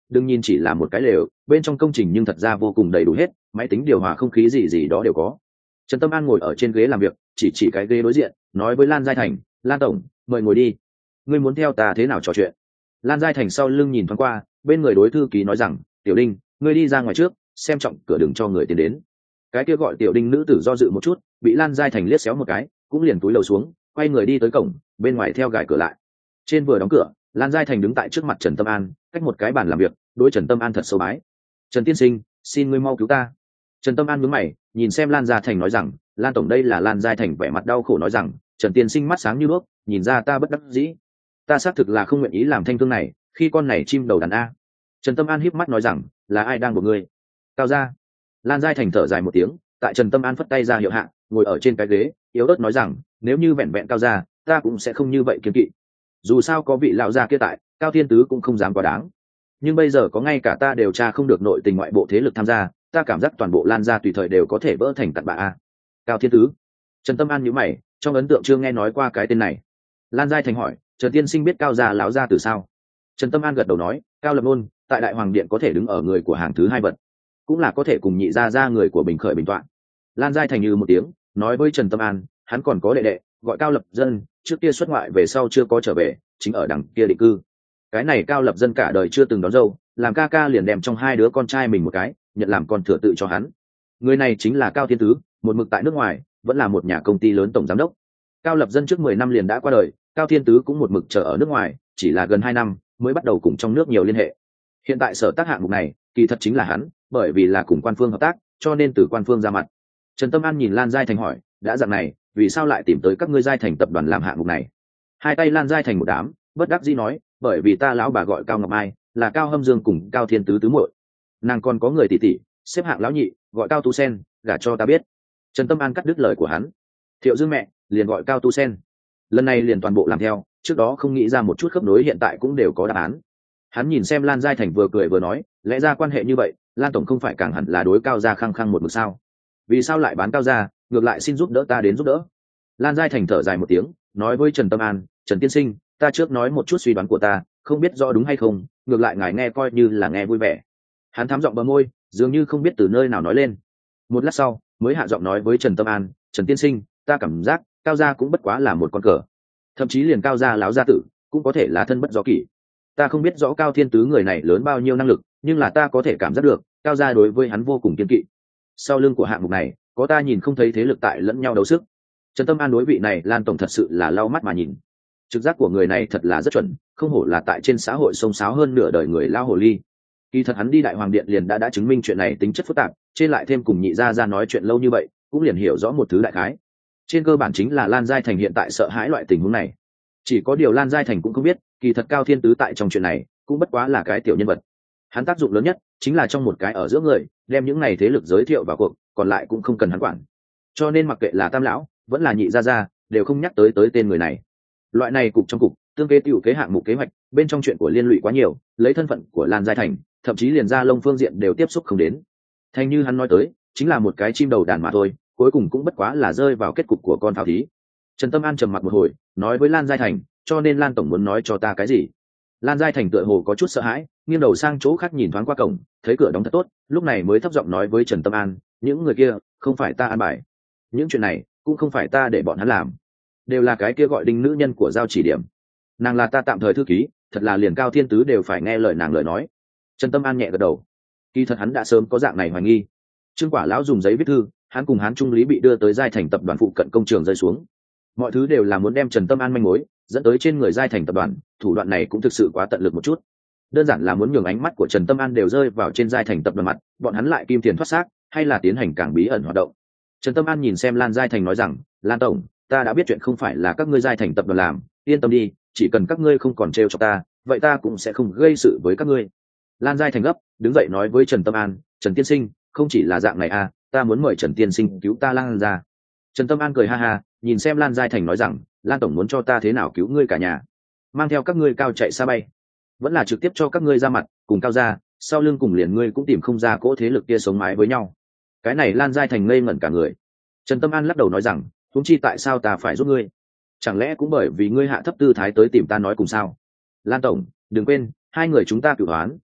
đừng nhìn chỉ là một cái lều, bên trong công trình nhưng thật ra vô cùng đầy đủ hết, máy tính điều hòa không khí gì gì đó đều có. Trần Tâm An ngồi ở trên ghế làm việc, chỉ cái ghế đối diện, nói với Lan Giai Thành, Lan tổng, mời ngồi đi. Ngươi muốn theo ta thế nào trò chuyện? Lan Giai Thành sau lưng nhìn thoáng qua, bên người đối thư ký nói rằng, Tiểu Đinh, ngươi đi ra ngoài trước, xem trọng cửa đừng cho người tiến đến. Cái kia gọi Tiểu Đinh nữ tử do dự một chút, bị Lan Giai Thành liếc xéo một cái, cũng liền túi lầu xuống, quay người đi tới cổng, bên ngoài theo gài cửa lại. Trên vừa đóng cửa, Lan Giai Thành đứng tại trước mặt Trần Tâm An, cách một cái bàn làm việc, đối Trần Tâm An thật sâu bái. Trần tiên sinh, xin ngươi mau cứu ta. Trần Tâm An nhướng mày, nhìn xem Lan Giai Thành nói rằng, Lan tổng. Đây là Lan Giai Thành vẻ mặt đau khổ nói rằng, Trần tiên sinh mắt sáng như đuốc, nhìn ra ta bất đắc dĩ. Ta xác thực là không nguyện ý làm thanh thương này, khi con này chim đầu đàn a. Trần Tâm An híp mắt nói rằng, là ai đang buộc ngươi? Cao gia. Lan Giai Thành thở dài một tiếng, tại Trần Tâm An phất tay ra hiệu hạ, ngồi ở trên cái ghế, yếu ớt nói rằng, nếu như vẹn vẹn Cao gia, ta cũng sẽ không như vậy kiêng kỵ. Dù sao có vị lão gia kia tại, Cao Thiên Tứ cũng không dám quá đáng. Nhưng bây giờ có ngay cả ta điều tra không được nội tình ngoại bộ thế lực tham gia, ta cảm giác toàn bộ Lan gia tùy thời đều có thể vỡ thành cặn bã a. Cao Thiên Tứ. Trần Tâm An nhíu mày, trong ấn tượng chưa nghe nói qua cái tên này. Lan Giai Thành hỏi, Trần tiên sinh biết Cao gia lão gia từ sao? Trần Tâm An gật đầu nói, Cao Lập Nôn, tại Đại Hoàng Điện có thể đứng ở người của hàng thứ hai vật, cũng là có thể cùng nhị gia người của Bình Khởi Bình Toạn. Lan Giai Thành như một tiếng, nói với Trần Tâm An, hắn còn có đệ đệ, gọi Cao Lập Dân, trước kia xuất ngoại về sau chưa có trở về, chính ở đằng kia định cư. Cái này Cao Lập Dân cả đời chưa từng đón dâu, làm ca ca liền đem trong hai đứa con trai mình một cái, nhận làm con thừa tự cho hắn. Người này chính là Cao Thiên Tứ, một mực tại nước ngoài, vẫn là một nhà công ty lớn tổng giám đốc. Cao Lập Dân trước 10 năm liền đã qua đời, Cao Thiên Tứ cũng một mực chờ ở nước ngoài, chỉ là gần 2 năm mới bắt đầu cùng trong nước nhiều liên hệ. Hiện tại sở tác hạng mục này, kỳ thật chính là hắn, bởi vì là cùng quan phương hợp tác, cho nên từ quan phương ra mặt. Trần Tâm An nhìn Lan Giai Thành hỏi, đã dạng này, vì sao lại tìm tới các ngươi Giai Thành tập đoàn làm hạng mục này? Hai tay Lan Giai Thành một đám, bất đắc dĩ nói, bởi vì ta lão bà gọi Cao Ngọc Mai, là Cao Hâm Dương cùng Cao Thiên Tứ tứ muội. Nàng còn có người tỷ tỷ, xếp hạng lão nhị, gọi Cao Tu Sen, gả cho ta biết. Trần Tâm An cắt đứt lời của hắn. Thiệu Dương mẹ, liền gọi Cao Tu Sen. Lần này liền toàn bộ làm theo, trước đó không nghĩ ra một chút khớp nối, hiện tại cũng đều có đáp án. Hắn nhìn xem Lan Giai Thành vừa cười vừa nói, lẽ ra quan hệ như vậy, Lan tổng không phải càng hẳn là đối Cao gia khăng khăng một mực sao? Vì sao lại bán Cao gia, ngược lại xin giúp đỡ ta đến giúp đỡ? Lan Giai Thành thở dài một tiếng, nói với Trần Tâm An, Trần tiên sinh, ta trước nói một chút suy đoán của ta, không biết rõ đúng hay không, ngược lại ngài nghe coi như là nghe vui vẻ. Hắn thắm giọng bờ môi, dường như không biết từ nơi nào nói lên. Một lát sau, mới hạ giọng nói với Trần Tâm An, Trần tiên sinh, ta cảm giác Cao gia cũng bất quá là một con cờ, thậm chí liền Cao gia láo gia tử cũng có thể là thân bất do kỷ. Ta không biết rõ Cao Thiên Tứ người này lớn bao nhiêu năng lực, nhưng là ta có thể cảm giác được Cao gia đối với hắn vô cùng kiên kỵ. Sau lưng của hạng mục này có ta nhìn không thấy thế lực tại lẫn nhau đấu sức. Trần Tâm An đối vị này Lan tổng thật sự là lau mắt mà nhìn. Trực giác của người này thật là rất chuẩn, không hổ là tại trên xã hội xông xáo hơn nửa đời người lao hồ ly. Kỳ thật hắn đi Đại Hoàng Điện liền đã chứng minh chuyện này tính chất phức tạp, trên lại thêm cùng nhị gia ra nói chuyện lâu như vậy, cũng liền hiểu rõ một thứ đại khái. Trên cơ bản chính là Lan Giai Thành hiện tại sợ hãi loại tình huống này. Chỉ có điều Lan Giai Thành cũng không biết, kỳ thật Cao Thiên Tứ tại trong chuyện này cũng bất quá là cái tiểu nhân vật. Hắn tác dụng lớn nhất chính là trong một cái ở giữa người, đem những này thế lực giới thiệu vào cuộc, còn lại cũng không cần hắn quản. Cho nên mặc kệ là Tam lão vẫn là nhị gia gia, đều không nhắc tới tên người này. Loại này cục trong cục, tương kế tiểu kế hạng mục kế hoạch, bên trong chuyện của liên lụy quá nhiều, lấy thân phận của Lan Giai Thành, thậm chí liền Gia Long phương diện đều tiếp xúc không đến. Thành như hắn nói tới, chính là một cái chim đầu đàn mà thôi, cuối cùng cũng bất quá là rơi vào kết cục của con thảo thí. Trần Tâm An trầm mặc một hồi, nói với Lan Giai Thành, cho nên Lan tổng muốn nói cho ta cái gì? Lan Giai Thành tựa hồ có chút sợ hãi, nghiêng đầu sang chỗ khác nhìn thoáng qua cổng, thấy cửa đóng thật tốt, lúc này mới thấp giọng nói với Trần Tâm An, những người kia không phải ta an bài, những chuyện này cũng không phải ta để bọn hắn làm, đều là cái kia gọi Đinh nữ nhân của Giao Chỉ Điểm. Nàng là ta tạm thời thư ký, thật là liền Cao Thiên Tứ đều phải nghe lời nàng lời nói. Trần Tâm An nhẹ gật đầu, kỳ thật hắn đã sớm có dạng này hoài nghi. Trương Quả lão dùng giấy viết thư, hắn cùng Hán Trung Lý bị đưa tới Giai Thành tập đoàn phụ cận công trường rơi xuống. Mọi thứ đều là muốn đem Trần Tâm An manh mối dẫn tới trên người Giai Thành tập đoàn, thủ đoạn này cũng thực sự quá tận lực một chút. Đơn giản là muốn nhường ánh mắt của Trần Tâm An đều rơi vào trên Giai Thành tập đoàn mặt, bọn hắn lại kim tiền thoát xác, hay là tiến hành càng bí ẩn hoạt động. Trần Tâm An nhìn xem Lan Giai Thành nói rằng, Lan tổng, ta đã biết chuyện không phải là các ngươi Giai Thành tập đoàn làm, yên tâm đi, chỉ cần các ngươi không còn trêu cho ta, vậy ta cũng sẽ không gây sự với các ngươi. Lan Giai Thành gấp đứng dậy nói với Trần Tâm An, Trần tiên sinh, không chỉ là dạng này à, ta muốn mời Trần tiên sinh cứu ta Lan ra. Trần Tâm An cười ha ha, nhìn xem Lan Giai Thành nói rằng, Lan tổng muốn cho ta thế nào cứu ngươi cả nhà, mang theo các ngươi cao chạy xa bay, vẫn là trực tiếp cho các ngươi ra mặt cùng Cao ra, sau lưng cùng liền ngươi cũng tìm không ra cỗ thế lực kia sống mái với nhau. Cái này Lan Giai Thành ngây ngẩn cả người. Trần Tâm An lắc đầu nói rằng, huống chi tại sao ta phải giúp ngươi, chẳng lẽ cũng bởi vì ngươi hạ thấp tư thái tới tìm ta nói cùng sao? Lan tổng, đừng quên hai người chúng ta cửu oán,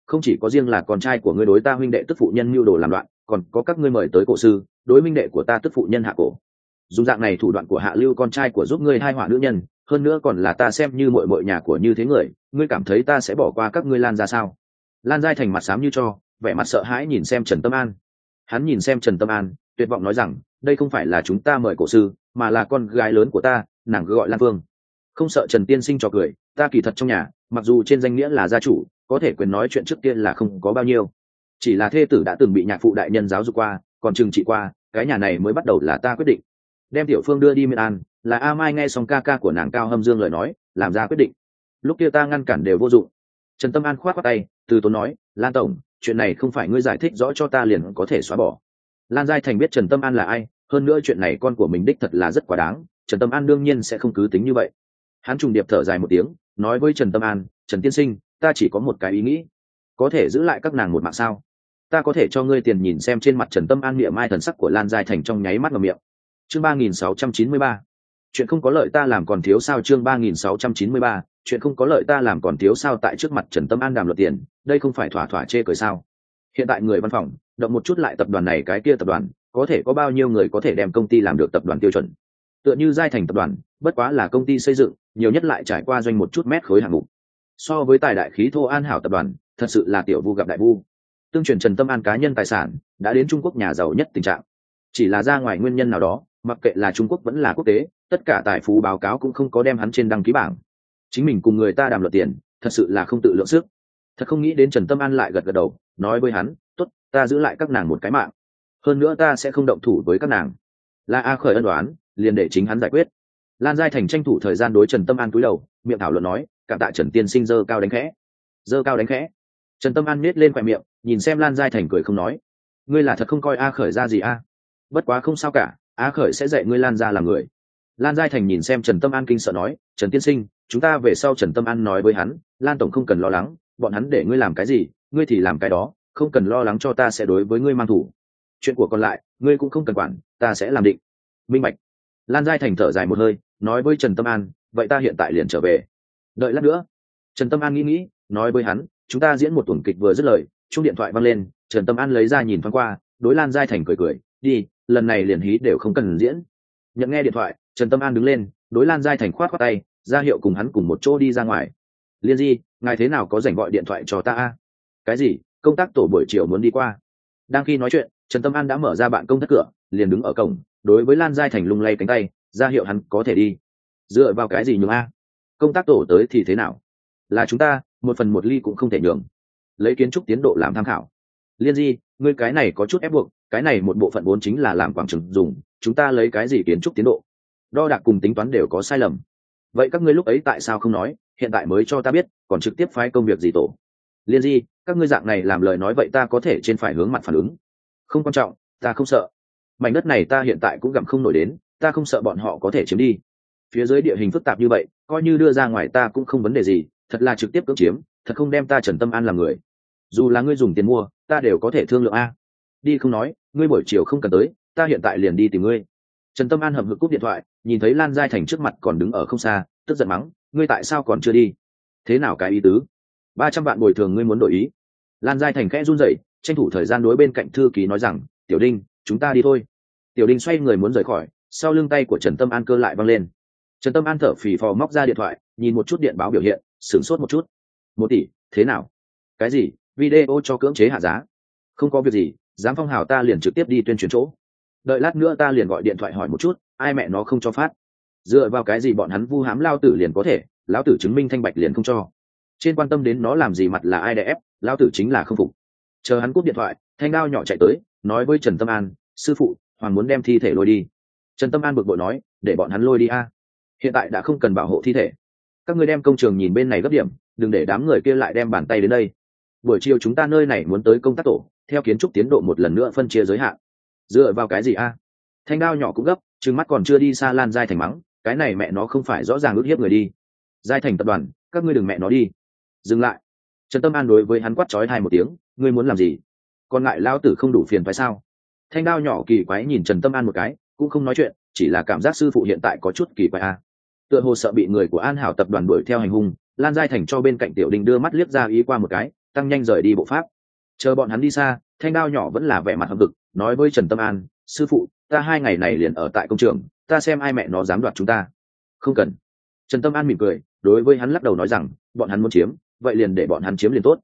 không chỉ có riêng là con trai của ngươi đối ta huynh đệ tức phụ nhân mưu đồ làm loạn, còn có các ngươi mời tới cổ sư đối huynh đệ của ta tức phụ nhân hạ cổ. Dùng dạng này thủ đoạn của hạ lưu con trai của giúp ngươi hai họa nữ nhân, hơn nữa còn là ta xem như muội muội nhà của như thế người, ngươi cảm thấy ta sẽ bỏ qua các ngươi Lan ra sao? Lan Giai Thành mặt xám như cho, vẻ mặt sợ hãi nhìn xem Trần Tâm An. Hắn nhìn xem Trần Tâm An, tuyệt vọng nói rằng, đây không phải là chúng ta mời cổ sư, mà là con gái lớn của ta, nàng cứ gọi Lan Phương. Không sợ Trần tiên sinh trò cười, ta kỳ thật trong nhà, mặc dù trên danh nghĩa là gia chủ, có thể quyền nói chuyện trước tiên là không có bao nhiêu. Chỉ là thê tử đã từng bị nhạc phụ đại nhân giáo dục qua, còn trừng trị qua, cái nhà này mới bắt đầu là ta quyết định. Đem Tiểu Phương đưa đi Miên An, là A Mai nghe xong ca ca của nàng Cao Hâm Dương lời nói, làm ra quyết định. Lúc kia ta ngăn cản đều vô dụng. Trần Tâm An khoát khoát tay, từ tốn nói, Lan tổng, chuyện này không phải ngươi giải thích rõ cho ta liền có thể xóa bỏ. Lan Giai Thành biết Trần Tâm An là ai, hơn nữa chuyện này con của mình đích thật là rất quá đáng, Trần Tâm An đương nhiên sẽ không cứ tính như vậy. Hắn trùng điệp thở dài một tiếng, nói với Trần Tâm An, Trần tiên sinh, ta chỉ có một cái ý nghĩ, có thể giữ lại các nàng một mạng sao? Ta có thể cho ngươi tiền. Nhìn xem trên mặt Trần Tâm An miệng mai thần sắc của Lan Giai Thành trong nháy mắt ngậm miệng. Chương 3693. Chuyện không có lợi ta làm còn thiếu sao? Chương 3693. Chuyện không có lợi ta làm còn thiếu sao? Tại trước mặt Trần Tâm An đàm luận tiền, đây không phải thỏa thỏa chê cười sao? Hiện tại người văn phòng động một chút lại tập đoàn này cái kia tập đoàn, có thể có bao nhiêu người có thể đem công ty làm được tập đoàn tiêu chuẩn? Tựa như Giai Thành tập đoàn, bất quá là công ty xây dựng, nhiều nhất lại trải qua doanh một chút mét khối hạng mục. So với tài đại khí thô An Hảo tập đoàn, thật sự là tiểu vu gặp đại vu. Tương truyền Trần Tâm An cá nhân tài sản đã đến Trung Quốc nhà giàu nhất tình trạng, chỉ là ra ngoài nguyên nhân nào đó, mặc kệ là Trung Quốc vẫn là quốc tế, tất cả tài phú báo cáo cũng không có đem hắn trên đăng ký bảng. Chính mình cùng người ta đàm luận tiền, thật sự là không tự lượng sức. Thật không nghĩ đến Trần Tâm An lại gật gật đầu, nói với hắn, tốt, ta giữ lại các nàng một cái mạng, hơn nữa ta sẽ không động thủ với các nàng. Là A khởi ân đoán, liền để chính hắn giải quyết. Lan Giai Thành tranh thủ thời gian đối Trần Tâm An cúi đầu, miệng thảo luận nói, cảm tạ Trần tiên sinh giơ cao đánh khẽ. Giơ cao đánh khẽ. Trần Tâm An nhếch lên khóe miệng, nhìn xem Lan Giai Thành cười không nói, ngươi là thật không coi A khởi ra gì a? Bất quá không sao cả, A khởi sẽ dạy ngươi Lan ra làm người. Lan Giai Thành nhìn xem Trần Tâm An kinh sợ nói, Trần tiên sinh, chúng ta về sau. Trần Tâm An nói với hắn, Lan tổng không cần lo lắng, bọn hắn để ngươi làm cái gì, ngươi thì làm cái đó, không cần lo lắng cho ta sẽ đối với ngươi mang thủ. Chuyện của còn lại, ngươi cũng không cần quản, ta sẽ làm định. Minh bạch. Lan Giai Thành thở dài một hơi, nói với Trần Tâm An, vậy ta hiện tại liền trở về. Đợi lát nữa. Trần Tâm An nghĩ, nói với hắn, chúng ta diễn một tuần kịch. Vừa dứt lời, chuông điện thoại vang lên, Trần Tâm An lấy ra nhìn thoáng qua, đối Lan Giai Thành cười cười, đi, lần này liền hí đều không cần diễn. Nhận nghe điện thoại, Trần Tâm An đứng lên, đối Lan Giai Thành khoát khoát tay, ra hiệu cùng hắn cùng một chỗ đi ra ngoài. Liên Di, ngài thế nào có rảnh gọi điện thoại cho ta a? Cái gì? Công tác tổ buổi chiều muốn đi qua. Đang khi nói chuyện, Trần Tâm An đã mở ra bạn công thất cửa, liền đứng ở cổng, đối với Lan Giai Thành lung lay cánh tay, ra hiệu hắn có thể đi. Dựa vào cái gì nhường a? Công tác tổ tới thì thế nào? Là chúng ta, một phần một ly cũng không thể nhường. Lấy kiến trúc tiến độ làm tham khảo. Liên Di, ngươi cái này có chút ép buộc, cái này một bộ phận vốn chính là làm quảng trường dùng, chúng ta lấy cái gì kiến trúc tiến độ? Đo đạc cùng tính toán đều có sai lầm. Vậy các ngươi lúc ấy tại sao không nói, hiện tại mới cho ta biết, còn trực tiếp phái công việc gì tổ? Liên Di, các ngươi dạng này làm lời nói vậy ta có thể trên phải hướng mặt phản ứng. Không quan trọng, ta không sợ. Mảnh đất này ta hiện tại cũng gặm không nổi đến, ta không sợ bọn họ có thể chiếm đi. Phía dưới địa hình phức tạp như vậy, coi như đưa ra ngoài ta cũng không vấn đề gì, thật là trực tiếp cưỡng chiếm, thật không đem ta Trần Tâm An làm người. Dù là ngươi dùng tiền mua, ta đều có thể thương lượng a. Đi không nói, ngươi buổi chiều không cần tới, ta hiện tại liền đi tìm ngươi. Trần Tâm An hậm hực cúp điện thoại, nhìn thấy Lan Giai Thành trước mặt còn đứng ở không xa, tức giận mắng, ngươi tại sao còn chưa đi? Thế nào cái ý tứ? 300 vạn bồi thường ngươi muốn đổi ý? Lan Giai Thành khẽ run rẩy, tranh thủ thời gian đối bên cạnh thư ký nói rằng, Tiểu Đinh, chúng ta đi thôi. Tiểu Đinh xoay người muốn rời khỏi, sau lưng tay của Trần Tâm An cơ lại văng lên. Trần Tâm An thở phì phò móc ra điện thoại, nhìn một chút điện báo biểu hiện, sửng sốt một chút. 1 tỷ, thế nào? Cái gì? Video cho cưỡng chế hạ giá? Không có việc gì, dám phong hào ta liền trực tiếp đi tuyên truyền chỗ. Đợi lát nữa ta liền gọi điện thoại hỏi một chút, ai mẹ nó không cho phát. Dựa vào cái gì bọn hắn vu hãm lao tử liền có thể, lão tử chứng minh thanh bạch liền không cho. Trên quan tâm đến nó làm gì mặt là ai đè ép, lão tử chính là không phục. Chờ hắn cúp điện thoại, Thanh Đao nhỏ chạy tới, nói với Trần Tâm An, sư phụ, Hoàng muốn đem thi thể lôi đi. Trần Tâm An bực bội nói, để bọn hắn lôi đi a. Hiện tại đã không cần bảo hộ thi thể. Các ngươi đem công trường nhìn bên này gấp điểm, đừng để đám người kia lại đem bàn tay đến đây. Buổi chiều chúng ta nơi này muốn tới công tác tổ, theo kiến trúc tiến độ một lần nữa phân chia giới hạn. Dựa vào cái gì a? Thanh Đao nhỏ cũng gấp, trừng mắt còn chưa đi xa Lan Giai Thành mắng, cái này mẹ nó không phải rõ ràng ức hiếp người đi. Giai Thành tập đoàn, các ngươi đừng mẹ nó đi. Dừng lại. Trần Tâm An đối với hắn quát chói 1 tiếng, ngươi muốn làm gì? Còn lại lao tử không đủ phiền phải sao? Thanh Đao nhỏ kỳ quái nhìn Trần Tâm An một cái, cũng không nói chuyện, chỉ là cảm giác sư phụ hiện tại có chút kỳ quái a. Tựa hồ sợ bị người của An Hảo tập đoàn đuổi theo hành hung, Lan Giai Thành cho bên cạnh Tiểu Đinh đưa mắt liếc ra ý qua một cái, tăng nhanh rời đi bộ pháp. Chờ bọn hắn đi xa, Thanh Đao nhỏ vẫn là vẻ mặt hậm hực, nói với Trần Tâm An, sư phụ, ta 2 ngày này liền ở tại công trường, ta xem ai mẹ nó dám đoạt chúng ta. Không cần. Trần Tâm An mỉm cười, đối với hắn lắc đầu nói rằng, bọn hắn muốn chiếm, vậy liền để bọn hắn chiếm liền tốt.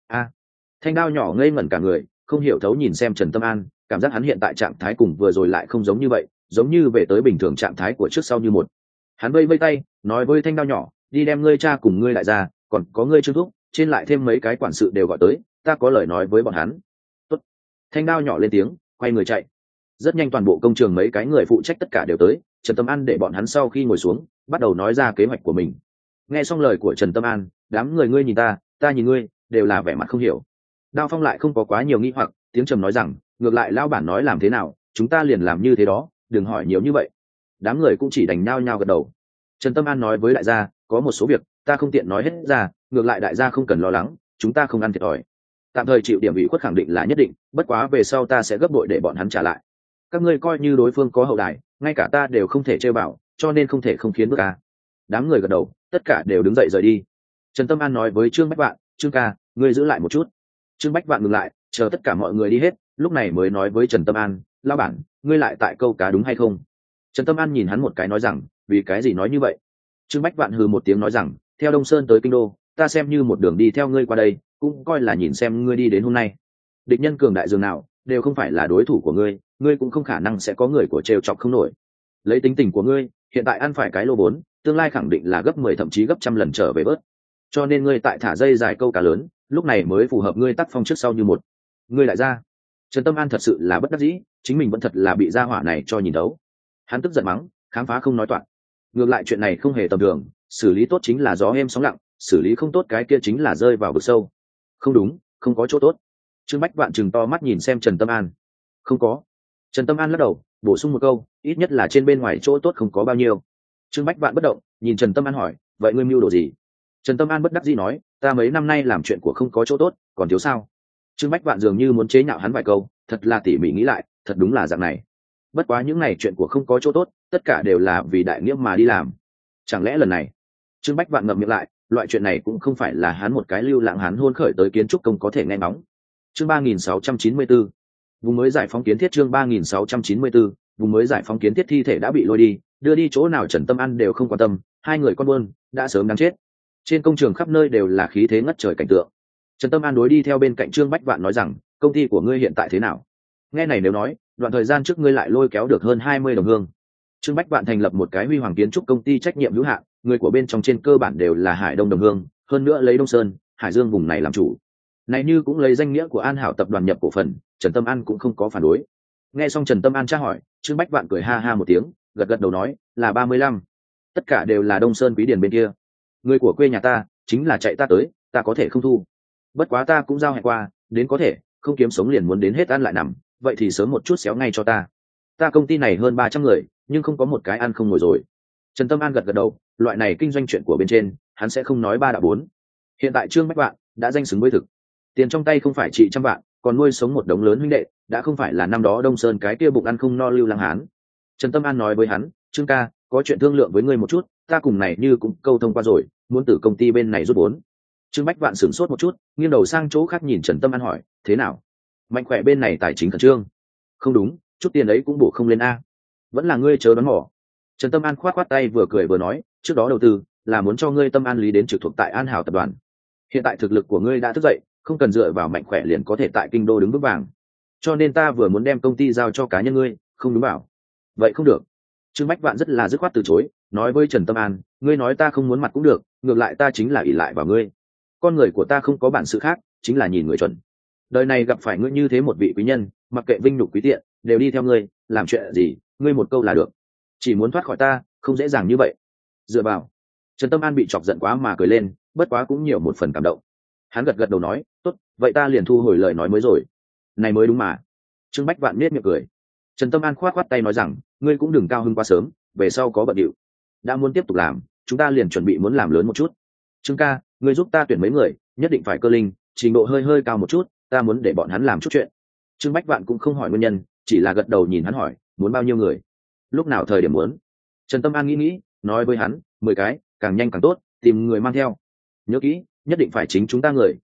Thanh Đao nhỏ ngây ngẩn cả người, không hiểu thấu nhìn xem Trần Tâm An, cảm giác hắn hiện tại trạng thái cùng vừa rồi lại không giống như vậy, giống như về tới bình thường trạng thái của trước sau như một. Hắn vây vây tay, nói với Thanh Đao nhỏ, đi đem ngươi cha cùng ngươi lại ra, còn có ngươi Trương Thúc, trên lại thêm mấy cái quản sự đều gọi tới, ta có lời nói với bọn hắn. Tốt. Thanh Đao nhỏ lên tiếng, quay người chạy. Rất nhanh toàn bộ công trường mấy cái người phụ trách tất cả đều tới, Trần Tâm An để bọn hắn sau khi ngồi xuống, bắt đầu nói ra kế hoạch của mình. Nghe xong lời của Trần Tâm An, đám người ngươi nhìn ta, ta nhìn ngươi, đều là vẻ mặt không hiểu. Đao Phong lại không có quá nhiều nghi hoặc, tiếng trầm nói rằng, ngược lại lão bản nói làm thế nào, chúng ta liền làm như thế đó, đừng hỏi nhiều như vậy. Đám người cũng chỉ đành nhao nhao gật đầu. Trần Tâm An nói với đại gia, có một số việc ta không tiện nói hết ra, ngược lại đại gia không cần lo lắng, chúng ta không ăn thiệt thòi. Tạm thời chịu điểm ủy khuất khẳng định là nhất định, bất quá về sau ta sẽ gấp bội để bọn hắn trả lại. Các ngươi coi như đối phương có hậu đài, ngay cả ta đều không thể chơi bảo, cho nên không thể không khiến bước ca. Đám người gật đầu, tất cả đều đứng dậy rời đi. Trần Tâm An nói với Trương Bách Vạn, Trương ca, ngươi giữ lại một chút. Trương Bách Vạn ngừng lại, chờ tất cả mọi người đi hết, lúc này mới nói với Trần Tâm An, lão bản, ngươi lại tại câu cá đúng hay không? Trần Tâm An nhìn hắn một cái nói rằng, vì cái gì nói như vậy? Trương Bách Vạn hừ một tiếng nói rằng, theo Đông Sơn tới Kinh Đô, ta xem như một đường đi theo ngươi qua đây, cũng coi là nhìn xem ngươi đi đến hôm nay. Địch nhân cường đại dường nào, đều không phải là đối thủ của ngươi, ngươi cũng không khả năng sẽ có người của trêu chọc không nổi. Lấy tính tình của ngươi, hiện tại ăn phải cái lô vốn, tương lai khẳng định là gấp 10 thậm chí gấp trăm lần trở về bớt. Cho nên ngươi tại thả dây dài câu cá lớn, lúc này mới phù hợp ngươi tác phong trước sau như một. Ngươi lại ra. Trần Tâm An thật sự là bất đắc dĩ, chính mình vẫn thật là bị gia hỏa này cho nhìn đấu. Hắn tức giận mắng, khám phá không nói toạc. Ngược lại chuyện này không hề tầm thường, xử lý tốt chính là gió êm sóng lặng, xử lý không tốt cái kia chính là rơi vào vực sâu. Không đúng, không có chỗ tốt. Trương Bách Vạn trừng to mắt nhìn xem Trần Tâm An. Không có. Trần Tâm An lắc đầu, bổ sung một câu, ít nhất là trên bên ngoài chỗ tốt không có bao nhiêu. Trương Bách Vạn bất động, nhìn Trần Tâm An hỏi, vậy ngươi mưu đồ gì? Trần Tâm An bất đắc dĩ nói, ta mấy năm nay làm chuyện của không có chỗ tốt, còn thiếu sao? Trương Bách Vạn dường như muốn chế nhạo hắn vài câu, thật là tỉ mỉ nghĩ lại, thật đúng là dạng này. Bất quá những này chuyện của không có chỗ tốt, tất cả đều là vì đại nghĩa mà đi làm. Chẳng lẽ lần này? Trương Bách Vạn ngậm miệng lại, loại chuyện này cũng không phải là hắn một cái lưu lãng hắn hôn khởi tới kiến trúc công có thể nghe ngóng. Chương 3694, vùng mới giải phóng kiến thiết. Chương 3694, vùng mới giải phóng kiến thiết. Thi thể đã bị lôi đi, đưa đi chỗ nào Trần Tâm An đều không quan tâm, hai người con buôn đã sớm đáng chết. Trên công trường khắp nơi đều là khí thế ngất trời cảnh tượng. Trần Tâm An đối đi theo bên cạnh Trương Bách Vạn nói rằng, công ty của ngươi hiện tại thế nào? Nghe này nếu nói, đoạn thời gian trước ngươi lại lôi kéo được hơn 20 đồng hương. Trương Bách Vạn thành lập một cái huy hoàng kiến trúc công ty trách nhiệm hữu hạn, người của bên trong trên cơ bản đều là Hải Đông đồng hương, hơn nữa lấy Đông Sơn, Hải Dương vùng này làm chủ. Này như cũng lấy danh nghĩa của An Hảo tập đoàn nhập cổ phần, Trần Tâm An cũng không có phản đối. Nghe xong Trần Tâm An tra hỏi, Trương Bách Vạn cười ha ha một tiếng, gật gật đầu nói, là 35. Tất cả đều là Đông Sơn Quý Điển bên kia. Người của quê nhà ta, chính là chạy ta tới, ta có thể không thu. Bất quá ta cũng giao hẹn qua, đến có thể, không kiếm sống liền muốn đến hết ăn lại nằm, vậy thì sớm một chút xéo ngay cho ta. Ta công ty này hơn 300 người, nhưng không có một cái ăn không ngồi rồi. Trần Tâm An gật gật đầu, loại này kinh doanh chuyện của bên trên, hắn sẽ không nói ba đạo bốn. Hiện tại Trương Bách Vạn đã danh xứng với thực, tiền trong tay không phải trị trăm vạn, còn nuôi sống một đống lớn huynh đệ, đã không phải là năm đó Đông Sơn cái kia bụng ăn không no lưu lang hán. Trần Tâm An nói với hắn, Trương ca, có chuyện thương lượng với ngươi một chút, ta cùng này như cũng câu thông qua rồi, muốn từ công ty bên này rút vốn. Trương Bách Vạn sửng sốt một chút, nghiêng đầu sang chỗ khác nhìn Trần Tâm An hỏi, thế nào? Mạnh khỏe bên này tài chính khẩn trương. Không đúng, chút tiền ấy cũng bổ không lên a. Vẫn là ngươi chớ đoán mò. Trần Tâm An khoát khoát tay vừa cười vừa nói, trước đó đầu tư là muốn cho ngươi Tâm An Lý đến trực thuộc tại An Hảo tập đoàn. Hiện tại thực lực của ngươi đã thức dậy, không cần dựa vào mạnh khỏe liền có thể tại kinh đô đứng vững vàng. Cho nên ta vừa muốn đem công ty giao cho cá nhân ngươi, không đúng bảo. Vậy không được. Trương Bách Vạn rất là dứt khoát từ chối, nói với Trần Tâm An, ngươi nói ta không muốn mặt cũng được, ngược lại ta chính là ỷ lại vào ngươi. Con người của ta không có bản sự khác, chính là nhìn người chuẩn. Đời này gặp phải ngươi như thế một vị quý nhân, mặc kệ vinh nhục quý tiện, đều đi theo ngươi, làm chuyện gì, ngươi một câu là được. Chỉ muốn thoát khỏi ta, không dễ dàng như vậy. Dựa vào. Trần Tâm An bị chọc giận quá mà cười lên, bất quá cũng nhiều một phần cảm động. Hắn gật gật đầu nói, tốt, vậy ta liền thu hồi lời nói mới rồi. Này mới đúng mà. Trương Bách Vạn nết miệng cười. Trần Tâm An khoát khoát tay nói rằng, ngươi cũng đừng cao hứng quá sớm, về sau có bận điệu. Đã muốn tiếp tục làm, chúng ta liền chuẩn bị muốn làm lớn một chút. Trương ca, ngươi giúp ta tuyển mấy người, nhất định phải cơ linh, trình độ hơi hơi cao một chút, ta muốn để bọn hắn làm chút chuyện. Trương Bách Vạn cũng không hỏi nguyên nhân, chỉ là gật đầu nhìn hắn hỏi, muốn bao nhiêu người? Lúc nào thời điểm muốn? Trần Tâm An nghĩ, nói với hắn, 10 cái, càng nhanh càng tốt, tìm người mang theo. Nhớ kỹ, nhất định phải chính chúng ta người,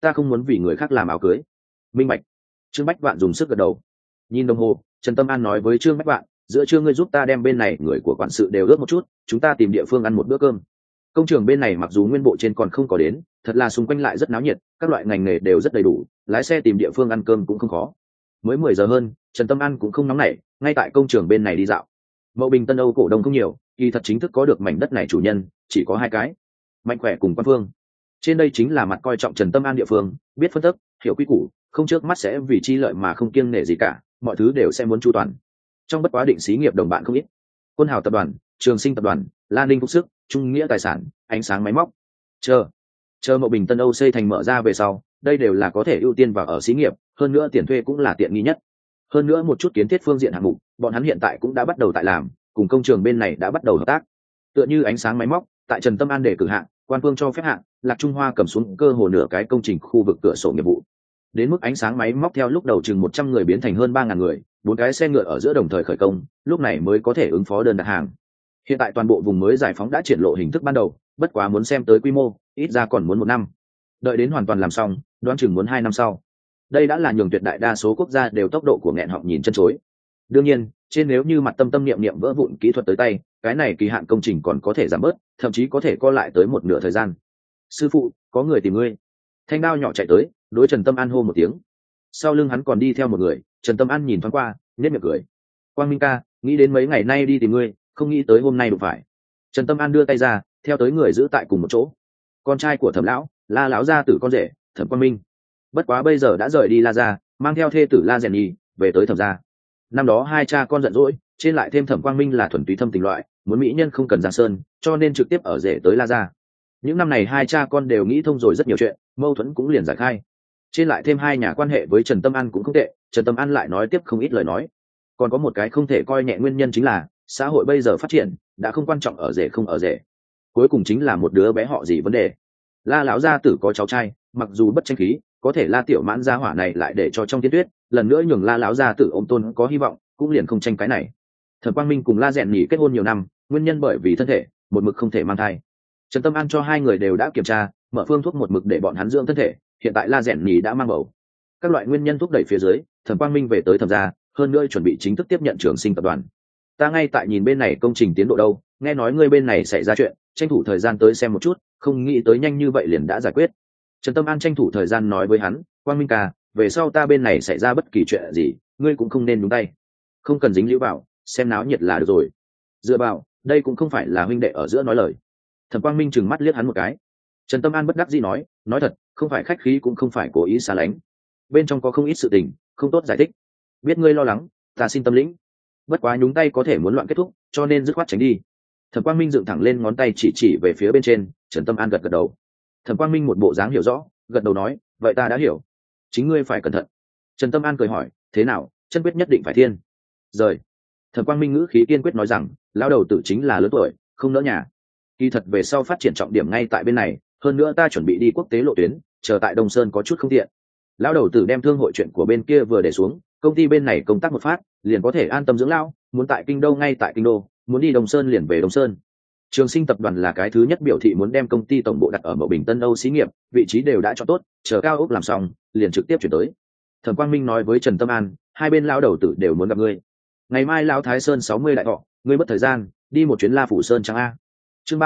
ta không muốn vì người khác làm áo cưới. Minh bạch. Trương Bách Vạn dùng sức gật đầu. Nhìn đồng hồ, Trần Tâm An nói với Trương Bách Vạn, giữa trưa ngươi giúp ta đem bên này người của quản sự đều ướt một chút, chúng ta tìm địa phương ăn một bữa cơm. Công trường bên này mặc dù nguyên bộ trên còn không có đến, thật là xung quanh lại rất náo nhiệt, các loại ngành nghề đều rất đầy đủ, lái xe tìm địa phương ăn cơm cũng không khó. Mới 10 giờ hơn, Trần Tâm An cũng không nóng nảy, ngay tại công trường bên này đi dạo. Mậu Bình Tân Âu cổ đông không nhiều, kỳ thật chính thức có được mảnh đất này chủ nhân chỉ có hai cái, Mạnh Khỏe cùng Quan Phương. Trên đây chính là mặt coi trọng Trần Tâm An địa phương, biết phân tích, hiểu quy củ, không trước mắt sẽ vì chi lợi mà không kiêng nể gì cả, mọi thứ đều sẽ muốn chu toàn. Trong bất quá định xí nghiệp đồng bạn không ít, Quân Hào tập đoàn, Trường Sinh tập đoàn, Lan Ninh Phúc Sức, Trung Nghĩa tài sản, Ánh Sáng máy móc. Chờ Mậu Bình Tân Âu xây thành mở ra về sau, đây đều là có thể ưu tiên vào ở xí nghiệp, hơn nữa tiền thuê cũng là tiện nghi nhất. Hơn nữa một chút kiến thiết phương diện hạng mục, bọn hắn hiện tại cũng đã bắt đầu tại làm, cùng công trường bên này đã bắt đầu hợp tác. Tựa như Ánh Sáng máy móc, tại Trần Tâm An để cử hạng, Quan Phương cho phép hạng, Lạc Trung Hoa cầm xuống cơ hồ nửa cái công trình khu vực cửa sổ nghiệp vụ. Đến mức Ánh Sáng máy móc theo lúc đầu chừng 100 người biến thành hơn 3.000 người, 4 cái xe ngựa ở giữa đồng thời khởi công, lúc này mới có thể ứng phó đơn đặt hàng. Hiện tại toàn bộ vùng mới giải phóng đã triển lộ hình thức ban đầu, bất quá muốn xem tới quy mô, ít ra còn muốn 1 năm. Đợi đến hoàn toàn làm xong, đoán chừng muốn 2 năm sau. Đây đã là nhường tuyệt đại đa số quốc gia đều tốc độ của nghẹn họng nhìn chân chối. Đương nhiên, trên nếu như mặt tâm niệm niệm vỡ vụn kỹ thuật tới tay, cái này kỳ hạn công trình còn có thể giảm bớt, thậm chí có thể co lại tới một nửa thời gian. Sư phụ, có người tìm ngươi. Thanh đao nhỏ chạy tới, đối Trần Tâm An hô một tiếng. Sau lưng hắn còn đi theo một người, Trần Tâm An nhìn thoáng qua, nhếch miệng cười. Quang Minh ca, nghĩ đến mấy ngày nay đi tìm ngươi, không nghĩ tới hôm nay đụng phải. Trần Tâm An đưa tay ra, theo tới người giữ tại cùng một chỗ. Con trai của Thẩm lão, La lão gia tử con rể, Thẩm Quang Minh. Bất quá bây giờ đã rời đi La gia, mang theo thê tử La Rèn Nhi về tới Thẩm gia. Năm đó hai cha con giận dỗi, trên lại thêm Thẩm Quang Minh là thuần túy thâm tình loại, muốn mỹ nhân không cần giang sơn, cho nên trực tiếp ở rể tới La gia. Những năm này hai cha con đều nghĩ thông rồi rất nhiều chuyện, mâu thuẫn cũng liền giải khai. Trên lại thêm hai nhà quan hệ với Trần Tâm An cũng không tệ, Trần Tâm An lại nói tiếp không ít lời nói. Còn có một cái không thể coi nhẹ nguyên nhân chính là xã hội bây giờ phát triển đã không quan trọng ở rể không ở rể, cuối cùng chính là một đứa bé họ gì vấn đề. La lão gia tử có cháu trai, mặc dù bất tranh khí, có thể La tiểu mãn gia hỏa này lại để cho trong tiên tuyết lần nữa nhường La lão gia tử ôm tôn có hy vọng, cũng liền không tranh cái này. Thẩm Quang Minh cùng La Dẹn Nhỉ kết hôn nhiều năm, nguyên nhân bởi vì thân thể một mực không thể mang thai. Trần Tâm An cho hai người đều đã kiểm tra, mở phương thuốc một mực để bọn hắn dưỡng thân thể, hiện tại La Dẹn Nhỉ đã mang bầu. Các loại nguyên nhân thúc đẩy phía dưới, Thẩm Quang Minh về tới Thẩm gia, hơn nữa chuẩn bị chính thức tiếp nhận Trường Sinh tập đoàn. Ta ngay tại nhìn bên này công trình tiến độ đâu, nghe nói ngươi bên này xảy ra chuyện, tranh thủ thời gian tới xem một chút, không nghĩ tới nhanh như vậy liền đã giải quyết. Trần Tâm An tranh thủ thời gian nói với hắn, Quang Minh ca, về sau ta bên này xảy ra bất kỳ chuyện gì, ngươi cũng không nên nhúng tay, không cần dính líu vào, xem náo nhiệt là được rồi. Dựa vào, đây cũng không phải là huynh đệ ở giữa nói lời. Thẩm Quang Minh trừng mắt liếc hắn một cái. Trần Tâm An bất đắc dĩ nói thật, không phải khách khí cũng không phải cố ý xa lánh, bên trong có không ít sự tình không tốt giải thích. Biết ngươi lo lắng, ta xin tâm lĩnh, bất quá nhúng tay có thể muốn loạn kết thúc, cho nên dứt khoát tránh đi. Thẩm Quang Minh dựng thẳng lên ngón tay chỉ về phía bên trên. Trần Tâm An gật đầu. Thẩm Quang Minh một bộ dáng hiểu rõ, gật đầu nói, vậy ta đã hiểu, chính ngươi phải cẩn thận. Trần Tâm An cười hỏi, thế nào, chân quyết nhất định phải thiên rời? Thẩm Quang Minh ngữ khí kiên quyết nói rằng, lão đầu tử chính là lớn tuổi, không nỡ nhà. Kỳ thật về sau phát triển trọng điểm ngay tại bên này, hơn nữa ta chuẩn bị đi quốc tế lộ tuyến, chờ tại Đông Sơn có chút không tiện. Lão đầu tử đem thương hội chuyện của bên kia vừa để xuống, công ty bên này công tác một phát, liền có thể an tâm dưỡng lão, muốn tại kinh đô ngay tại kinh đô, muốn đi Đông Sơn liền về Đông Sơn. Trường Sinh tập đoàn là cái thứ nhất biểu thị muốn đem công ty tổng bộ đặt ở Mậu Bình Tân Âu xí nghiệp, vị trí đều đã chọn tốt, chờ cao ốc làm xong, liền trực tiếp chuyển tới. Thẩm Quang Minh nói với Trần Tâm An, hai bên lão đầu tử đều muốn gặp ngươi. Ngày mai lão Thái Sơn 60 đại thọ, ngươi mất thời gian, đi một chuyến La Phủ Sơn chẳng a. Chương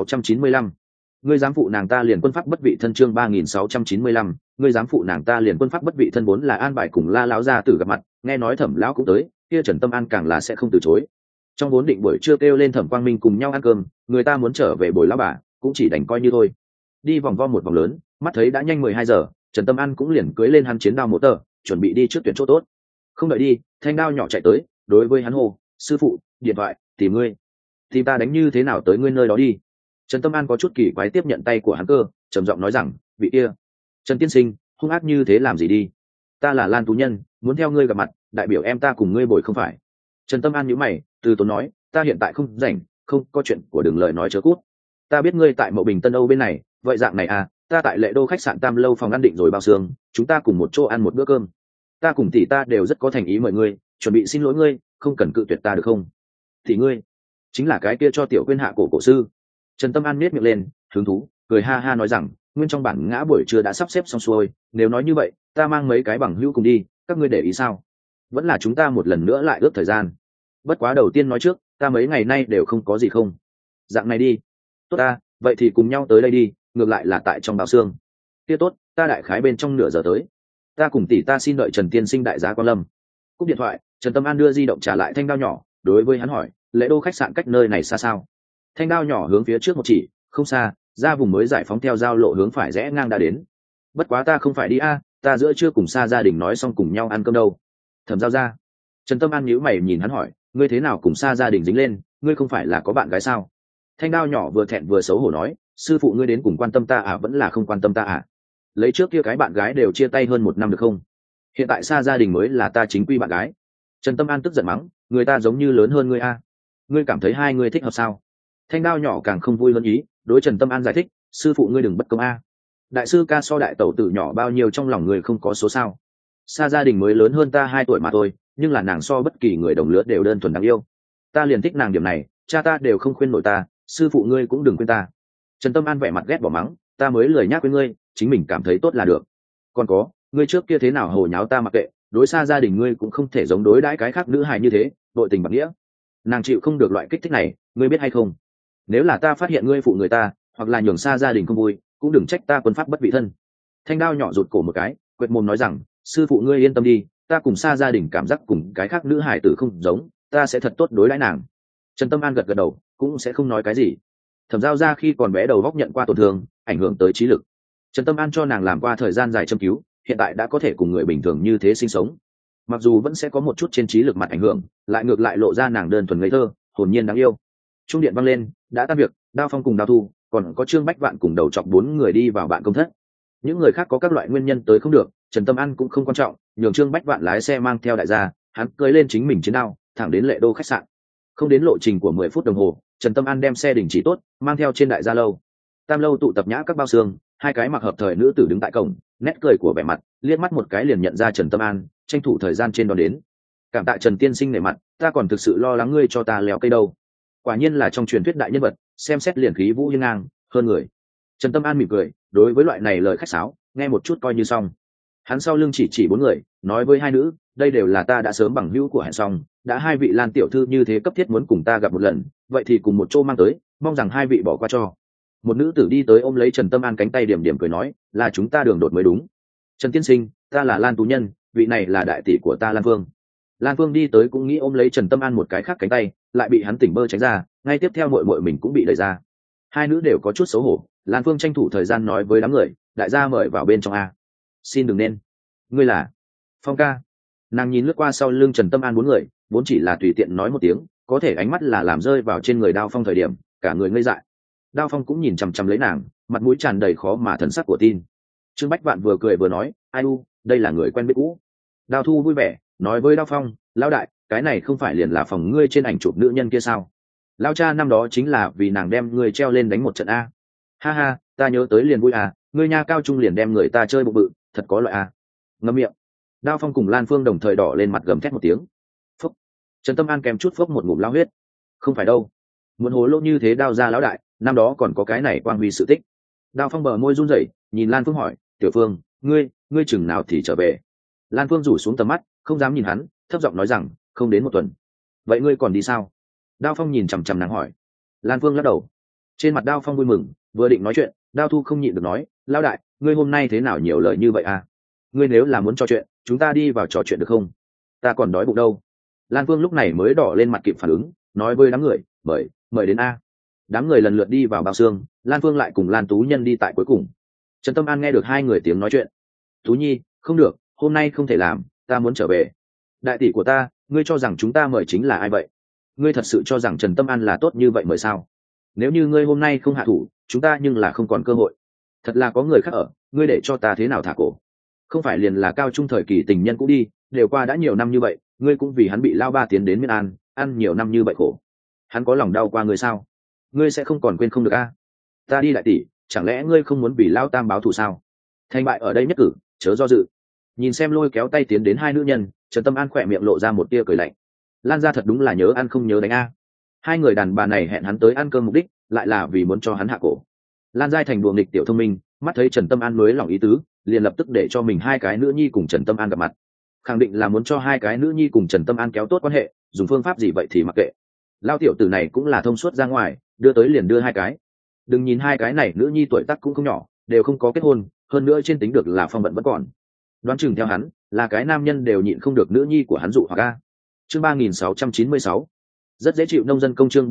3695. Ngươi dám phụ nàng ta liền quân pháp bất vị thân. Chương 3695. Ngươi dám phụ nàng ta liền quân pháp bất vị thân, vốn là an bài cùng La lão gia tử gặp mặt, nghe nói Thẩm lão cũng tới, kia Trần Tâm An càng là sẽ không từ chối. Trong vốn định buổi trưa kêu lên Thẩm Quang Minh cùng nhau ăn cơm, người ta muốn trở về bồi lão bà, cũng chỉ đành coi như thôi. Đi vòng vo một vòng lớn, mắt thấy đã nhanh 12 giờ, Trần Tâm An cũng liền cưới lên hắn chiến đao một tờ, chuẩn bị đi trước tuyển chỗ tốt. Không đợi đi, thanh đao nhỏ chạy tới, đối với hắn hô, sư phụ, điện thoại, tìm ngươi. Tìm ta đánh như thế nào tới ngươi nơi đó đi? Trần Tâm An có chút kỳ quái tiếp nhận tay của hắn cơ, trầm giọng nói rằng, vị kia, Trần tiên sinh, hung ác như thế làm gì đi? Ta là Lan Tú Nhân, muốn theo ngươi gặp mặt, đại biểu em ta cùng ngươi bồi không phải? Trần Tâm An nhíu mày, từ tốn nói, ta hiện tại không rảnh, không có chuyện của đừng lời nói chớ cút. Ta biết ngươi tại Mậu Bình Tân Âu bên này, vậy dạng này à, ta tại Lệ Đô khách sạn Tam Lâu phòng ăn định rồi bao xương, chúng ta cùng một chỗ ăn một bữa cơm. Ta cùng tỷ ta đều rất có thành ý mời ngươi, chuẩn bị xin lỗi ngươi, không cần cự tuyệt ta được không? Thì ngươi chính là cái kia cho tiểu quên hạ cổ cổ sư. Trần Tâm An nhếch miệng lên, hứng thú cười ha ha nói rằng, nguyên trong bản ngã buổi trưa đã sắp xếp xong xuôi, nếu nói như vậy ta mang mấy cái bằng hữu cùng đi, các ngươi để ý sao? Vẫn là chúng ta một lần nữa lại ước thời gian. Bất quá đầu tiên nói trước, ta mấy ngày nay đều không có gì không. Dạng này đi. Tốt ta, vậy thì cùng nhau tới đây đi, ngược lại là tại trong bào xương. Kia tốt, ta đại khái bên trong nửa giờ tới. Ta cùng tỷ ta xin đợi Trần tiên sinh đại giá quan lâm. Cúp điện thoại, Trần Tâm An đưa di động trả lại thanh đao nhỏ, đối với hắn hỏi, Lễ Đô khách sạn cách nơi này xa sao? Thanh đao nhỏ hướng phía trước một chỉ, không xa, ra vùng mới giải phóng theo giao lộ hướng phải rẽ ngang đã đến. Bất quá ta không phải đi a, ta giữa trưa cùng xa gia đình nói xong cùng nhau ăn cơm đâu. Thẩm Giao ra. Trần Tâm An nhíu mày nhìn hắn hỏi, ngươi thế nào cùng xa gia đình dính lên, ngươi không phải là có bạn gái sao? Thanh đao nhỏ vừa thẹn vừa xấu hổ nói, sư phụ ngươi đến cùng quan tâm ta à, vẫn là không quan tâm ta à? Lấy trước kia cái bạn gái đều chia tay hơn 1 năm được không? Hiện tại xa gia đình mới là ta chính quy bạn gái. Trần Tâm An tức giận mắng, người ta giống như lớn hơn ngươi a, ngươi cảm thấy hai ngươi thích hợp sao? Thanh đao nhỏ càng không vui hơn ý, đối Trần Tâm An giải thích, sư phụ ngươi đừng bất công a. Đại sư ca so đại tẩu tử nhỏ bao nhiêu trong lòng người không có số sao? Xa gia đình mới lớn hơn ta 2 tuổi mà thôi, nhưng là nàng so bất kỳ người đồng lứa đều đơn thuần đáng yêu. Ta liền thích nàng điểm này, cha ta đều không khuyên nổi ta, sư phụ ngươi cũng đừng khuyên ta. Trần Tâm An vẻ mặt ghét bỏ mắng, ta mới lười nhắc với ngươi, chính mình cảm thấy tốt là được. Còn có, ngươi trước kia thế nào hồ nháo ta mặc kệ, đối xa gia đình ngươi cũng không thể giống đối đãi cái khác nữ hài như thế, nội tình bạc nghĩa. Nàng chịu không được loại kích thích này, ngươi biết hay không? Nếu là ta phát hiện ngươi phụ người ta, hoặc là nhường xa gia đình không vui, cũng đừng trách ta quân pháp bất vị thân. Thanh đao nhỏ rụt cổ một cái, quệt mồm nói rằng, sư phụ ngươi yên tâm đi, ta cùng xa gia đình cảm giác cùng cái khác nữ hài tử không giống, ta sẽ thật tốt đối đãi nàng. Trần Tâm An gật gật đầu, cũng sẽ không nói cái gì. Thẩm Giao ra khi còn bé đầu góc nhận qua tổn thương, ảnh hưởng tới trí lực. Trần Tâm An cho nàng làm qua thời gian dài châm cứu, hiện tại đã có thể cùng người bình thường như thế sinh sống. Mặc dù vẫn sẽ có một chút trên trí lực mặt ảnh hưởng, lại ngược lại lộ ra nàng đơn thuần ngây thơ, hồn nhiên đáng yêu. Trung điện vang lên, đã tan việc, Đao Phong cùng Đao Thu, còn có Trương Bách Vạn cùng đầu chọc 4 người đi vào bạn công thất. Những người khác có các loại nguyên nhân tới không được, Trần Tâm An cũng không quan trọng, nhường Trương Bách Vạn lái xe mang theo đại gia, hắn cưỡi lên chính mình chiến đao, thẳng đến Lệ Đô khách sạn. Không đến lộ trình của 10 phút đồng hồ, Trần Tâm An đem xe đình chỉ tốt, mang theo trên đại gia lâu. Tam lâu tụ tập nhã các bao xương, 2 cái mặc hợp thời nữ tử đứng tại cổng, nét cười của vẻ mặt, liếc mắt một cái liền nhận ra Trần Tâm An, tranh thủ thời gian trên đón đến. Cảm tạ Trần tiên sinh nể mặt, ta còn thực sự lo lắng ngươi cho ta leo cây đâu. Quả nhiên là trong truyền thuyết đại nhân vật, xem xét liền khí vũ hiên ngang, hơn người. Trần Tâm An mỉm cười, đối với loại này lời khách sáo, nghe một chút coi như xong. Hắn sau lưng chỉ 4 người, nói với 2 nữ, đây đều là ta đã sớm bằng hữu của hẹn xong, đã 2 vị Lan tiểu thư như thế cấp thiết muốn cùng ta gặp một lần, vậy thì cùng một chỗ mang tới, mong rằng 2 vị bỏ qua cho. Một nữ tử đi tới ôm lấy Trần Tâm An cánh tay điểm điểm cười nói, là chúng ta đường đột mới đúng. Trần tiên sinh, ta là Lan tú nhân, vị này là đại tỷ của ta Lan Phương. Lan Phương đi tới cũng nghĩ ôm lấy Trần Tâm An một cái khác cánh tay, lại bị hắn tỉnh bơ tránh ra, ngay tiếp theo muội muội mình cũng bị đẩy ra. 2 nữ đều có chút xấu hổ, Lan Phương tranh thủ thời gian nói với đám người, đại gia mời vào bên trong a. Xin đừng nên. Ngươi là Phong ca. Nàng nhìn lướt qua sau lưng Trần Tâm An 4 người, vốn chỉ là tùy tiện nói một tiếng, có thể ánh mắt là làm rơi vào trên người Đao Phong thời điểm, cả người ngây dại. Đao Phong cũng nhìn chằm chằm lấy nàng, mặt mũi tràn đầy khó mà thần sắc của tin. Trương Bách Vạn vừa cười vừa nói, ai u, đây là người quen biết cũ. Đao Thu vui vẻ nói với Đao Phong, lão đại, cái này không phải liền là phòng ngươi trên ảnh chụp nữ nhân kia sao? Lão cha năm đó chính là vì nàng đem ngươi treo lên đánh một trận a. Ha ha, ta nhớ tới liền vui à, ngươi nha cao trung liền đem người ta chơi bụng bự, thật có loại a. Ngậm miệng. Đao Phong cùng Lan Phương đồng thời đỏ lên mặt gầm thét một tiếng. Phúc. Trần Tâm An kèm chút phốc một ngụm lao huyết. Không phải đâu, muốn hố lỗ như thế Đao ra lão đại, năm đó còn có cái này quang huy sự tích. Đao Phong bờ môi run rẩy, nhìn Lan Phương hỏi, tiểu Phương, ngươi chừng nào thì trở về? Lan Phương rủ xuống tầm mắt, không dám nhìn hắn, thấp giọng nói rằng, không đến 1 tuần. Vậy ngươi còn đi sao? Đao Phong nhìn chằm chằm nàng hỏi. Lan Phương lắc đầu. Trên mặt Đao Phong vui mừng, vừa định nói chuyện, Đao Thu không nhịn được nói, lão đại, ngươi hôm nay thế nào nhiều lời như vậy à? Ngươi nếu là muốn trò chuyện, chúng ta đi vào trò chuyện được không? Ta còn đói bụng đâu. Lan Phương lúc này mới đỏ lên mặt kịp phản ứng, nói với đám người, mời đến a. Đám người lần lượt đi vào bao xương, Lan Phương lại cùng Lan Tú Nhân đi tại cuối cùng. Trần Tâm An nghe được 2 người tiếng nói chuyện. Tú Nhi, không được, hôm nay không thể làm, ta muốn trở về. Đại tỷ của ta, ngươi cho rằng chúng ta mời chính là ai vậy? Ngươi thật sự cho rằng Trần Tâm An là tốt như vậy mời sao? Nếu như ngươi hôm nay không hạ thủ, chúng ta nhưng là không còn cơ hội. Thật là có người khác ở, ngươi để cho ta thế nào thả cổ? Không phải liền là cao trung thời kỳ tình nhân cũ đi, đều qua đã nhiều năm như vậy, ngươi cũng vì hắn bị lao ba tiến đến Miên An, ăn nhiều năm như vậy khổ. Hắn có lòng đau qua ngươi sao? Ngươi sẽ không còn quên không được a? Ta đi đại tỷ, chẳng lẽ ngươi không muốn vì lao tam báo thù sao? Thành bại ở đây nhất cử, chớ do dự. Nhìn xem lôi kéo tay tiến đến 2 nữ nhân, Trần Tâm An khỏe miệng lộ ra một tia cười lạnh. Lan ra thật đúng là nhớ ăn không nhớ đánh a. 2 người đàn bà này hẹn hắn tới ăn cơm mục đích lại là vì muốn cho hắn hạ cổ. Lan Giai Thành đùa nghịch tiểu thông minh, mắt thấy Trần Tâm An mới lòng ý tứ, liền lập tức để cho mình hai cái nữ nhi cùng Trần Tâm An gặp mặt, khẳng định là muốn cho hai cái nữ nhi cùng Trần Tâm An kéo tốt quan hệ, dùng phương pháp gì vậy thì mặc kệ. Lao tiểu tử này cũng là thông suốt ra ngoài, đưa tới liền đưa hai cái. Đừng nhìn hai cái này nữ nhi tuổi tác cũng không nhỏ, đều không có kết hôn, hơn nữa trên tính được là phong vận vẫn còn. Đoán chừng theo hắn, là cái nam nhân đều nhịn không được nữ nhi của hắn dụ hoặc a. Chương 3696. Rất dễ chịu nông dân công. Chương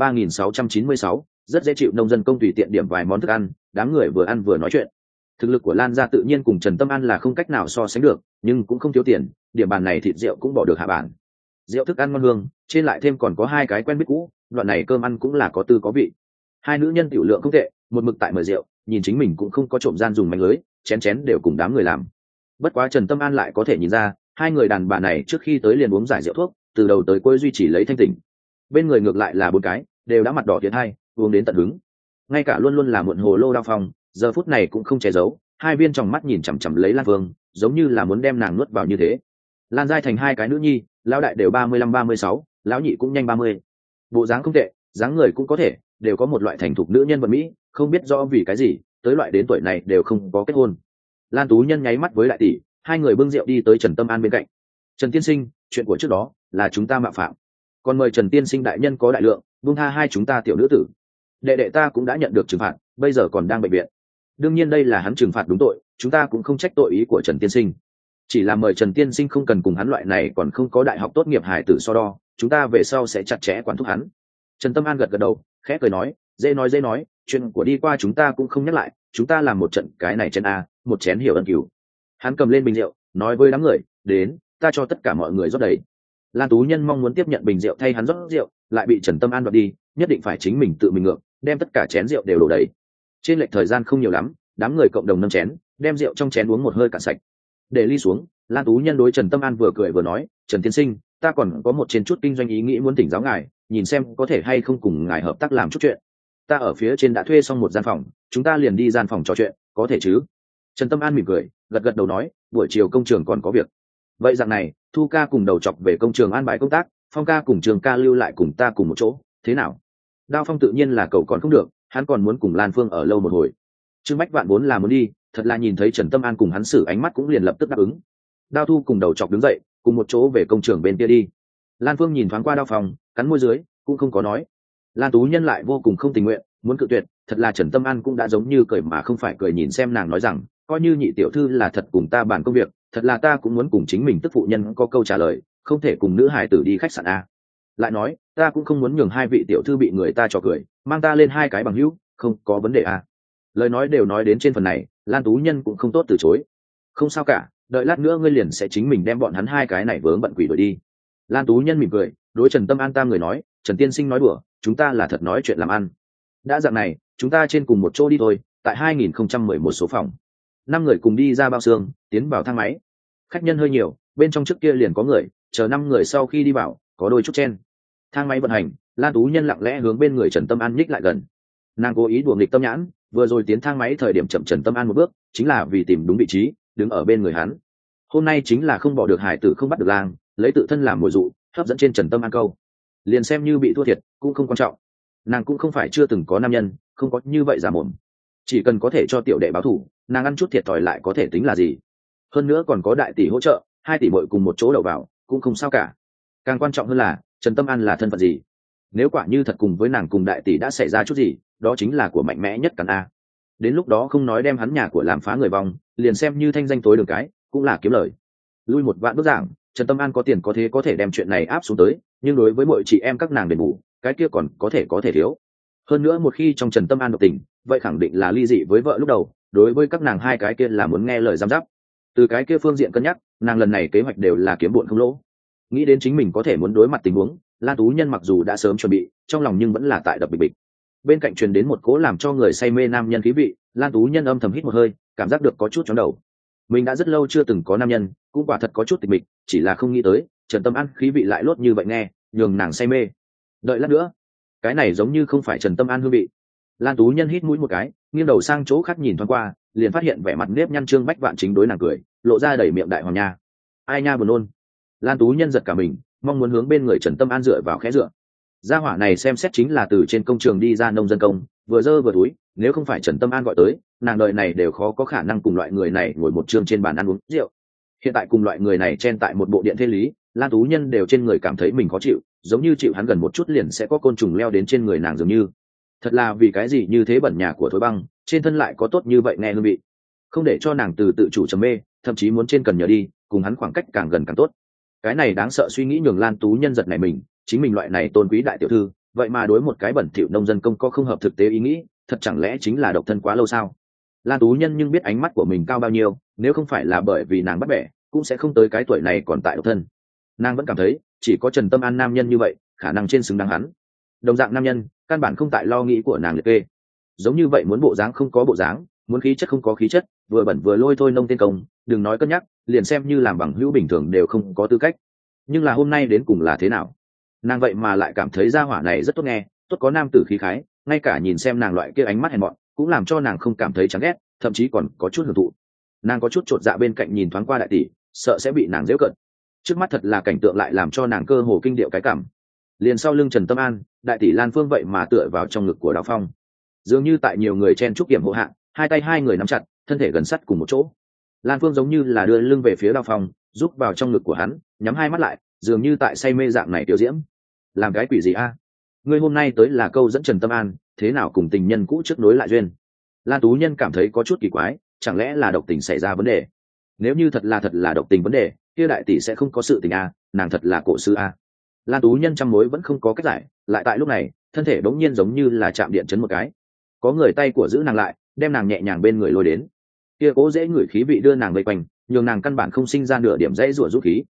3696. Rất dễ chịu nông dân công. Tùy tiện điểm vài món thức ăn, đám người vừa ăn vừa nói chuyện. Thực lực của Lan gia tự nhiên cùng Trần Tâm An là không cách nào so sánh được, nhưng cũng không thiếu tiền, điểm bàn này thịt rượu cũng bỏ được hạ bản. Rượu thức ăn ngon hương, trên lại thêm còn có hai cái quen biết cũ, đoạn này cơm ăn cũng là có tư có vị. Hai nữ nhân tiểu lượng không tệ, một mực tại mời rượu, nhìn chính mình cũng không có trộm gian dùng mánh lưới, chén chén đều cùng đám người làm. Bất quá Trần Tâm An lại có thể nhìn ra, hai người đàn bà này trước khi tới liền uống giải rượu thuốc, từ đầu tới cuối duy trì lấy thanh tỉnh. Bên người ngược lại là bốn cái, đều đã mặt đỏ tiến hai, uống đến tận hứng. Ngay cả luôn luôn là muộn hồ lô Đao Phong, giờ phút này cũng không che giấu, hai viên tròng mắt nhìn chằm chằm lấy Lan Phương, giống như là muốn đem nàng nuốt vào như thế. Lan giai thành hai cái nữ nhi, lão đại đều 35-36, lão nhị cũng nhanh 30. Bộ dáng không tệ, dáng người cũng có thể, đều có một loại thành thục nữ nhân vật mỹ, không biết rõ vì cái gì, tới loại đến tuổi này đều không có kết hôn. Lan Tú Nhân nháy mắt với đại tỷ, hai người bưng rượu đi tới Trần Tâm An bên cạnh. Trần tiên sinh, chuyện của trước đó là chúng ta mạo phạm, còn mời Trần tiên sinh đại nhân có đại lượng, buông tha hai chúng ta tiểu nữ tử. Đệ đệ ta cũng đã nhận được trừng phạt, bây giờ còn đang bệnh viện. Đương nhiên đây là hắn trừng phạt đúng tội, chúng ta cũng không trách tội ý của Trần tiên sinh, chỉ là mời Trần tiên sinh không cần cùng hắn loại này còn không có đại học tốt nghiệp hài tử so đo, chúng ta về sau sẽ chặt chẽ quản thúc hắn. Trần Tâm An gật gật đầu, khẽ cười nói, dễ nói, chuyện của đi qua chúng ta cũng không nhắc lại, chúng ta làm một trận cái này chén a, một chén hiểu ân cửu. Hắn cầm lên bình rượu, nói với đám người, đến, ta cho tất cả mọi người rót đầy. Lan Tú Nhân mong muốn tiếp nhận bình rượu thay hắn rót rượu, lại bị Trần Tâm An đoạt đi, nhất định phải chính mình tự mình ngược, đem tất cả chén rượu đều đổ đầy. Trên lệch thời gian không nhiều lắm, đám người cộng đồng nâng chén, đem rượu trong chén uống một hơi cạn sạch. Để ly xuống, Lan Tú Nhân đối Trần Tâm An vừa cười vừa nói, Trần tiên sinh, ta còn có một trên chút kinh doanh ý nghĩ muốn thỉnh giáo ngài, nhìn xem có thể hay không cùng ngài hợp tác làm chút chuyện. Ta ở phía trên đã thuê xong một gian phòng, chúng ta liền đi gian phòng trò chuyện, có thể chứ? Trần Tâm An mỉm cười, gật gật đầu nói, buổi chiều công trường còn có việc. Vậy dạng này, Thu ca cùng đầu chọc về công trường an bài công tác, Phong ca cùng Trường ca lưu lại cùng ta cùng một chỗ, thế nào? Đao Phong tự nhiên là cậu còn không được, hắn còn muốn cùng Lan Phương ở lâu một hồi. Trương Bách Vạn vốn là muốn đi, thật là nhìn thấy Trần Tâm An cùng hắn xử ánh mắt cũng liền lập tức đáp ứng. Đao Thu cùng đầu chọc đứng dậy, cùng một chỗ về công trường bên kia đi. Lan Phương nhìn thoáng qua Đao Phong, cắn môi dưới, cũng không có nói. Lan Tú Nhân lại vô cùng không tình nguyện, muốn cự tuyệt, thật là Trần Tâm An cũng đã giống như cười mà không phải cười, nhìn xem nàng nói rằng, coi như nhị tiểu thư là thật cùng ta bàn công việc, thật là ta cũng muốn cùng chính mình tức phụ nhân có câu trả lời, không thể cùng nữ hài tử đi khách sạn a. Lại nói, ta cũng không muốn nhường hai vị tiểu thư bị người ta trò cười, mang ta lên hai cái bằng hữu, không có vấn đề a. Lời nói đều nói đến trên phần này, Lan Tú Nhân cũng không tốt từ chối. Không sao cả, đợi lát nữa ngươi liền sẽ chính mình đem bọn hắn hai cái này vướng bận quỷ đuổi đi. Lan Tú Nhân mỉm cười, đối Trần Tâm An tam người nói, Trần tiên sinh nói đùa, chúng ta là thật nói chuyện làm ăn. Đã dạng này, chúng ta trên cùng một chỗ đi thôi, tại 2011 số phòng. 5 người cùng đi ra bao xương, tiến vào thang máy. Khách nhân hơi nhiều, bên trong trước kia liền có người, chờ 5 người sau khi đi vào, có đôi chút chen. Thang máy vận hành, Lan Tú Nhân lặng lẽ hướng bên người Trần Tâm An nhích lại gần. Nàng cố ý đùa nghịch tâm nhãn, vừa rồi tiến thang máy thời điểm chậm Trần Tâm An một bước, chính là vì tìm đúng vị trí, đứng ở bên người hắn. Hôm nay chính là không bỏ được hải tử không bắt được lang, lấy tự thân làm mồi dụ, hấp dẫn trên Trần Tâm An câu. Liền xem như bị thua thiệt, cũng không quan trọng. Nàng cũng không phải chưa từng có nam nhân, không có như vậy giả mồm. Chỉ cần có thể cho tiểu đệ báo thù, nàng ăn chút thiệt thòi lại có thể tính là gì? Hơn nữa còn có đại tỷ hỗ trợ, 2 tỷ muội cùng một chỗ đầu vào, cũng không sao cả. Càng quan trọng hơn là, Trần Tâm An là thân phận gì? Nếu quả như thật cùng với nàng cùng đại tỷ đã xảy ra chút gì, đó chính là của mạnh mẽ nhất cắn a. Đến lúc đó không nói đem hắn nhà của làm phá người vong, liền xem như thanh danh tối đường cái, cũng là kiếm lời. Lui một vạn bước giảng, Trần Tâm An có tiền có thế có thể đem chuyện này áp xuống tới, nhưng đối với mọi chị em các nàng đền bù, cái kia còn có thể thiếu. Hơn nữa một khi trong Trần Tâm An độc tình, vậy khẳng định là ly dị với vợ lúc đầu, đối với các nàng hai cái kia là muốn nghe lời giám giáp. Từ cái kia phương diện cân nhắc, nàng lần này kế hoạch đều là kiếm bộn không lỗ. Nghĩ đến chính mình có thể muốn đối mặt tình huống, Lan Tú Nhân mặc dù đã sớm chuẩn bị, trong lòng nhưng vẫn là tại đập bịch bịch. Bên cạnh truyền đến một cỗ làm cho người say mê nam nhân khí vị, Lan Tú Nhân âm thầm hít một hơi, cảm giác được có chút chóng đầu. Mình đã rất lâu chưa từng có nam nhân, cũng quả thật có chút tịch mịch, chỉ là không nghĩ tới Trần Tâm An khí vị lại lốt như vậy nghe, nhường nàng say mê. Đợi lát nữa, cái này giống như không phải Trần Tâm An hương vị. Lan Tú Nhân hít mũi một cái, nghiêng đầu sang chỗ khác nhìn thoáng qua, liền phát hiện vẻ mặt nếp nhăn Trương Bách Vạn chính đối nàng cười, lộ ra đầy miệng đại hoàng nha. Ai nha buồn nôn. Lan Tú Nhân giật cả mình, mong muốn hướng bên người Trần Tâm An dựa vào khẽ dựa. gia hỏa này xem xét chính là từ trên công trường đi ra nông dân công, vừa dơ vừa túi, nếu không phải Trần Tâm An gọi tới, nàng đời này đều khó có khả năng cùng loại người này ngồi một chương trên bàn ăn uống rượu. Hiện tại cùng loại người này chen tại một bộ điện thế lý, Lan Tú Nhân đều trên người cảm thấy mình khó chịu, giống như chịu hắn gần một chút liền sẽ có côn trùng leo đến trên người nàng dường như. Thật là vì cái gì như thế bẩn nhà của Thối Băng, trên thân lại có tốt như vậy nghe hương vị. Không để cho nàng từ tự chủ trầm mê, thậm chí muốn trên cần nhờ đi, cùng hắn khoảng cách càng gần càng tốt. Cái này đáng sợ suy nghĩ nhường Lan Tú Nhân giật này mình, chính mình loại này tôn quý đại tiểu thư, vậy mà đối một cái bẩn thỉu nông dân công có không hợp thực tế ý nghĩ, thật chẳng lẽ chính là độc thân quá lâu sao? Lan Tú Nhân nhưng biết ánh mắt của mình cao bao nhiêu, nếu không phải là bởi vì nàng bắt bẻ, cũng sẽ không tới cái tuổi này còn tại độc thân. Nàng vẫn cảm thấy chỉ có Trần Tâm An nam nhân như vậy khả năng trên xứng đáng hắn. Đồng dạng nam nhân căn bản không tại lo nghĩ của nàng liệt kê. Giống như vậy muốn bộ dáng không có bộ dáng, muốn khí chất không có khí chất, vừa bẩn vừa lôi thôi nông tên công, đừng nói cân nhắc, liền xem như làm bằng hữu bình thường đều không có tư cách. Nhưng là hôm nay đến cùng là thế nào? Nàng vậy mà lại cảm thấy gia hỏa này rất tốt nghe, tốt có nam tử khí khái, ngay cả nhìn xem nàng loại kia ánh mắt hèn mọn cũng làm cho nàng không cảm thấy chán ghét, thậm chí còn có chút hưởng thụ. Nàng có chút chột dạ bên cạnh nhìn thoáng qua đại tỷ, sợ sẽ bị nàng giễu cợt. Trước mắt thật là cảnh tượng lại làm cho nàng cơ hồ kinh điệu cái cảm. Liền sau lưng Trần Tâm An, đại tỷ Lan Phương vậy mà tựa vào trong ngực của Đào Phong, dường như tại nhiều người chen chúc kiểm hộ hạng, hai tay hai người nắm chặt, thân thể gần sát cùng một chỗ. Lan Phương giống như là đưa lưng về phía Đào Phong, rúc vào trong ngực của hắn, nhắm hai mắt lại, dường như tại say mê dạng này tiểu diễm. Làm cái quỷ gì a? Ngươi hôm nay tới là câu dẫn Trần Tâm An, thế nào cùng tình nhân cũ trước nối lại duyên? Lan Tú Nhân cảm thấy có chút kỳ quái, chẳng lẽ là độc tình xảy ra vấn đề? Nếu như thật là độc tình vấn đề, kia đại tỷ sẽ không có sự tình a, nàng thật là cổ sư a. Lan Tú Nhân trăm mối vẫn không có cách giải, lại tại lúc này, thân thể bỗng nhiên giống như là chạm điện chấn một cái. Có người tay của giữ nàng lại, đem nàng nhẹ nhàng bên người lôi đến. Kia cố dễ ngửi khí vị đưa nàng vây quanh, nhường nàng căn bản không sinh ra nửa điểm dễ rủa rút khí.